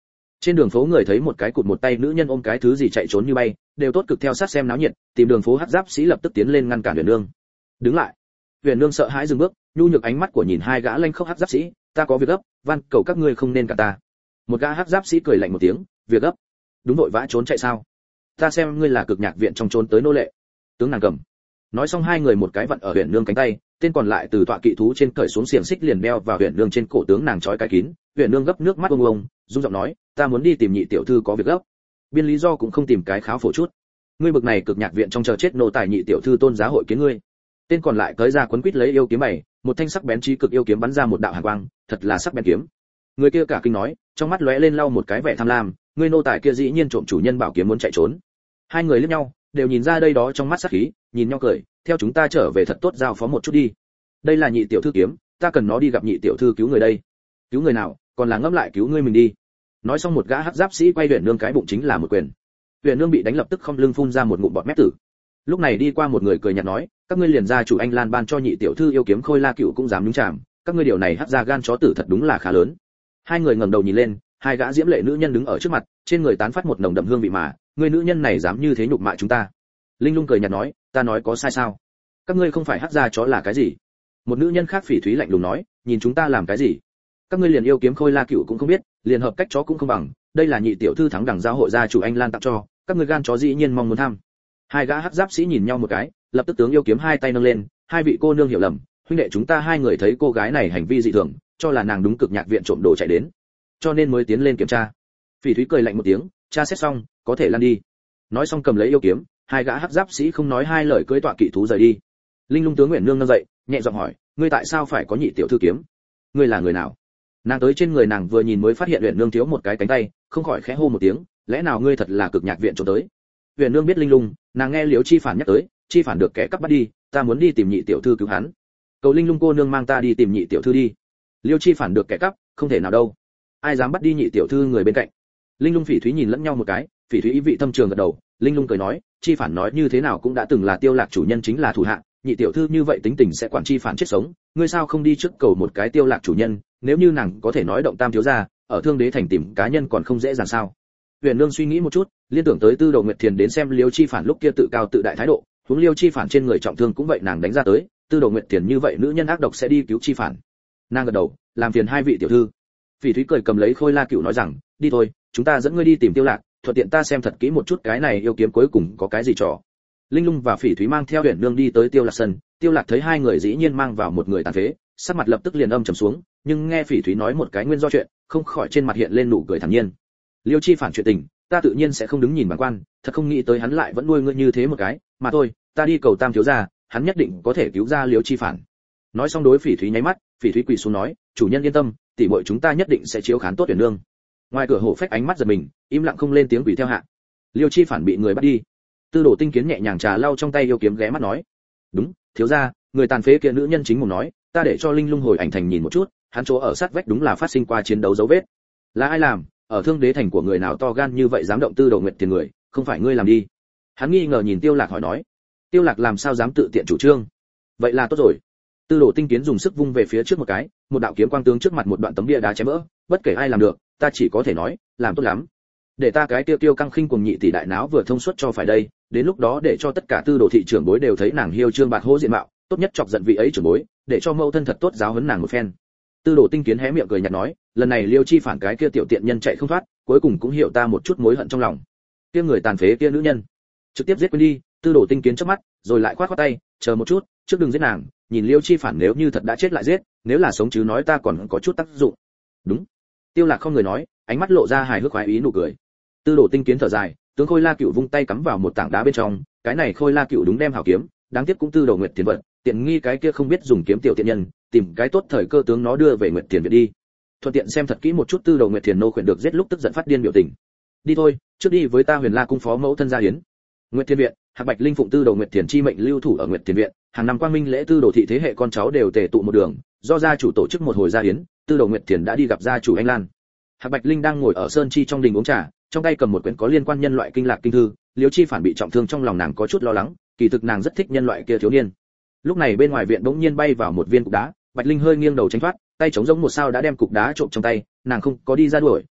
Trên đường phố người thấy một cái cụt một tay nữ nhân ôm cái thứ gì chạy trốn như bay, đều tốt cực theo sát xem náo nhiệt, tìm đường phố hắc giáp sĩ lập tức tiến lên ngăn cản Huyền Nương. Đứng lại. Huyền Nương sợ hãi dừng bước, nhu nhược ánh mắt của nhìn hai gã lanh khốc hắc giáp sĩ, ta có việc gấp, van cầu các ngươi không nên cản ta. Một gã hắc giáp sĩ cười lạnh một tiếng, việc gấp? Đúng vội vã trốn chạy sao? Ta xem ngươi là cực nhạc viện trong trốn tới nô lệ. Tướng nàng cầm. Nói xong hai người một cái vặn ở Huyền Nương cánh tay, tên còn lại từ tọa kỵ thú trên cởi xuống xiềng xích liền đeo vào Huyền Nương trên cổ, tướng nàng trói cái kín. Huyền Nương gấp nước mắt ông ông, run giọng nói, ta muốn đi tìm nhị tiểu thư có việc gấp. Biên lý do cũng không tìm cái kháo phổ chút. Ngươi bực này cực nhạc viện trong chờ chết nô tài nhị tiểu thư tôn giá hội kiến ngươi. Tên còn lại tới ra quấn quýt lấy yêu kiếm bảy, một thanh sắc bén chí cực yêu kiếm bắn ra một đạo hàn quang, thật là sắc bén kiếm. Người kia cả kinh nói, trong mắt lóe lên lau một cái vẻ tham lam, ngươi nô tài kia dĩ nhiên trộm chủ nhân bảo kiếm muốn chạy trốn. Hai người liếc nhau, đều nhìn ra đây đó trong mắt sát khí, nhìn nhau cười, theo chúng ta trở về thật tốt giao phó một chút đi. Đây là nhị tiểu thư kiếm, ta cần nó đi gặp nhị tiểu thư cứu người đây. Cứu người nào, còn là ngẫm lại cứu ngươi mình đi. Nói xong một gã hắc giáp sĩ quay Huyền Nương cái bụng chính là một quyền. Huyền Nương bị đánh lập tức không lưng phun ra một ngụm bọt mép tử. Lúc này đi qua một người cười nhạt nói, các ngươi liền gia chủ anh Lan ban cho nhị tiểu thư yêu kiếm Khôi La Cựu cũng dám nhúng chàm, các ngươi điều này hắc ra gan chó tử thật đúng là khá lớn. Hai người ngẩng đầu nhìn lên, hai gã diễm lệ nữ nhân đứng ở trước mặt, trên người tán phát một nồng đậm hương vị mà, người nữ nhân này dám như thế nhục mạ chúng ta. Linh Lung cười nhạt nói, ta nói có sai sao? Các ngươi không phải hắc ra chó là cái gì? Một nữ nhân khác phỉ thúy lạnh lùng nói, nhìn chúng ta làm cái gì? Các ngươi liền yêu kiếm Khôi La Cựu cũng không biết, liền hợp cách chó cũng không bằng, đây là nhị tiểu thư thắng đẳng giao hội gia chủ anh Lan tặng cho, các ngươi gan chó dĩ nhiên mong muốn tham. Hai gã hắc giáp sĩ nhìn nhau một cái, lập tức tướng yêu kiếm hai tay nâng lên, hai vị cô nương hiểu lầm, huynh đệ chúng ta hai người thấy cô gái này hành vi dị thường, cho là nàng đúng cực nhạc viện trộm đồ chạy đến, cho nên mới tiến lên kiểm tra. Phỉ thúy cười lạnh một tiếng, tra xét xong, có thể lăn đi. Nói xong cầm lấy yêu kiếm, hai gã hắc giáp sĩ không nói hai lời cưỡi tọa kỵ thú rời đi. Linh Lung tướng Nguyễn Nương nâng dậy, nhẹ giọng hỏi, ngươi tại sao phải có nhị tiểu thư kiếm? Ngươi là người nào? Nàng tới trên người nàng vừa nhìn mới phát hiện Uyển Nương thiếu một cái cánh tay, không khỏi khẽ hô một tiếng, lẽ nào ngươi thật là cực nhạc viện trốn tới? Uyển Nương biết Linh Lung, nàng nghe Liễu Chi Phản nhắc tới, Chi Phản được kẻ cắp bắt đi, ta muốn đi tìm nhị tiểu thư cứu hắn. Cầu Linh Lung cô nương mang ta đi tìm nhị tiểu thư đi. Liễu Chi Phản được kẻ cắp, không thể nào đâu. Ai dám bắt đi nhị tiểu thư người bên cạnh? Linh Lung Phỉ Thúy nhìn lẫn nhau một cái, Phỉ Thúy ý vị thâm trường gật đầu, Linh Lung cười nói, Chi Phản nói như thế nào cũng đã từng là Tiêu Lạc chủ nhân chính là thủ hạ, nhị tiểu thư như vậy tính tình sẽ quản Chi Phản chết sống, ngươi sao không đi trước cầu một cái Tiêu Lạc chủ nhân, nếu như nàng có thể nói động tam thiếu gia, ở Thương Đế thành tìm cá nhân còn không dễ dàng sao? Huyền Nương suy nghĩ một chút, liên tưởng tới Tư Đồ Nguyệt Thiền đến xem Liêu Chi Phản lúc kia tự cao tự đại thái độ, huống Liêu Chi Phản trên người trọng thương cũng vậy nàng đánh ra tới, Tư Đồ Nguyệt Thiền như vậy nữ nhân ác độc sẽ đi cứu Chi Phản. Nàng gật đầu, làm phiền hai vị tiểu thư. Phỉ Thúy cười cầm lấy Khôi La Cựu nói rằng, đi thôi, chúng ta dẫn ngươi đi tìm Tiêu Lạc, thuận tiện ta xem thật kỹ một chút cái này yêu kiếm cuối cùng có cái gì trò. Linh Lung và Phỉ Thúy mang theo Huyền Nương đi tới Tiêu Lạc sân, Tiêu Lạc thấy hai người dĩ nhiên mang vào một người tàn phế, sắc mặt lập tức liền âm trầm xuống, nhưng nghe Phỉ Thúy nói một cái nguyên do chuyện, không khỏi trên mặt hiện lên nụ cười thản nhiên. Liêu Chi Phản chuyện tình, ta tự nhiên sẽ không đứng nhìn bằng quan, thật không nghĩ tới hắn lại vẫn nuôi ngươi như thế một cái, mà thôi, ta đi cầu tam thiếu gia, hắn nhất định có thể cứu ra Liêu Chi Phản. Nói xong đối Phỉ Thúy nháy mắt, Phỉ Thúy quỳ xuống nói, chủ nhân yên tâm, tỷ muội chúng ta nhất định sẽ chiếu khán tốt Huyền Nương. Ngoài cửa Hổ Phách ánh mắt giật mình, im lặng không lên tiếng quỳ theo hạ. Liêu Chi Phản bị người bắt đi. Tư Đồ Tinh Kiến nhẹ nhàng trà lau trong tay yêu kiếm ghé mắt nói, đúng, thiếu gia, người tàn phế kia nữ nhân chính mồm nói, ta để cho Linh Lung hồi ảnh thành nhìn một chút, hắn chỗ ở sát vách đúng là phát sinh qua chiến đấu dấu vết. Là ai làm? Ở Thương Đế thành của người nào to gan như vậy dám động Tư Đồ Nguyệt Tiền người, không phải ngươi làm đi? Hắn nghi ngờ nhìn Tiêu Lạc hỏi nói. Tiêu Lạc làm sao dám tự tiện chủ trương? Vậy là tốt rồi. Tư Đồ Tinh Kiến dùng sức vung về phía trước một cái, một đạo kiếm quang tướng trước mặt một đoạn tấm bia đá chém vỡ, bất kể ai làm được, ta chỉ có thể nói, làm tốt lắm. Để ta cái tiêu tiêu căng khinh cùng nhị tỷ đại náo vừa thông suốt cho phải đây, đến lúc đó để cho tất cả Tư Đồ thị trưởng bối đều thấy nàng hiêu trương bạt hô diện mạo, tốt nhất chọc giận vị ấy trưởng bối, để cho mẫu thân thật tốt giáo huấn nàng một phen. Tư Đồ Tinh Kiến hé miệng cười nhạt nói, lần này Liêu Chi Phản cái kia tiểu tiện nhân chạy không thoát, cuối cùng cũng hiểu ta một chút mối hận trong lòng. Kia người tàn phế kia nữ nhân, trực tiếp giết quên đi. Tư Đồ Tinh Kiến chớp mắt, rồi lại khoát khoát tay, chờ một chút, trước đừng giết nàng, nhìn Liêu Chi Phản nếu như thật đã chết lại giết, nếu là sống chứ nói ta còn có chút tác dụng. Đúng. Tiêu Lạc không người nói, ánh mắt lộ ra hài hước khoái ý nụ cười. Tư Đồ Tinh Kiến thở dài, tướng Khôi La Cựu vung tay cắm vào một tảng đá bên trong, cái này Khôi La Cựu đúng đem hảo kiếm, đáng tiếc cũng Tư Đồ Nguyệt Tiền vận, tiện nghi cái kia không biết dùng kiếm tiểu tiện nhân, tìm cái tốt thời cơ tướng nó đưa về Nguyệt Tiền viện đi. Thuận tiện xem thật kỹ một chút Tư Đồ Nguyệt Tiền nô khuyển được giết lúc tức giận phát điên biểu tình. Đi thôi, trước đi với ta Huyền La cung phó mẫu thân gia hiến. Nguyệt Tiền viện, Hạc Bạch Linh phụng Tư Đồ Nguyệt Tiền chi mệnh lưu thủ ở Nguyệt Tiền viện, hàng năm quang minh lễ Tư Đồ thị thế hệ con cháu đều tề tụ một đường, do gia chủ tổ chức một hồi gia hiến, Tư Đồ Nguyệt Tiền đã đi gặp gia chủ anh Lan. Hạc Bạch Linh đang ngồi ở sơn chi trong đình uống trà, trong tay cầm một quyển có liên quan nhân loại kinh lạc kinh thư. Liêu Chi Phản bị trọng thương trong lòng nàng có chút lo lắng, kỳ thực nàng rất thích nhân loại kia thiếu niên. Lúc này bên ngoài viện bỗng nhiên bay vào một viên cục đá, Bạch Linh hơi nghiêng đầu tránh thoát, tay chống giống một sao đã đem cục đá trộm trong tay, nàng không có đi ra đuổi,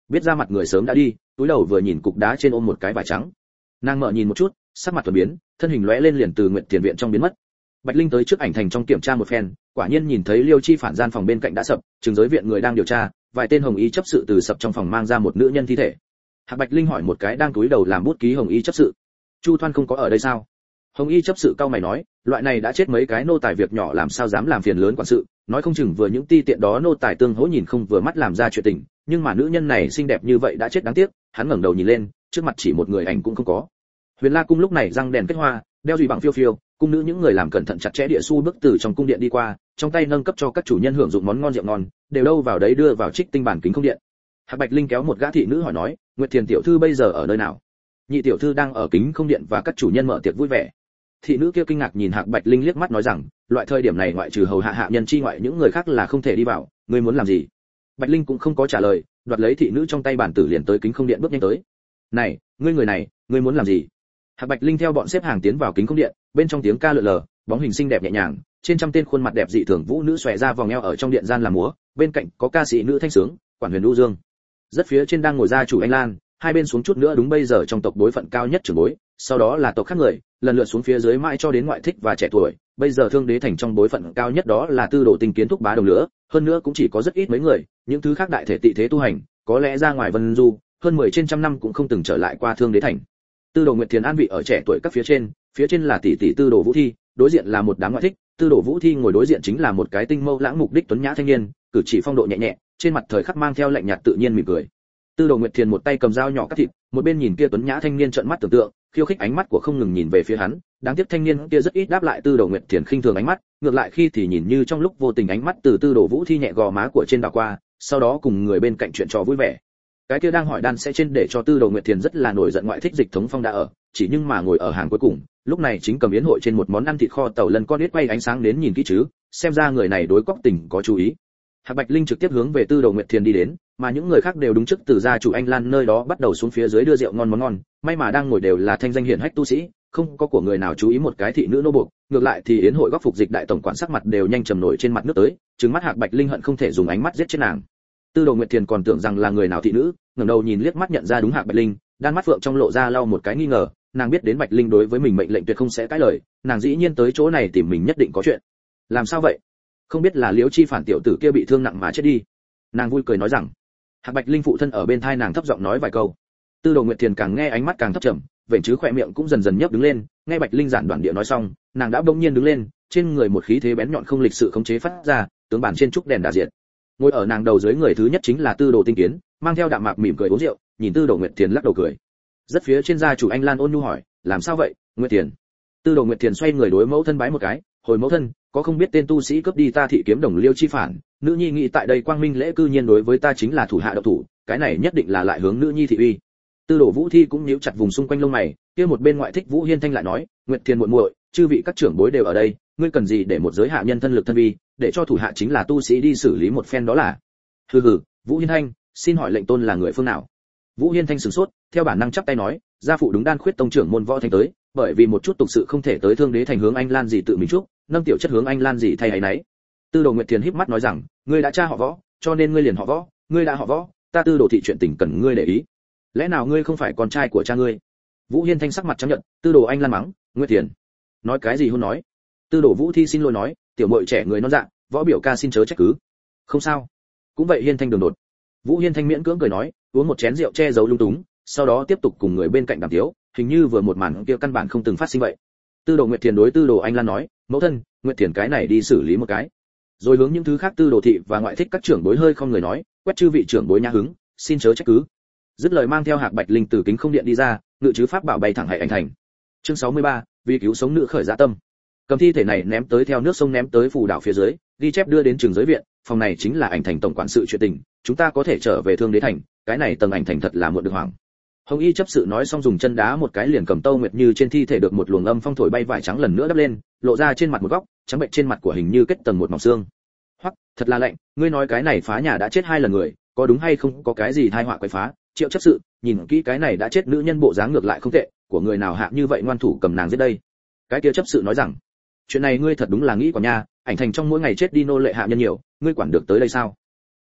biết ra mặt người sớm đã đi, túi đầu vừa nhìn cục đá trên ôm một cái vải trắng. Nàng mở nhìn một chút, sắc mặt thuần biến, thân hình lóe lên liền từ Nguyệt Thiền viện trong biến mất. Bạch Linh tới trước ảnh thành trong kiểm tra một phen, quả nhiên nhìn thấy Liêu Chi Phản gian phòng bên cạnh đã sập, trường giới viện người đang điều tra, vài tên hồng y chấp sự từ sập trong phòng mang ra một nữ nhân thi thể. Hạc Bạch Linh hỏi một cái đang túi đầu làm bút ký hồng y chấp sự, Chu Thoan không có ở đây sao? Hồng y chấp sự cau mày nói, loại này đã chết mấy cái nô tài việc nhỏ làm sao dám làm phiền lớn quản sự, nói không chừng vừa những ti tiện đó nô tài tương hỗ nhìn không vừa mắt làm ra chuyện tình, nhưng mà nữ nhân này xinh đẹp như vậy đã chết đáng tiếc. Hắn ngẩng đầu nhìn lên, trước mặt chỉ một người ảnh cũng không có. Huyền La cung lúc này răng đèn kết hoa, đeo dùy bằng phiêu phiêu, cung nữ những người làm cẩn thận chặt chẽ địa su bước từ trong cung điện đi qua, trong tay nâng cấp cho các chủ nhân hưởng dụng món ngon rượu ngon, đều đâu vào đấy đưa vào trích tinh bản kính không điện. Hạc Bạch Linh kéo một gã thị nữ hỏi nói, Nguyệt Thiền tiểu thư bây giờ ở nơi nào? Nhị tiểu thư đang ở kính không điện và các chủ nhân mở tiệc vui vẻ. Thị nữ kia kinh ngạc nhìn Hạc Bạch Linh liếc mắt nói rằng, loại thời điểm này ngoại trừ hầu hạ hạ nhân chi ngoại những người khác là không thể đi vào, ngươi muốn làm gì? Bạch Linh cũng không có trả lời, đoạt lấy thị nữ trong tay bản tử liền tới kính không điện bước nhanh tới. Này, ngươi người này, ngươi muốn làm gì? Hạc Bạch Linh theo bọn xếp hàng tiến vào kính không điện, bên trong tiếng ca lượn lờ, bóng hình xinh đẹp nhẹ nhàng, trên trăm tên khuôn mặt đẹp dị thường vũ nữ xòe ra vòng eo ở trong điện gian làm múa, bên cạnh có ca sĩ nữ thanh sướng, quản huyền đu dương. Rất phía trên đang ngồi gia chủ Anh Lan, hai bên xuống chút nữa đúng bây giờ trong tộc bối phận cao nhất trưởng bối, sau đó là tộc khác người, lần lượt xuống phía dưới mãi cho đến ngoại thích và trẻ tuổi, bây giờ thương đế thành trong bối phận cao nhất đó là tư đồ tinh kiến thúc bá đồng nữa, hơn nữa cũng chỉ có rất ít mấy người, những thứ khác đại thể tị thế tu hành, có lẽ ra ngoài vân du, hơn mười trên trăm năm cũng không từng trở lại qua thương đế thành. Tư đồ Nguyệt Thiền an vị ở trẻ tuổi các phía trên, phía trên là tỷ tỷ tư đồ Vũ Thi, đối diện là một đám ngoại thích, tư đồ Vũ Thi ngồi đối diện chính là một cái tinh mâu lãng mục đích tuấn nhã thanh niên, cử chỉ phong độ nhẹ nhẹ, trên mặt thời khắc mang theo lạnh nhạt tự nhiên mỉm cười. Tư đồ Nguyệt Thiền một tay cầm dao nhỏ cắt thịt, một bên nhìn kia tuấn nhã thanh niên trợn mắt tưởng tượng, khiêu khích ánh mắt của không ngừng nhìn về phía hắn, đáng tiếc thanh niên kia rất ít đáp lại tư đồ Nguyệt Thiền khinh thường ánh mắt, ngược lại khi thì nhìn như trong lúc vô tình ánh mắt từ tư đồ Vũ Thi nhẹ gò má của trên đảo qua, sau đó cùng người bên cạnh chuyện trò vui vẻ. Cái kia đang hỏi đan sẽ trên để cho tư đồ Nguyệt Thiền rất là nổi giận ngoại thích Dịch Thống Phong đã ở, chỉ nhưng mà ngồi ở hàng cuối cùng, lúc này chính cầm yến hội trên một món ăn thịt kho tàu lần con biết quay ánh sáng đến nhìn kỹ chứ, xem ra người này đối cóc tình có chú ý. Hạc Bạch Linh trực tiếp hướng về tư đồ Nguyệt Thiền đi đến, mà những người khác đều đứng trước từ gia chủ Anh Lan nơi đó bắt đầu xuống phía dưới đưa rượu ngon món ngon, may mà đang ngồi đều là thanh danh hiển hách tu sĩ, không có của người nào chú ý một cái thị nữ nô buộc, ngược lại thì yến hội góc phục dịch đại tổng quản sắc mặt đều nhanh trầm nổi trên mặt nước tới, trừng mắt Hạc Bạch Linh hận không thể dùng ánh mắt giết chết nàng. Tư đồ Nguyệt Thiền còn tưởng rằng là người nào thị nữ, ngẩng đầu nhìn liếc mắt nhận ra đúng Hạc Bạch Linh, đan mắt phượng trong lộ ra lau một cái nghi ngờ, nàng biết đến Bạch Linh đối với mình mệnh lệnh tuyệt không sẽ cãi lời, nàng dĩ nhiên tới chỗ này tìm mình nhất định có chuyện. Làm sao vậy? Không biết là Liễu Chi Phản tiểu tử kia bị thương nặng mà chết đi. Nàng vui cười nói rằng. Hạc Bạch Linh phụ thân ở bên thai nàng thấp giọng nói vài câu. Tư đồ Nguyệt Thiền càng nghe ánh mắt càng thấp trầm, vểnh chứ khỏe miệng cũng dần dần nhấp đứng lên, nghe Bạch Linh giản đoạn địa nói xong, nàng đã bỗng nhiên đứng lên, trên người một khí thế bén nhọn không lịch sự khống chế phát ra, tướng bản trên trúc đèn đả diệt. Ngồi ở nàng đầu dưới người thứ nhất chính là Tư đồ Tinh Kiến, mang theo đạm mạc mỉm cười uống rượu, nhìn Tư đồ Nguyệt Thiền lắc đầu cười. Rất phía trên gia chủ Anh Lan ôn nhu hỏi, làm sao vậy, Nguyệt Thiền? Tư đồ Nguyệt Thiền xoay người đối mẫu thân bái một cái, hồi mẫu thân, có không biết tên tu sĩ cướp đi ta thị kiếm đồng Liêu Chi Phản, nữ nhi nghĩ tại đây quang minh lễ cư nhiên đối với ta chính là thủ hạ độc thủ, cái này nhất định là lại hướng nữ nhi thị uy. Tư đồ Vũ Thi cũng nhíu chặt vùng xung quanh lông mày, kia một bên ngoại thích Vũ Hiên Thanh lại nói, Nguyệt Thiền muội muội, chư vị các trưởng bối đều ở đây, ngươi cần gì để một giới hạ nhân thân lực thân vi, để cho thủ hạ chính là tu sĩ đi xử lý một phen đó là. Hừ hừ, Vũ Hiên Thanh, xin hỏi lệnh tôn là người phương nào? Vũ Hiên Thanh sửng sốt, theo bản năng chắp tay nói, gia phụ đúng đan khuyết tông trưởng môn võ thành tới, bởi vì một chút tục sự không thể tới thương đế thành hướng Anh Lan gì tự mình chúc, nâng tiểu chất hướng Anh Lan gì thay ấy nấy. Tư đồ Nguyệt Thiền híp mắt nói rằng, ngươi đã cha họ võ, cho nên ngươi liền họ võ, ngươi đã họ võ, ta tư đồ thị chuyện tình cần ngươi để ý. Lẽ nào ngươi không phải con trai của cha ngươi? Vũ Hiên Thanh sắc mặt trắng nhợt, tư đồ Anh Lan mắng, Nguyệt Thiền, nói cái gì hôn nói? Tư đồ Vũ Thi xin lỗi nói, tiểu muội trẻ người non dạ, võ biểu ca xin chớ trách cứ. Không sao. Cũng vậy Hiên Thanh đường đột. Vũ Hiên Thanh miễn cưỡng cười nói, uống một chén rượu che giấu lung túng, sau đó tiếp tục cùng người bên cạnh đàm tiếu, hình như vừa một màn kia căn bản không từng phát sinh vậy. Tư đồ Nguyệt Thiền đối tư đồ Anh Lan nói, mẫu thân, Nguyệt Thiền cái này đi xử lý một cái. Rồi hướng những thứ khác tư đồ thị và ngoại thích các trưởng bối hơi không người nói, quét chư vị trưởng bối nhã hứng, xin chớ trách cứ. Dứt lời mang theo Hạc Bạch Linh từ kính không điện đi ra, ngự chứ pháp bảo bay thẳng hải anh thành. Chương sáu mươi ba, vì cứu sống nữ khởi dạ tâm. Cầm thi thể này ném tới theo nước sông ném tới phù đảo phía dưới, ghi chép đưa đến trường giới viện, phòng này chính là ảnh thành tổng quản sự chuyện tình, chúng ta có thể trở về thương đế thành, cái này tầng ảnh thành thật là muộn được hoảng. Hồng Y chấp sự nói xong dùng chân đá một cái liền cầm Tâu Nguyệt Như trên thi thể được một luồng âm phong thổi bay vải trắng lần nữa đắp lên, lộ ra trên mặt một góc, trắng bệnh trên mặt của hình như kết tầng một mỏng xương. Hoặc, thật là lạnh, ngươi nói cái này phá nhà đã chết hai lần người, có đúng hay không có cái gì tai họa quấy phá? Triệu chấp sự, nhìn kỹ cái này đã chết nữ nhân bộ dáng ngược lại không tệ, của người nào hạ như vậy ngoan thủ cầm nàng giết đây. Cái kia chấp sự nói rằng, chuyện này ngươi thật đúng là nghĩ quả nha, ảnh thành trong mỗi ngày chết đi nô lệ hạ nhân nhiều, ngươi quản được tới đây sao?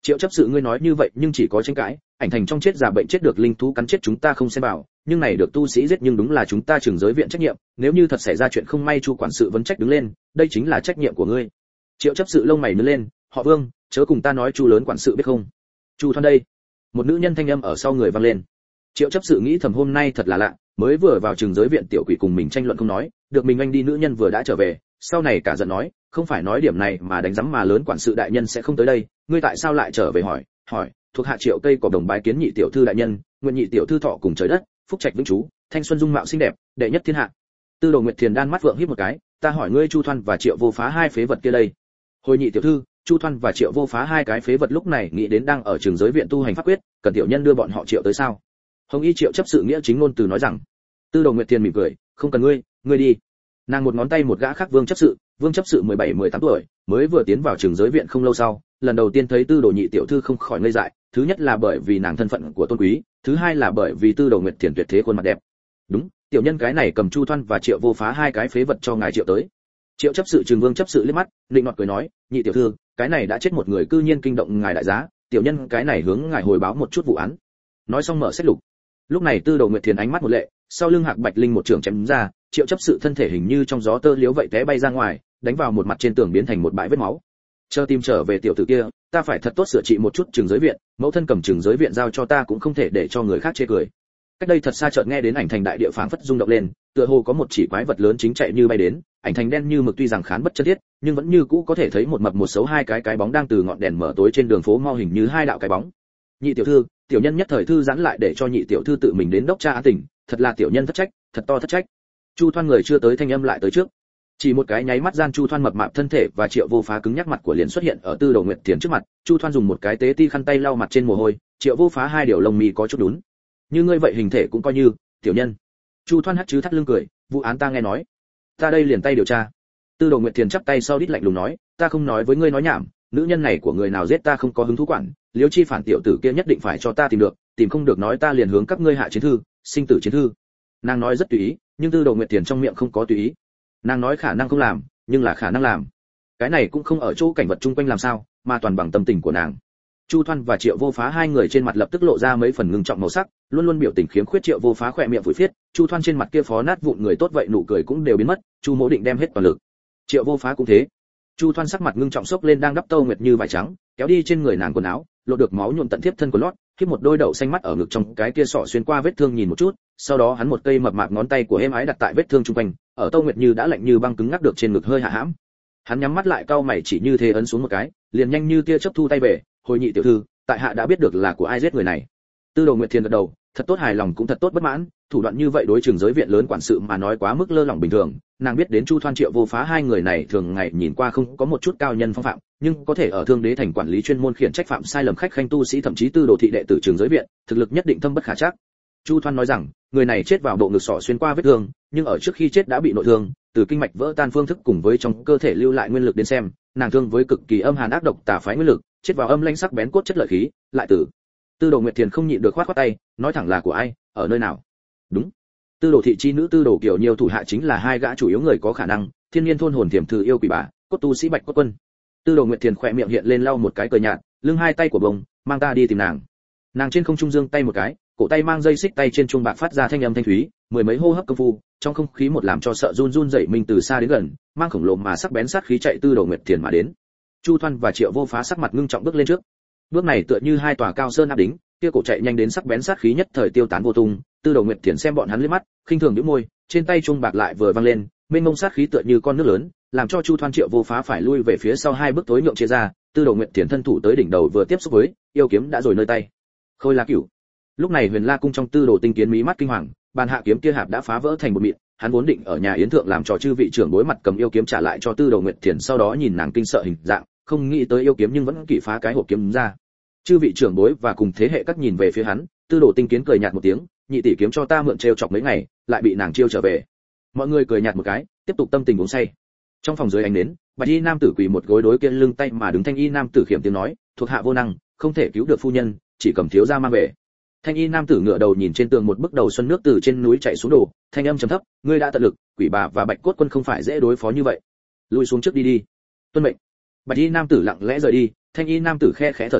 Triệu chấp sự ngươi nói như vậy nhưng chỉ có tranh cãi, ảnh thành trong chết già bệnh chết được linh thú cắn chết chúng ta không xem bảo, nhưng này được tu sĩ giết nhưng đúng là chúng ta trường giới viện trách nhiệm, nếu như thật xảy ra chuyện không may Chu quản sự vấn trách đứng lên, đây chính là trách nhiệm của ngươi. Triệu chấp sự lông mày nhướng lên, họ Vương, chớ cùng ta nói Chu lớn quản sự biết không? Chu Thoan đây. Một nữ nhân thanh âm ở sau người vang lên. Triệu chấp sự nghĩ thầm hôm nay thật là lạ, mới vừa vào trường giới viện tiểu quỷ cùng mình tranh luận không nói, được mình anh đi nữ nhân vừa đã trở về, sau này cả giận nói, không phải nói điểm này mà đánh giấm mà lớn quản sự đại nhân sẽ không tới đây, ngươi tại sao lại trở về hỏi, hỏi, thuộc hạ Triệu cây cỏ đồng bái kiến nhị tiểu thư đại nhân, nguyện nhị tiểu thư thọ cùng trời đất, phúc trạch vĩnh trú, thanh xuân dung mạo xinh đẹp, đệ nhất thiên hạ. Tư Đồ Nguyệt Thiền đan mắt vượng híp một cái, ta hỏi ngươi Chu Thoan và Triệu Vô Phá hai phế vật kia đây. Hồi nhị tiểu thư, Chu Thoan và Triệu Vô Phá hai cái phế vật lúc này nghĩ đến đang ở trường giới viện tu hành pháp quyết, cần tiểu nhân đưa bọn họ Triệu tới sao? Hồng Y Triệu chấp sự nghĩa chính ngôn từ nói rằng. Tư Đồ Nguyệt Thiền mỉm cười, không cần ngươi, ngươi đi. Nàng một ngón tay một gã khác Vương chấp sự, Vương chấp sự mười bảy mười tám tuổi, mới vừa tiến vào trường giới viện không lâu sau, lần đầu tiên thấy Tư Đồ nhị tiểu thư không khỏi ngây dại, thứ nhất là bởi vì nàng thân phận của tôn quý, thứ hai là bởi vì Tư Đồ Nguyệt Thiền tuyệt thế khuôn mặt đẹp. Đúng, tiểu nhân cái này cầm Chu Thoan và Triệu Vô Phá hai cái phế vật cho ngài Triệu tới. Triệu chấp sự trừng Vương chấp sự liếc mắt, định nọt cười nói, nhị tiểu thư, cái này đã chết một người cư nhiên kinh động ngài đại giá, tiểu nhân cái này hướng ngài hồi báo một chút vụ án. Nói xong mở sách lục. Lúc này Tư Đồ Nguyệt Thiền ánh mắt một lệ, sau lưng Hạc Bạch Linh một trường chém ra, Triệu chấp sự thân thể hình như trong gió tơ liếu vậy té bay ra ngoài, đánh vào một mặt trên tường biến thành một bãi vết máu. Chờ tìm trở về tiểu tử kia, ta phải thật tốt sửa trị một chút trường giới viện, mẫu thân cầm trường giới viện giao cho ta cũng không thể để cho người khác chê cười. Cách đây thật xa chợt nghe đến ảnh thành đại địa phảng phất rung động lên, tựa hồ có một chỉ quái vật lớn chính chạy như bay đến, ảnh thành đen như mực tuy rằng khán bất chân thiết, nhưng vẫn như cũ có thể thấy một mập một xấu hai cái cái bóng đang từ ngọn đèn mở tối trên đường phố mau hình như hai đạo cái bóng. Nhị tiểu thư, tiểu nhân nhất thời thư giãn lại để cho nhị tiểu thư tự mình đến đốc tra án tình, thật là tiểu nhân thất trách, thật to thất trách. Chu Thoan người chưa tới thanh âm lại tới trước. Chỉ một cái nháy mắt gian Chu Thoan mập mạp thân thể và Triệu Vô Phá cứng nhắc mặt của liền xuất hiện ở Tư Đồ Nguyệt Thiền trước mặt, Chu Thoan dùng một cái tế ti khăn tay lau mặt trên mồ hôi, Triệu Vô Phá hai điều lông mi có chút đún. Như ngươi vậy hình thể cũng coi như, tiểu nhân. Chu Thoan hắt chứ thắt lưng cười, vụ án ta nghe nói, ta đây liền tay điều tra. Tư Đồ Nguyệt Thiền chắp tay sau đít lạnh lùng nói, ta không nói với ngươi nói nhảm, nữ nhân này của người nào giết ta không có hứng thú quản, Liễu Chi phản tiểu tử kia nhất định phải cho ta tìm được, tìm không được nói ta liền hướng các ngươi hạ chiến thư, sinh tử chiến thư. Nàng nói rất tùy ý, nhưng Tư Đồ Nguyệt Thiền trong miệng không có tùy ý. Nàng nói khả năng không làm, nhưng là khả năng làm. Cái này cũng không ở chỗ cảnh vật chung quanh làm sao, mà toàn bằng tâm tình của nàng. Chu Thoan và Triệu Vô Phá hai người trên mặt lập tức lộ ra mấy phần ngưng trọng màu sắc, luôn luôn biểu tình khiếm khuyết Triệu Vô Phá khỏe miệng phủi phiết, Chu Thoan trên mặt kia phó nát vụn người tốt vậy nụ cười cũng đều biến mất, Chu Mỗ định đem hết toàn lực. Triệu Vô Phá cũng thế. Chu Thoan sắc mặt ngưng trọng sốc lên đang đắp tâu nguyệt như vải trắng, kéo đi trên người nàng quần áo, lột được máu nhuộm tận tiếp thân của lót, khiếp một đôi đậu xanh mắt ở ngực trong cái kia sọ xuyên qua vết thương nhìn một chút, sau đó hắn một cây mập mạp ngón tay của êm ái đặt tại vết thương trung quanh, ở tâu nguyệt như đã lạnh như băng cứng ngắc được trên ngực hơi hạ hãm. Hắn nhắm mắt lại cau mày chỉ như thế ấn xuống một cái, liền nhanh như tia chớp thu tay về, hồi nhị tiểu thư, tại hạ đã biết được là của ai giết người này. Tư Đồ Nguyệt Thiền gật đầu, thật tốt hài lòng cũng thật tốt bất mãn, thủ đoạn như vậy đối trường giới viện lớn quản sự mà nói quá mức lơ lỏng bình thường, nàng biết đến Chu Thoan Triệu Vô Phá hai người này thường ngày nhìn qua không có một chút cao nhân phong phạm, nhưng có thể ở Thương Đế thành quản lý chuyên môn khiển trách phạm sai lầm khách khanh tu sĩ thậm chí tư đồ thị đệ tử trường giới viện, thực lực nhất định thâm bất khả trắc. Chu Thoan nói rằng, người này chết vào bộ ngực sọ xuyên qua vết thương, nhưng ở trước khi chết đã bị nội thương, từ kinh mạch vỡ tan phương thức cùng với trong cơ thể lưu lại nguyên lực đến xem, nàng thương với cực kỳ âm hàn ác độc tà phái nguyên lực, chết vào âm lãnh sắc bén cốt chất lợi khí, lại tử. Tư Đồ Nguyệt Thiền không nhịn được khoát khoát tay, nói thẳng là của ai, ở nơi nào? Đúng. Tư Đồ thị chi nữ Tư Đồ Kiều nhiều thủ hạ chính là hai gã chủ yếu người có khả năng, Thiên Nhiên thôn hồn tiềm thử yêu quỷ bà, cốt tu sĩ Bạch Cốt Quân. Tư Đồ Nguyệt Thiền khỏe miệng hiện lên lau một cái cười nhạt, lưng hai tay của bồng, mang ta đi tìm nàng. Nàng trên không trung dương tay một cái, cổ tay mang dây xích tay trên chuông bạc phát ra thanh âm thanh thúy, mười mấy hô hấp công phu, trong không khí một làm cho sợ run run dậy mình từ xa đến gần, mang khổng lồ mà sắc bén sát khí chạy Tư Đồ Nguyệt Thiền mà đến. Chu Thoan và Triệu Vô Phá sắc mặt ngưng trọng bước lên trước. Bước này tựa như hai tòa cao sơn áp đính, kia cổ chạy nhanh đến sắc bén sát khí nhất thời tiêu tán vô tung. Tư Đồ Nguyệt Thiền xem bọn hắn liếc mắt, khinh thường nhếch môi, trên tay chuông bạc lại vừa vang lên, mênh mông sát khí tựa như con nước lớn, làm cho Chu Thoan Triệu Vô Phá phải lui về phía sau hai bước tối nhượng chia ra. Tư Đồ Nguyệt Thiền thân thủ tới đỉnh đầu vừa tiếp xúc với, yêu kiếm đã rồi nơi tay. Khôi La Cửu. Lúc này Huyền La cung trong Tư Đồ Tinh Kiến mí mắt kinh hoàng, bàn hạ kiếm kia hạp đã phá vỡ thành một mịn, hắn vốn định ở nhà yến thượng làm trò chư vị trưởng đối mặt cầm yêu kiếm trả lại cho Tư Đồ Nguyệt Thiền, sau đó nhìn nàng kinh sợ hình dạng, không nghĩ tới yêu kiếm nhưng vẫn kỵ phá cái hộp kiếm ra. Chư vị trưởng bối và cùng thế hệ các nhìn về phía hắn, Tư Đồ Tinh Kiến cười nhạt một tiếng, nhị tỷ kiếm cho ta mượn trêu chọc mấy ngày, lại bị nàng chiêu trở về. Mọi người cười nhạt một cái, tiếp tục tâm tình uống say. Trong phòng dưới ánh nến, Bạch Y nam tử quỳ một gối đối kia lưng tay mà đứng Thanh Y nam tử khiểm tiếng nói, thuộc hạ vô năng, không thể cứu được phu nhân, chỉ cầm thiếu gia mang về. Thanh Y nam tử ngửa đầu nhìn trên tường một bức đầu xuân nước từ trên núi chảy xuống đổ, thanh âm trầm thấp, ngươi đã tận lực, quỷ bà và Bạch Cốt Quân không phải dễ đối phó như vậy. Lui xuống trước đi đi. Tuân mệnh. Bạch Y nam tử lặng lẽ rời đi, Thanh Y nam tử khe khẽ thở dài,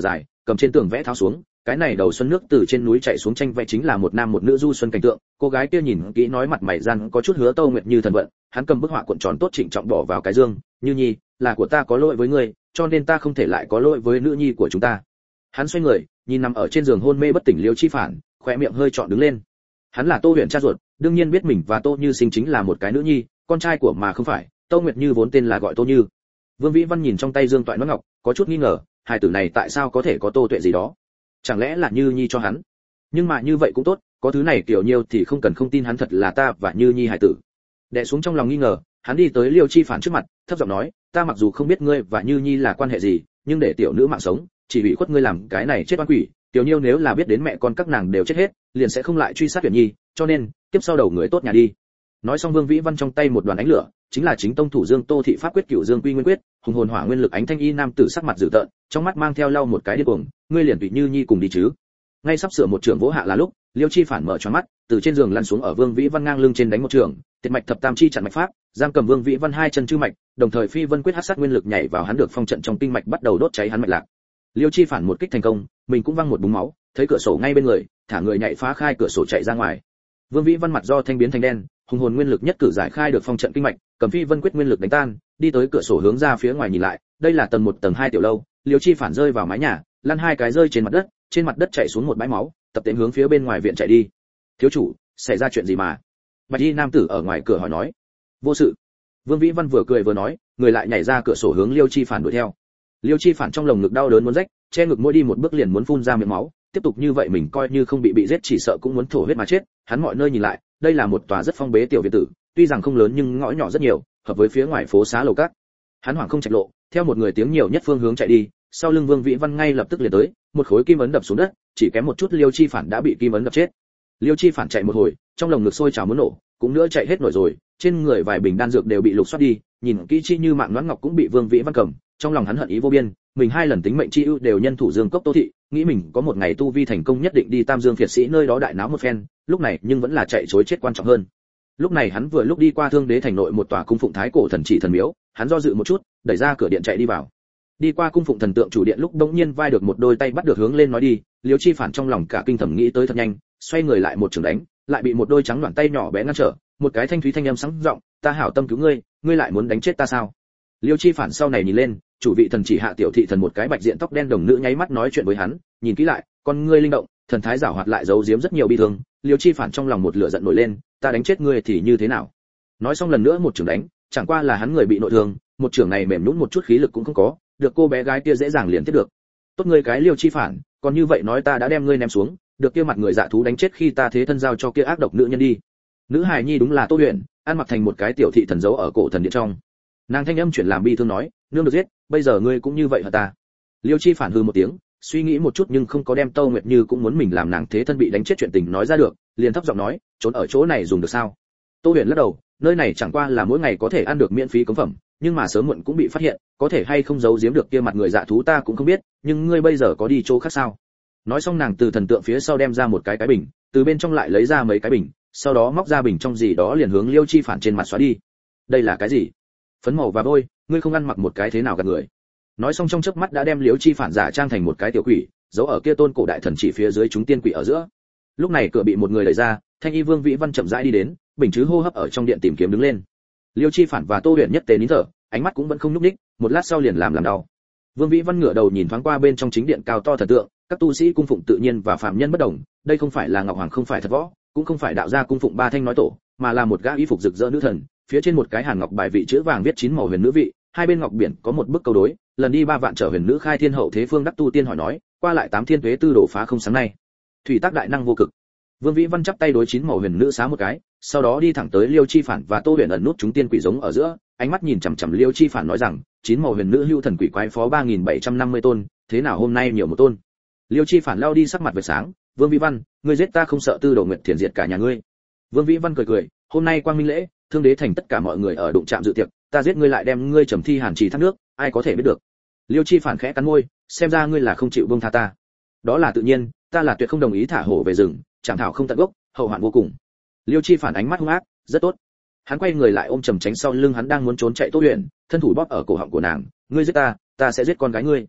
cầm trên tường vẽ tháo xuống, cái này đầu xuân nước từ trên núi chạy xuống tranh vẽ chính là một nam một nữ du xuân cảnh tượng. Cô gái kia nhìn kỹ nói mặt mày gian có chút hứa Tô Nguyệt Như thần vận, hắn cầm bức họa cuộn tròn tốt trịnh trọng bỏ vào cái dương, "Như Nhi, là của ta có lỗi với ngươi, cho nên ta không thể lại có lỗi với nữ nhi của chúng ta." Hắn xoay người, nhìn nằm ở trên giường hôn mê bất tỉnh Liêu Chi Phản, khóe miệng hơi trọn đứng lên. Hắn là Tô Huyền cha ruột, đương nhiên biết mình và Tô Như sinh chính là một cái nữ nhi, con trai của mà không phải. Tô Nguyệt Như vốn tên là gọi Tô Như. Vương Vĩ Văn nhìn trong tay dương toại nón ngọc, có chút nghi ngờ, hài tử này tại sao có thể có Tô Tuệ gì đó? Chẳng lẽ là Như Nhi cho hắn? Nhưng mà như vậy cũng tốt, có thứ này kiểu nhiêu thì không cần không tin hắn thật là ta và Như Nhi hài tử. Đè xuống trong lòng nghi ngờ, hắn đi tới Liêu Chi Phản trước mặt, thấp giọng nói, ta mặc dù không biết ngươi và Như Nhi là quan hệ gì, nhưng để tiểu nữ mạng sống, chỉ bị khuất ngươi làm cái này chết oan quỷ. Tiểu Nhiêu nếu là biết đến mẹ con các nàng đều chết hết, liền sẽ không lại truy sát Huyền Nhi, cho nên tiếp sau đầu người tốt nhà đi. Nói xong Vương Vĩ Văn trong tay một đoàn ánh lửa, chính là chính tông thủ Dương Tô thị pháp quyết Cửu Dương Quy Nguyên quyết, hùng hồn hỏa nguyên lực ánh thanh y nam tử sắc mặt dữ tợn, trong mắt mang theo lau một cái điên cuồng, ngươi liền tùy Như Nhi cùng đi chứ? Ngay sắp sửa một trường vỗ hạ là lúc, Liêu Chi Phản mở choáng mắt, từ trên giường lăn xuống ở Vương Vĩ Văn ngang lưng trên đánh một trường, tiệt mạch thập tam chi chặn mạch pháp, giam cầm Vương Vĩ Văn hai chân chư mạch, đồng thời phi vân quyết hắc sát nguyên lực nhảy vào hắn được phong trận trong kinh mạch bắt đầu đốt cháy hắn mạch lạc. Liêu Chi Phản một kích thành công, mình cũng văng một búng máu, thấy cửa sổ ngay bên người, thả người nhảy phá khai cửa sổ chạy ra ngoài. Vương Vĩ Văn mặt do thanh biến thành đen, hùng hồn nguyên lực nhất cử giải khai được phong trận kinh mạch, cầm phi vân quyết nguyên lực đánh tan, đi tới cửa sổ hướng ra phía ngoài nhìn lại, đây là tầng một tầng hai tiểu lâu, Liêu Chi Phản rơi vào mái nhà, lăn hai cái rơi trên mặt đất, trên mặt đất chảy xuống một bãi máu, tập tễnh hướng phía bên ngoài viện chạy đi. Thiếu chủ, xảy ra chuyện gì mà? Bạch y nam tử ở ngoài cửa hỏi nói. Vô sự. Vương Vĩ Văn vừa cười vừa nói, người lại nhảy ra cửa sổ hướng Liêu Chi Phản đuổi theo. Liêu Chi Phản trong lồng ngực đau đớn muốn rách, che ngực mỗi đi một bước liền muốn phun ra miệng máu, tiếp tục như vậy mình coi như không bị bị giết chỉ sợ cũng muốn thổ huyết mà chết. Hắn mọi nơi nhìn lại, đây là một tòa rất phong bế tiểu viện tử, tuy rằng không lớn nhưng ngõ nhỏ rất nhiều, hợp với phía ngoài phố xá lầu các. Hắn hoảng không chạy lộ, theo một người tiếng nhiều nhất phương hướng chạy đi, sau lưng Vương Vĩ Văn ngay lập tức liền tới, một khối kim ấn đập xuống đất, chỉ kém một chút Liêu Chi Phản đã bị kim ấn đập chết. Liêu Chi Phản chạy một hồi, trong lồng ngực sôi trào muốn nổ, cũng nữa chạy hết nổi rồi, trên người vài bình đan dược đều bị lục soát đi, nhìn kỹ chi như mạng Noãn Ngọc cũng bị Vương Vĩ Văn cầm, trong lòng hắn hận ý vô biên, mình hai lần tính mệnh chi ưu đều nhân thủ Dương Cốc Tô thị, nghĩ mình có một ngày tu vi thành công nhất định đi Tam Dương Phiệt Sĩ nơi đó đại náo một phen, lúc này nhưng vẫn là chạy trối chết quan trọng hơn. Lúc này hắn vừa lúc đi qua Thương Đế thành nội một tòa cung phụng thái cổ thần chỉ thần miếu, hắn do dự một chút, đẩy ra cửa điện chạy đi vào. Đi qua cung phụng thần tượng chủ điện lúc đống nhiên vai được một đôi tay bắt được hướng lên nói đi, Liêu Chi Phản trong lòng cả kinh thẩm nghĩ tới thật nhanh, xoay người lại một trường đánh, lại bị một đôi trắng đoạn tay nhỏ bé ngăn trở, một cái thanh thúy thanh âm sáng giọng, ta hảo tâm cứu ngươi, ngươi lại muốn đánh chết ta sao? Liêu Chi Phản sau này nhìn lên, chủ vị thần chỉ hạ tiểu thị thần một cái bạch diện tóc đen đồng nữ nháy mắt nói chuyện với hắn, nhìn kỹ lại, con ngươi linh động, thần thái giảo hoạt lại giấu giếm rất nhiều bi thương. Liêu Chi Phản trong lòng một lửa giận nổi lên, ta đánh chết ngươi thì như thế nào? Nói xong lần nữa một trường đánh, chẳng qua là hắn người bị nội thương, một trường này mềm nhũn một chút khí lực cũng không có, được cô bé gái kia dễ dàng liền tiếp được. Tốt ngươi cái Liêu Chi Phản, còn như vậy nói ta đã đem ngươi ném xuống, được kia mặt người dạ thú đánh chết khi ta thế thân giao cho kia ác độc nữ nhân đi. Nữ hài nhi đúng là Tô Huyền, ăn mặc thành một cái tiểu thị thần giấu ở cổ thần điện trong. Nàng thanh âm chuyển làm bi thương nói, nương được giết, bây giờ ngươi cũng như vậy hả ta? Liêu Chi Phản hừ một tiếng, suy nghĩ một chút nhưng không có đem Tô Nguyệt Như cũng muốn mình làm nàng thế thân bị đánh chết chuyện tình nói ra được, liền thấp giọng nói, trốn ở chỗ này dùng được sao? Tô Huyền lắc đầu, nơi này chẳng qua là mỗi ngày có thể ăn được miễn phí cống phẩm, nhưng mà sớm muộn cũng bị phát hiện, có thể hay không giấu giếm được kia mặt người dạ thú ta cũng không biết, nhưng ngươi bây giờ có đi chỗ khác sao? Nói xong nàng từ thần tượng phía sau đem ra một cái cái bình, từ bên trong lại lấy ra mấy cái bình, sau đó móc ra bình trong gì đó liền hướng Liêu Chi Phản trên mặt xóa đi. Đây là cái gì? Phấn màu và bôi, ngươi không ăn mặc một cái thế nào gạt người. Nói xong trong chớp mắt đã đem Liêu Chi Phản giả trang thành một cái tiểu quỷ, giấu ở kia tôn cổ đại thần chỉ phía dưới chúng tiên quỷ ở giữa. Lúc này cửa bị một người đẩy ra, Thanh Y Vương Vĩ Văn chậm rãi đi đến, bình chứ hô hấp ở trong điện tìm kiếm đứng lên. Liêu Chi Phản và Tô Huyền nhất tề nín thở, ánh mắt cũng vẫn không nhúc nhích, một lát sau liền làm làm đau. Vương Vĩ Văn ngửa đầu nhìn thoáng qua bên trong chính điện cao to thần tượng, các tu sĩ cung phụng tự nhiên và phạm nhân bất đồng, đây không phải là Ngọc Hoàng không phải thật võ, cũng không phải đạo gia cung phụng ba thanh nói tổ, mà là một gã y phục rực rỡ nữ thần, phía trên một cái hàn ngọc bài vị chữ vàng viết chín màu huyền nữ vị, hai bên ngọc biển có một bức câu đối, lần đi ba vạn trở huyền nữ khai thiên hậu thế phương đắc tu tiên hỏi nói, qua lại tám thiên tuế tư đổ phá không sáng nay. Thủy tác đại năng vô cực. Vương Vĩ Văn chắp tay đối chín màu huyền nữ xá một cái, sau đó đi thẳng tới Liêu Chi Phản và Tô Huyền ẩn nút chúng tiên quỷ giống ở giữa, ánh mắt nhìn chằm chằm Liêu Chi Phản nói rằng, chín màu huyền nữ hưu thần quỷ quái phó ba nghìn bảy trăm năm mươi tôn, thế nào hôm nay nhiều một tôn? Liêu Chi Phản lao đi sắc mặt vệt sáng, Vương Vĩ Văn, ngươi giết ta không sợ tư đồ nguyệt thiền diệt cả nhà ngươi. Vương Vĩ Văn cười cười, hôm nay quang minh lễ, Thương Đế thành tất cả mọi người ở đụng chạm dự tiệc, ta giết ngươi lại đem ngươi trầm thi hàn trì thác nước, ai có thể biết được? Liêu Chi Phản khẽ cắn môi, xem ra ngươi là không chịu buông tha ta. Đó là tự nhiên, ta là tuyệt không đồng ý thả hổ về rừng, chẳng thảo không tận gốc, hậu hoạn vô cùng. Liêu Chi Phản ánh mắt hung ác, rất tốt. Hắn quay người lại ôm trầm tránh sau lưng hắn đang muốn trốn chạy Tô Huyền, thân thủ bóp ở cổ họng của nàng, ngươi giết ta, ta sẽ giết con gái ngươi.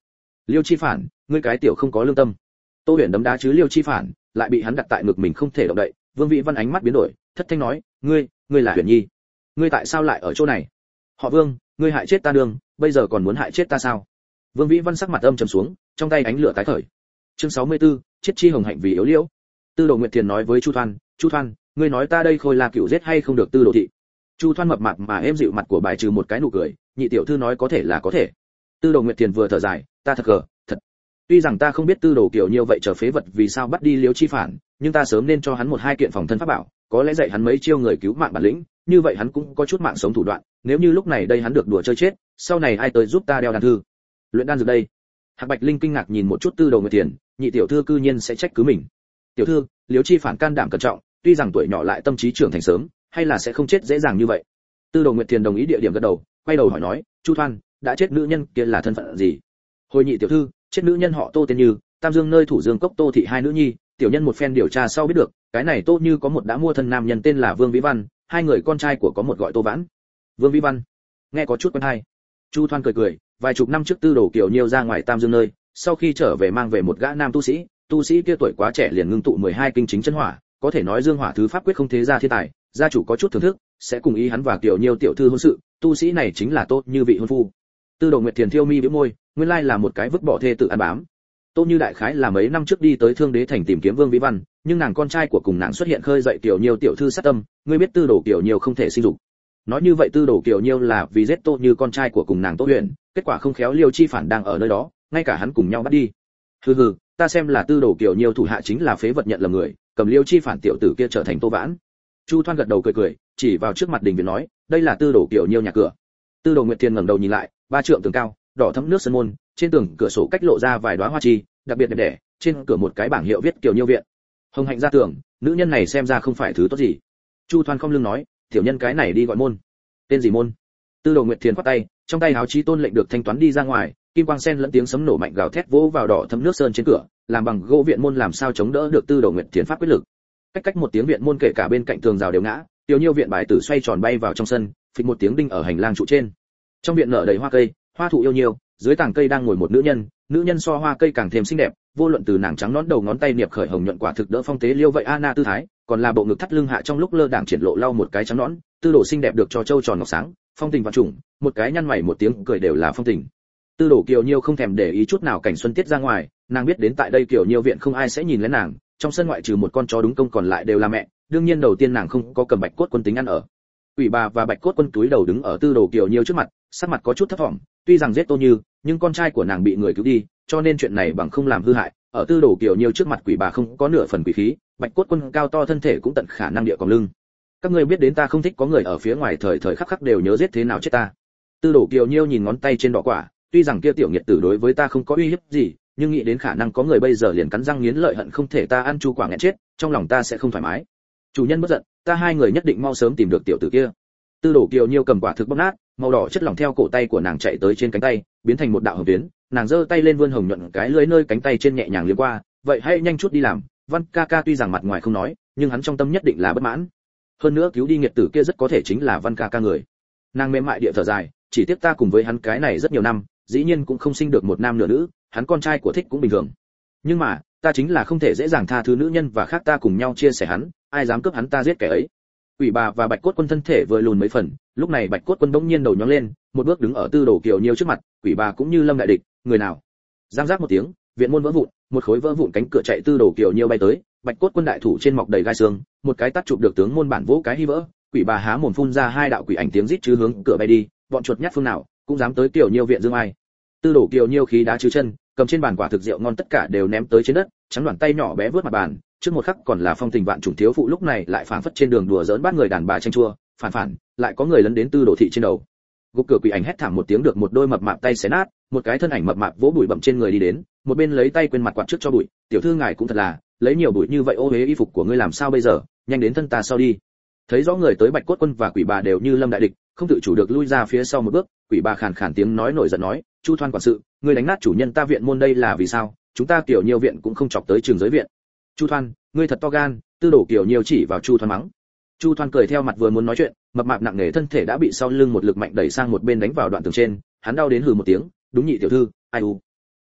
Liêu Chi Phản, ngươi cái tiểu không có lương tâm. Tô Huyền đấm đá chứ Liêu Chi Phản, lại bị hắn đặt tại ngực mình không thể động đậy. Vương Vĩ Văn ánh mắt biến đổi, thất thanh nói, ngươi, ngươi là Huyền Nhi, ngươi tại sao lại ở chỗ này? Họ Vương, ngươi hại chết ta đường, bây giờ còn muốn hại chết ta sao? Vương Vĩ Văn sắc mặt âm trầm xuống, trong tay ánh lửa tái khởi. Chương sáu mươi tư, chết chi hồng hạnh vì yếu liễu. Tư Đồ Nguyệt Thiền nói với Chu Thoan, Chu Thoan, ngươi nói ta đây Khôi La Cửu giết hay không được Tư Đồ thị? Chu Thoan mập mạp mà êm dịu mặt của bài trừ một cái nụ cười, nhị tiểu thư nói có thể là có thể. Tư Đồ Nguyệt Thiền vừa thở dài, ta thật gờ, thật. Tuy rằng ta không biết Tư Đồ Kiều Nhiêu vậy trở phế vật vì sao bắt đi Liêu Chi Phản, nhưng ta sớm nên cho hắn một hai kiện phòng thân pháp bảo, có lẽ dạy hắn mấy chiêu người cứu mạng bản lĩnh, như vậy hắn cũng có chút mạng sống thủ đoạn, nếu như lúc này đây hắn được đùa chơi chết, sau này ai tới giúp ta đeo đan thư? Luyện đan dược đây. Hạc Bạch Linh kinh ngạc nhìn một chút Tư Đồ Nguyệt Thiền, nhị tiểu thư cư nhiên sẽ trách cứ mình. Tiểu thư, Liêu Chi Phản can đảm cẩn trọng, tuy rằng tuổi nhỏ lại tâm trí trưởng thành sớm, hay là sẽ không chết dễ dàng như vậy. Tư Đồ Nguyệt Thiền đồng ý địa điểm gật đầu, quay đầu hỏi nói, Chu Thoan, đã chết nữ nhân kia là thân phận gì? Hồi nhị tiểu thư, chết nữ nhân họ Tô tên Như, Tam Dương nơi thủ Dương cốc Tô thị hai nữ nhi, tiểu nhân một phen điều tra sau biết được, cái này Tô Như có một đã mua thân nam nhân tên là Vương Vĩ Văn, hai người con trai của có một gọi Tô Vãn. Vương Vĩ Văn, nghe có chút quen hay. Chu Thoan cười cười, vài chục năm trước Tư Đồ Kiều Nhiêu ra ngoài Tam Dương nơi, sau khi trở về mang về một gã nam tu sĩ, tu sĩ kia tuổi quá trẻ liền ngưng tụ mười hai kinh chính chân hỏa, có thể nói Dương Hỏa thứ pháp quyết không thế ra thiên tài, gia chủ có chút thưởng thức, sẽ cùng ý hắn và Kiều Nhiêu tiểu thư hôn sự, tu sĩ này chính là Tô Như vị hôn phu. Tư Đồ Nguyệt Thiền thiêu mi bĩu môi, nguyên lai là một cái vứt bỏ thê tự ăn bám. Tô Như đại khái là mấy năm trước đi tới Thương Đế thành tìm kiếm Vương Vĩ Văn, nhưng nàng con trai của cùng nàng xuất hiện khơi dậy Kiều Nhiêu tiểu thư sát tâm, ngươi biết Tư Đồ Kiều Nhiêu không thể sinh dục. Nói như vậy Tư Đồ Kiều Nhiêu là vì giết Tô Như con trai của cùng nàng Tô Huyền, kết quả không khéo Liêu Chi Phản đang ở nơi đó, ngay cả hắn cùng nhau bắt đi. Hừ hừ, ta xem là Tư Đồ Kiều Nhiêu thủ hạ chính là phế vật nhận lầm người, cầm Liêu Chi Phản tiểu tử kia trở thành Tô Vãn. Chu Thoan gật đầu cười cười, chỉ vào trước mặt đình viện nói, đây là Tư Đồ Kiều Nhiêu nhà cửa. Tư Đồ Nguyệt Thiên ngẩng đầu nhìn lại, ba trượng tường cao, đỏ thẫm nước sơn môn, trên tường cửa sổ cách lộ ra vài đóa hoa chi, đặc biệt đẹp đẽ, trên cửa một cái bảng hiệu viết Kiều Nhiêu viện. Hồng hạnh ra tường, nữ nhân này xem ra không phải thứ tốt gì. Chu Thoan không lưng nói, tiểu nhân cái này đi gọi môn. Tên gì môn? Tư Đồ Nguyệt Thiên quát tay, trong tay áo chí tôn lệnh được thanh toán đi ra ngoài, kim quang sen lẫn tiếng sấm nổ mạnh gào thét vỗ vào đỏ thấm nước sơn trên cửa, làm bằng gỗ viện môn làm sao chống đỡ được Tư Đồ Nguyệt Thiên pháp quyết lực. Cách cách một tiếng viện môn kể cả bên cạnh tường rào đều ngã, Tiểu Nhiêu viện bài tử xoay tròn bay vào trong sân, phịch một tiếng đinh ở hành lang trụ trên. Trong viện nở đầy hoa cây, hoa thụ yêu nhiều, dưới tàng cây đang ngồi một nữ nhân, nữ nhân so hoa cây càng thêm xinh đẹp, vô luận từ nàng trắng nõn đầu ngón tay niệp khởi hồng nhuận quả thực đỡ phong tế liêu vậy Anna tư thái, còn là bộ ngực thắt lưng hạ trong lúc lơ đảng triển lộ lau một cái trắng nõn, tư đồ xinh đẹp được cho châu tròn ngọc sáng, phong tình vạn trùng, một cái nhăn mày một tiếng cười đều là phong tình. Tư đồ Kiều Nhiêu không thèm để ý chút nào cảnh xuân tiết ra ngoài, nàng biết đến tại đây Kiều Nhiêu viện không ai sẽ nhìn lén nàng, trong sân ngoại trừ một con chó đúng công còn lại đều là mẹ, đương nhiên đầu tiên nàng không có cầm Bạch Cốt Quân tính ăn ở. Quỷ bà và Bạch Cốt Quân túi đầu đứng ở Tư đồ Kiều Nhiêu trước mặt, sắc mặt có chút thất vọng, tuy rằng giết Tô Như, nhưng con trai của nàng bị người cứu đi, cho nên chuyện này bằng không làm hư hại, ở Tư đồ Kiều Nhiêu trước mặt quỷ bà không có nửa phần quỷ khí, Bạch Cốt Quân cao to thân thể cũng tận khả năng địa còng lưng. Các ngươi biết đến ta không thích có người ở phía ngoài thời thời khắc khắc đều nhớ giết thế nào chết ta. Tư đồ Kiều Nhiêu nhìn ngón tay trên đỏ quả, tuy rằng kia tiểu nghiệt tử đối với ta không có uy hiếp gì, nhưng nghĩ đến khả năng có người bây giờ liền cắn răng nghiến lợi hận không thể ta ăn chu quả nghẹn chết, trong lòng ta sẽ không thoải mái. Chủ nhân bất giận, ta hai người nhất định mau sớm tìm được tiểu tử kia. Tư đồ Kiều Nhiêu cầm quả thực bóp nát, màu đỏ chất lỏng theo cổ tay của nàng chạy tới trên cánh tay, biến thành một đạo hồng tuyến, nàng giơ tay lên vươn hồng nhuận cái lưỡi nơi cánh tay trên nhẹ nhàng liếm qua, vậy hãy nhanh chút đi làm. Văn ca ca tuy rằng mặt ngoài không nói, nhưng hắn trong tâm nhất định là bất mãn. Hơn nữa cứu đi nghiệt tử kia rất có thể chính là Văn ca ca người. Nàng mềm mại địa thở dài, chỉ tiếc ta cùng với hắn cái này rất nhiều năm, dĩ nhiên cũng không sinh được một nam nửa nữ, hắn con trai của thích cũng bình thường. Nhưng mà, ta chính là không thể dễ dàng tha thứ nữ nhân và khác ta cùng nhau chia sẻ hắn, ai dám cướp hắn ta giết kẻ ấy. Quỷ bà và Bạch Cốt Quân thân thể vừa lùn mấy phần, lúc này Bạch Cốt Quân bỗng nhiên đầu nhón lên, một bước đứng ở Tư đồ Kiều Nhiêu trước mặt, quỷ bà cũng như lâm đại địch, người nào? Giang giác một tiếng, viện môn vỡ vụn, một khối vỡ vụn cánh cửa chạy Tư đồ Kiều Nhiêu bay tới, Bạch Cốt Quân đại thủ trên mọc đầy gai xương, một cái tát chụp được tướng môn bản vỗ cái hy vỡ, quỷ bà há mồm phun ra hai đạo quỷ ảnh tiếng rít chứ hướng cửa bay đi, bọn chuột nhắt phương nào cũng dám tới Kiều Nhiêu viện dương ai. Tư đồ Kiều Nhiêu khí đá chứ chân, cầm trên bàn quả thực rượu ngon tất cả đều ném tới trên đất, trắng đoạn tay nhỏ bé vướt mặt bàn, trước một khắc còn là phong tình vạn trùng thiếu phụ lúc này lại phảng phất trên đường đùa giỡn bắt người đàn bà tranh chua, phản phản, lại có người lấn đến Tư đồ thị trên đầu. Gục cửa quỷ ảnh hét thảm một tiếng được một đôi mập mạp tay xé nát, một cái thân ảnh mập mạp vỗ bụi bặm trên người đi đến, một bên lấy tay quên mặt quạt trước cho bụi, tiểu thư ngài cũng thật là, lấy nhiều bụi như vậy ô uế y phục của ngươi làm sao bây giờ, nhanh đến thân ta sau đi. Thấy rõ người tới Bạch Cốt Quân và quỷ bà đều như lâm đại địch, không tự chủ được lui ra phía sau một bước, quỷ bà khàn khàn tiếng nói nổi giận nói, Chu Thoan quản sự, ngươi đánh nát chủ nhân ta viện môn đây là vì sao? Chúng ta Kiều Nhiêu viện cũng không chọc tới trường giới viện. Chu Thoan, ngươi thật to gan, Tư đồ Kiều Nhiêu chỉ vào Chu Thoan mắng. Chu Thoan cười theo mặt vừa muốn nói chuyện, mập mạp nặng nề thân thể đã bị sau lưng một lực mạnh đẩy sang một bên đánh vào đoạn tường trên, hắn đau đến hừ một tiếng, đúng nhị tiểu thư, ai u.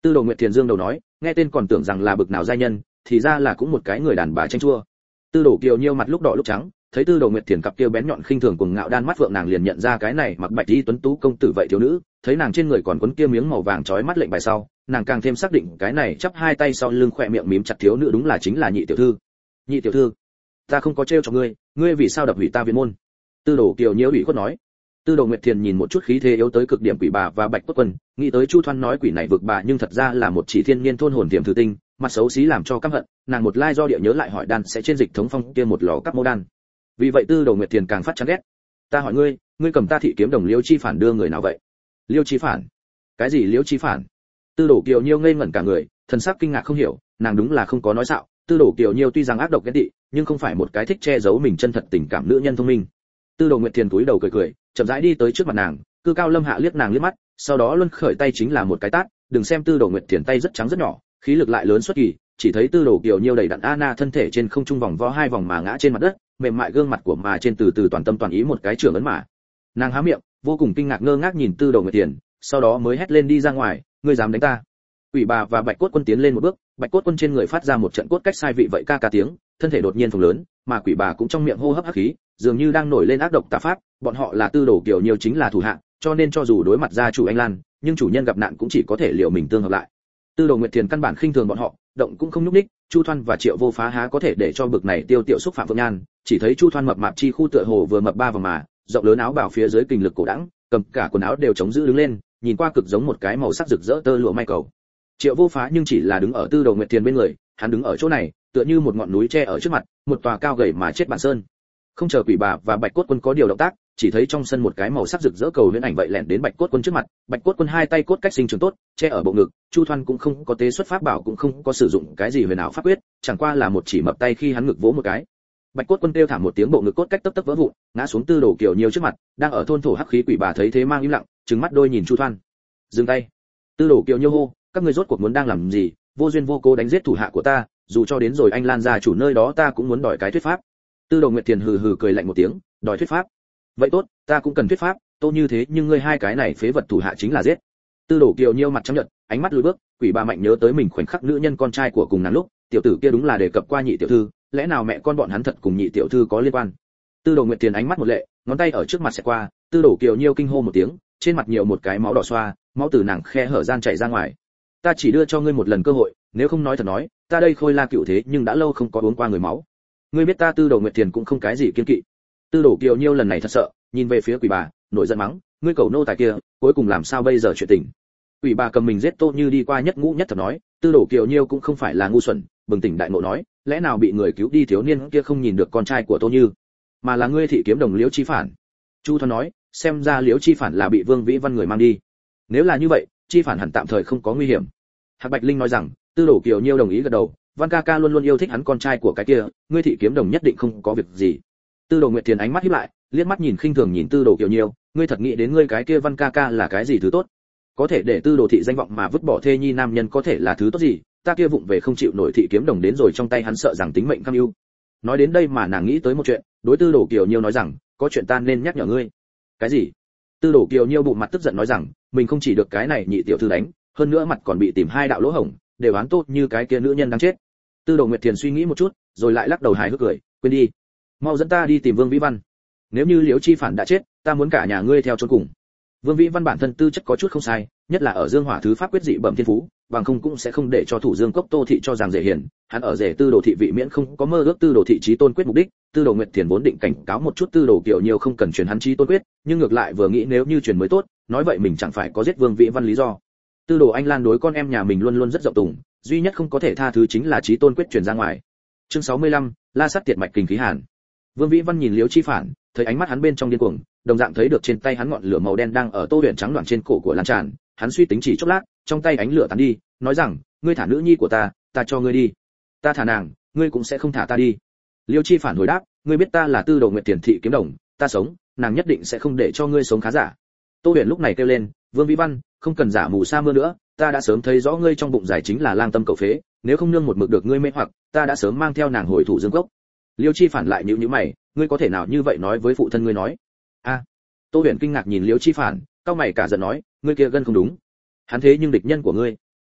Tư Đồ Nguyệt Thiền dương đầu nói, nghe tên còn tưởng rằng là bực nào giai nhân, thì ra là cũng một cái người đàn bà tranh chua. Tư Đồ Kiều Nhiêu mặt lúc đỏ lúc trắng, thấy Tư Đồ Nguyệt Thiền cặp kia bén nhọn khinh thường cùng ngạo đan mắt vượng, nàng liền nhận ra cái này mặc bạch y tuấn tú công tử vậy thiếu nữ, thấy nàng trên người còn quấn kia miếng màu vàng chói mắt lệnh bài sau, nàng càng thêm xác định cái này chắp hai tay sau lưng khỏe miệng mím chặt thiếu nữ đúng là chính là Nhị tiểu thư. Nhị tiểu thư, ta không có trêu cho ngươi, ngươi vì sao đập hủy ta viện môn? Tư Đồ Kiều Nhiêu ủy khuất nói. Tư Đồ Nguyệt Thiền nhìn một chút khí thế yếu tới cực điểm quỷ bà và Bạch Cốt Quân, nghĩ tới Chu Thoan nói quỷ này vực bà nhưng thật ra là một chỉ thiên niên thôn hồn tiềm thứ tinh, mặt xấu xí làm cho căm hận, nàng một lai do địa nhớ lại hỏi đan sẽ trên dịch thống phong kia một lò cắp mô đan. Vì vậy Tư Đồ Nguyệt Thiền càng phát chán ghét. Ta hỏi ngươi, ngươi cầm ta thị kiếm đồng Liêu Chi Phản đưa người nào vậy? Liêu Chi Phản? Cái gì Liêu Chi Phản? Tư Đồ Kiều Nhiêu ngây ngẩn cả người, thần sắc kinh ngạc không hiểu, nàng đúng là không có nói xạo, Tư Đồ Kiều Nhiêu tuy rằng ác độc ghen tị, nhưng không phải một cái thích che giấu mình chân thật tình cảm nữ nhân thông minh. Tư Đồ Nguyệt Thiền cúi đầu cười cười, chậm rãi đi tới trước mặt nàng, cư cao lâm hạ liếc nàng liếc mắt, sau đó luân khởi tay chính là một cái tát, đừng xem Tư Đồ Nguyệt Thiền tay rất trắng rất nhỏ, khí lực lại lớn xuất kỳ, chỉ thấy Tư Đồ Kiều Nhiêu đầy đặn Anna thân thể trên không trung vòng vo hai vòng mà ngã trên mặt đất, mềm mại gương mặt của mà trên từ từ toàn tâm toàn ý một cái trường ấn mà. Nàng há miệng, vô cùng kinh ngạc ngơ ngác nhìn Tư Đồ Nguyệt Thiền, sau đó mới hét lên đi ra ngoài, ngươi dám đánh ta? Quỷ bà và Bạch Cốt Quân tiến lên một bước, Bạch Cốt Quân trên người phát ra một trận cốt cách sai vị vậy ca ca tiếng, thân thể đột nhiên phồng lớn, mà quỷ bà cũng trong miệng hô hấp hắc khí, dường như đang nổi lên ác độc tà pháp, bọn họ là Tư Đồ Kiều Nhiêu chính là thủ hạ, cho nên cho dù đối mặt gia chủ Anh Lan, nhưng chủ nhân gặp nạn cũng chỉ có thể liệu mình tương hợp lại. Tư Đồ Nguyệt Thiền căn bản khinh thường bọn họ, động cũng không nhúc nhích, Chu Thoan và Triệu Vô Phá há có thể để cho bực này tiêu tiểu xúc phạm Phượng Nhan, chỉ thấy Chu Thoan mập mạp chi khu tựa hồ vừa mập ba vòng mà, rộng lớn áo bào phía dưới kình lực cổ đãng, cầm cả quần áo đều chống giữ đứng lên, nhìn qua cực giống một cái màu sắc rực rỡ tơ lụa may cầu. Triệu Vô Phá nhưng chỉ là đứng ở Tư Đồ Nguyệt Thiền bên người, hắn đứng ở chỗ này, tựa như một ngọn núi tre ở trước mặt, một tòa cao gầy mà chết bản sơn. Không chờ quỷ bà và Bạch Cốt Quân có điều động tác, chỉ thấy trong sân một cái màu sắc rực rỡ cầu huyễn ảnh vậy lẻn đến Bạch Cốt Quân trước mặt, Bạch Cốt Quân hai tay cốt cách sinh trường tốt, che ở bộ ngực, Chu Thoan cũng không có tế xuất pháp bảo, cũng không có sử dụng cái gì huyền ảo pháp quyết, chẳng qua là một chỉ mập tay khi hắn ngực vỗ một cái. Bạch Cốt Quân kêu thảm một tiếng, bộ ngực cốt cách tấp tấp vỡ vụn, ngã xuống Tư Đồ Kiều Nhiêu trước mặt, đang ở thôn thổ hắc khí quỷ bà thấy thế mang im lặng, trừng mắt đôi nhìn Chu Thoan. Dừng tay. Tư Đồ Kiều Nhiêu hô, các ngươi rốt cuộc muốn đang làm gì? Vô duyên vô cố đánh giết thủ hạ của ta, dù cho đến rồi Anh Lan gia chủ nơi đó ta cũng muốn đòi cái thuyết pháp. Tư Đồ Nguyệt Thiền hừ hừ cười lạnh một tiếng, đòi thuyết pháp. Vậy tốt, ta cũng cần thuyết pháp, tô như thế nhưng ngươi hai cái này phế vật thủ hạ chính là giết. Tư Đồ Kiều Nhiêu mặt trắng nhợt, ánh mắt lùi bước, quỷ bà mạnh nhớ tới mình khoảnh khắc nữ nhân con trai của cùng nàng lúc, tiểu tử kia đúng là đề cập qua Nhị tiểu thư, lẽ nào mẹ con bọn hắn thật cùng Nhị tiểu thư có liên quan? Tư Đồ Nguyệt Thiền ánh mắt một lệ, ngón tay ở trước mặt sẽ qua, Tư Đồ Kiều Nhiêu kinh hô một tiếng, trên mặt nhiều một cái máu đỏ xoa, máu từ nàng khe hở gian chảy ra ngoài. Ta chỉ đưa cho ngươi một lần cơ hội, nếu không nói thật nói, ta đây Khôi La cựu thế nhưng đã lâu không có uống qua người máu. Ngươi biết ta Tư Đồ Nguyệt Thiền cũng không cái gì kiên kỵ. Tư Đồ Kiều Nhiêu lần này thật sợ, nhìn về phía quỷ bà, nổi giận mắng, ngươi cầu nô tài kia, cuối cùng làm sao bây giờ chuyện tình? Quỷ bà cầm mình giết Tô Như đi qua nhất ngũ nhất thật nói, Tư Đồ Kiều Nhiêu cũng không phải là ngu xuẩn, bừng tỉnh đại ngộ nói, lẽ nào bị người cứu đi thiếu niên kia không nhìn được con trai của Tô Như, mà là ngươi thị kiếm đồng Liễu Chi Phản. Chu Thoan nói, xem ra Liễu Chi Phản là bị Vương Vĩ Văn người mang đi. Nếu là như vậy, Chi Phản hẳn tạm thời không có nguy hiểm. Hạc Bạch Linh nói rằng, Tư Đồ Kiều Nhiêu đồng ý gật đầu, Văn ca ca luôn luôn yêu thích hắn con trai của cái kia, ngươi thị kiếm đồng nhất định không có việc gì. Tư Đồ Nguyệt Thiền ánh mắt híp lại, liếc mắt nhìn khinh thường nhìn Tư Đồ Kiều Nhiêu, ngươi thật nghĩ đến ngươi cái kia Văn ca ca là cái gì thứ tốt? Có thể để Tư Đồ thị danh vọng mà vứt bỏ thê nhi nam nhân có thể là thứ tốt gì? Ta kia vụng về không chịu nổi thị kiếm đồng đến rồi trong tay hắn sợ rằng tính mệnh cam ưu. Nói đến đây mà nàng nghĩ tới một chuyện, đối Tư Đồ Kiều Nhiêu nói rằng, có chuyện ta nên nhắc nhở ngươi. Cái gì? Tư Đồ Kiều Nhiêu bụng mặt tức giận nói rằng, mình không chỉ được cái này Nhị tiểu thư đánh, hơn nữa mặt còn bị tìm hai đạo lỗ hổng, đều oán tốt như cái kia nữ nhân đang chết. Tư Đồ Nguyệt Thiền suy nghĩ một chút, rồi lại lắc đầu hài hước cười, quên đi, mau dẫn ta đi tìm Vương Vĩ Văn. Nếu như Liễu Chi Phản đã chết, ta muốn cả nhà ngươi theo chôn cùng. Vương Vĩ Văn bản thân tư chất có chút không sai, nhất là ở Dương Hỏa thứ pháp quyết dị bẩm thiên phú, bằng không cũng sẽ không để cho thủ Dương Cốc Tô thị cho rằng dễ hiền, hắn ở rể Tư Đồ thị vị miễn không có mơ ước Tư Đồ thị chí tôn quyết mục đích. Tư Đồ Nguyệt Thiền vốn định cảnh cáo một chút Tư Đồ Kiều Nhiêu không cần truyền hắn chí tôn quyết, nhưng ngược lại vừa nghĩ nếu như truyền mới tốt, nói vậy mình chẳng phải có giết Vương Vĩ Văn lý do. Tư Đồ Anh Lan đối con em nhà mình luôn luôn rất rộng tùng, duy nhất không có thể tha thứ chính là chí tôn quyết truyền ra ngoài. Chương sáu mươi lăm, La Sát Tiệt Mạch Kình Khí Hàn. Vương Vĩ Văn nhìn Liễu Chi Phản, thấy ánh mắt hắn bên trong điên cuồng, đồng dạng thấy được trên tay hắn ngọn lửa màu đen đang ở tô huyền trắng loạn trên cổ của lan tràn, hắn suy tính chỉ chốc lát, trong tay ánh lửa tàn đi, nói rằng, ngươi thả nữ nhi của ta, ta cho ngươi đi. Ta thả nàng, ngươi cũng sẽ không thả ta đi. Liễu Chi Phản hồi đáp, ngươi biết ta là Tư Đồ Nguyệt Thiền thị kiếm đồng, ta sống, nàng nhất định sẽ không để cho ngươi sống khá giả. Tô Huyền lúc này kêu lên, Vương Vĩ Văn, không cần giả mù sa mưa nữa, ta đã sớm thấy rõ ngươi trong bụng giải chính là lang tâm cầu phế, nếu không nương một mực được ngươi mê hoặc, ta đã sớm mang theo nàng hồi thủ Dương Cốc. Liêu Chi Phản lại nhíu nhíu mày, ngươi có thể nào như vậy nói với phụ thân ngươi nói? A. À, Tô Huyền kinh ngạc nhìn Liêu Chi Phản, cao mày cả giận nói, ngươi kia gân không đúng. Hắn thế nhưng địch nhân của ngươi.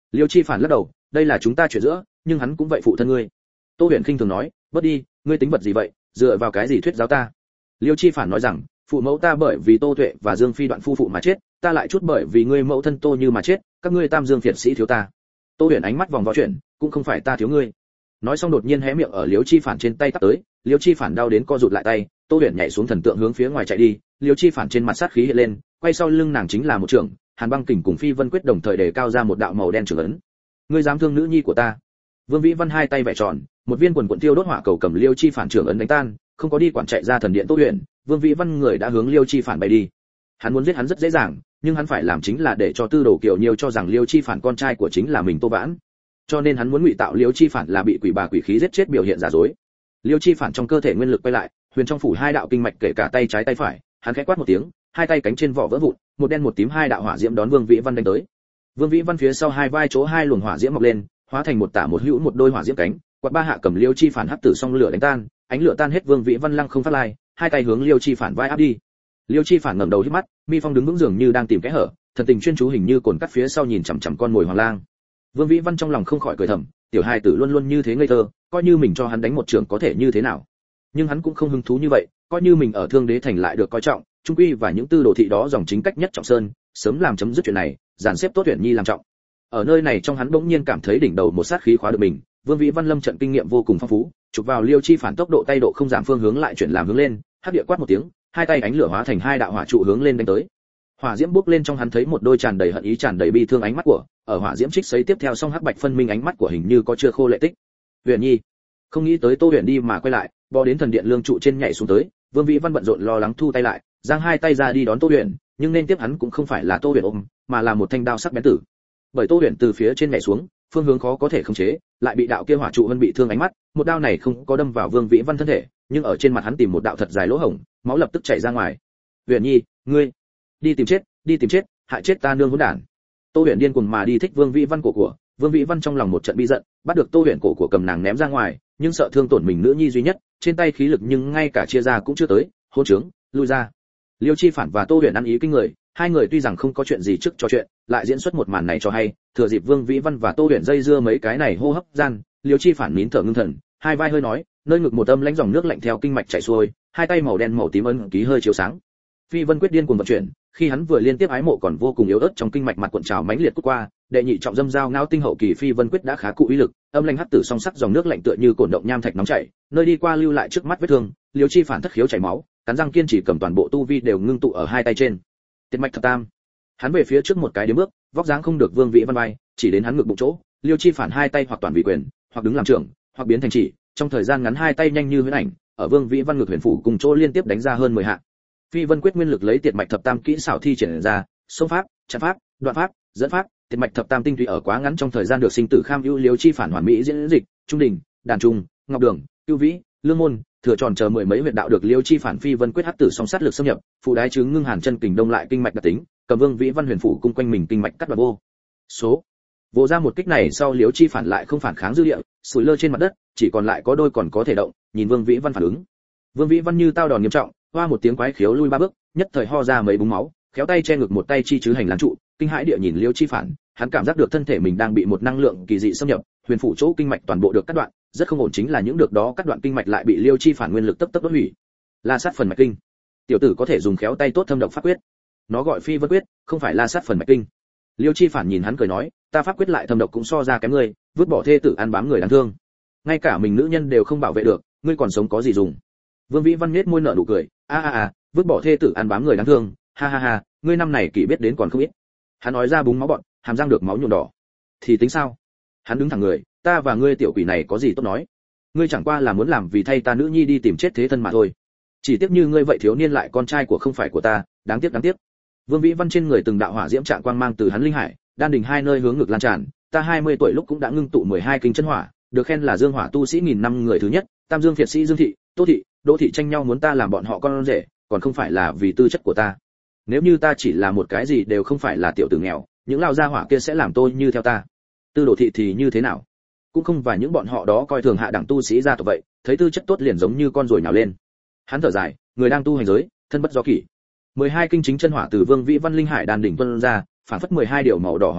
Liêu Chi Phản lắc đầu, đây là chúng ta chuyện giữa, nhưng hắn cũng vậy phụ thân ngươi. Tô Huyền khinh thường nói, bớt đi, ngươi tính vật gì vậy, dựa vào cái gì thuyết giáo ta? Liêu Chi Phản nói rằng, phụ mẫu ta bởi vì Tô Tuệ và Dương Phi đoạn phu phụ mà chết, ta lại chút bởi vì ngươi mẫu thân Tô Như mà chết, các ngươi Tam Dương phiệt sĩ thiếu ta. Tô Huyền ánh mắt vòng vo chuyển, cũng không phải ta thiếu ngươi. Nói xong đột nhiên hé miệng ở Liêu Chi Phản trên tay tát tới, Liêu Chi Phản đau đến co rụt lại tay, Tô Huyền nhảy xuống thần tượng hướng phía ngoài chạy đi, Liêu Chi Phản trên mặt sát khí hiện lên, quay sau lưng nàng chính là một trường, Hàn Băng Kình cùng Phi Vân Quyết đồng thời đề cao ra một đạo màu đen trường ấn. Ngươi dám thương nữ nhi của ta? Vương Vĩ Văn hai tay vẽ tròn, một viên quần quần tiêu đốt hỏa cầu cầm Liêu Chi Phản trường ấn đánh tan, không có đi quản chạy ra thần điện Tô Huyền, Vương Vĩ Văn người đã hướng Liêu Chi Phản bay đi. Hắn muốn giết hắn rất dễ dàng, nhưng hắn phải làm chính là để cho Tư Đồ Kiều Nhiêu cho rằng Liêu Chi Phản con trai của chính là mình Tô Vãn. Cho nên hắn muốn ngụy tạo Liêu Chi Phản là bị quỷ bà quỷ khí giết chết biểu hiện giả dối. Liêu Chi Phản trong cơ thể nguyên lực quay lại, huyền trong phủ hai đạo kinh mạch kể cả tay trái tay phải, hắn khẽ quát một tiếng, hai tay cánh trên vỏ vỡ vụn, một đen một tím hai đạo hỏa diễm đón Vương Vĩ Văn đánh tới. Vương Vĩ Văn phía sau hai vai chỗ hai luồng hỏa diễm mọc lên, hóa thành một tả một hữu một đôi hỏa diễm cánh, quạt ba hạ cầm Liêu Chi Phản hắc tử song lửa đánh tan, ánh lửa tan hết Vương Vĩ Văn lăng không phát lai, hai tay hướng Liêu Chi Phản vai áp đi. Liêu Chi Phản ngẩng đầu hít mắt, Mi Phong đứng vững dường như đang tìm kẽ hở, thần tình chuyên chú hình như cồn cắt phía sau nhìn chằm chằm con mồi hoàng lang. Vương Vĩ Văn trong lòng không khỏi cười thầm, tiểu hài tử luôn luôn như thế ngây thơ, coi như mình cho hắn đánh một trường có thể như thế nào. Nhưng hắn cũng không hứng thú như vậy, coi như mình ở Thương Đế thành lại được coi trọng, trung quy và những tư đồ thị đó dòng chính cách nhất trọng sơn, sớm làm chấm dứt chuyện này, dàn xếp tốt Uyển Nhi làm trọng. Ở nơi này trong hắn bỗng nhiên cảm thấy đỉnh đầu một sát khí khóa được mình, Vương Vĩ Văn lâm trận kinh nghiệm vô cùng phong phú, chụp vào Liêu Chi Phản tốc độ tay độ không giảm phương hướng lại chuyển làm hướng lên, hắc địa quát một tiếng, hai tay ánh lửa hóa thành hai đạo hỏa trụ hướng lên đánh tới. Hỏa diễm bốc lên trong hắn thấy một đôi tràn đầy hận ý tràn đầy bi thương ánh mắt của, ở hỏa diễm trích sấy tiếp theo song hắc bạch phân minh ánh mắt của hình như có chưa khô lệ tích. Uyển Nhi, không nghĩ tới Tô Uyển đi mà quay lại, bò đến thần điện lương trụ trên nhảy xuống tới, Vương Vĩ Văn bận rộn lo lắng thu tay lại, giang hai tay ra đi đón Tô Uyển, nhưng nên tiếp hắn cũng không phải là Tô Uyển ôm, mà là một thanh đao sắc bén tử. Bởi Tô Uyển từ phía trên nhảy xuống, phương hướng khó có thể khống chế, lại bị đạo kia hỏa trụ vân bị thương ánh mắt, một đao này không có đâm vào Vương Vĩ Văn thân thể, nhưng ở trên mặt hắn tìm một đạo thật dài lỗ hổng, máu lập tức chảy ra ngoài. Uyển Nhi, ngươi đi tìm chết, đi tìm chết, hại chết ta nương hỗn đản. Tô Uyển điên cuồng mà đi thích Vương Vĩ Văn cổ của, Vương Vĩ Văn trong lòng một trận bi giận, bắt được Tô Uyển cổ của cầm nàng ném ra ngoài, nhưng sợ thương tổn mình nữ nhi duy nhất, trên tay khí lực nhưng ngay cả chia ra cũng chưa tới, hôn trướng, lui ra. Liêu Chi Phản và Tô Uyển ăn ý kinh người, hai người tuy rằng không có chuyện gì trước trò chuyện, lại diễn xuất một màn này cho hay, thừa dịp Vương Vĩ Văn và Tô Uyển dây dưa mấy cái này hô hấp gian, Liêu Chi Phản nín thở ngưng thần, hai vai hơi nói, nơi ngực một âm lãnh dòng nước lạnh theo kinh mạch chảy xuôi, hai tay màu đen màu tím ấn ký hơi chiếu sáng. Phi Vân Quyết điên cuồng vận chuyển, khi hắn vừa liên tiếp ái mộ còn vô cùng yếu ớt trong kinh mạch mặt cuộn trào mãnh liệt cút qua, đệ nhị trọng dâm giao ngao tinh hậu kỳ Phi Vân Quyết đã khá cụ uy lực, âm lãnh hắc tử song sắc dòng nước lạnh tựa như cồn động nham thạch nóng chảy, nơi đi qua lưu lại trước mắt vết thương, Liêu Chi Phản thất khiếu chảy máu, cắn răng kiên trì cầm toàn bộ tu vi đều ngưng tụ ở hai tay trên. Tiệt mạch thập tam. Hắn về phía trước một cái điểm bước, vóc dáng không được Vương Vĩ Văn bay, chỉ đến hắn ngực bụng chỗ, Liêu Chi Phản hai tay hoặc toàn vị quyền, hoặc đứng làm trưởng, hoặc biến thành chỉ, trong thời gian ngắn hai tay nhanh như huyễn ảnh, ở Vương Vĩ Văn ngực huyền phủ cùng chỗ liên tiếp đánh ra hơn mười hạ. Phi Vân Quyết nguyên lực lấy tiệt mạch thập tam kỹ xảo thi triển ra, xông pháp, chặn pháp, đoạn pháp, dẫn pháp, tiệt mạch thập tam tinh túy ở quá ngắn trong thời gian được sinh tử kham ưu Liêu Chi Phản hoàn mỹ diễn dịch, trung đỉnh, đàn trung, ngọc đường, ưu vĩ, lương môn, thừa tròn chờ mười mấy huyệt đạo được Liêu Chi Phản Phi Vân Quyết hắc tử song sát lực xâm nhập, phụ đái chứng ngưng hàn chân kình đông lại kinh mạch đặc tính, cầm Vương Vĩ Văn huyền phủ cung quanh mình kinh mạch cắt đoạn vô số. Vô ra một kích này sau Liêu Chi Phản lại không phản kháng dư địa, sủi lơ trên mặt đất, chỉ còn lại có đôi còn có thể động, nhìn Vương Vĩ Văn phản ứng. Vương Vĩ Văn như tao đòn nghiêm trọng, hoa một tiếng quái khiếu lui ba bước, nhất thời ho ra mấy búng máu, khéo tay che ngực một tay chi chứ hành lang trụ, kinh hãi địa nhìn Liêu Chi Phản, hắn cảm giác được thân thể mình đang bị một năng lượng kỳ dị xâm nhập, huyền phủ chỗ kinh mạch toàn bộ được cắt đoạn, rất không ổn chính là những được đó cắt đoạn kinh mạch lại bị Liêu Chi Phản nguyên lực tấp tấp đốt hủy. La sát phần mạch kinh. Tiểu tử có thể dùng khéo tay tốt thâm độc pháp quyết. Nó gọi Phi Vân Quyết, không phải La sát phần mạch kinh. Liêu Chi Phản nhìn hắn cười nói, ta pháp quyết lại thâm độc cũng so ra kém ngươi, vứt bỏ thê tử ăn bám người đáng thương. Ngay cả mình nữ nhân đều không bảo vệ được, ngươi còn sống có gì dùng. Vương Vĩ Văn nhếch môi nở nụ cười, a a a, vứt bỏ thê tử ăn bám người đáng thương, ha ha ha, ngươi năm này kỹ biết đến còn không ít. Hắn nói ra búng máu bọn, hàm răng được máu nhuộm đỏ. Thì tính sao? Hắn đứng thẳng người, ta và ngươi tiểu quỷ này có gì tốt nói? Ngươi chẳng qua là muốn làm vì thay ta nữ nhi đi tìm chết thế thân mà thôi. Chỉ tiếc như ngươi vậy thiếu niên lại con trai của không phải của ta, đáng tiếc đáng tiếc. Vương Vĩ Văn trên người từng đạo hỏa diễm trạng quang mang từ hắn linh hải, đan đỉnh hai nơi hướng ngực lan tràn, ta hai mươi tuổi lúc cũng đã ngưng tụ mười hai kinh chân hỏa, được khen là dương hỏa tu sĩ nghìn năm người thứ nhất, Tam Dương phiệt sĩ Dương thị, Tô thị, Đỗ thị tranh nhau muốn ta làm bọn họ con rể, còn không phải là vì tư chất của ta. Nếu như ta chỉ là một cái gì đều không phải là tiểu tử nghèo, những lão gia hỏa kia sẽ làm tôi như theo ta. Tư Đồ thị thì như thế nào? Cũng không phải những bọn họ đó coi thường hạ đẳng tu sĩ gia tộc vậy, thấy tư chất tốt liền giống như con ruồi nhào lên. Hắn thở dài, người đang tu hành giới, thân bất do kỷ. mười hai kinh chính chân hỏa từ Vương Vĩ Văn linh hải đan đỉnh tuôn ra, phản phất mười hai điều màu đỏ hỏa long,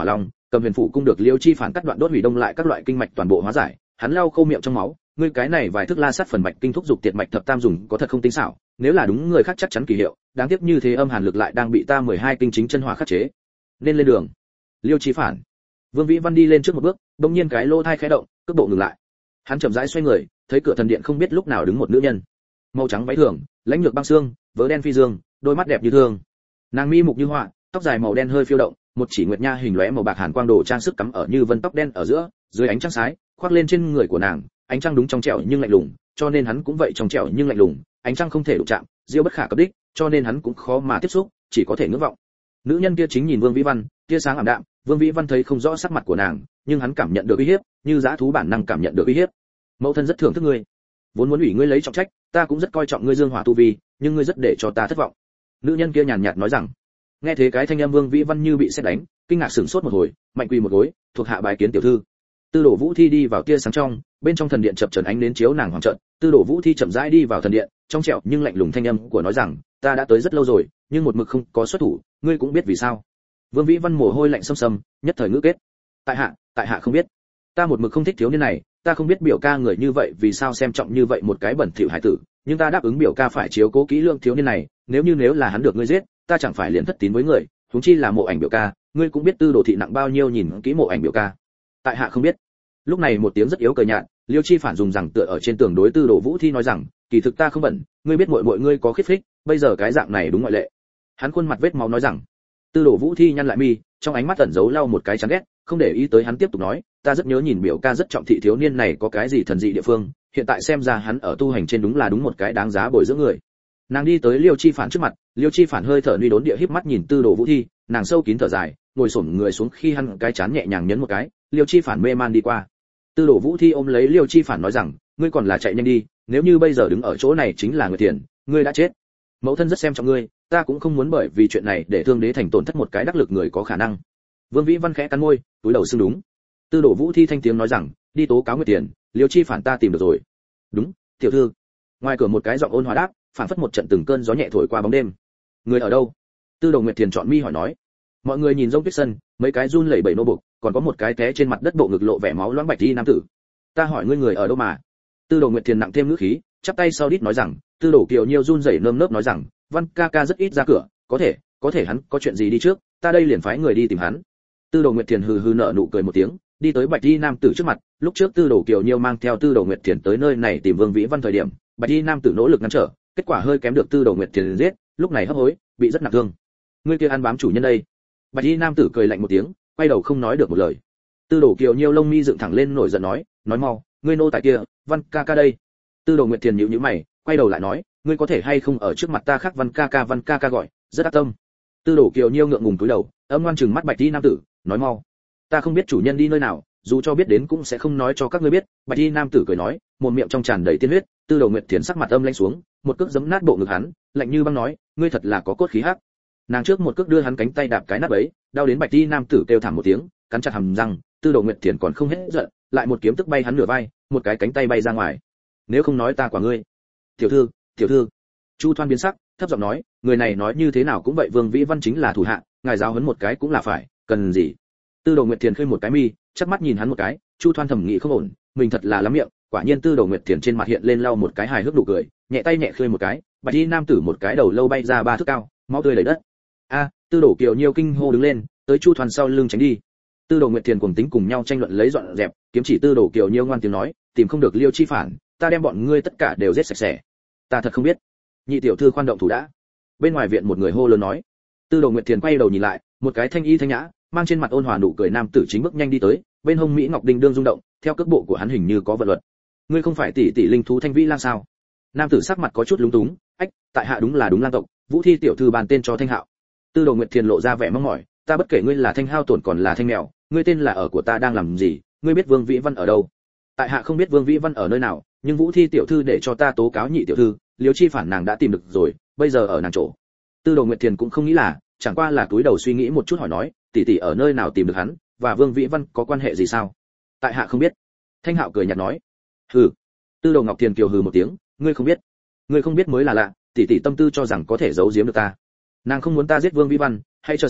Cầm Huyền Phủ cung được Liêu Chi Phản cắt đoạn đốt hủy đông lại các loại kinh mạch toàn bộ hóa giải, hắn lau khô miệng trong máu, ngươi cái này vài thức la sát phần mạch kinh thúc dục tiệt mạch thập tam dùng có thật không tinh xảo, nếu là đúng người khác chắc chắn kỳ hiệu, đáng tiếc như thế âm hàn lực lại đang bị ta mười hai kinh chính chân hỏa khắc chế. Nên lên đường. Liêu Chi Phản. Vương Vĩ Văn đi lên trước một bước, đột nhiên cái lô thai khẽ động, cước bộ ngừng lại. Hắn chậm rãi xoay người, thấy cửa thần điện không biết lúc nào đứng một nữ nhân. Màu trắng váy thường, lãnh lược băng xương, vớ đen phi dương, đôi mắt đẹp như thương. Nàng mi mục như họa, tóc dài màu đen hơi phiêu động, một chỉ nguyệt nha hình lóe màu bạc hàn quang đồ trang sức cắm ở như vân tóc đen ở giữa, dưới ánh trăng sái, khoác lên trên người của nàng, ánh trăng đúng trong trẻo nhưng lạnh lùng, cho nên hắn cũng vậy trong trẻo nhưng lạnh lùng, ánh trăng không thể đụng chạm, diêu bất khả cập đích, cho nên hắn cũng khó mà tiếp xúc, chỉ có thể ngưỡng vọng. Nữ nhân kia chính nhìn Vương Vĩ Văn, tia sáng ảm đạm, Vương Vĩ Văn thấy không rõ sắc mặt của nàng, nhưng hắn cảm nhận được uy hiếp, như dã thú bản năng cảm nhận được uy hiếp. Mẫu thân rất thưởng thức ngươi, vốn muốn ủy ngươi lấy trọng trách, ta cũng rất coi trọng ngươi dương hỏa tu vi, nhưng ngươi rất để cho ta thất vọng. Nữ nhân kia nhàn nhạt nói rằng. Nghe thế cái thanh âm Vương Vĩ Văn như bị sét đánh, kinh ngạc sửng sốt một hồi, mạnh quỳ một gối, thuộc hạ bái kiến tiểu thư. Tư Đồ Vũ Thi đi vào tia sáng trong, bên trong thần điện chập chờn ánh đến chiếu nàng hoàng trận, Tư Đồ Vũ Thi chậm rãi đi vào thần điện, trong trẻo nhưng lạnh lùng thanh âm của nói rằng, ta đã tới rất lâu rồi, nhưng một mực không có xuất thủ, ngươi cũng biết vì sao. Vương Vĩ Văn mồ hôi lạnh xâm xâm, nhất thời ngữ kết. Tại hạ, tại hạ không biết. Ta một mực không thích thiếu niên này, ta không biết biểu ca người như vậy vì sao xem trọng như vậy một cái bẩn thỉu hải tử, nhưng ta đáp ứng biểu ca phải chiếu cố kỹ lưỡng thiếu niên này, nếu như nếu là hắn được ngươi giết, ta chẳng phải liền thất tín với người, huống chi là Mộ Ảnh biểu ca, ngươi cũng biết Tư Đồ thị nặng bao nhiêu nhìn kỹ Mộ Ảnh biểu ca. Tại hạ không biết. Lúc này một tiếng rất yếu cười nhạt, Liêu Chi Phản dùng rằng tựa ở trên tường đối Tư Đồ Vũ Thi nói rằng, kỳ thực ta không bẩn, ngươi biết muội muội ngươi có khiết phích, bây giờ cái dạng này đúng ngoại lệ. Hắn khuôn mặt vết máu nói rằng. Tư Đồ Vũ Thi nhăn lại mi, trong ánh mắt ẩn giấu lau một cái chán ghét, không để ý tới hắn tiếp tục nói, ta rất nhớ nhìn biểu ca rất trọng thị thiếu niên này có cái gì thần dị địa phương, hiện tại xem ra hắn ở tu hành trên đúng là đúng một cái đáng giá bồi dưỡng người. Nàng đi tới Liêu Chi Phản trước mặt, Liêu Chi Phản hơi thở nuy đốn địa híp mắt nhìn Tư Đồ Vũ Thi, nàng sâu kín thở dài, ngồi xổm người xuống khi hắn cái chán nhẹ nhàng nhấn một cái, Liêu Chi Phản mê man đi qua. Tư Đồ Vũ Thi ôm lấy Liêu Chi Phản nói rằng, ngươi còn là chạy nhanh đi, nếu như bây giờ đứng ở chỗ này chính là người tiền, ngươi đã chết. Mẫu thân rất xem trọng ngươi, ta cũng không muốn bởi vì chuyện này để thương đế thành tổn thất một cái đắc lực người có khả năng. Vương Vĩ Văn khẽ cắn môi, túi đầu xưng đúng. Tư Đồ Vũ Thi thanh tiếng nói rằng, đi tố cáo Nguyệt Tiền, Liêu Chi Phản ta tìm được rồi. Đúng, tiểu thư. Ngoài cửa một cái giọng ôn hòa đáp, phản phất một trận từng cơn gió nhẹ thổi qua bóng đêm. Người ở đâu? Tư Đồ Nguyệt Tiền chọn mi hỏi nói. Mọi người nhìn rông tuyết sân, mấy cái run lẩy bẩy nô bộc, còn có một cái té trên mặt đất bộ ngực lộ vẻ máu loãng bạch y nam tử. Ta hỏi ngươi người ở đâu mà? Tư Đồ Nguyệt Tiền nặng thêm ngữ khí, chắp tay sau đít nói rằng, Tư Đồ Kiều Nhiêu run rẩy nơm nớp nói rằng, Văn ca ca rất ít ra cửa, có thể, có thể hắn có chuyện gì đi trước, ta đây liền phái người đi tìm hắn. Tư Đồ Nguyệt Tiền hừ hừ nở nụ cười một tiếng, đi tới bạch y nam tử trước mặt, lúc trước Tư Đồ Kiều Nhiêu mang theo Tư Đồ Nguyệt Tiền tới nơi này tìm Vương Vĩ Văn thời điểm, bạch y nam tử nỗ lực ngăn trở, kết quả hơi kém được Tư Đồ Nguyệt Tiền giết, lúc này hấp hối, bị rất nặng thương. Ngươi kia ăn bám chủ nhân đây. Bạch y nam tử cười lạnh một tiếng, quay đầu không nói được một lời. Tư Đồ Kiều Nhiêu lông mi dựng thẳng lên nổi giận nói, nói mau, ngươi nô tài kia, Văn ca ca đây. Tư Đồ Nguyệt Tiền nhíu nhíu mày, quay đầu lại nói, ngươi có thể hay không ở trước mặt ta khác Văn ca ca Văn ca ca gọi, rất ác tâm. Tư Đồ Kiều Nhiêu ngượng ngùng cúi đầu, âm ngoan trừng mắt bạch y nam tử, nói mau. Ta không biết chủ nhân đi nơi nào, dù cho biết đến cũng sẽ không nói cho các ngươi biết. Bạch y nam tử cười nói, một miệng trong tràn đầy tiên huyết. Tư Đồ Nguyệt Thiền sắc mặt âm lãnh xuống, một cước giẫm nát bộ ngực hắn, lạnh như băng nói, ngươi thật là có cốt khí hắc. Nàng trước một cước đưa hắn cánh tay đạp cái nát ấy, đau đến bạch y nam tử kêu thảm một tiếng, cắn chặt hàm răng. Tư Đồ Nguyệt Thiền còn không hết giận, lại một kiếm tức bay hắn nửa vai, một cái cánh tay bay ra ngoài. Nếu không nói ta quả ngươi. Tiểu thư, tiểu thư. Chu Thoan biến sắc, thấp giọng nói, người này nói như thế nào cũng vậy, Vương Vĩ Văn chính là thủ hạ, ngài giáo huấn một cái cũng là phải, cần gì? Tư Đồ Nguyệt Thiền khơi một cái mi, chắc mắt nhìn hắn một cái, Chu Thoan thầm nghĩ không ổn, mình thật là lắm miệng, quả nhiên Tư Đồ Nguyệt Thiền trên mặt hiện lên lau một cái hài hước nụ cười, nhẹ tay nhẹ khơi một cái, bạch y nam tử một cái đầu lâu bay ra ba thước cao, máu tươi đầy đất. A, Tư Đồ Kiều Nhiêu kinh hô đứng lên, tới Chu Thoan sau lưng tránh đi. Tư Đồ Nguyệt Thiền cùng tính cùng nhau tranh luận lấy dọn dẹp, kiếm chỉ Tư Đồ Kiều Nhiêu ngoan tiếng nói, tìm không được Liêu Chi Phản, ta đem bọn ngươi tất cả đều giết sạch sẽ. Ta thật không biết. Nhị tiểu thư khoan động thủ đã. Bên ngoài viện một người hô lớn nói. Tư Đồ Nguyệt Thiền quay đầu nhìn lại, một cái thanh y thanh nhã, mang trên mặt ôn hòa nụ cười nam tử chính bước nhanh đi tới, bên hông mỹ ngọc đinh đương rung động, theo cước bộ của hắn hình như có vận luật. Ngươi không phải tỷ tỷ linh thú Thanh Vĩ Lang sao? Nam tử sắc mặt có chút lúng túng, ách, tại hạ đúng là đúng lang tộc, Vũ Thi tiểu thư bàn tên cho Thanh Hạo. Tư Đồ Nguyệt Thiền lộ ra vẻ mong mỏi, ta bất kể ngươi là Thanh Hao tổn còn là Thanh Mèo, ngươi tên là ở của ta đang làm gì, ngươi biết Vương Vĩ Văn ở đâu? Tại hạ không biết Vương Vĩ Văn ở nơi nào, nhưng Vũ Thi tiểu thư để cho ta tố cáo nhị tiểu thư, Liêu Chi Phản nàng đã tìm được rồi, bây giờ ở nàng chỗ. Tư Đồ Nguyệt Thiền cũng không nghĩ là, chẳng qua là túi đầu suy nghĩ một chút hỏi nói, tỷ tỷ ở nơi nào tìm được hắn, và Vương Vĩ Văn có quan hệ gì sao? Tại hạ không biết. Thanh Hạo cười nhạt nói. Hừ. Tư Đồ Ngọc Thiền kiều hừ một tiếng, ngươi không biết, ngươi không biết mới là lạ, tỷ tỷ tâm tư cho rằng có thể giấu giếm được ta. Nàng không muốn ta giết Vương Vĩ Văn, hãy cho xem,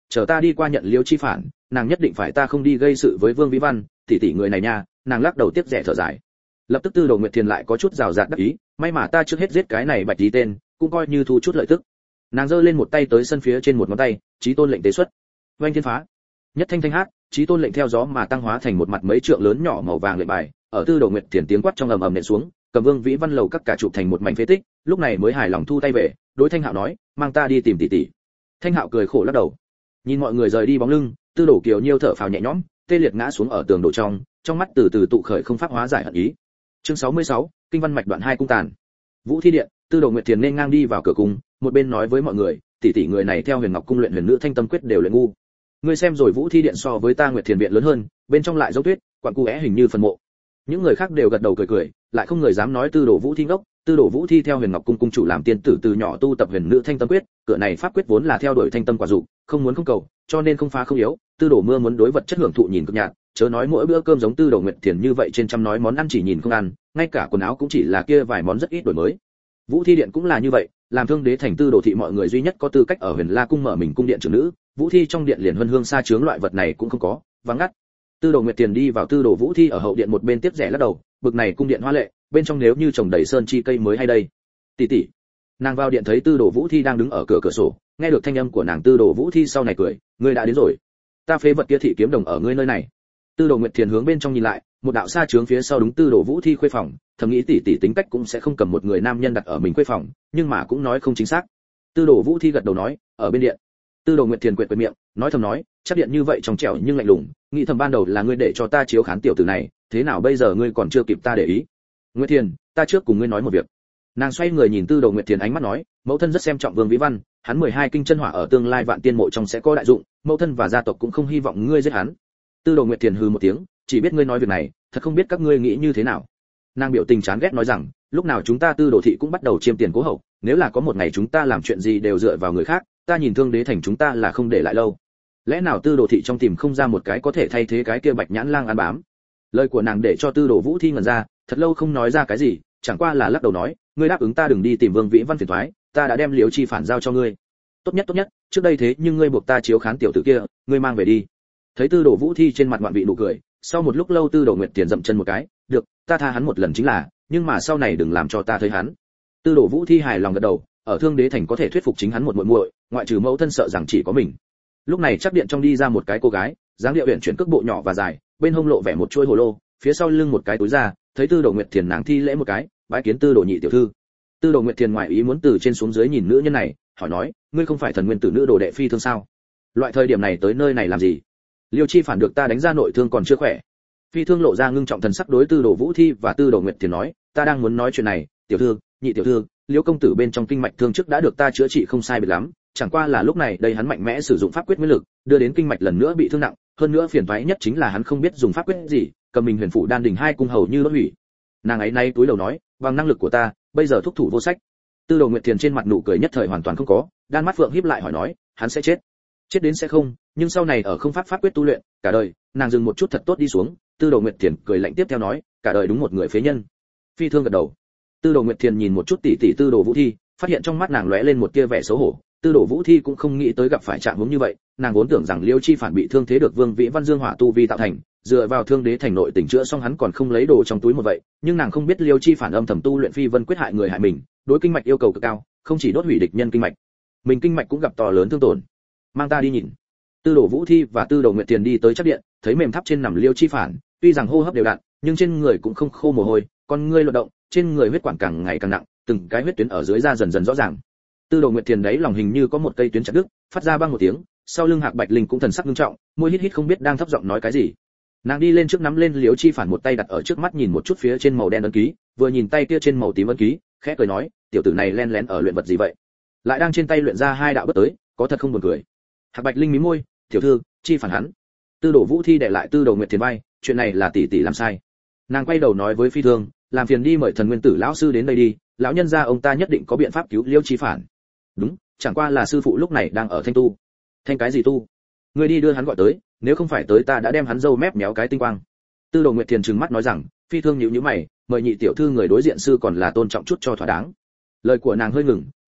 chờ ta đi qua nhận liêu chi phản, nàng nhất định phải ta không đi gây sự với Vương Vĩ Văn, tỷ tỷ người này nha. Nàng lắc đầu tiếc rẻ thở dài. Lập tức Tư Đồ Nguyệt Thiền lại có chút rào rạt đắc ý, may mà ta trước hết giết cái này Bạch Tí tên, cũng coi như thu chút lợi tức. Nàng giơ lên một tay tới sân phía trên một ngón tay, chí tôn lệnh tế xuất. Oanh thiên phá. Nhất thanh thanh hát, chí tôn lệnh theo gió mà tăng hóa thành một mặt mấy trượng lớn nhỏ màu vàng lệnh bài, ở Tư Đồ Nguyệt Thiền tiếng quát trong ầm ầm nện xuống, cầm Vương Vĩ Văn lầu các cả chụp thành một mảnh phế tích, lúc này mới hài lòng thu tay về, đối Thanh Hạo nói, mang ta đi tìm tỷ tỷ. Thanh Hạo cười khổ lắc đầu. Nhìn mọi người rời đi bóng lưng, Tư Đồ Kiều Nhiêu thở phào nhẹ nhõm, tê liệt ngã xuống ở tường đổ trong, trong mắt từ từ tụ khởi không pháp hóa giải hận ý. Chương sáu mươi sáu, kinh văn mạch đoạn hai cung tàn. Vũ Thi điện, Tư Đồ Nguyệt Thiền nên ngang đi vào cửa cung, một bên nói với mọi người, tỷ tỷ người này theo Huyền Ngọc cung luyện huyền nữ thanh tâm quyết đều luyện ngu. Ngươi xem rồi, Vũ Thi điện so với ta Nguyệt Thiền viện lớn hơn, bên trong lại giống tuyết, quặng cu é hình như phần mộ. Những người khác đều gật đầu cười cười, lại không người dám nói Tư Đồ Vũ Thi ngốc. Tư Đồ Vũ Thi theo Huyền Ngọc cung cung chủ làm tiên tử từ nhỏ tu tập huyền nữ thanh tâm quyết, cửa này pháp quyết vốn là theo đuổi thanh tâm quả dục, không muốn không cầu, cho nên không phá không yếu. Tư Đồ Mưa muốn đối vật chất hưởng thụ nhìn cực nhạt, chớ nói mỗi bữa cơm giống Tư Đồ Nguyệt Thiền như vậy trên trăm nói món ăn chỉ nhìn không ăn, ngay cả quần áo cũng chỉ là kia vài món rất ít đổi mới. Vũ Thi điện cũng là như vậy, làm thương đế thành Tư Đồ thị mọi người duy nhất có tư cách ở Huyền La cung mở mình cung điện trưởng nữ, Vũ Thi trong điện liền huân hương xa chướng loại vật này cũng không có, vắng ngắt. Tư Đồ Nguyệt Thiền đi vào Tư Đồ Vũ Thi ở hậu điện một bên tiếp rẻ lắc đầu, bực này cung điện hoa lệ, bên trong nếu như trồng đầy sơn chi cây mới hay đây. Tỷ tỷ. Nàng vào điện thấy Tư Đồ Vũ Thi đang đứng ở cửa cửa sổ, nghe được thanh âm của nàng, Tư Đồ Vũ Thi sau này cười, ngươi đã đến rồi. Ta phế vật kia thị kiếm đồng ở ngươi nơi này. Tư Đồ Nguyệt Thiền hướng bên trong nhìn lại, một đạo xa trướng phía sau đúng Tư Đồ Vũ Thi khuê phòng, thầm nghĩ tỷ tỷ tính cách cũng sẽ không cầm một người nam nhân đặt ở mình khuê phòng, nhưng mà cũng nói không chính xác. Tư Đồ Vũ Thi gật đầu nói, ở bên điện. Tư Đồ Nguyệt Thiền quệt quệt miệng, nói thầm nói, chắc điện như vậy trong trẻo nhưng lạnh lùng, nghĩ thầm ban đầu là ngươi để cho ta chiếu khán tiểu tử này, thế nào bây giờ ngươi còn chưa kịp ta để ý. Nguyệt Thiền, ta trước cùng ngươi nói một việc. Nàng xoay người nhìn Tư Đồ Nguyệt Thiền ánh mắt nói, mẫu thân rất xem trọng Vương Vĩ Văn, hắn mười hai kinh chân hỏa ở tương lai vạn tiên mộ trong sẽ có đại dụng, mẫu thân và gia tộc cũng không hy vọng ngươi giết hắn. Tư Đồ Nguyệt Thiền hừ một tiếng, chỉ biết ngươi nói việc này, thật không biết các ngươi nghĩ như thế nào. Nàng biểu tình chán ghét nói rằng, lúc nào chúng ta Tư Đồ thị cũng bắt đầu chiêm tiền cố hậu, nếu là có một ngày chúng ta làm chuyện gì đều dựa vào người khác, ta nhìn thương đế thành chúng ta là không để lại lâu. Lẽ nào Tư Đồ thị trong tìm không ra một cái có thể thay thế cái kia Bạch Nhãn Lang ăn bám? Lời của nàng để cho Tư Đồ Vũ Thi ngẩn ra, thật lâu không nói ra cái gì, chẳng qua là lắc đầu nói, ngươi đáp ứng ta đừng đi tìm Vương Vĩ Văn phiền toái, ta đã đem Liễu Chi phản giao cho ngươi. Tốt nhất tốt nhất, trước đây thế nhưng ngươi buộc ta chiếu khán tiểu tử kia, ngươi mang về đi. Thấy Tư Đồ Vũ Thi trên mặt ngoạn vị nụ cười, sau một lúc lâu Tư Đồ Nguyệt Thiền dậm chân một cái, được, ta tha hắn một lần chính là, nhưng mà sau này đừng làm cho ta thấy hắn. Tư Đồ Vũ Thi hài lòng gật đầu, ở Thương Đế thành có thể thuyết phục chính hắn một muội muội, ngoại trừ mẫu thân sợ rằng chỉ có mình. Lúc này chắc điện trong đi ra một cái cô gái, dáng điệu uyển chuyển cước bộ nhỏ và dài, bên hông lộ vẻ một chuôi hồ lô, phía sau lưng một cái túi da, thấy Tư Đồ Nguyệt Thiền nàng thi lễ một cái, bái kiến Tư Đồ nhị tiểu thư. Tư Đồ Nguyệt Thiền ngoại ý muốn từ trên xuống dưới nhìn nữ nhân này, hỏi nói, ngươi không phải thần nguyên tử nữ đồ đệ phi thương sao? Loại thời điểm này tới nơi này làm gì? Liêu Chi phản được ta đánh ra nội thương còn chưa khỏe. Phi thương lộ ra ngưng trọng thần sắc đối Tư Đồ Vũ Thi và Tư Đồ Nguyệt Thiền nói, ta đang muốn nói chuyện này, tiểu thư, nhị tiểu thư, Liêu công tử bên trong kinh mạch thương trước đã được ta chữa trị không sai biệt lắm, chẳng qua là lúc này đây hắn mạnh mẽ sử dụng pháp quyết nguyên lực, đưa đến kinh mạch lần nữa bị thương nặng, hơn nữa phiền toái nhất chính là hắn không biết dùng pháp quyết gì, cầm mình huyền phủ đan đỉnh hai cung hầu như đốt hủy. Nàng ấy nay túi đầu nói, bằng năng lực của ta, bây giờ thúc thủ vô sách. Tư Đồ Nguyệt Thiền trên mặt nụ cười nhất thời hoàn toàn không có, đan mắt phượng híp lại hỏi nói, hắn sẽ chết? Chết đến sẽ không, nhưng sau này ở không pháp pháp quyết tu luyện, cả đời. Nàng dừng một chút thật tốt đi xuống, Tư Đồ Nguyệt Thiền cười lạnh tiếp theo nói, cả đời đúng một người phế nhân. Phi thương gật đầu. Tư Đồ Nguyệt Thiền nhìn một chút tỷ tỷ Tư Đồ Vũ Thi, phát hiện trong mắt nàng lóe lên một tia vẻ xấu hổ. Tư Đồ Vũ Thi cũng không nghĩ tới gặp phải trạng huống như vậy, nàng vốn tưởng rằng Liêu Chi phản bị thương thế được Vương Vĩ Văn Dương hỏa tu vi tạo thành, dựa vào Thương Đế thành nội tình chữa xong hắn còn không lấy đồ trong túi một vậy, nhưng nàng không biết Liêu Chi phản âm thầm tu luyện phi vân quyết hại người hại mình, đối kinh mạch yêu cầu cực cao, không chỉ đốt hủy địch nhân kinh mạch, mình kinh mạch cũng gặp to lớn thương tổn. Mang ta đi nhìn. Tư Đồ Vũ Thi và Tư Đồ Nguyệt Thiền đi tới chắc điện, thấy mềm tháp trên nằm Liêu Chi phản, tuy rằng hô hấp đều đặn, nhưng trên người cũng không khô mồ hôi, con ngươi luận động, trên người huyết quản càng ngày càng nặng, từng cái huyết tuyến ở dưới da dần dần rõ ràng. Tư Đồ Nguyệt Thiền đấy lòng hình như có một cây tuyến chặt đứt, phát ra bang một tiếng, sau lưng Hạc Bạch Linh cũng thần sắc nghiêm trọng, môi hít hít không biết đang thấp giọng nói cái gì. Nàng đi lên trước nắm lên Liễu Chi phản một tay đặt ở trước mắt nhìn một chút phía trên màu đen ấn ký, vừa nhìn tay kia trên màu tím ấn ký, khẽ cười nói, tiểu tử này len lén ở luyện vật gì vậy? Lại đang trên tay luyện ra hai đạo bất tới, có thật không buồn cười. Hạc Bạch Linh mím môi, tiểu thư, Chi phản hắn. Tư Đồ Vũ Thi để lại Tư Đồ Nguyệt Thiền vai, chuyện này là tỷ tỷ làm sai. Nàng quay đầu nói với Phi Thương, làm phiền đi mời thần nguyên tử lão sư đến đây đi, lão nhân gia ông ta nhất định có biện pháp cứu Liễu Chi phản. Đúng, chẳng qua là sư phụ lúc này đang ở thanh tu. Thanh cái gì tu? Ngươi đi đưa hắn gọi tới, nếu không phải tới ta đã đem hắn râu mép méo cái tinh quang. Tư Đồ Nguyệt Thiền trừng mắt nói rằng, Phi Thương nhíu nhíu mày, mời nhị tiểu thư người đối diện sư còn là tôn trọng chút cho thỏa đáng. Lời của nàng hơi ngừng,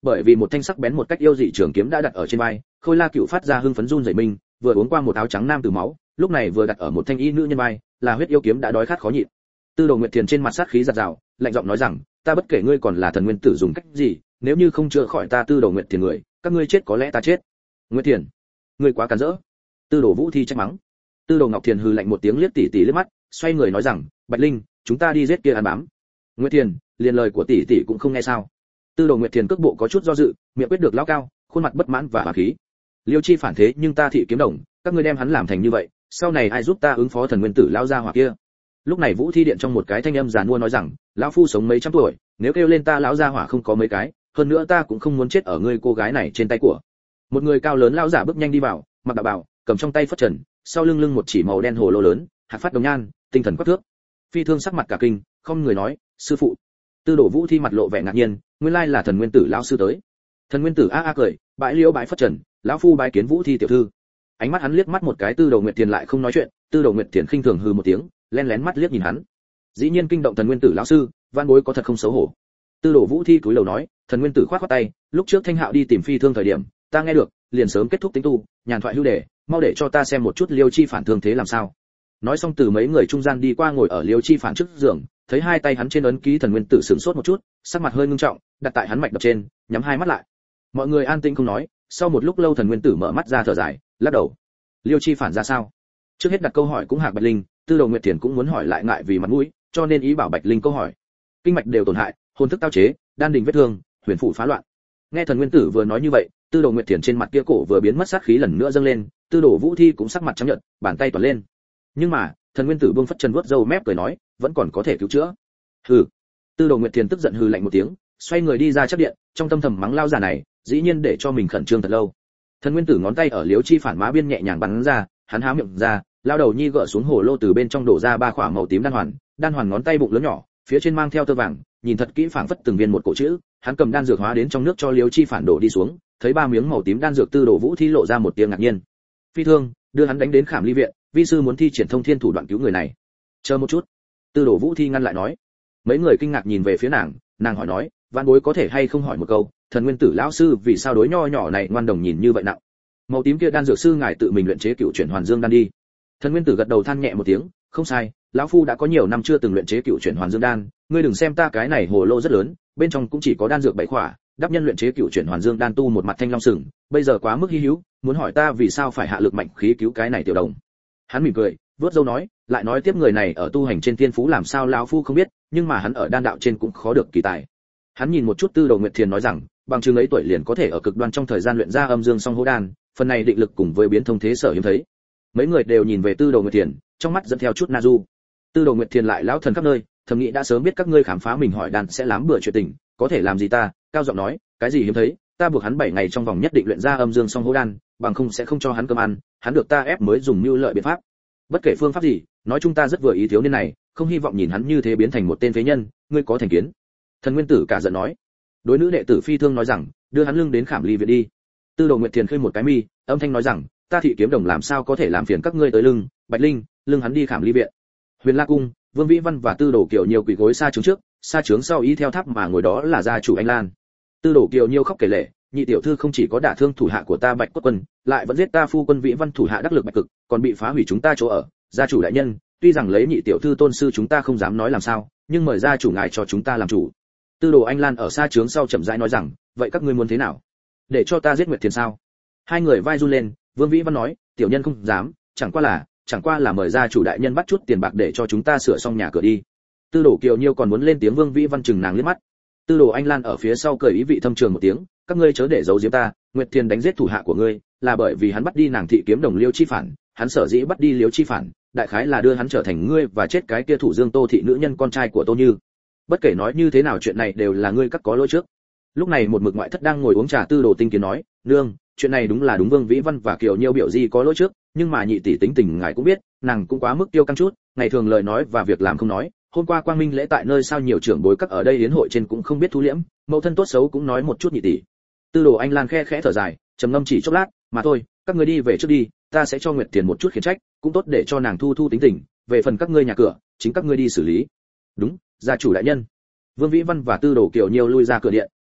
bởi vì một thanh sắc bén một cách yêu dị trường kiếm đã đặt ở trên vai, Khôi La Cựu phát ra hưng phấn run rẩy mình, vừa uống qua một áo trắng nam tử máu, lúc này vừa đặt ở một thanh y nữ nhân vai, là huyết yêu kiếm đã đói khát khó nhịn. Tư Đồ Nguyệt Thiền trên mặt sát khí giật giào, lạnh giọng nói rằng, ta bất kể ngươi còn là thần nguyên tử dùng cách gì, nếu như không chữa khỏi ta Tư Đồ Nguyệt Thiền người, các ngươi chết có lẽ ta chết. Nguyệt Thiền, ngươi quá cản rỡ. Tư Đồ Vũ Thi trách mắng. Tư Đồ Ngọc Thiền hừ lạnh một tiếng liếc tỷ tỷ liếc mắt, xoay người nói rằng, Bạch Linh, chúng ta đi giết kia ăn bám. Nguyệt Thiền, liền lời của tỷ tỷ cũng không nghe sao? Tư Đồ Nguyệt Thiền cước bộ có chút do dự, miệng quyết được lao cao, khuôn mặt bất mãn và hỏa khí. Liêu Chi phản thế nhưng ta Thị Kiếm Đồng, các ngươi đem hắn làm thành như vậy, sau này ai giúp ta ứng phó thần nguyên tử lao ra hỏa kia? Lúc này Vũ Thi điện trong một cái thanh âm giàn mua nói rằng, lão phu sống mấy trăm tuổi, nếu kêu lên ta lão gia hỏa không có mấy cái, hơn nữa ta cũng không muốn chết ở ngươi cô gái này trên tay của. Một người cao lớn lão giả bước nhanh đi vào, mặc đạo bào, cầm trong tay phất trần, sau lưng lưng một chỉ màu đen hồ lô lớn, hạt phát đồng nhan, tinh thần quắc thước. Phi Thương sắc mặt cả kinh, không người nói, sư phụ. Tư Đồ Vũ Thi mặt lộ vẻ ngạc nhiên, nguyên lai là thần nguyên tử lão sư tới. Thần nguyên tử a a cười, bãi liễu bãi phất trần, lão phu bái kiến Vũ Thi tiểu thư. Ánh mắt hắn liếc mắt một cái Tư Đồ Nguyệt Thiền lại không nói chuyện, Tư Đồ Nguyệt Thiền khinh thường hừ một tiếng, lén lén mắt liếc nhìn hắn. Dĩ nhiên kinh động thần nguyên tử lão sư, van bối có thật không xấu hổ. Tư Đồ Vũ Thi cúi đầu nói, thần nguyên tử khoát khoát tay, lúc trước Thanh Hạo đi tìm Phi Thương thời điểm, ta nghe được, liền sớm kết thúc tính tu, nhàn thoại hưu đề, mau để cho ta xem một chút Liêu Chi phản thương thế làm sao. Nói xong từ mấy người trung gian đi qua ngồi ở Liêu Chi phản trước giường, thấy hai tay hắn trên ấn ký thần nguyên tử sửng sốt một chút, sắc mặt hơi ngưng trọng, đặt tại hắn mạch đập trên, nhắm hai mắt lại. Mọi người an tĩnh không nói, sau một lúc lâu thần nguyên tử mở mắt ra thở dài, lắc đầu. Liêu Chi phản ra sao? Trước hết đặt câu hỏi cũng Hạc Bạch Linh, Tư Đồ Nguyệt Thiền cũng muốn hỏi lại ngại vì mặt mũi, cho nên ý bảo Bạch Linh câu hỏi. Kinh mạch đều tổn hại, hồn thức tao chế, đan đình vết thương, huyền phủ phá loạn. Nghe thần nguyên tử vừa nói như vậy, Tư Đồ Nguyệt Thiền trên mặt kia cổ vừa biến mất sát khí lần nữa dâng lên, Tư Đồ Vũ Thi cũng sắc mặt trắng nhợt, bàn tay toàn lên. Nhưng mà, thần nguyên tử buông phất chân vuốt râu mép cười nói, vẫn còn có thể cứu chữa. Hừ. Tư Đồ Nguyệt Thiền tức giận hừ lạnh một tiếng, xoay người đi ra chấp điện, trong tâm thầm mắng lao giả này, dĩ nhiên để cho mình khẩn trương thật lâu. Thần nguyên tử ngón tay ở Liếu Chi phản má biên nhẹ nhàng bắn ra, hắn há miệng ra, lao đầu nhi gỡ xuống hồ lô từ bên trong đổ ra ba quả màu tím đan hoàn, đan hoàn ngón tay bụng lớn nhỏ, phía trên mang theo tơ vàng, nhìn thật kỹ phảng phất từng viên một cổ chữ, hắn cầm đan dược hóa đến trong nước cho Liếu Chi phản đổ đi xuống, thấy ba miếng màu tím đan dược Tư Đồ Vũ Thi lộ ra một tiếng ngạc nhiên. Phi Thương, đưa hắn đánh đến Khảm Ly viện, vi sư muốn thi triển thông thiên thủ đoạn cứu người này. Chờ một chút. Tư Đồ Vũ Thi ngăn lại nói. Mấy người kinh ngạc nhìn về phía nàng, nàng hỏi nói, vạn bối có thể hay không hỏi một câu, thần nguyên tử lão sư vì sao đối nho nhỏ này ngoan đồng nhìn như vậy nặng? Màu tím kia đan dược sư ngài tự mình luyện chế cựu chuyển hoàn dương đan đi. Thần nguyên tử gật đầu than nhẹ một tiếng, không sai, lão phu đã có nhiều năm chưa từng luyện chế cựu chuyển hoàn dương đan, ngươi đừng xem ta cái này hồ lô rất lớn, bên trong cũng chỉ có đan dược bảy khỏa, đáp nhân luyện chế cựu chuyển hoàn dương đan tu một mặt thanh long sừng, bây giờ quá mức hi hữu, muốn hỏi ta vì sao phải hạ lực mạnh khí cứu cái này tiểu đồng. Hắn mỉm cười, vớt râu nói, lại nói tiếp người này ở tu hành trên thiên phú làm sao lão phu không biết, nhưng mà hắn ở đan đạo trên cũng khó được kỳ tài. Hắn nhìn một chút Tư Đồ Nguyệt Thiền nói rằng, bằng chứng ấy tuổi liền có thể ở cực đoan trong thời gian luyện ra âm dương song hô đan, phần này định lực cùng với biến thông thế sở hiếm thấy. Mấy người đều nhìn về Tư Đồ Nguyệt Thiền, trong mắt dẫn theo chút na du. Tư Đồ Nguyệt Thiền lại lão thần khắp nơi, thầm nghĩ đã sớm biết các ngươi khám phá mình hỏi đan sẽ làm bừa chuyện tình, có thể làm gì ta? Cao giọng nói, cái gì hiếm thấy, ta buộc hắn bảy ngày trong vòng nhất định luyện ra âm dương song hô đan, bằng không sẽ không cho hắn cơm ăn, hắn được ta ép mới dùng mưu lợi biện pháp. Bất kể phương pháp gì, nói chúng ta rất vừa ý thiếu niên này, không hy vọng nhìn hắn như thế biến thành một tên phế nhân, ngươi có thành kiến? Thần nguyên tử cả giận nói. Đối nữ đệ tử Phi Thương nói rằng, đưa hắn lưng đến Khảm Ly viện đi. Tư Đồ Nguyệt Thiền khơi một cái mi, âm thanh nói rằng, ta Thị Kiếm Đồng làm sao có thể làm phiền các ngươi tới lưng, Bạch Linh, lưng hắn đi Khảm Ly viện. Huyền La cung, Vương Vĩ Văn và Tư Đồ Kiều nhiều quỳ gối xa trướng trước, xa trướng sau ý theo tháp mà ngồi đó là gia chủ Anh Lan. Tư Đồ Kiều nhiều khóc kể lể, nhị tiểu thư không chỉ có đả thương thủ hạ của ta Bạch Quốc quân, lại vẫn giết ta phu quân Vĩ Văn thủ hạ đắc lực Bạch Cực, còn bị phá hủy chúng ta chỗ ở. Gia chủ đại nhân, tuy rằng lấy nhị tiểu thư tôn sư chúng ta không dám nói làm sao, nhưng mời gia chủ ngài cho chúng ta làm chủ. Tư Đồ Anh Lan ở xa trướng sau chậm rãi nói rằng, vậy các ngươi muốn thế nào? Để cho ta giết Nguyệt Thiền sao? Hai người vai run lên, Vương Vĩ Văn nói, tiểu nhân không dám, chẳng qua là, chẳng qua là mời gia chủ đại nhân bắt chút tiền bạc để cho chúng ta sửa xong nhà cửa đi. Tư Đồ Kiều Nhiêu còn muốn lên tiếng, Vương Vĩ Văn chừng nàng liếc mắt. Tư Đồ Anh Lan ở phía sau cười ý vị thâm trường một tiếng, các ngươi chớ để giấu giếm ta, Nguyệt Thiền đánh giết thủ hạ của ngươi, là bởi vì hắn bắt đi nàng Thị Kiếm Đồng Liêu Chi phản, hắn sở dĩ bắt đi Liêu Chi phản, đại khái là đưa hắn trở thành ngươi và chết cái kia thủ Dương Tô thị nữ nhân con trai của Tô Như. Bất kể nói như thế nào chuyện này đều là ngươi các có lỗi trước. Lúc này một mực ngoại thất đang ngồi uống trà, Tư Đồ Tinh Kiến nói, nương, chuyện này đúng là đúng, Vương Vĩ Văn và Kiều Nhiêu biểu gì có lỗi trước, nhưng mà nhị tỷ tính tình ngài cũng biết, nàng cũng quá mức tiêu căng chút, ngày thường lời nói và việc làm không nói. Hôm qua Quang Minh lễ tại nơi sao nhiều trưởng bối các ở đây yến hội trên cũng không biết thu liễm, mẫu thân tốt xấu cũng nói một chút nhị tỷ. Tư Đồ Anh Lan khe khẽ thở dài, trầm ngâm chỉ chốc lát, mà thôi, các ngươi đi về trước đi, ta sẽ cho Nguyệt Thiền một chút khiển trách, cũng tốt để cho nàng thu thu tính tình, về phần các ngươi nhà cửa, chính các ngươi đi xử lý. Đúng, gia chủ đại nhân. Vương Vĩ Văn và Tư Đồ Kiều Nhiêu lui ra cửa điện,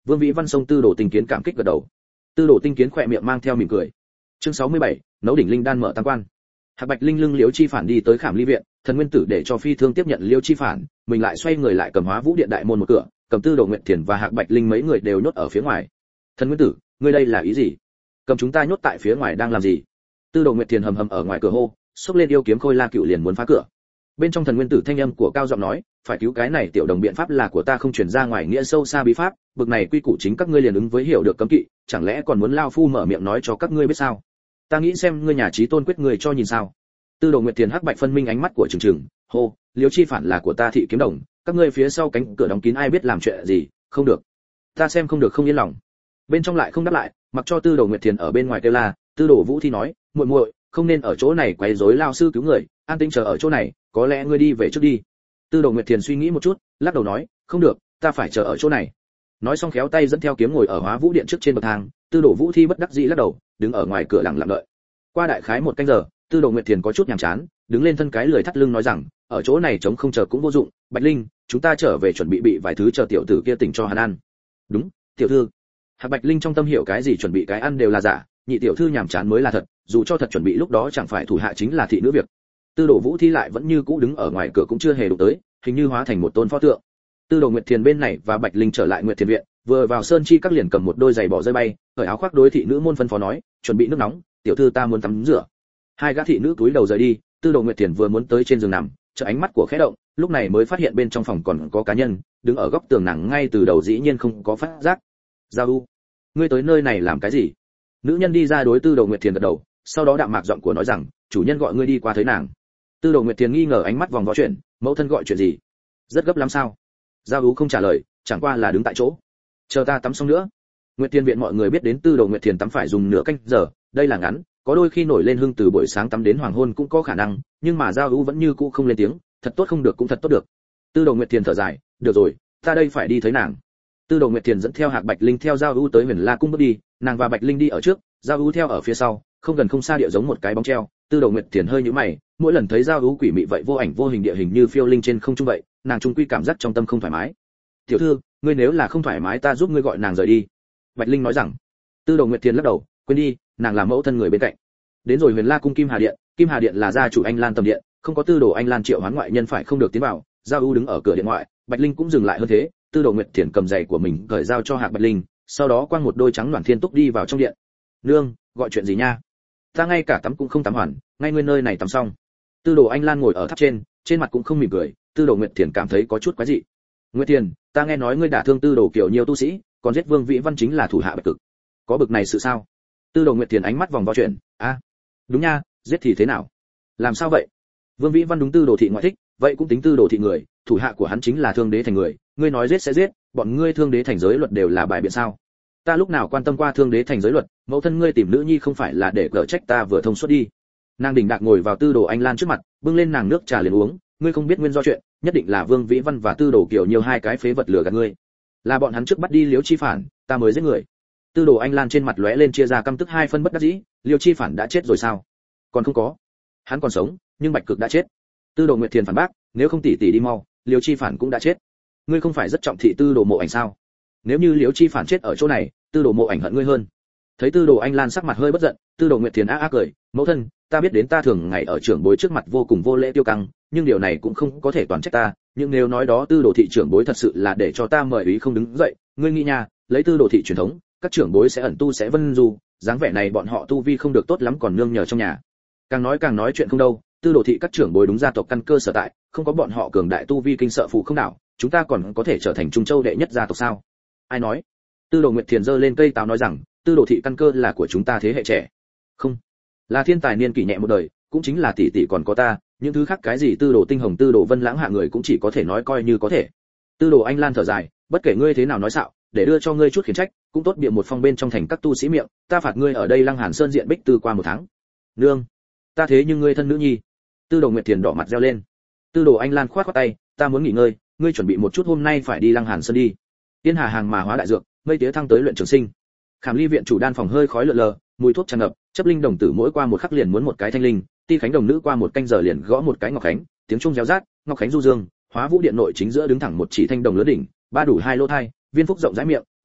Vương Vĩ Văn sông Tư Đồ Tinh Kiến cảm kích gật đầu. Tư Đồ Tinh Kiến khỏe miệng mang theo mỉm cười. Chương sáu mươi bảy, nấu đỉnh linh đan mở tam quan. Hạc Bạch Linh lưng Liễu Chi Phản đi tới Khảm Ly viện, Thần Nguyên Tử để cho Phi Thương tiếp nhận Liễu Chi Phản, mình lại xoay người lại cầm Hóa Vũ Điện đại môn một cửa, cầm Tư Đồ Nguyệt Thiền và Hạc Bạch Linh mấy người đều nhốt ở phía ngoài. Thần Nguyên Tử, ngươi đây là ý gì? Cầm chúng ta nhốt tại phía ngoài đang làm gì? Tư Đồ Nguyệt Thiền hầm hầm ở ngoài cửa hô, xốc lên yêu kiếm Khôi La Cựu liền muốn phá cửa. Bên trong Thần Nguyên Tử thanh âm của cao giọng nói, phải cứu cái này tiểu đồng biện pháp là của ta không truyền ra ngoài nghĩa sâu xa bí pháp, bực này quy củ chính các ngươi liền ứng với hiểu được cấm kỵ, chẳng lẽ còn muốn lao phu mở miệng nói cho các ngươi biết sao? Ta nghĩ xem ngươi nhà trí tôn quyết người cho nhìn sao. Tư Đồ Nguyệt Thiền Hắc Bạch phân minh ánh mắt của Trừng Trừng, hô, Liễu Chi Phản là của ta Thị Kiếm Đồng, các ngươi phía sau cánh cửa đóng kín ai biết làm chuyện gì, không được. Ta xem không được không yên lòng. Bên trong lại không đáp lại, mặc cho Tư Đồ Nguyệt Thiền ở bên ngoài kêu la. Tư Đồ Vũ Thi nói, muội muội, không nên ở chỗ này quấy rối lao sư cứu người, an tĩnh chờ ở chỗ này, có lẽ ngươi đi về trước đi. Tư Đồ Nguyệt Thiền suy nghĩ một chút, lắc đầu nói, không được, ta phải chờ ở chỗ này. Nói xong khéo tay dẫn theo kiếm ngồi ở Hóa Vũ Điện trước trên bậc thang. Tư Đồ Vũ Thi bất đắc dĩ lắc đầu, đứng ở ngoài cửa lặng lặng đợi. Qua đại khái một canh giờ, Tư Đồ Nguyệt Thiền có chút nhàm chán, đứng lên thân cái lười thắt lưng nói rằng, ở chỗ này chống không chờ cũng vô dụng, Bạch Linh, chúng ta trở về chuẩn bị bị vài thứ chờ tiểu tử kia tỉnh cho hắn ăn. Đúng, tiểu thư. Hạc Bạch Linh trong tâm hiểu cái gì chuẩn bị cái ăn đều là giả, nhị tiểu thư nhàm chán mới là thật, dù cho thật chuẩn bị lúc đó chẳng phải thủ hạ chính là thị nữ việc. Tư Đồ Vũ Thi lại vẫn như cũ đứng ở ngoài cửa cũng chưa hề đụng tới, hình như hóa thành một tôn pho tượng. Tư Đồ Nguyệt Thiền bên này và Bạch Linh trở lại Nguyệt Thiền viện, vừa vào sơn chi các liền cầm một đôi giày bỏ rơi bay, cởi áo khoác đối thị nữ môn phân phó nói, chuẩn bị nước nóng, tiểu thư ta muốn tắm rửa. Hai gã thị nữ túi đầu rời đi. Tư Đồ Nguyệt Thiền vừa muốn tới trên giường nằm, chợ ánh mắt của khẽ động, lúc này mới phát hiện bên trong phòng còn có cá nhân đứng ở góc tường nàng ngay từ đầu dĩ nhiên không có phát giác. Giao U, ngươi tới nơi này làm cái gì? Nữ nhân đi ra đối Tư Đồ Nguyệt Thiền gật đầu, sau đó đạm mạc giọng của nói rằng, chủ nhân gọi ngươi đi qua thấy nàng. Tư Đồ Nguyệt Thiền nghi ngờ ánh mắt vòng vó chuyện, mẫu thân gọi chuyện gì? Rất gấp lắm sao? Giao U không trả lời, chẳng qua là đứng tại chỗ. Chờ ta tắm xong nữa. Nguyệt Thiền viện mọi người biết đến Tư Đồ Nguyệt Thiền tắm phải dùng nửa canh giờ, đây là ngắn, có đôi khi nổi lên hưng từ buổi sáng tắm đến hoàng hôn cũng có khả năng, nhưng mà Giao U vẫn như cũ không lên tiếng, thật tốt không được cũng thật tốt được. Tư Đồ Nguyệt Thiền thở dài, được rồi, ta đây phải đi thấy nàng. Tư Đồ Nguyệt Thiền dẫn theo Hạc Bạch Linh theo Giao U tới Huyền La cung bước đi, nàng và Bạch Linh đi ở trước, Giao U theo ở phía sau, không gần không xa địa giống một cái bóng treo. Tư Đồ Nguyệt Thiền hơi nhíu mày, mỗi lần thấy Giao U quỷ mị vậy vô ảnh vô hình địa hình như phiêu linh trên không trung vậy, nàng trung quy cảm giác trong tâm không thoải mái. Tiểu thư, ngươi nếu là không thoải mái ta giúp ngươi gọi nàng rời đi. Bạch Linh nói rằng. Tư Đồ Nguyệt Thiền lắc đầu, quên đi, nàng là mẫu thân người bên cạnh. Đến rồi Huyền La cung Kim Hà điện, Kim Hà điện là gia chủ Anh Lan tầm điện, không có Tư Đồ Anh Lan triệu hoán ngoại nhân phải không được tiến vào. Giao U đứng ở cửa điện ngoại, Bạch Linh cũng dừng lại hơn thế. Tư Đồ Nguyệt Thiền cầm giày của mình cởi giao cho Hạc Bạch Linh, sau đó quăng một đôi trắng loản thiên túc đi vào trong điện. Nương, gọi chuyện gì nha? Ta ngay cả tắm cũng không tắm hoàn, ngay nguyên nơi này tắm xong. Tư Đồ Anh Lan ngồi ở tháp trên, trên mặt cũng không mỉm cười. Tư Đồ Nguyệt Thiền cảm thấy có chút quái dị. Nguyệt Thiền, ta nghe nói ngươi đả thương Tư Đồ Kiều nhiều tu sĩ, còn giết Vương Vĩ Văn chính là thủ hạ bạch cực. Có bực này sự sao? Tư Đồ Nguyệt Thiền ánh mắt vòng vo chuyện, a, à, đúng nha, giết thì thế nào? Làm sao vậy? Vương Vĩ Văn đúng Tư Đồ thị ngoại thích, vậy cũng tính Tư Đồ thị người, thủ hạ của hắn chính là Thương Đế thành người, ngươi nói giết sẽ giết, bọn ngươi Thương Đế thành giới luật đều là bài biện sao? Ta lúc nào quan tâm qua Thương Đế thành giới luật, mẫu thân ngươi tìm nữ nhi không phải là để cỡ trách ta vừa thông suốt đi. Nàng đỉnh đạc ngồi vào Tư Đồ Anh Lan trước mặt, bưng lên nàng nước trà liền uống, ngươi không biết nguyên do chuyện, nhất định là Vương Vĩ Văn và Tư Đồ Kiều nhiều hai cái phế vật lừa gạt ngươi. Là bọn hắn trước bắt đi Liễu Chi Phản, ta mới giết người. Tư Đồ Anh Lan trên mặt lóe lên chia ra căm tức hai phân bất đắc dĩ, Liễu Chi Phản đã chết rồi sao? Còn không có. Hắn còn sống, nhưng Bạch Cực đã chết. Tư Đồ Nguyệt Thiền phản bác, nếu không tỷ tỷ đi mau, Liễu Chi Phản cũng đã chết. Ngươi không phải rất trọng thị Tư Đồ Mộ Ảnh sao? Nếu như Liễu Chi Phản chết ở chỗ này, Tư Đồ Mộ Ảnh hận ngươi hơn. Thấy Tư Đồ Anh Lan sắc mặt hơi bất giận, Tư Đồ Nguyệt Thiền ác ác cười, mẫu thân, ta biết đến ta thường ngày ở trưởng bối trước mặt vô cùng vô lễ tiêu căng, nhưng điều này cũng không có thể toàn trách ta, nhưng nếu nói đó Tư Đồ thị trưởng bối thật sự là để cho ta mời ý không đứng dậy, ngươi nghĩ nha, lấy Tư Đồ thị truyền thống, các trưởng bối sẽ ẩn tu sẽ vân du, dáng vẻ này bọn họ tu vi không được tốt lắm còn nương nhờ trong nhà. Càng nói càng nói chuyện không đâu, Tư Đồ thị các trưởng bối đúng gia tộc căn cơ sở tại, không có bọn họ cường đại tu vi kinh sợ phù không đảo, chúng ta còn có thể trở thành Trung Châu đệ nhất gia tộc sao? Ai nói? Tư Đồ Nguyệt Thiền giơ lên cây táo nói rằng, Tư Đồ thị căn cơ là của chúng ta thế hệ trẻ. Không, là thiên tài niên kỷ nhẹ một đời, cũng chính là tỷ tỷ còn có ta, những thứ khác cái gì Tư Đồ Tinh Hồng Tư Đồ Vân Lãng hạ người cũng chỉ có thể nói coi như có thể. Tư Đồ Anh Lan thở dài, bất kể ngươi thế nào nói xạo, để đưa cho ngươi chút khiển trách, cũng tốt bịa một phong bên trong thành các tu sĩ miệng, ta phạt ngươi ở đây Lăng Hàn Sơn diện bích tư qua một tháng. Nương, ta thế nhưng ngươi thân nữ nhi. Tư Đồ Nguyệt Thiền đỏ mặt reo lên. Tư Đồ Anh Lan khoát khoát tay, ta muốn nghỉ ngơi, ngươi chuẩn bị một chút hôm nay phải đi Lăng Hàn Sơn đi. Tiên Hà hàng mà hóa đại dược, mây tía thăng tới luyện trường sinh. Khảm Ly viện chủ đan phòng hơi khói lượn lờ, mùi thuốc tràn ngập, chấp linh đồng tử mỗi qua một khắc liền muốn một cái thanh linh, ti khánh đồng nữ qua một canh giờ liền gõ một cái ngọc khánh, tiếng chuông réo rát, ngọc khánh du dương, Hóa Vũ điện nội chính giữa đứng thẳng một chỉ thanh đồng lớn đỉnh, ba đủ hai lỗ thai, viên phúc rộng rãi miệng,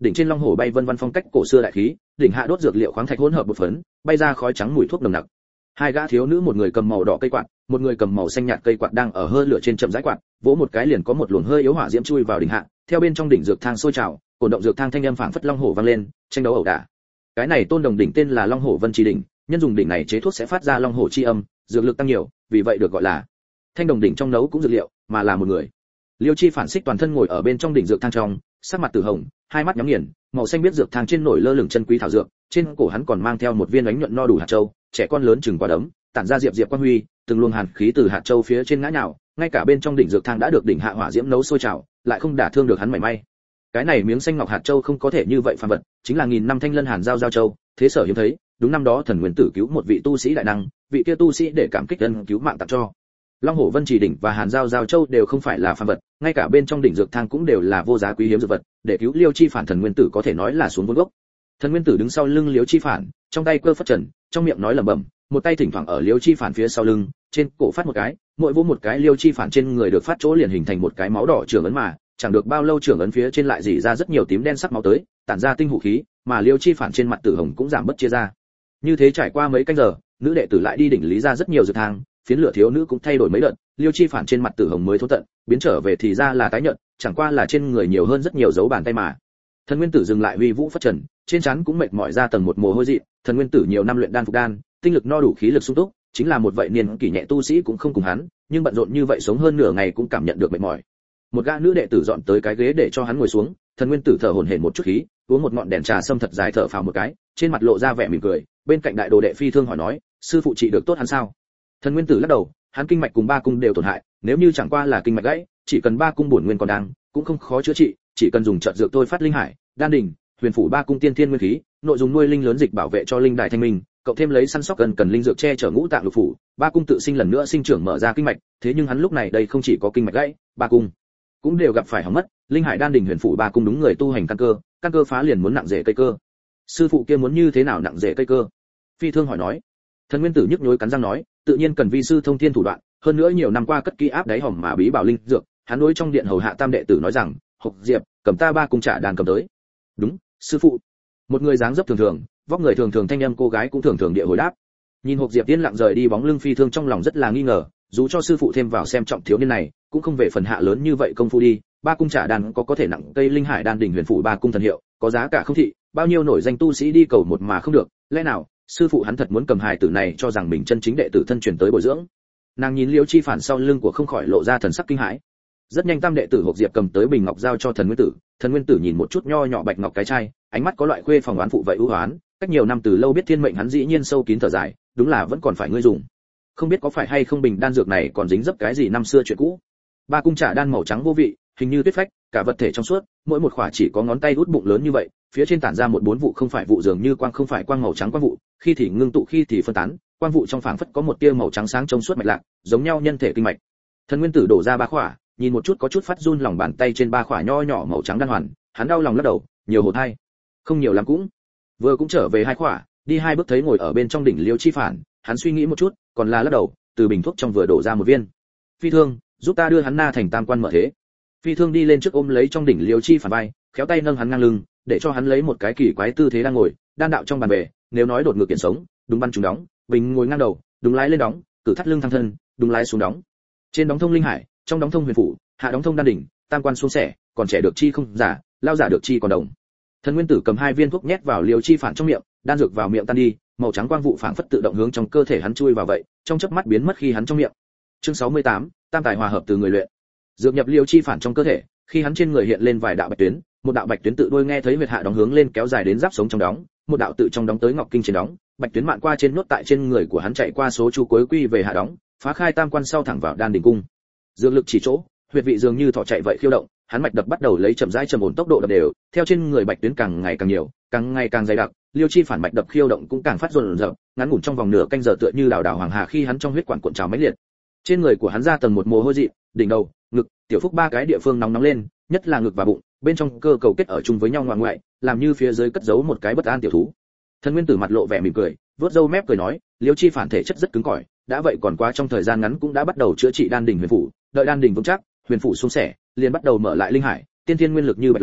đỉnh trên long hổ bay vân vân phong cách cổ xưa đại khí, đỉnh hạ đốt dược liệu khoáng thạch hỗn hợp bột phấn, bay ra khói trắng mùi thuốc nồng nặc. Hai gã thiếu nữ, một người cầm màu đỏ cây quạt, một người cầm màu xanh nhạt cây quạt đang ở hơi lửa trên chậm rãi quạt, vỗ một cái liền có một luồng hơi yếu hỏa diễm chui vào đỉnh hạ, theo bên trong đỉnh dược thang sôi trào, cổ động dược thang thanh âm phảng phất long hổ vang lên, tranh đấu ẩu đả. Cái này tôn đồng đỉnh tên là Long Hổ Vân Trì đỉnh, nhân dùng đỉnh này chế thuốc sẽ phát ra long hổ chi âm, dược lực tăng nhiều, vì vậy được gọi là thanh đồng đỉnh. Trong nấu cũng dược liệu, mà là một người. Liêu Chi Phản xích toàn thân ngồi ở bên trong đỉnh dược thang trong, sắc mặt tử hồng, hai mắt nhắm nghiền, màu xanh biết dược thang trên nổi lơ lửng chân quý thảo dược, trên cổ hắn còn mang theo một viên ánh nhuận no đủ hạt châu, trẻ con lớn chừng quả đấm, tản ra diệp diệp quang huy, từng luồng hàn khí từ hạt châu phía trên ngã nhào, ngay cả bên trong đỉnh dược thang đã được đỉnh hạ hỏa diễm nấu sôi trào, lại không đả thương được hắn mảy may. Cái này miếng xanh ngọc hạt châu không có thể như vậy phàm vật, chính là nghìn năm thanh lân hàn giao giao châu, thế sở hiếm thấy, đúng năm đó thần nguyên tử cứu một vị tu sĩ đại năng, vị kia tu sĩ để cảm kích ân cứu mạng tặng cho. Long Hổ Vân Trì đỉnh và hàn giao giao châu đều không phải là phàm vật, ngay cả bên trong đỉnh dược thang cũng đều là vô giá quý hiếm dược vật, để cứu Liêu Chi Phản thần nguyên tử có thể nói là xuống vốn gốc. Thần nguyên tử đứng sau lưng Liêu Chi Phản, trong tay cơ phất trần, trong miệng nói lẩm bẩm, một tay thỉnh thoảng ở Liêu Chi Phản phía sau lưng, trên cổ phát một cái, mỗi vỗ một cái Liêu Chi Phản trên người được phát chỗ liền hình thành một cái máu đỏ trưởng ấn mà, chẳng được bao lâu trưởng ấn phía trên lại rỉ ra rất nhiều tím đen sắc máu tới, tản ra tinh hủ khí, mà Liêu Chi Phản trên mặt tử hồng cũng giảm bớt chia ra. Như thế trải qua mấy canh giờ, nữ đệ tử lại đi đỉnh lý ra rất nhiều dược thang, phiến lửa thiếu nữ cũng thay đổi mấy đợt, Liêu Chi Phản trên mặt tử hồng mới thốn tận, biến trở về thì ra là tái nhợt, chẳng qua là trên người nhiều hơn rất nhiều dấu bàn tay mà. Thần nguyên tử dừng lại huy vũ phất trần, trên trán cũng mệt mỏi ra tầng một mồ hôi dị, thần nguyên tử nhiều năm luyện đan phục đan, tinh lực no đủ khí lực sung túc, chính là một vậy niên kỷ nhẹ tu sĩ cũng không cùng hắn, nhưng bận rộn như vậy sống hơn nửa ngày cũng cảm nhận được mệt mỏi. Một gã nữ đệ tử dọn tới cái ghế để cho hắn ngồi xuống, thần nguyên tử thở hổn hển một chút khí, uống một ngọn đèn trà sâm thật dài thở phào một cái, trên mặt lộ ra vẻ mỉm cười, bên cạnh đại đồ đệ Phi Thương hỏi nói, sư phụ trị được tốt hắn sao? Thần nguyên tử lắc đầu, hắn kinh mạch cùng ba cung đều tổn hại, nếu như chẳng qua là kinh mạch gãy, chỉ cần ba cung bổn nguyên còn đang, cũng không khó chữa trị, chỉ cần dùng trợ dược thôi phát linh hải, đan đỉnh, huyền phủ ba cung tiên thiên nguyên khí, nội dung nuôi linh lớn dịch bảo vệ cho linh đài thanh minh, cộng thêm lấy săn sóc cần cần linh dược che chở ngũ tạng lục phủ, ba cung tự sinh lần nữa sinh trưởng mở ra kinh mạch, thế nhưng hắn lúc này đây không chỉ có kinh mạch gãy, ba cung cũng đều gặp phải hỏng mất, linh hải đan đỉnh huyền phủ ba cung đúng người tu hành căn cơ, căn cơ phá liền muốn nặng rễ cây cơ. Sư phụ kia muốn như thế nào nặng rễ cây cơ? Phi Thương hỏi nói. Thần nguyên tử nhức nhối cắn răng nói, tự nhiên cần vi sư thông thiên thủ đoạn, hơn nữa nhiều năm qua cất kỹ áp đáy hòm mà bí bảo linh dược, hắn đối trong điện hầu hạ tam đệ tử nói rằng, Hộc Diệp, cầm ta ba cung trả đàn cầm tới. Đúng, sư phụ. Một người dáng dấp thường thường, vóc người thường thường thanh âm cô gái cũng thường thường địa hồi đáp. Nhìn Hộc Diệp tiến lặng rời đi bóng lưng Phi Thương trong lòng rất là nghi ngờ, dù cho sư phụ thêm vào xem trọng thiếu niên này, cũng không về phần hạ lớn như vậy công phu đi, ba cung trả đàn có có thể nặng cây linh hải đan đỉnh huyền phủ ba cung thần hiệu, có giá cả không thị, bao nhiêu nổi danh tu sĩ đi cầu một mà không được, lẽ nào sư phụ hắn thật muốn cầm hài tử này cho rằng mình chân chính đệ tử thân truyền tới bồi dưỡng? Nàng nhìn Liêu Chi Phản sau lưng của không khỏi lộ ra thần sắc kinh hãi. Rất nhanh tam đệ tử Hộc Diệp cầm tới bình ngọc giao cho thần nguyên tử, thần nguyên tử nhìn một chút nho nhỏ bạch ngọc cái chai, ánh mắt có loại khuê phòng oán phụ vậy ưu hoán, cách nhiều năm từ lâu biết thiên mệnh hắn dĩ nhiên sâu kín thở dài, đúng là vẫn còn phải ngươi dùng. Không biết có phải hay không bình đan dược này còn dính dấp cái gì năm xưa chuyện cũ. Ba cung trả đan màu trắng vô vị, hình như tuyết phách, cả vật thể trong suốt, mỗi một khỏa chỉ có ngón tay út bụng lớn như vậy, phía trên tản ra một bốn vụ không phải vụ dường như quang không phải quang màu trắng quang vụ, khi thì ngưng tụ khi thì phân tán, quang vụ trong phảng phất có một tia màu trắng sáng trong suốt mạch lạc, giống nhau nhân thể kinh mạch. Thần nguyên tử đổ ra ba khỏa, nhìn một chút có chút phát run lòng bàn tay trên ba khỏa nho nhỏ màu trắng đan hoàn, hắn đau lòng lắc đầu, nhiều hột hay, không nhiều lắm cũng. Vừa cũng trở về hai khỏa, đi hai bước thấy ngồi ở bên trong đỉnh Liêu Chi Phản, hắn suy nghĩ một chút, còn là lắc đầu, từ bình thuốc trong vừa đổ ra một viên. Phi Thương, giúp ta đưa hắn na thành tam quan mở thế. Phi Thương đi lên trước ôm lấy trong đỉnh Liêu Chi Phản vai, khéo tay nâng hắn ngang lưng, để cho hắn lấy một cái kỳ quái tư thế đang ngồi, đan đạo trong bàn bể, nếu nói đột ngược kiện sống, đúng bắn trúng đóng, bình ngồi ngang đầu, đúng lái lên đóng, cử thắt lưng thăng thân, đúng lái xuống đóng. Trên đóng thông linh hải, trong đóng thông huyền phủ, hạ đóng thông đan đỉnh, tam quan xuống xẻ, còn trẻ được chi không giả, lao giả được chi còn đồng. Thần nguyên tử cầm hai viên thuốc nhét vào Liêu Chi Phản trong miệng, đan dược vào miệng tan đi, màu trắng quang vụ phảng phất tự động hướng trong cơ thể hắn chui vào vậy, trong chớp mắt biến mất khi hắn trong miệng. Chương sáu mươi tám, tam tài hòa hợp từ người luyện. Dược nhập Liêu Chi Phản trong cơ thể, khi hắn trên người hiện lên vài đạo bạch tuyến, một đạo bạch tuyến tự đuôi nghe thấy huyệt hạ đóng hướng lên kéo dài đến giáp sống trong đóng, một đạo tự trong đóng tới ngọc kinh trên đóng, bạch tuyến mạn qua trên nốt tại trên người của hắn chạy qua số chu cuối quy về hạ đóng, phá khai tam quan sau thẳng vào đan đỉnh cung. Dược lực chỉ chỗ, huyệt vị dường như thỏ chạy vậy khiêu động, hắn mạch đập bắt đầu lấy chậm rãi trầm ổn tốc độ đập đều, theo trên người bạch tuyến càng ngày càng nhiều, càng ngày càng dày đặc, Liêu Chi Phản mạch đập khiêu động cũng càng phát rộn rợn, ngắn ngủn trong vòng nửa canh giờ tựa như đảo đảo hoàng hà khi hắn trong huyết quản cuộn trào mãnh liệt. Trên người của hắn ra tầng một mồ hôi dị, đỉnh đầu, ngực, tiểu phúc ba cái địa phương nóng nóng lên, nhất là ngực và bụng, bên trong cơ cầu kết ở chung với nhau ngoạn ngoại, làm như phía dưới cất giấu một cái bất an tiểu thú. Thần nguyên tử mặt lộ vẻ mỉm cười, vớt râu mép cười nói, Liêu Chi Phản thể chất rất cứng cỏi, đã vậy còn quá trong thời gian ngắn cũng đã bắt đầu chữa trị đan đỉnh huyền phủ, đợi đan đỉnh vững chắc, huyền phủ xuống xẻ, liền bắt đầu mở lại linh hải, tiên thiên nguyên lực như bạch long,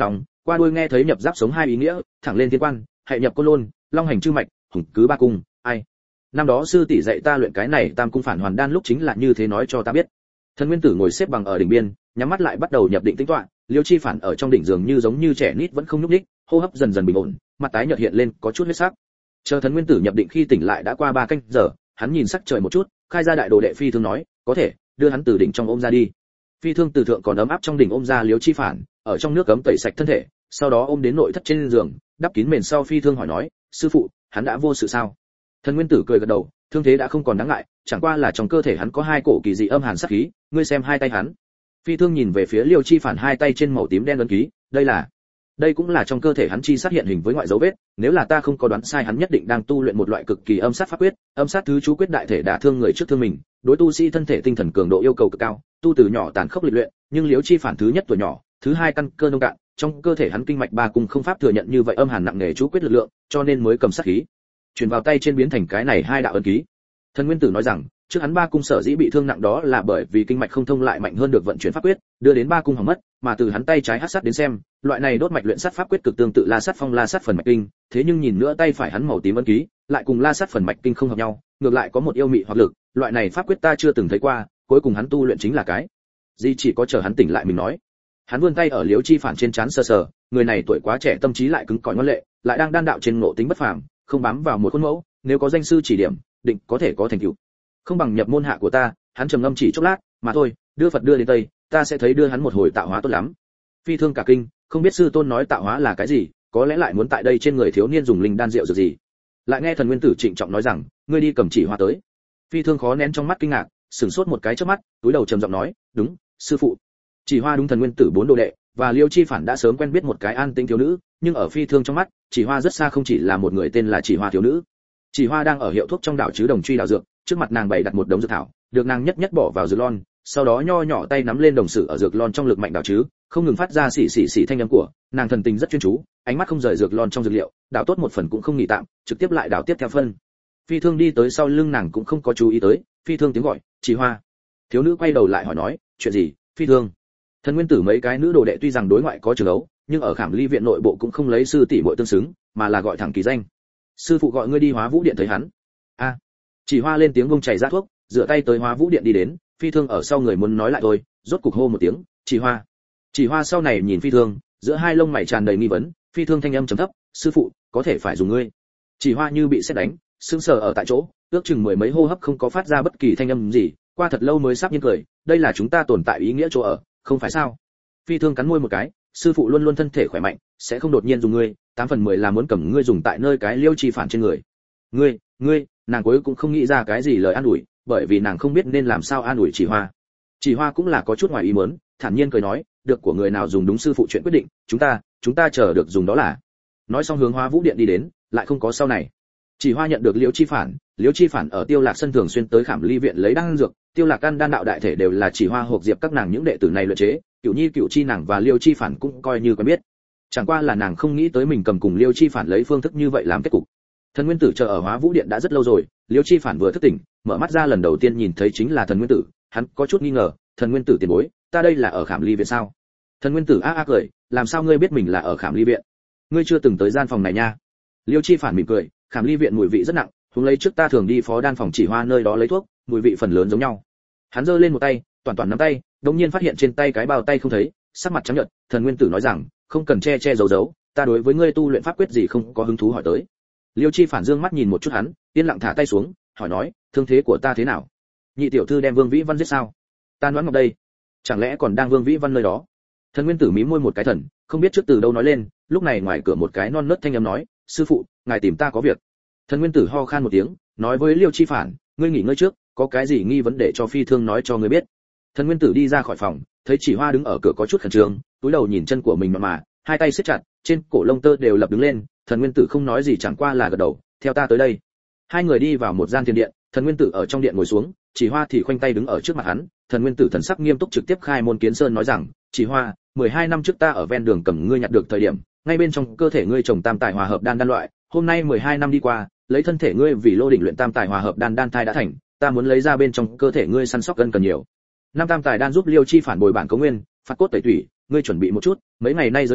Qua đuôi nghe thấy nhập giáp sống hai ý nghĩa, thẳng lên thiên quan, hại nhập côn lôn, long hành chư mạch, hùng cứ ba cung, ai. Năm đó sư tỷ dạy ta luyện cái này tam cung phản hoàn đan lúc chính là như thế nói cho ta biết. Thần Nguyên Tử ngồi xếp bằng ở đỉnh biên, nhắm mắt lại bắt đầu nhập định tĩnh tọa, Liêu Chi Phản ở trong đỉnh giường như giống như trẻ nít vẫn không nhúc nhích, hô hấp dần dần bình ổn, mặt tái nhợt hiện lên, có chút huyết sắc. Chờ Thần Nguyên Tử nhập định khi tỉnh lại đã qua ba canh giờ, hắn nhìn sắc trời một chút, khai ra đại đồ đệ Phi Thương nói, có thể đưa hắn từ đỉnh trong ôm ra đi. Phi Thương từ thượng còn ấm áp trong đỉnh ôm ra Liêu Chi Phản, ở trong nước cấm tẩy sạch thân thể, sau đó ôm đến nội thất trên giường, đắp kín mền sau Phi Thương hỏi nói, sư phụ, hắn đã vô sự sao? Thần Nguyên Tử cười gật đầu, thương thế đã không còn đáng ngại, chẳng qua là trong cơ thể hắn có hai cổ kỳ dị âm hàn sát khí, ngươi xem hai tay hắn. Phi Thương nhìn về phía Liêu Chi Phản hai tay trên màu tím đen ấn ký, đây là, đây cũng là trong cơ thể hắn chi sát hiện hình với ngoại dấu vết, nếu là ta không có đoán sai hắn nhất định đang tu luyện một loại cực kỳ âm sát pháp quyết, âm sát thứ chú quyết đại thể đả thương người trước thương mình, đối tu sĩ thân thể tinh thần cường độ yêu cầu cực cao, tu từ nhỏ tàn khốc lịch luyện, nhưng Liêu Chi Phản thứ nhất tuổi nhỏ, thứ hai căn cơ nông cạn, trong cơ thể hắn kinh mạch ba cung không pháp thừa nhận như vậy âm hàn nặng nề chú quyết lực lượng, cho nên mới cầm sát khí truyền vào tay trên biến thành cái này hai đạo ấn ký. Thần Nguyên Tử nói rằng, trước hắn ba cung sở dĩ bị thương nặng đó là bởi vì kinh mạch không thông lại mạnh hơn được vận chuyển pháp quyết, đưa đến ba cung hỏng mất, mà từ hắn tay trái hắc sát đến xem, loại này đốt mạch luyện sát pháp quyết cực tương tự La Sát Phong La Sát phần mạch kinh, thế nhưng nhìn nữa tay phải hắn màu tím ấn ký, lại cùng La Sát phần mạch kinh không hợp nhau, ngược lại có một yêu mị hoặc lực, loại này pháp quyết ta chưa từng thấy qua, cuối cùng hắn tu luyện chính là cái gì chỉ có chờ hắn tỉnh lại mình nói. Hắn vươn tay ở Liễu Chi Phản trên trán sờ sờ, người này tuổi quá trẻ tâm trí lại cứng cỏi ngoan lệ, lại đang đan đạo trên ngộ tính bất phàm, không bám vào một khuôn mẫu, nếu có danh sư chỉ điểm, định có thể có thành tựu. Không bằng nhập môn hạ của ta, hắn trầm ngâm chỉ chốc lát, mà thôi, đưa Phật đưa đến Tây, ta sẽ thấy đưa hắn một hồi tạo hóa tốt lắm. Phi Thương cả kinh, không biết sư tôn nói tạo hóa là cái gì, có lẽ lại muốn tại đây trên người thiếu niên dùng linh đan rượu dược gì. Lại nghe Thần Nguyên Tử trịnh trọng nói rằng, ngươi đi cầm chỉ hoa tới. Phi Thương khó nén trong mắt kinh ngạc, sửng sốt một cái chớp mắt, túi đầu trầm giọng nói, đúng, sư phụ. Chỉ hoa đúng Thần Nguyên Tử bốn đồ đệ, và Liêu Chi Phản đã sớm quen biết một cái an tĩnh thiếu nữ, nhưng ở Phi Thương trong mắt, Chỉ Hoa rất xa không chỉ là một người tên là Chỉ Hoa thiếu nữ. Chỉ Hoa đang ở hiệu thuốc trong đảo chứ đồng truy đảo dược, trước mặt nàng bày đặt một đống dược thảo, được nàng nhất nhất bỏ vào dược lon, sau đó nho nhỏ tay nắm lên đồng sử ở dược lon trong lực mạnh đảo chứ, không ngừng phát ra xì xì xì thanh âm của, nàng thần tình rất chuyên chú, ánh mắt không rời dược lon trong dược liệu, đảo tốt một phần cũng không nghỉ tạm, trực tiếp lại đảo tiếp theo phân. Phi Thương đi tới sau lưng nàng cũng không có chú ý tới, Phi Thương tiếng gọi, Chỉ Hoa. Thiếu nữ quay đầu lại hỏi nói, chuyện gì, Phi Thương? Thần Nguyên Tử mấy cái nữ đồ đệ tuy rằng đối ngoại có trường ấu, nhưng ở Khảm Ly viện nội bộ cũng không lấy sư tỷ muội tương xứng, mà là gọi thẳng kỳ danh. Sư phụ gọi ngươi đi Hóa Vũ điện thấy hắn. A. À, Chỉ Hoa lên tiếng vung chảy ra thuốc, rửa tay tới Hóa Vũ điện đi đến, Phi Thương ở sau người muốn nói lại thôi, rốt cục hô một tiếng, Chỉ Hoa. Chỉ Hoa sau này nhìn Phi Thương, giữa hai lông mày tràn đầy nghi vấn, Phi Thương thanh âm trầm thấp, sư phụ, có thể phải dùng ngươi. Chỉ Hoa như bị sét đánh, sững sờ ở tại chỗ, ước chừng mười mấy hô hấp không có phát ra bất kỳ thanh âm gì, qua thật lâu mới sắp nhiên cười, đây là chúng ta tồn tại ý nghĩa chỗ ở, không phải sao? Phi Thương cắn môi một cái, sư phụ luôn luôn thân thể khỏe mạnh, sẽ không đột nhiên dùng ngươi, tám phần mười là muốn cầm ngươi dùng tại nơi cái Liêu Chi Phản trên người. Ngươi, ngươi, nàng cuối cũng không nghĩ ra cái gì lời an ủi, bởi vì nàng không biết nên làm sao an ủi Chỉ Hoa. Chỉ Hoa cũng là có chút ngoài ý muốn, thản nhiên cười nói, được của người nào dùng đúng sư phụ chuyện quyết định, chúng ta, chúng ta chờ được dùng đó là. Nói xong hướng Hóa Vũ điện đi đến, lại không có sau này. Chỉ Hoa nhận được Liêu Chi Phản, Liêu Chi Phản ở Tiêu Lạc sân thường xuyên tới Khảm Ly viện lấy đan dược, Tiêu Lạc căn đan đạo đại thể đều là Chỉ Hoa hộp diệp các nàng những đệ tử này luyện chế, Cửu Nhi Cửu Chi nàng và Liêu Chi Phản cũng coi như quen biết. Chẳng qua là nàng không nghĩ tới mình cầm cùng Liêu Chi Phản lấy phương thức như vậy làm kết cục. Thần Nguyên Tử chờ ở Hóa Vũ điện đã rất lâu rồi, Liêu Chi Phản vừa thức tỉnh, mở mắt ra lần đầu tiên nhìn thấy chính là Thần Nguyên Tử, hắn có chút nghi ngờ, Thần Nguyên Tử tiền bối, ta đây là ở Khảm Ly viện sao? Thần Nguyên Tử a a cười, làm sao ngươi biết mình là ở Khảm Ly viện? Ngươi chưa từng tới gian phòng này nha. Liêu Chi Phản mỉm cười, Khảm Ly viện mùi vị rất nặng, huống lấy trước ta thường đi phó đan phòng Chỉ Hoa nơi đó lấy thuốc, mùi vị phần lớn giống nhau. Hắn giơ lên một tay, toàn toàn nắm tay, đột nhiên phát hiện trên tay cái bao tay không thấy, sắc mặt trắng nhợt, Thần Nguyên Tử nói rằng, không cần che che giấu giấu, ta đối với ngươi tu luyện pháp quyết gì không có hứng thú hỏi tới. Liêu Chi Phản dương mắt nhìn một chút hắn, yên lặng thả tay xuống, hỏi nói, thương thế của ta thế nào? Nhị tiểu thư đem Vương Vĩ Văn giết sao? Ta đoán ngọc đây, chẳng lẽ còn đang Vương Vĩ Văn nơi đó? Thần Nguyên Tử mím môi một cái thần, không biết trước từ đâu nói lên, lúc này ngoài cửa một cái non nớt thanh âm nói, sư phụ, ngài tìm ta có việc. Thần Nguyên Tử ho khan một tiếng, nói với Liêu Chi Phản, ngươi nghỉ ngơi trước, có cái gì nghi vấn để cho Phi Thương nói cho ngươi biết. Thần Nguyên Tử đi ra khỏi phòng, thấy Chỉ Hoa đứng ở cửa có chút khẩn trương, túi đầu nhìn chân của mình mà mà, hai tay siết chặt, trên cổ lông tơ đều lập đứng lên. Thần Nguyên Tử không nói gì chẳng qua là gật đầu, theo ta tới đây. Hai người đi vào một gian thiền điện, Thần Nguyên Tử ở trong điện ngồi xuống, Chỉ Hoa thì khoanh tay đứng ở trước mặt hắn. Thần Nguyên Tử thần sắc nghiêm túc trực tiếp khai môn kiến sơn nói rằng, Chỉ Hoa, mười hai năm trước ta ở ven đường cầm ngươi nhặt được thời điểm, ngay bên trong cơ thể ngươi trồng tam tài hòa hợp đan đan loại, hôm nay mười hai năm đi qua, lấy thân thể ngươi vì lô đỉnh luyện tam tài hòa hợp đan đan thai đã thành, ta muốn lấy ra bên trong cơ thể ngươi săn sóc gân cần nhiều. Năm tam tài đan giúp Liêu Chi Phản bồi bản cấu nguyên, phạt cốt tẩy tủy, ngươi chuẩn bị một chút, mấy ngày nay giới vân,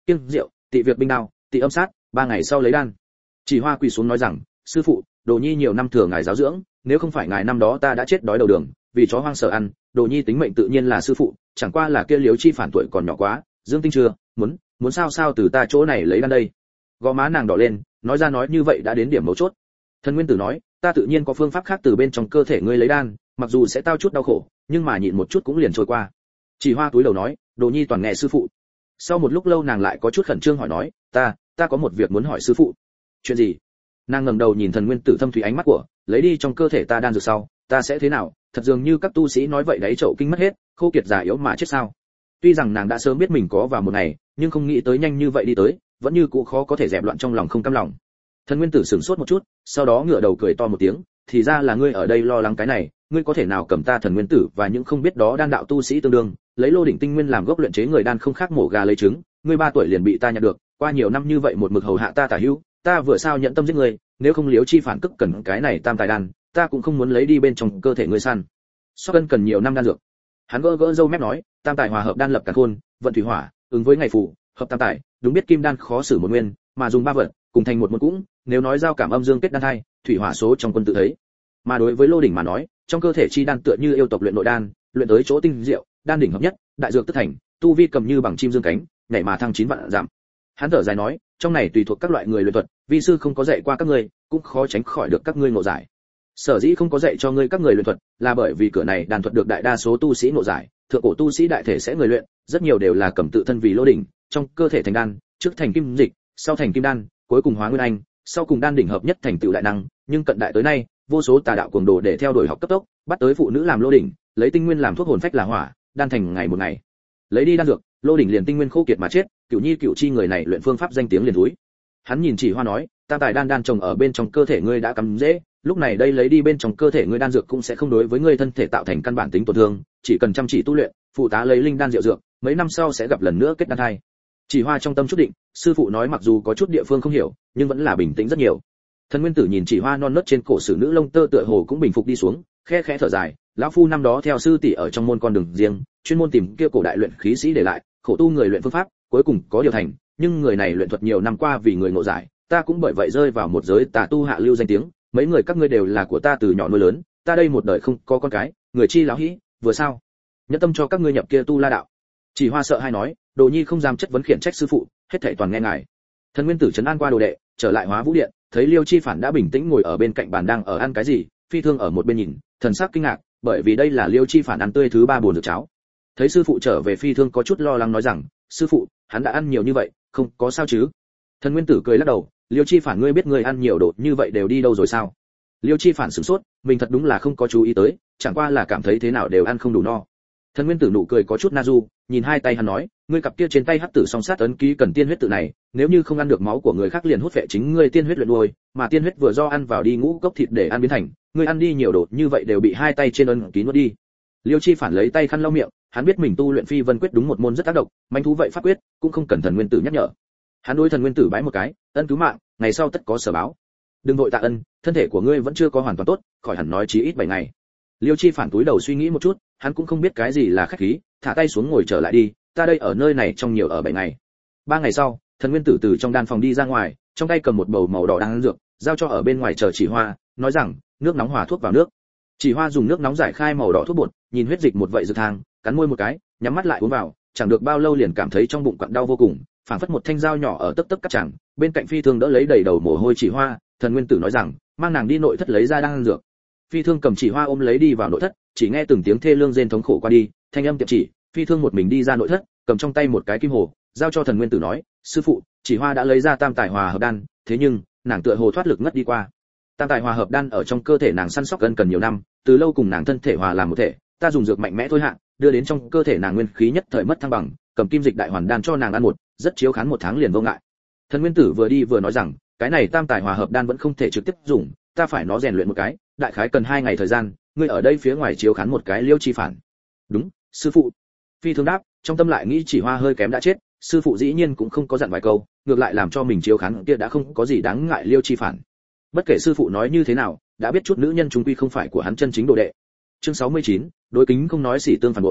kiêng rượu, tị việc binh đao, tị âm sát, ba ngày sau lấy đan. Chỉ Hoa quỳ xuống nói rằng, sư phụ, Đồ Nhi nhiều năm thừa ngài giáo dưỡng, nếu không phải ngài năm đó ta đã chết đói đầu đường, vì chó hoang sợ ăn, Đồ Nhi tính mệnh tự nhiên là sư phụ, chẳng qua là kia Liếu Chi Phản tuổi còn nhỏ quá, dương tinh chưa, muốn, muốn sao sao từ ta chỗ này lấy đan đây. Gò má nàng đỏ lên, nói ra nói như vậy đã đến điểm mấu chốt. Thần Nguyên Tử nói, ta tự nhiên có phương pháp khác từ bên trong cơ thể ngươi lấy đan, mặc dù sẽ tao chút đau khổ, nhưng mà nhịn một chút cũng liền trôi qua. Chỉ Hoa túi đầu nói, Đồ Nhi toàn nghe sư phụ. Sau một lúc lâu nàng lại có chút khẩn trương hỏi nói, ta, ta có một việc muốn hỏi sư phụ. Chuyện gì? Nàng ngẩng đầu nhìn Thần Nguyên Tử thâm thủy ánh mắt của, lấy đi trong cơ thể ta đan dược sau, ta sẽ thế nào? Thật dường như các tu sĩ nói vậy đấy, chậu kinh mất hết, khô kiệt già yếu mà chết sao? Tuy rằng nàng đã sớm biết mình có vào một ngày, nhưng không nghĩ tới nhanh như vậy đi tới, vẫn như cũ khó có thể dẹp loạn trong lòng không cam lòng. Thần Nguyên Tử sửng sốt một chút, sau đó ngửa đầu cười to một tiếng, thì ra là ngươi ở đây lo lắng cái này, ngươi có thể nào cầm ta Thần Nguyên Tử và những không biết đó đan đạo tu sĩ tương đương, lấy lô đỉnh tinh nguyên làm gốc luyện chế người đan không khác mổ gà lấy trứng, ngươi ba tuổi liền bị ta nhận được, qua nhiều năm như vậy một mực hầu hạ ta tả hữu, ta vừa sao nhận tâm giết ngươi, nếu không Liếu Chi Phản cức cần cái này tam tài đan, ta cũng không muốn lấy đi bên trong cơ thể ngươi săn. Sóc Ân cần nhiều năm đan dược. Hắn gỡ gỡ râu mép nói, tam tài hòa hợp đan lập càn khôn, vận thủy hỏa, ứng với ngày phù, hợp tam tài, đúng biết kim đan khó xử một nguyên, mà dùng ba vật, cùng thành một môn cũng, nếu nói giao cảm âm dương kết đan thai, thủy hỏa số trong quân tự thấy. Mà đối với lô đỉnh mà nói, trong cơ thể chi đan tựa như yêu tộc luyện nội đan, luyện tới chỗ tinh diệu, đan đỉnh hợp nhất, đại dược tức thành, tu vi cầm như bằng chim dương cánh, nhảy mà thăng chín vạn giảm. Hắn thở dài nói, trong này tùy thuộc các loại người luyện thuật, vi sư không có dạy qua các ngươi, cũng khó tránh khỏi được các ngươi ngộ giải. Sở dĩ không có dạy cho ngươi các người luyện thuật, là bởi vì cửa này đan thuật được đại đa số tu sĩ ngộ giải, thượng cổ tu sĩ đại thể sẽ người luyện, rất nhiều đều là cầm tự thân vì lô đỉnh, trong cơ thể thành đan, trước thành kim dịch, sau thành kim đan, cuối cùng hóa nguyên anh, sau cùng đan đỉnh hợp nhất thành tựu đại năng, nhưng cận đại tới nay, vô số tà đạo cuồng đồ để theo đuổi học cấp tốc, bắt tới phụ nữ làm lô đỉnh, lấy tinh nguyên làm thuốc hồn phách là hỏa, đan thành ngày một ngày. Lấy đi đan dược, lô đỉnh liền tinh nguyên khô kiệt mà chết, cửu nhi cửu chi người này luyện phương pháp danh tiếng liền thúi. Hắn nhìn Chỉ Hoa nói, tam tài đan đan trồng ở bên trong cơ thể ngươi đã cắm dễ, lúc này đây lấy đi bên trong cơ thể ngươi đan dược cũng sẽ không đối với ngươi thân thể tạo thành căn bản tính tổn thương, chỉ cần chăm chỉ tu luyện, phụ tá lấy linh đan diệu dược, mấy năm sau sẽ gặp lần nữa kết đan thai. Chỉ Hoa trong tâm chút định, sư phụ nói mặc dù có chút địa phương không hiểu, nhưng vẫn là bình tĩnh rất nhiều. Thần Nguyên Tử nhìn Chỉ Hoa non nớt trên cổ sử nữ lông tơ tựa hồ cũng bình phục đi xuống, khẽ khẽ thở dài, lão phu năm đó theo sư tỷ ở trong môn con đường riêng, chuyên môn tìm kia cổ đại luyện khí sĩ để lại, khổ tu người luyện phương pháp, cuối cùng có điều thành, nhưng người này luyện thuật nhiều năm qua vì người ngộ giải, ta cũng bởi vậy rơi vào một giới tà tu hạ lưu danh tiếng, mấy người các ngươi đều là của ta từ nhỏ nuôi lớn, ta đây một đời không có con cái, người chi lão hĩ, vừa sao? Nhẫn tâm cho các ngươi nhập kia tu la đạo. Chỉ Hoa sợ hai nói, Đồ Nhi không dám chất vấn khiển trách sư phụ, hết thảy toàn nghe ngài. Thần Nguyên Tử trấn an qua đồ đệ, trở lại Hóa Vũ Điện, thấy Liêu Chi Phản đã bình tĩnh ngồi ở bên cạnh bàn đang ở ăn cái gì, Phi Thương ở một bên nhìn, thần sắc kinh ngạc, bởi vì đây là Liêu Chi Phản ăn tươi thứ ba bồn dược cháo. Thấy sư phụ trở về, Phi Thương có chút lo lắng nói rằng, sư phụ, hắn đã ăn nhiều như vậy, không có sao chứ? Thần Nguyên Tử cười lắc đầu, Liêu Chi Phản ngươi biết ngươi ăn nhiều đồ như vậy đều đi đâu rồi sao? Liêu Chi Phản sửng sốt, mình thật đúng là không có chú ý tới, chẳng qua là cảm thấy thế nào đều ăn không đủ no. Thần Nguyên Tử nụ cười có chút na du, nhìn hai tay hắn nói, ngươi cặp kia trên tay hắc tử song sát ấn ký cần tiên huyết tự này, nếu như không ăn được máu của người khác liền hút vệ chính ngươi tiên huyết luyện nuôi, mà tiên huyết vừa do ăn vào đi ngũ cốc thịt để ăn biến thành, ngươi ăn đi nhiều đồ như vậy đều bị hai tay trên ấn ký nuốt đi. Liêu Chi Phản lấy tay khăn lau miệng, hắn biết mình tu luyện Phi Vân quyết đúng một môn rất tác động, manh thú vậy pháp quyết, cũng không cần Thần Nguyên Tử nhắc nhở. Hắn đối Thần Nguyên Tử bái một cái, ân cứu mạng, ngày sau tất có sở báo. Đừng vội tạ ân, thân thể của ngươi vẫn chưa có hoàn toàn tốt, khỏi hẳn nói chí ít bảy ngày. Liêu Chi Phản túi đầu suy nghĩ một chút, hắn cũng không biết cái gì là khách khí, thả tay xuống ngồi trở lại đi, ta đây ở nơi này trong nhiều ở bảy ngày. Ba ngày sau, Thần Nguyên Tử từ trong đan phòng đi ra ngoài, trong tay cầm một bầu màu đỏ đan dược, giao cho ở bên ngoài chờ Chỉ Hoa, nói rằng, nước nóng hòa thuốc vào nước. Chỉ Hoa dùng nước nóng giải khai màu đỏ thuốc bột, nhìn huyết dịch một vậy dược thang, cắn môi một cái, nhắm mắt lại uống vào, chẳng được bao lâu liền cảm thấy trong bụng quặn đau vô cùng, phảng phất một thanh dao nhỏ ở tấp tấp cắt chẳng, bên cạnh Phi Thương đỡ lấy đầy đầu mồ hôi Chỉ Hoa, Thần Nguyên Tử nói rằng, mang nàng đi nội thất lấy ra đan dược. Phi Thương cầm Chỉ Hoa ôm lấy đi vào nội thất, chỉ nghe từng tiếng thê lương rên thống khổ qua đi, thanh âm tiệm chỉ, Phi Thương một mình đi ra nội thất, cầm trong tay một cái kim hồ, giao cho Thần Nguyên Tử nói, sư phụ, Chỉ Hoa đã lấy ra tam tài hòa hợp đan, thế nhưng nàng tựa hồ thoát lực ngất đi qua. Tam tài hòa hợp đan ở trong cơ thể nàng săn sóc gần cần nhiều năm, từ lâu cùng nàng thân thể hòa làm một thể, ta dùng dược mạnh mẽ thôi hạ, đưa đến trong cơ thể nàng nguyên khí nhất thời mất thăng bằng, cầm kim dịch đại hoàn đan cho nàng ăn một, rất chiếu khán một tháng liền vô ngại. Thần Nguyên Tử vừa đi vừa nói rằng, cái này tam tài hòa hợp đan vẫn không thể trực tiếp dùng, ta phải nó rèn luyện một cái, đại khái cần hai ngày thời gian, ngươi ở đây phía ngoài chiếu khán một cái Liêu Chi Phản. Đúng, sư phụ. Phi Thương đáp, trong tâm lại nghĩ Chỉ Hoa hơi kém đã chết, sư phụ dĩ nhiên cũng không có dặn vài câu, ngược lại làm cho mình chiếu khán kia đã không có gì đáng ngại Liêu Chi Phản. Bất kể sư phụ nói như thế nào, đã biết chút nữ nhân chúng quy không phải của hắn chân chính đồ đệ. Chương sáu mươi chín, đối kính không nói xỉ tương phản bội.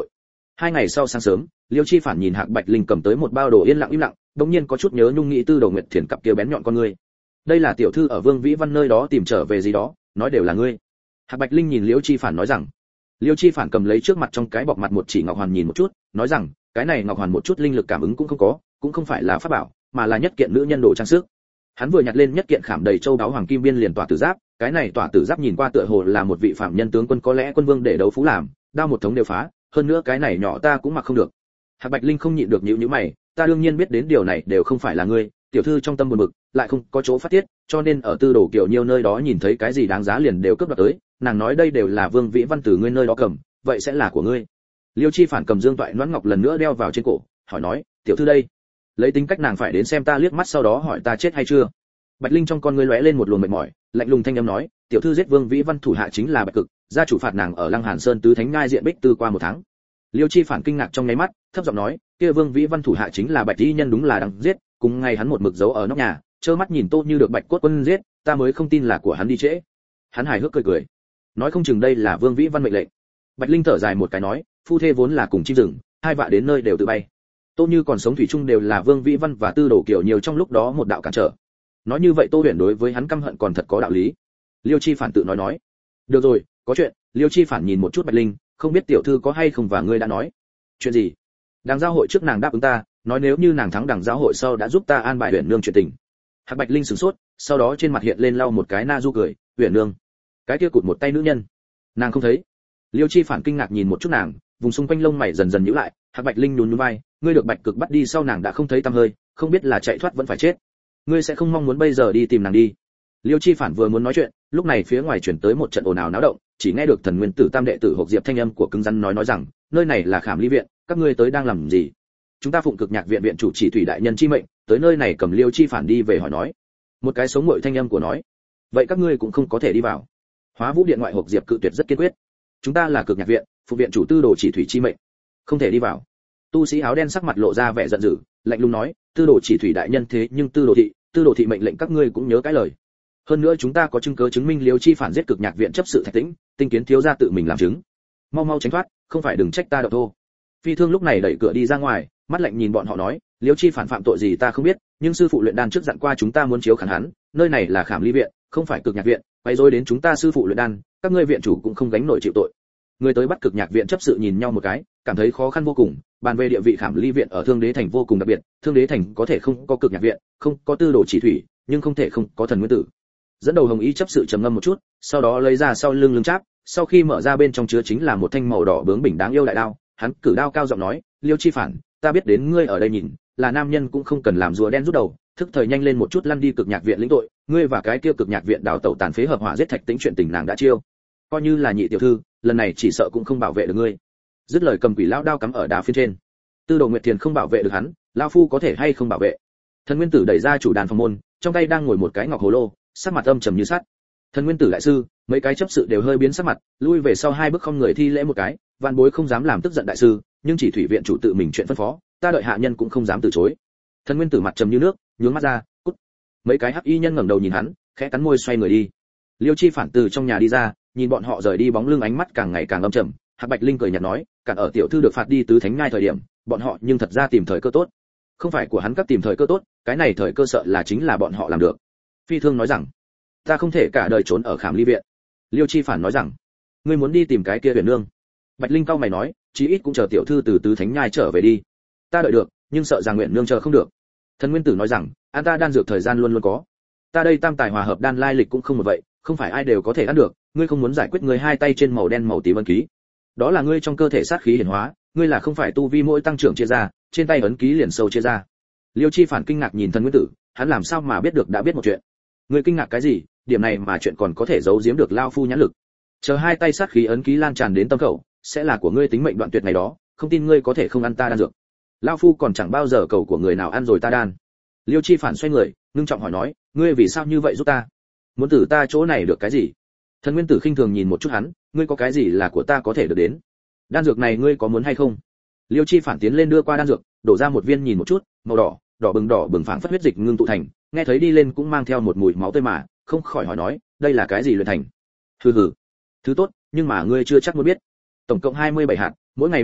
Hai ngày sau sáng sớm, Liêu Chi Phản nhìn Hạc Bạch Linh cầm tới một bao đồ yên lặng im lặng, đống nhiên có chút nhớ nhung nghĩ Tư Đồ Nguyệt Thiền cặp kia bén nhọn con ngươi. Đây là tiểu thư ở Vương Vĩ Văn nơi đó tìm trở về gì đó, nói đều là ngươi. Hạc Bạch Linh nhìn Liêu Chi Phản nói rằng. Liêu Chi Phản cầm lấy trước mặt trong cái bọc mặt một chỉ ngọc hoàn nhìn một chút, nói rằng, cái này ngọc hoàn một chút linh lực cảm ứng cũng không có, cũng không phải là pháp bảo, mà là nhất kiện nữ nhân đồ trang sức. Hắn vừa nhặt lên nhất kiện khảm đầy châu đáo hoàng kim biên liền tỏa tử giáp, cái này tỏa tử giáp nhìn qua tựa hồ là một vị phạm nhân tướng quân, có lẽ quân vương để đấu phú làm, đao một thống đều phá, hơn nữa cái này nhỏ ta cũng mặc không được. Hạc Bạch Linh không nhịn được nhíu nhíu mày, ta đương nhiên biết đến điều này đều không phải là ngươi, tiểu thư trong tâm buồn bực, lại không có chỗ phát tiết, cho nên ở Tư Đồ Kiều Nhiêu nơi đó nhìn thấy cái gì đáng giá liền đều cướp đoạt tới, nàng nói đây đều là Vương Vĩ Văn từ ngươi nơi đó cầm, vậy sẽ là của ngươi. Liêu Chi Phản cầm dương toại noãn ngọc lần nữa đeo vào trên cổ, hỏi nói, tiểu thư đây, lấy tính cách nàng phải đến xem ta liếc mắt sau đó hỏi ta chết hay chưa. Bạch Linh trong con ngươi lóe lên một luồng mệt mỏi, lạnh lùng thanh âm nói, tiểu thư giết Vương Vĩ Văn thủ hạ chính là Bạch Cực, gia chủ phạt nàng ở Lăng Hàn Sơn tứ thánh ngai diện bích tư qua một tháng. Liêu Chi Phản kinh ngạc trong nháy mắt, thấp giọng nói, kia Vương Vĩ Văn thủ hạ chính là Bạch Y nhân đúng là đang giết, cùng ngày hắn một mực giấu ở nóc nhà, trơ mắt nhìn Tô Như được Bạch Cốt Quân giết, ta mới không tin là của hắn đi trễ. Hắn hài hước cười cười, nói không chừng đây là Vương Vĩ Văn mệnh lệnh. Bạch Linh thở dài một cái nói, phu thê vốn là cùng chim rừng, hai vạ đến nơi đều tự bay. Tô Như còn sống thủy chung đều là Vương Vĩ Văn và Tư Đồ Kiều nhiều trong lúc đó một đạo cản trở. Nói như vậy Tô Huyền đối với hắn căm hận còn thật có đạo lý. Liêu Chi Phản tự nói nói, được rồi, có chuyện. Liêu Chi Phản nhìn một chút Bạch Linh, không biết tiểu thư có hay không và ngươi đã nói. Chuyện gì? Đằng giao hội trước nàng đáp ứng ta, nói nếu như nàng thắng đằng giao hội sau đã giúp ta an bài Huyền nương chuyện tình. Hạc Bạch Linh sửng sốt, sau đó trên mặt hiện lên lau một cái na du cười, Huyền nương, cái kia cụt một tay nữ nhân, nàng không thấy. Liêu Chi Phản kinh ngạc nhìn một chút nàng, vùng xung quanh lông mày dần dần nhíu lại, Hạc Bạch Linh nhún nhún vai, ngươi được Bạch Cực bắt đi sau nàng đã không thấy tăm hơi, không biết là chạy thoát vẫn phải chết. Ngươi sẽ không mong muốn bây giờ đi tìm nàng đi. Liêu Chi Phản vừa muốn nói chuyện, lúc này phía ngoài chuyển tới một trận ồn ào náo động, chỉ nghe được Thần Nguyên Tử Tam đệ tử Hộc Diệp thanh âm của cứng rắn nói nói rằng, nơi này là Khảm Ly viện, các ngươi tới đang làm gì? Chúng ta phụng Cực Nhạc viện viện chủ chỉ thủy đại nhân chi mệnh, tới nơi này cầm Liêu Chi Phản đi về hỏi nói. Một cái sống nguội thanh âm của nói, vậy các ngươi cũng không có thể đi vào. Hóa Vũ điện ngoại Hộc Diệp cự tuyệt rất kiên quyết. Chúng ta là Cực Nhạc viện, phụ viện chủ Tư Đồ chỉ thủy chi mệnh, không thể đi vào. Tu sĩ áo đen sắc mặt lộ ra vẻ giận dữ, lạnh lùng nói, Tư Đồ chỉ thủy đại nhân thế nhưng Tư Đồ thị, Tư Đồ thị mệnh lệnh các ngươi cũng nhớ cái lời. Hơn nữa chúng ta có chứng cứ chứng minh Liêu Chi Phản giết Cực Nhạc viện chấp sự Thạch Tĩnh, Tinh Kiến thiếu gia tự mình làm chứng. Mau mau tránh thoát, không phải đừng trách ta độc thô. Phi Thương lúc này đẩy cửa đi ra ngoài, mắt lạnh nhìn bọn họ nói, Liêu Chi Phản phạm tội gì ta không biết, nhưng sư phụ luyện đan trước dặn qua chúng ta muốn chiếu khán hắn, nơi này là Khảm Ly viện, không phải Cực Nhạc viện, quay rối đến chúng ta sư phụ luyện đan, các ngươi viện chủ cũng không gánh nổi chịu tội. Người tới bắt Cực Nhạc viện chấp sự nhìn nhau một cái, cảm thấy khó khăn vô cùng, bàn về địa vị Khảm Ly viện ở Thương Đế thành vô cùng đặc biệt, Thương Đế thành có thể không có Cực Nhạc viện, không có Tư Đồ chỉ thủy, nhưng không thể không có Thần Nguyên Tử. Dẫn đầu Hồng Y chấp sự trầm ngâm một chút, sau đó lấy ra sau lưng lưng cháp, sau khi mở ra bên trong chứa chính là một thanh màu đỏ bướng bỉnh đáng yêu đại đao, hắn cử đao cao giọng nói, Liêu Chi Phản, ta biết đến ngươi ở đây nhìn, là nam nhân cũng không cần làm rùa đen rút đầu, thức thời nhanh lên một chút lăn đi Cực Nhạc viện lĩnh tội, ngươi và cái kia Cực Nhạc viện đào tẩu tàn phế hợp hỏa giết Thạch Tĩnh chuyện tình nàng đã chiêu, coi như là nhị tiểu thư, lần này chỉ sợ cũng không bảo vệ được ngươi. Dứt lời cầm quỷ lão đao cắm ở đá phiến trên. Tư Đồ Nguyệt Thiền không bảo vệ được hắn, lão phu có thể hay không bảo vệ? Thần Nguyên Tử đẩy ra chủ đàn phòng môn, trong tay đang ngồi một cái ngọc hồ lô, sắc mặt âm trầm như sắt. Thần Nguyên Tử đại sư, mấy cái chấp sự đều hơi biến sắc mặt, lui về sau hai bước không người thi lễ một cái, vạn bối không dám làm tức giận đại sư, nhưng chỉ thủy viện chủ tự mình chuyện phân phó, ta đợi hạ nhân cũng không dám từ chối. Thần Nguyên Tử mặt trầm như nước, nhướng mắt ra, cút. Mấy cái hắc y nhân ngẩng đầu nhìn hắn, khẽ cắn môi xoay người đi. Liêu Chi Phản từ trong nhà đi ra, nhìn bọn họ rời đi bóng lưng ánh mắt càng ngày càng âm trầm. Hạc Bạch Linh cười nhạt nói, cản ở tiểu thư được phạt đi tứ thánh ngai thời điểm, bọn họ nhưng thật ra tìm thời cơ tốt. Không phải của hắn các tìm thời cơ tốt, cái này thời cơ sợ là chính là bọn họ làm được. Phi Thương nói rằng, ta không thể cả đời trốn ở Khảm Ly viện. Liêu Chi Phản nói rằng, ngươi muốn đi tìm cái kia Huyền nương. Bạch Linh cau mày nói, chí ít cũng chờ tiểu thư từ tứ thánh nhai trở về đi. Ta đợi được, nhưng sợ rằng Huyền nương chờ không được. Thần Nguyên Tử nói rằng, an ta đan dược thời gian luôn luôn có. Ta đây tam tài hòa hợp đan lai lịch cũng không một vậy, không phải ai đều có thể ăn được, ngươi không muốn giải quyết người hai tay trên màu đen màu tím ấn ký. Đó là ngươi trong cơ thể sát khí hiển hóa, ngươi là không phải tu vi mỗi tăng trưởng chia ra, trên tay ấn ký liền sâu chia ra. Liêu Chi Phản kinh ngạc nhìn Thần Nguyên Tử, hắn làm sao mà biết được đã biết một chuyện. Ngươi kinh ngạc cái gì, điểm này mà chuyện còn có thể giấu giếm được lao phu nhãn lực. Chờ hai tay sát khí ấn ký lan tràn đến tâm khẩu, sẽ là của ngươi tính mệnh đoạn tuyệt này đó, không tin ngươi có thể không ăn ta đan dược. Lao phu còn chẳng bao giờ cầu của người nào ăn rồi ta đan. Liêu Chi Phản xoay người, ngưng trọng hỏi nói, ngươi vì sao như vậy giúp ta? Muốn từ ta chỗ này được cái gì? Thần Nguyên Tử khinh thường nhìn một chút hắn, ngươi có cái gì là của ta có thể được đến? Đan dược này ngươi có muốn hay không? Liêu Chi Phản tiến lên đưa qua đan dược, đổ ra một viên nhìn một chút, màu đỏ, đỏ bừng đỏ bừng phảng phất huyết dịch ngưng tụ thành, nghe thấy đi lên cũng mang theo một mùi máu tươi mà, không khỏi hỏi nói, đây là cái gì luyện thành? Hừ hừ, thứ tốt, nhưng mà ngươi chưa chắc muốn biết. Tổng cộng hai mươi bảy hạt, mỗi ngày ba hạt,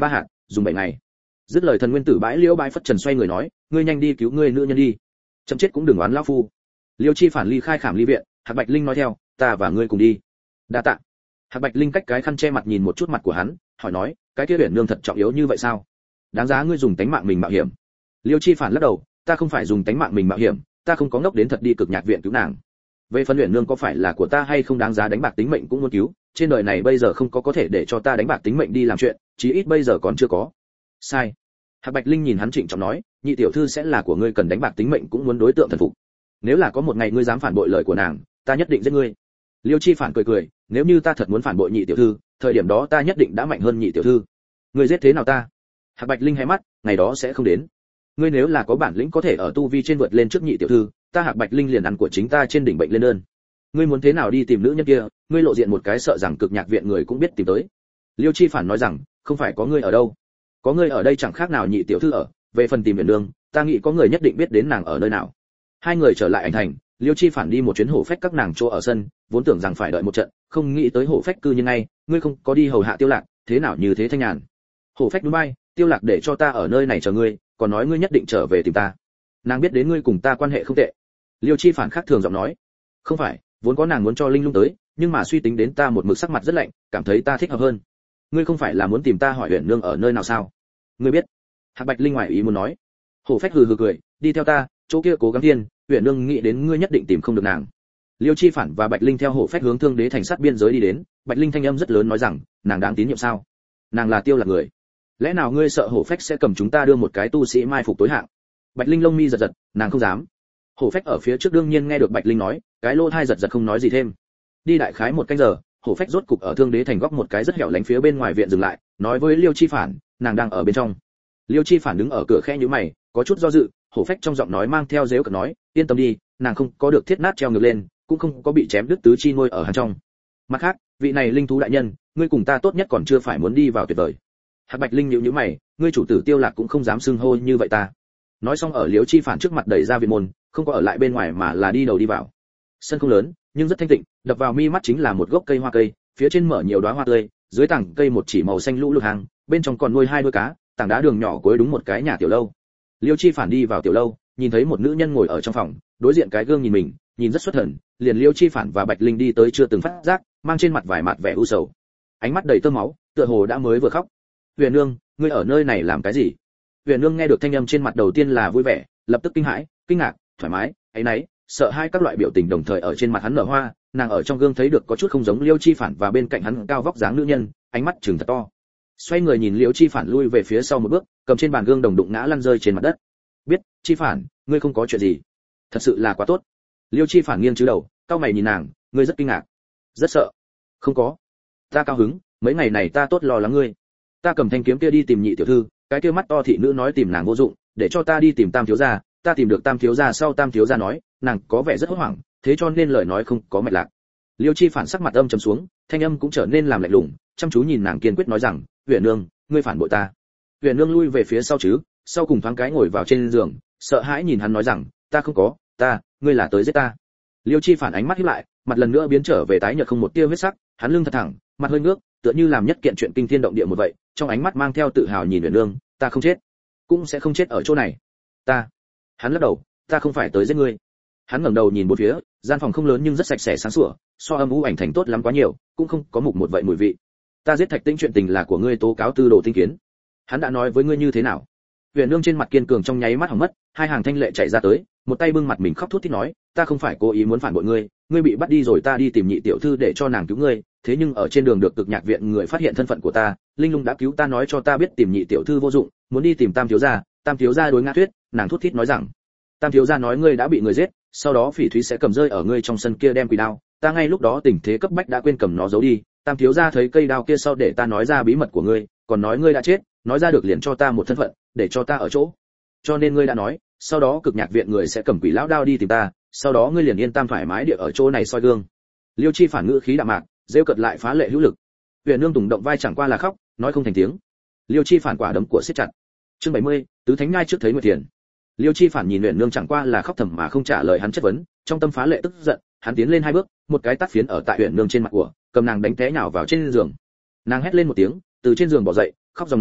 dùng bảy ngày. Dứt lời thần nguyên tử bãi liễu bãi phất trần xoay người nói, ngươi nhanh đi cứu ngươi nữ nhân đi, chậm chết cũng đừng oán lão phu. Liêu Chi Phản ly khai khảm ly viện, Hạc Bạch Linh nói theo, ta và ngươi cùng đi. Đa tạ. Hạc Bạch Linh cách cái khăn che mặt nhìn một chút mặt của hắn, hỏi nói, cái kia Uyển Nương thật trọng yếu như vậy sao? Đáng giá ngươi dùng tánh mạng mình mạo hiểm? Liêu Chi Phản lắc đầu, ta không phải dùng tánh mạng mình mạo hiểm, ta không có ngốc đến thật đi cực nhạc viện cứu nàng. Về phần Uyển Nương có phải là của ta hay không đáng giá đánh bạc tính mệnh cũng muốn cứu, trên đời này bây giờ không có có thể để cho ta đánh bạc tính mệnh đi làm chuyện, chí ít bây giờ còn chưa có. Sai. Hạc Bạch Linh nhìn hắn trịnh trọng nói, nhị tiểu thư sẽ là của ngươi cần đánh bạc tính mệnh cũng muốn đối tượng thần phục. Nếu là có một ngày ngươi dám phản bội lời của nàng, ta nhất định giết ngươi. Liêu Chi Phản cười cười, nếu như ta thật muốn phản bội nhị tiểu thư, thời điểm đó ta nhất định đã mạnh hơn nhị tiểu thư. Ngươi giết thế nào ta? Hạc Bạch Linh hé mắt, ngày đó sẽ không đến. Ngươi nếu là có bản lĩnh có thể ở tu vi trên vượt lên trước nhị tiểu thư, ta Hạc Bạch Linh liền ăn của chính ta trên đỉnh bệnh lên đơn. Ngươi muốn thế nào đi tìm nữ nhân kia, ngươi lộ diện một cái sợ rằng cực nhạc viện người cũng biết tìm tới. Liêu Chi Phản nói rằng, không phải có ngươi ở đâu, có ngươi ở đây chẳng khác nào nhị tiểu thư ở, về phần tìm Uyển Nương, ta nghĩ có người nhất định biết đến nàng ở nơi nào. Hai người trở lại ảnh thành, Liêu Chi Phản đi một chuyến hổ phách các nàng chỗ ở sân, vốn tưởng rằng phải đợi một trận, không nghĩ tới hổ phách cư như ngay, ngươi không có đi hầu hạ Tiêu Lạc, thế nào như thế thanh nhàn. Hổ phách núi bay, Tiêu Lạc để cho ta ở nơi này chờ ngươi, còn nói ngươi nhất định trở về tìm ta. Nàng biết đến ngươi cùng ta quan hệ không tệ. Liêu Chi Phản khác thường giọng nói, không phải, vốn có nàng muốn cho Linh Lung tới, nhưng mà suy tính đến ta một mực sắc mặt rất lạnh, cảm thấy ta thích hợp hơn. Ngươi không phải là muốn tìm ta hỏi Uyển Nương ở nơi nào sao? Ngươi biết? Hạc Bạch Linh ngoài ý muốn nói. Hổ phách hừ hừ cười, đi theo ta, chỗ kia cố gắng thiên, Uyển Nương nghĩ đến ngươi nhất định tìm không được nàng. Liêu Chi Phản và Bạch Linh theo hổ phách hướng Thương Đế thành sát biên giới đi đến, Bạch Linh thanh âm rất lớn nói rằng, nàng đáng tín nhiệm sao? Nàng là Tiêu Lạc người. Lẽ nào ngươi sợ hổ phách sẽ cầm chúng ta đưa một cái tu sĩ mai phục tối hạng? Bạch Linh lông mi giật giật, nàng không dám. Hổ phách ở phía trước đương nhiên nghe được Bạch Linh nói, cái lô thai giật giật không nói gì thêm. Đi đại khái một canh giờ, hổ phách rốt cục ở Thương Đế thành góc một cái rất hẻo lánh phía bên ngoài viện dừng lại, nói với Liêu Chi Phản, nàng đang ở bên trong. Liêu Chi Phản đứng ở cửa khẽ nhíu mày, có chút do dự, hổ phách trong giọng nói mang theo giễu cợt nói, yên tâm đi, nàng không có được thiết nát treo ngược lên, cũng không có bị chém đứt tứ chi nuôi ở hàng trong. Mặt khác, vị này linh thú đại nhân, ngươi cùng ta tốt nhất còn chưa phải muốn đi vào tuyệt vời. Hạc Bạch Linh nhíu nhíu mày, ngươi chủ tử Tiêu Lạc cũng không dám xưng hô như vậy ta. Nói xong ở Liêu Chi Phản trước mặt đẩy ra viện môn, không có ở lại bên ngoài mà là đi đầu đi vào. Sân không lớn, nhưng rất thanh tịnh, đập vào mi mắt chính là một gốc cây hoa cây, phía trên mở nhiều đóa hoa tươi, dưới tảng cây một chỉ màu xanh lũ lục hàng, bên trong còn nuôi hai đôi cá, tảng đá đường nhỏ cuối đúng một cái nhà tiểu lâu. Liêu Chi Phản đi vào tiểu lâu, nhìn thấy một nữ nhân ngồi ở trong phòng, đối diện cái gương nhìn mình, nhìn rất xuất thần, liền Liêu Chi Phản và Bạch Linh đi tới chưa từng phát giác, mang trên mặt vài mặt vẻ u sầu, ánh mắt đầy tơ máu, tựa hồ đã mới vừa khóc. Huyền Nương, ngươi ở nơi này làm cái gì? Huyền Nương nghe được thanh âm trên mặt đầu tiên là vui vẻ, lập tức kinh hãi, kinh ngạc, thoải mái, áy náy, sợ hai các loại biểu tình đồng thời ở trên mặt hắn nở hoa, nàng ở trong gương thấy được có chút không giống Liêu Chi Phản và bên cạnh hắn cao vóc dáng nữ nhân, ánh mắt trừng thật to. Xoay người nhìn Liêu Chi Phản lui về phía sau một bước, cầm trên bàn gương đồng đụng ngã lăn rơi trên mặt đất. Biết, Chi Phản, ngươi không có chuyện gì. Thật sự là quá tốt. Liêu Chi Phản nghiêng chứ đầu, cau mày nhìn nàng, ngươi rất kinh ngạc, rất sợ. Không có, ta cao hứng, mấy ngày này ta tốt lo lắng ngươi. Ta cầm thanh kiếm kia đi tìm nhị tiểu thư, cái kia mắt to thị nữ nói tìm nàng vô dụng, để cho ta đi tìm Tam thiếu gia, ta tìm được Tam thiếu gia sau Tam thiếu gia nói, nàng có vẻ rất hốt hoảng, thế cho nên lời nói không có mạch lạc. Liêu Chi Phản sắc mặt âm trầm xuống, thanh âm cũng trở nên làm lạnh lùng, chăm chú nhìn nàng kiên quyết nói rằng, Huyền Nương, ngươi phản bội ta. Huyền Nương lui về phía sau chứ, sau cùng thoáng cái ngồi vào trên giường, sợ hãi nhìn hắn nói rằng, ta không có, ta, ngươi là tới giết ta. Liêu Chi Phản ánh mắt híp lại, mặt lần nữa biến trở về tái nhợt không một tia huyết sắc, hắn lưng thật thẳng, mặt hơi ngước, tựa như làm nhất kiện chuyện kinh thiên động địa một vậy, trong ánh mắt mang theo tự hào nhìn Huyền Nương, ta không chết, cũng sẽ không chết ở chỗ này. Ta. Hắn lắc đầu, ta không phải tới giết ngươi. Hắn ngẩng đầu nhìn bốn phía, gian phòng không lớn nhưng rất sạch sẽ sáng sủa, so âm u ảnh thành tốt lắm quá nhiều, cũng không có mục một vậy mùi vị. Ta giết Thạch Tĩnh chuyện tình là của ngươi tố cáo Tư Đồ Tinh Kiến. Hắn đã nói với ngươi như thế nào? Huyền Nương trên mặt kiên cường trong nháy mắt hỏng mất, hai hàng thanh lệ chảy ra tới, một tay bưng mặt mình khóc thút thít nói, ta không phải cố ý muốn phản bội ngươi, ngươi bị bắt đi rồi ta đi tìm nhị tiểu thư để cho nàng cứu ngươi, thế nhưng ở trên đường được cực nhạc viện người phát hiện thân phận của ta, Linh Lung đã cứu ta nói cho ta biết tìm nhị tiểu thư vô dụng, muốn đi tìm Tam thiếu gia, Tam thiếu gia đối ngã thuyết, nàng thút thít nói rằng, Tam thiếu gia nói ngươi đã bị người giết, sau đó Phỉ Thúy sẽ cầm rơi ở ngươi trong sân kia đem quỷ đao, ta ngay lúc đó tình thế cấp bách đã quên cầm nó giấu đi, Tam thiếu gia thấy cây đao kia sau để ta nói ra bí mật của ngươi, còn nói ngươi đã chết, nói ra được liền cho ta một thân phận, để cho ta ở chỗ. Cho nên ngươi đã nói, sau đó cực nhạc viện người sẽ cầm quỷ lão đao đi tìm ta, sau đó ngươi liền yên tâm thoải mái địa ở chỗ này soi gương. Liêu Chi Phản ngữ khí đạm mạc, rêu cợt lại phá lệ hữu lực. Huyền Nương tùng động vai chẳng qua là khóc, nói không thành tiếng. Liêu Chi Phản quả đấm của siết chặt. Chương bảy mươi, tứ thánh ngai trước thấy Nguyệt Thiền. Liêu Chi Phản nhìn Huyền Nương chẳng qua là khóc thầm mà không trả lời hắn chất vấn, trong tâm phá lệ tức giận, hắn tiến lên hai bước, một cái tát phiến ở tại Huyền Nương trên mặt của, cầm nàng đánh té nhào vào trên giường. Nàng hét lên một tiếng, từ trên giường bỏ dậy, khóc dòng nói,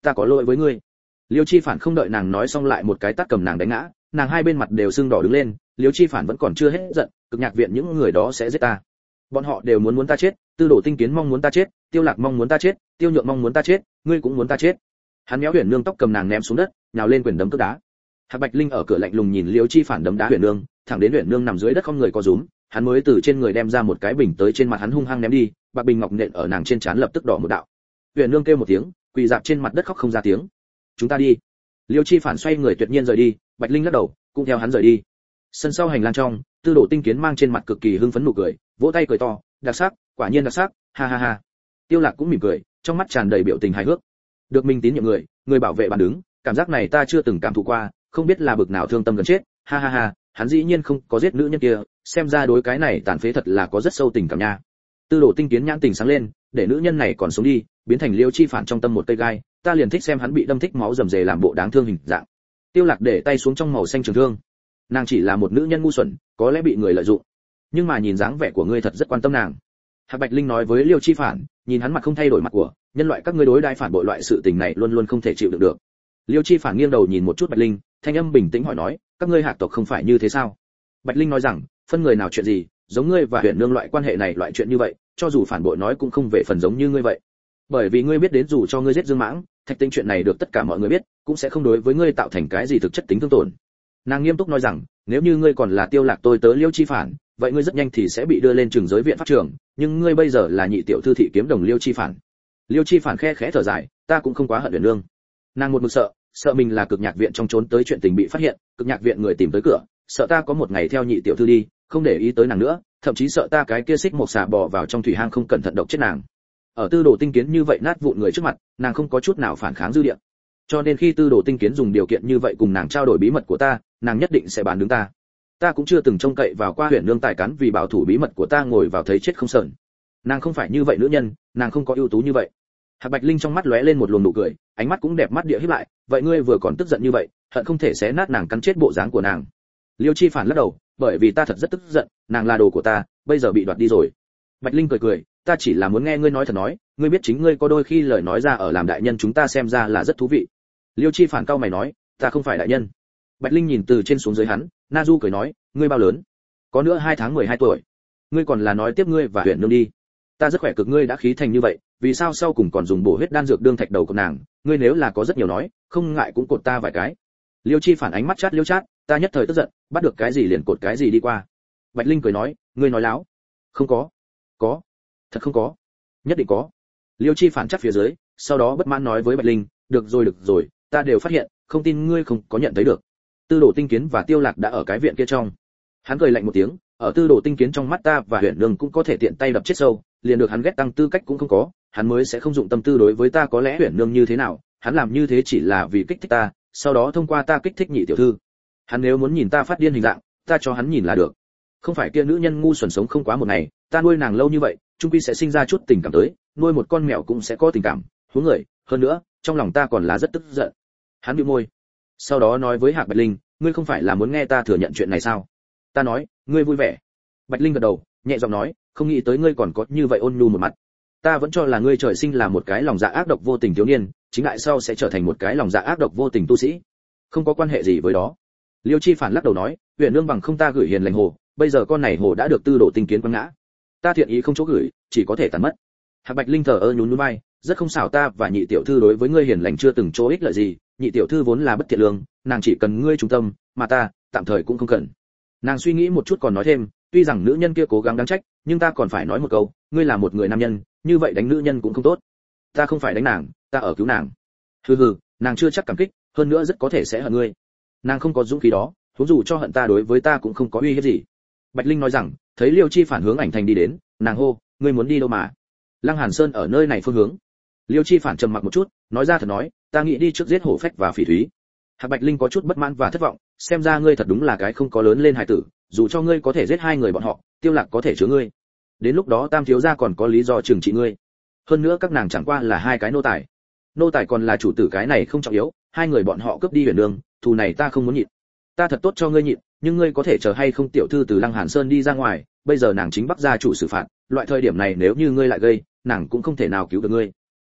ta có lỗi với ngươi. Liêu Chi Phản không đợi nàng nói xong lại một cái tát cầm nàng đánh ngã, nàng hai bên mặt đều sưng đỏ đứng lên. Liêu Chi Phản vẫn còn chưa hết giận, cực nhạc viện những người đó sẽ giết ta, bọn họ đều muốn muốn ta chết, Tư Đồ Tinh Kiến mong muốn ta chết, Tiêu Lạc mong muốn ta chết, Tiêu Nhượng mong muốn ta chết, ngươi cũng muốn ta chết. Hắn méo Huyền Nương tóc cầm nàng ném xuống đất, nhào lên quyền đấm cước đá. Hạc Bạch Linh ở cửa lạnh lùng nhìn Liêu Chi Phản đấm đá Huyền Nương, thẳng đến Huyền Nương nằm dưới đất không người có rúm, hắn mới từ trên người đem ra một cái bình tới trên mặt hắn hung hăng ném đi, bạc bình ngọc nện ở nàng trên trán lập tức đỏ một đạo. Huyền Nương kêu một tiếng, quỳ dạp trên mặt đất khóc không ra tiếng. Chúng ta đi. Liêu Chi Phản xoay người tuyệt nhiên rời đi, Bạch Linh lắc đầu, cũng theo hắn rời đi. Sân sau hành lang trong, Tư Đồ Tinh Kiến mang trên mặt cực kỳ hưng phấn nụ cười, vỗ tay cười to, đặc sắc, quả nhiên đặc sắc, ha ha ha. Tiêu Lạc cũng mỉm cười, trong mắt tràn đầy biểu tình hài hước. Được mình tín nhiệm người, người bảo vệ bàn đứng, cảm giác này ta chưa từng cảm thụ qua, không biết là bực nào thương tâm gần chết, ha ha ha, hắn dĩ nhiên không có giết nữ nhân kia, xem ra đối cái này tàn phế thật là có rất sâu tình cảm nha. Tư Đồ Tinh Kiến nhãn tình sáng lên, để nữ nhân này còn sống đi, biến thành Liêu Chi Phản trong tâm một cây gai, ta liền thích xem hắn bị đâm thích máu rầm rề làm bộ đáng thương hình dạng. Tiêu Lạc để tay xuống trong màu xanh trường thương, nàng chỉ là một nữ nhân ngu xuẩn, có lẽ bị người lợi dụng, nhưng mà nhìn dáng vẻ của ngươi thật rất quan tâm nàng. Hạc Bạch Linh nói với Liêu Chi Phản, nhìn hắn mặt không thay đổi mặt của, nhân loại các ngươi đối đãi phản bội loại sự tình này luôn luôn không thể chịu đựng được. Liêu Chi Phản nghiêng đầu nhìn một chút Bạch Linh, thanh âm bình tĩnh hỏi nói, các ngươi Hạc tộc không phải như thế sao? Bạch Linh nói rằng, phân người nào chuyện gì, giống ngươi và Huyền Nương loại quan hệ này loại chuyện như vậy, cho dù phản bội nói cũng không về phần giống như ngươi vậy. Bởi vì ngươi biết đến dù cho ngươi giết Dương Mãng, Thạch Tinh chuyện này được tất cả mọi người biết, cũng sẽ không đối với ngươi tạo thành cái gì thực chất tính thương tổn. Nàng nghiêm túc nói rằng, nếu như ngươi còn là Tiêu Lạc tôi tớ Liêu Chi Phản, vậy ngươi rất nhanh thì sẽ bị đưa lên trường giới viện pháp trường, nhưng ngươi bây giờ là nhị tiểu thư thị kiếm đồng Liêu Chi Phản. Liêu Chi Phản khẽ khẽ thở dài, ta cũng không quá hận Huyền Nương. Nàng một mực sợ, sợ mình là cực nhạc viện trong trốn tới chuyện tình bị phát hiện, cực nhạc viện người tìm tới cửa, sợ ta có một ngày theo nhị tiểu thư đi, không để ý tới nàng nữa, thậm chí sợ ta cái kia xích một xà bò vào trong thủy hang không cẩn thận độc chết nàng. Ở Tư Đồ Tinh Kiến như vậy nát vụn người trước mặt, nàng không có chút nào phản kháng dư địa. Cho nên khi Tư Đồ Tinh Kiến dùng điều kiện như vậy cùng nàng trao đổi bí mật của ta, nàng nhất định sẽ bán đứng ta. Ta cũng chưa từng trông cậy vào qua Huyền Nương tài cán vì bảo thủ bí mật của ta ngồi vào thấy chết không sờn. Nàng không phải như vậy nữ nhân, nàng không có ưu tú như vậy. Hạc Bạch Linh trong mắt lóe lên một luồng nụ cười, ánh mắt cũng đẹp mắt địa híp lại, vậy ngươi vừa còn tức giận như vậy, hận không thể xé nát nàng cắn chết bộ dáng của nàng. Liêu Chi Phản lắc đầu, bởi vì ta thật rất tức giận, nàng là đồ của ta, bây giờ bị đoạt đi rồi. Bạch Linh cười cười, ta chỉ là muốn nghe ngươi nói thật nói, ngươi biết chính ngươi có đôi khi lời nói ra ở làm đại nhân chúng ta xem ra là rất thú vị. Liêu Chi Phản cau mày nói, ta không phải đại nhân. Bạch Linh nhìn từ trên xuống dưới hắn, Na Du cười nói, ngươi bao lớn? Có nữa hai tháng mười hai tuổi. Ngươi còn là nói tiếp ngươi và Huyền Nương đi. Ta rất khỏe cực, ngươi đã khí thành như vậy, vì sao sau cùng còn dùng bổ huyết đan dược đương thạch đầu của nàng, ngươi nếu là có rất nhiều nói, không ngại cũng cột ta vài cái. Liêu Chi Phản ánh mắt chát liêu chát, ta nhất thời tức giận, bắt được cái gì liền cột cái gì đi qua. Bạch Linh cười nói, ngươi nói láo. Không có. Có. Thật không có. Nhất định có. Liêu Chi Phản chát phía dưới, sau đó bất mãn nói với Bạch Linh, được rồi được rồi, ta đều phát hiện, không tin ngươi không có nhận thấy được. Tư Đồ Tinh Kiến và Tiêu Lạc đã ở cái viện kia trong. Hắn cười lạnh một tiếng, ở Tư Đồ Tinh Kiến trong mắt ta và Huyền Nương cũng có thể tiện tay đập chết sâu, liền được hắn ghét tăng tư cách cũng không có, hắn mới sẽ không dụng tâm tư đối với ta. Có lẽ Huyền Nương như thế nào, hắn làm như thế chỉ là vì kích thích ta, sau đó thông qua ta kích thích nhị tiểu thư. Hắn nếu muốn nhìn ta phát điên hình dạng, ta cho hắn nhìn là được. Không phải kia nữ nhân ngu xuẩn sống không quá một ngày, ta nuôi nàng lâu như vậy, chung quy sẽ sinh ra chút tình cảm tới, nuôi một con mèo cũng sẽ có tình cảm, huống người, hơn nữa, trong lòng ta còn là rất tức giận. Hắn bĩu môi, sau đó nói với Hạc Bạch Linh, ngươi không phải là muốn nghe ta thừa nhận chuyện này sao? Ta nói, ngươi vui vẻ. Bạch Linh gật đầu, nhẹ giọng nói, không nghĩ tới ngươi còn có như vậy ôn nhu một mặt. Ta vẫn cho là ngươi trời sinh là một cái lòng dạ ác độc vô tình thiếu niên, chính lại sau sẽ trở thành một cái lòng dạ ác độc vô tình tu sĩ. Không có quan hệ gì với đó. Liêu Chi Phản lắc đầu nói, Huyền Nương bằng không ta gửi hiền lành hồ, bây giờ con này hồ đã được Tư Đồ Tinh Kiến quăng ngã. Ta thiện ý không chỗ gửi, chỉ có thể tàn mất. Hạc Bạch Linh thở ơ nhún nhún vai, rất không xảo, ta và nhị tiểu thư đối với ngươi hiền lành chưa từng chỗ ích lợi gì, nhị tiểu thư vốn là bất thiện lương, nàng chỉ cần ngươi trung tâm, mà ta, tạm thời cũng không cần. Nàng suy nghĩ một chút còn nói thêm, tuy rằng nữ nhân kia cố gắng đáng trách, nhưng ta còn phải nói một câu, ngươi là một người nam nhân, như vậy đánh nữ nhân cũng không tốt. Ta không phải đánh nàng, ta ở cứu nàng. Hừ hừ, nàng chưa chắc cảm kích, hơn nữa rất có thể sẽ hận ngươi. Nàng không có dũng khí đó, huống dù cho hận ta đối với ta cũng không có uy hiếp gì. Bạch Linh nói rằng, thấy Liêu Chi Phản hướng ảnh thành đi đến, nàng hô, ngươi muốn đi đâu mà? Lăng Hàn Sơn ở nơi này phương hướng. Liêu Chi Phản trầm mặc một chút, nói ra thật nói, ta nghĩ đi trước giết hổ phách và phỉ thúy. Hạc Bạch Linh có chút bất mãn và thất vọng, xem ra ngươi thật đúng là cái không có lớn lên hài tử, dù cho ngươi có thể giết hai người bọn họ, Tiêu Lạc có thể chứa ngươi. Đến lúc đó Tam thiếu gia còn có lý do trừng trị ngươi. Hơn nữa các nàng chẳng qua là hai cái nô tài. Nô tài còn là chủ tử cái này không trọng yếu, hai người bọn họ cướp đi Huyền Nương, thù này ta không muốn nhịn. Ta thật tốt cho ngươi nhịn, nhưng ngươi có thể chờ hay không tiểu thư từ Lăng Hàn Sơn đi ra ngoài, bây giờ nàng chính Bắc gia chủ xử phạt, loại thời điểm này nếu như ngươi lại gây, nàng cũng không thể nào cứu được ngươi.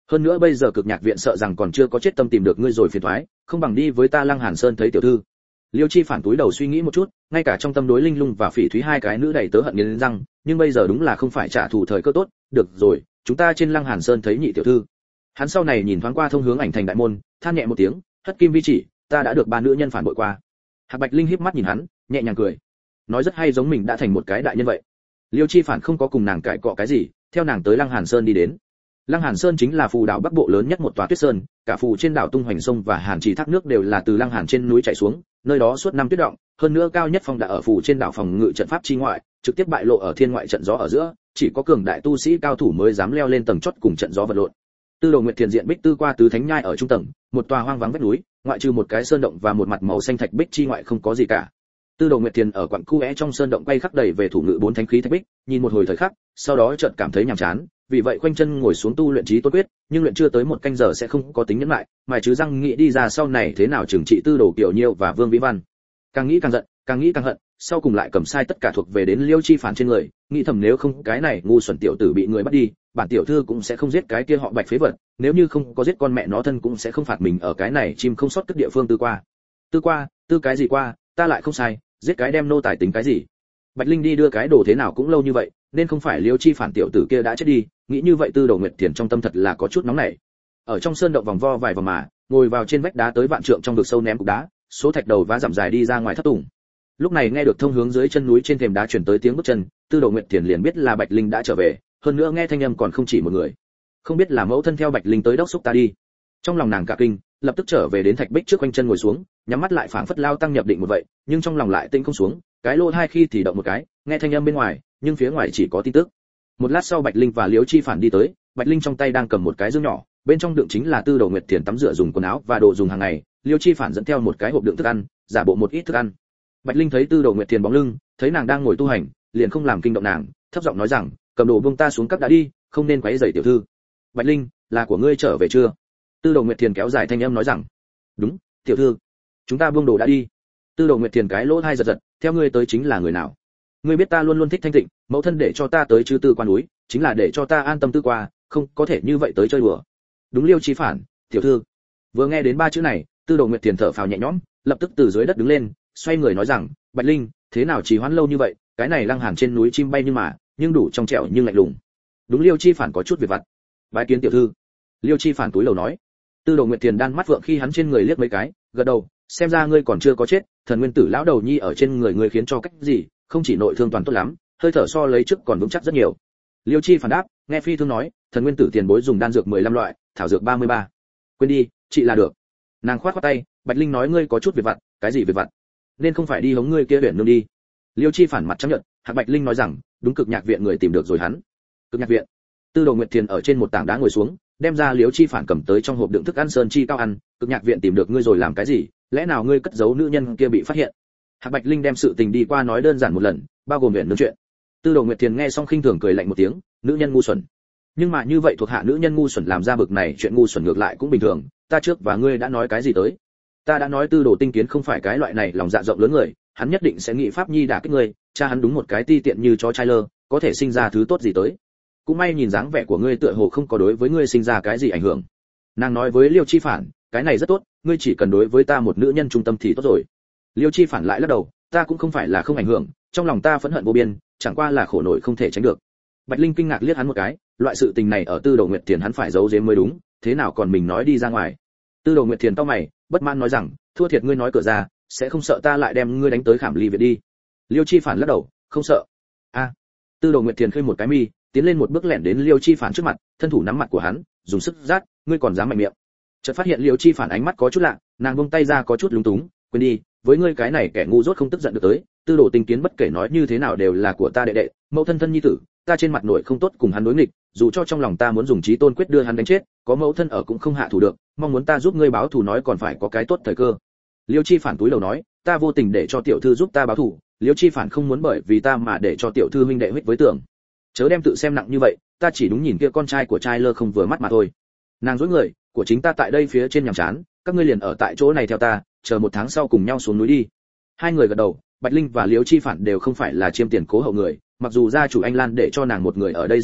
hơn nữa bây giờ cực nhạc viện sợ rằng còn chưa có chết tâm tìm được ngươi rồi phiền toái, không bằng đi với ta Lăng Hàn Sơn thấy tiểu thư. Liêu Chi Phản túi đầu suy nghĩ một chút, ngay cả trong tâm đối Linh Lung và Phỉ Thúy hai cái nữ đầy tớ hận nghiến răng, nhưng bây giờ đúng là không phải trả thù thời cơ tốt, được rồi, chúng ta trên Lăng Hàn Sơn thấy nhị tiểu thư. Hắn sau này nhìn thoáng qua thông hướng ảnh thành đại môn, than nhẹ một tiếng, thất kim vi chỉ, ta đã được ba nữ nhân phản bội qua. Hạc Bạch Linh híp mắt nhìn hắn, nhẹ nhàng cười, nói rất hay, giống mình đã thành một cái đại nhân vậy. Liêu Chi Phản không có cùng nàng cãi cọ cái gì, theo nàng tới Lăng Hàn Sơn đi đến. Lăng Hàn Sơn chính là phù đảo Bắc Bộ lớn nhất một tòa tuyết sơn, cả phù trên đảo tung hoành sông và hàn trì thác nước đều là từ Lăng Hàn trên núi chảy xuống, nơi đó suốt năm tuyết động, hơn nữa cao nhất phong đã ở phù trên đảo phòng ngự trận pháp chi ngoại, trực tiếp bại lộ ở thiên ngoại trận gió ở giữa, chỉ có cường đại tu sĩ cao thủ mới dám leo lên tầng chót cùng trận gió vật lộn. Tư Đồ Nguyệt Thiền diện bích tư qua tứ thánh nhai ở trung tầng, một tòa hoang vắng vách núi, ngoại trừ một cái sơn động và một mặt màu xanh thạch bích chi ngoại không có gì cả. Tư Đồ Nguyệt Thiền ở quặng cu é trong sơn động quay khắc đầy về thủ ngự bốn thánh khí thạch bích, nhìn một hồi thời khắc, sau đó chợt cảm thấy nhàm chán, vì vậy khoanh chân ngồi xuống tu luyện trí tôn quyết, nhưng luyện chưa tới một canh giờ sẽ không có tính nhẫn lại, mài chứ răng nghĩ đi ra sau này thế nào trừng trị Tư Đồ Kiều Nhiêu và Vương Vĩ Văn. Càng nghĩ càng giận, càng nghĩ càng hận, sau cùng lại cầm sai tất cả thuộc về đến Liêu Chi Phản trên người, nghĩ thầm nếu không cái này ngu xuẩn tiểu tử bị người bắt đi, bản tiểu thư cũng sẽ không giết cái kia họ Bạch phế vật, nếu như không có giết con mẹ nó thân cũng sẽ không phạt mình ở cái này chim không sót cất địa phương tư qua. Tư qua, tư cái gì qua, ta lại không sai, giết cái đem nô tài tính cái gì. Bạch Linh đi đưa cái đồ thế nào cũng lâu như vậy, nên không phải Liêu Chi Phản tiểu tử kia đã chết đi, nghĩ như vậy Tư Đồ Nguyệt Thiền trong tâm thật là có chút nóng nảy. Ở trong sơn động vòng vo vài vòng mà, ngồi vào trên vách đá tới vạn trượng trong vực sâu ném cục đá, số thạch đầu vá giảm dài đi ra ngoài thất tùng. Lúc này nghe được thông hướng dưới chân núi trên thềm đá truyền tới tiếng bước chân, Tư Đồ Nguyệt Thiền liền biết là Bạch Linh đã trở về, hơn nữa nghe thanh âm còn không chỉ một người. Không biết là mẫu thân theo Bạch Linh tới đốc xúc ta đi. Trong lòng nàng cả kinh, lập tức trở về đến thạch bích trước quanh chân ngồi xuống, nhắm mắt lại phảng phất lao tăng nhập định một vậy, nhưng trong lòng lại tĩnh không xuống, cái lô hai khi thì động một cái, nghe thanh âm bên ngoài, nhưng phía ngoài chỉ có tin tức. Một lát sau Bạch Linh và Liễu Chi Phản đi tới, Bạch Linh trong tay đang cầm một cái dương nhỏ, bên trong đựng chính là Tư Đồ Nguyệt Thiền tắm rửa dùng quần áo và đồ dùng hàng ngày, Liễu Chi Phản dẫn theo một cái hộp đựng thức ăn, giả bộ một ít thức ăn. Bạch Linh thấy Tư Đồ Nguyệt Thiền bóng lưng, thấy nàng đang ngồi tu hành, liền không làm kinh động nàng, thấp giọng nói rằng, cầm đồ buông ta xuống cấp đã đi, không nên quấy rầy tiểu thư. Bạch Linh, là của ngươi trở về chưa? Tư Đồ Nguyệt Thiền kéo dài thanh âm nói rằng, đúng, tiểu thư, chúng ta buông đồ đã đi. Tư Đồ Nguyệt Thiền cái lỗ hai giật giật, theo ngươi tới chính là người nào? Ngươi biết ta luôn luôn thích thanh tịnh, mẫu thân để cho ta tới chư tư quan núi, chính là để cho ta an tâm tư qua, không có thể như vậy tới chơi đùa. Đúng. Liêu Chi Phản, tiểu thư. Vừa nghe đến ba chữ này, Tư Đồ Nguyệt Thiền thở phào nhẹ nhõm, lập tức từ dưới đất đứng lên, xoay người nói rằng, Bạch Linh, thế nào trì hoãn lâu như vậy, cái này Lăng Hàn trên núi chim bay nhưng mà, nhưng đủ trong trẻo nhưng lạnh lùng. Đúng. Liêu Chi Phản có chút việc vặt. Bái kiến tiểu thư. Liêu Chi Phản túi lầu nói. Tư Đồ Nguyệt Thiền đan mắt vượng khi hắn trên người liếc mấy cái, gật đầu, xem ra ngươi còn chưa có chết, thần nguyên tử lão đầu nhi ở trên người ngươi khiến cho cách gì, không chỉ nội thương toàn tốt lắm, hơi thở so lấy trước còn vững chắc rất nhiều. Liêu Chi Phản đáp, nghe phi thương nói, thần nguyên tử tiền bối dùng đan dược mười lăm loại, thảo dược ba mươi ba. Quên đi, chị là được. Nàng khoát khoát tay, Bạch Linh nói ngươi có chút việc vặt, cái gì việc vặt? Nên không phải đi hống ngươi kia huyền nương đi. Liêu Chi Phản mặt trắng nhợt, Hạc Bạch Linh nói rằng, đúng, cực nhạc viện người tìm được rồi hắn. Cực nhạc viện. Tư Đồ Nguyệt Thiền ở trên một tảng đá ngồi xuống, đem ra Liêu Chi Phản cầm tới trong hộp đựng thức ăn sơn chi cao ăn, cực nhạc viện tìm được ngươi rồi làm cái gì? Lẽ nào ngươi cất giấu nữ nhân kia bị phát hiện? Hạc Bạch Linh đem sự tình đi qua nói đơn giản một lần, bao gồm viện nương chuyện. Tư Đồ Nguyệt Thiền nghe xong khinh thường cười lạnh một tiếng, nữ nhân ngu xuẩn. Nhưng mà như vậy thuộc hạ nữ nhân ngu xuẩn làm ra bực này chuyện ngu xuẩn ngược lại cũng bình thường, ta trước và ngươi đã nói cái gì tới? Ta đã nói Tư Đồ Tinh Kiến không phải cái loại này lòng dạ rộng lớn người, hắn nhất định sẽ nghĩ pháp nhi đả kích ngươi, cha hắn đúng một cái ti tiện như chó trai lơ, có thể sinh ra thứ tốt gì tới? Cũng may nhìn dáng vẻ của ngươi tựa hồ không có đối với ngươi sinh ra cái gì ảnh hưởng. Nàng nói với Liêu Chi Phản, cái này rất tốt, ngươi chỉ cần đối với ta một nữ nhân trung tâm thì tốt rồi. Liêu Chi Phản lại lắc đầu, ta cũng không phải là không ảnh hưởng, trong lòng ta phẫn hận vô biên, chẳng qua là khổ nổi không thể tránh được. Bạch Linh kinh ngạc liếc hắn một cái, loại sự tình này ở Tư Đồ Nguyệt Thiền hắn phải giấu giếm mới đúng, thế nào còn mình nói đi ra ngoài. Tư Đồ Nguyệt Thiền cau mày, bất mãn nói rằng, thua thiệt ngươi nói cửa ra, sẽ không sợ ta lại đem ngươi đánh tới Khảm Ly viện đi. Liêu Chi Phản lắc đầu, không sợ. A. À. Tư Đồ Nguyệt Thiền khơi một cái mi, tiến lên một bước lẻn đến Liêu Chi Phản trước mặt, thân thủ nắm mặt của hắn, dùng sức rát, ngươi còn dám mạnh miệng. Chợt phát hiện Liêu Chi Phản ánh mắt có chút lạ, nàng buông tay ra có chút lúng túng, quên đi, với ngươi cái này kẻ ngu dốt không tức giận được tới, Tư Đồ Tinh Kiến bất kể nói như thế nào đều là của ta đệ đệ, mẫu thân thân nhi tử, ta trên mặt nội không tốt cùng hắn đối nghịch, dù cho trong lòng ta muốn dùng chí tôn quyết đưa hắn đánh chết, có mẫu thân ở cũng không hạ thủ được, mong muốn ta giúp ngươi báo thù nói còn phải có cái tốt thời cơ. Liêu Chi Phản túi lầu nói, ta vô tình để cho tiểu thư giúp ta báo thù, Liêu Chi Phản không muốn bởi vì ta mà để cho tiểu thư huynh đệ huyết với tưởng. Chớ đem tự xem nặng như vậy, ta chỉ đúng nhìn kia con trai của trai lơ không vừa mắt mà thôi. Nàng dối người, của chính ta tại đây phía trên nhàm chán, các ngươi liền ở tại chỗ này theo ta, chờ một tháng sau cùng nhau xuống núi đi. Hai người gật đầu, Bạch Linh và Liêu Chi Phản đều không phải là chiêm tiền cố hậu người, mặc dù gia chủ Anh Lan để cho nàng một người ở đây diễn bích,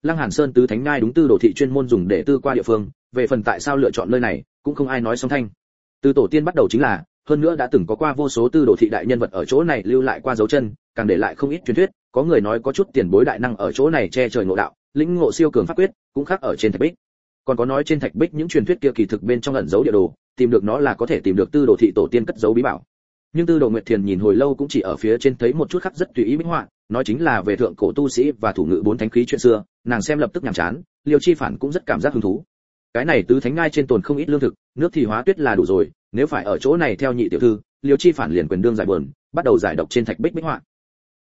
Lăng Hàn Sơn tứ thánh nhai đúng tư đồ thị chuyên môn dùng để tư qua địa phương, về phần tại sao lựa chọn nơi này, cũng không ai nói song thanh. Từ tổ tiên bắt đầu chính là, hơn nữa đã từng có qua vô số tư đồ thị đại nhân vật ở chỗ này lưu lại qua dấu chân, càng để lại không ít truyền thuyết, có người nói có chút tiền bối đại năng ở chỗ này che trời ngộ đạo, lĩnh ngộ siêu cường pháp quyết, cũng khác ở trên thạch bích. Còn có nói trên thạch bích những truyền thuyết kia kỳ thực bên trong ẩn giấu địa đồ, tìm được nó là có thể tìm được tư đồ thị tổ tiên cất giấu bí bảo. Nhưng tư đồ Nguyệt Thiền nhìn hồi lâu cũng chỉ ở phía trên thấy một chút khắc rất tùy ý minh họa, nói chính là về thượng cổ tu sĩ và thủ ngữ bốn thánh khí chuyện xưa, nàng xem lập tức nhàm chán, Liêu Chi Phản cũng rất cảm giác hứng thú. Cái này tứ thánh ngai trên tồn không ít lương thực, nước thì hóa tuyết là đủ rồi, nếu phải ở chỗ này theo nhị tiểu thư, Liêu Chi Phản liền quyền đương giải buồn, bắt đầu giải độc trên thạch bích minh họa.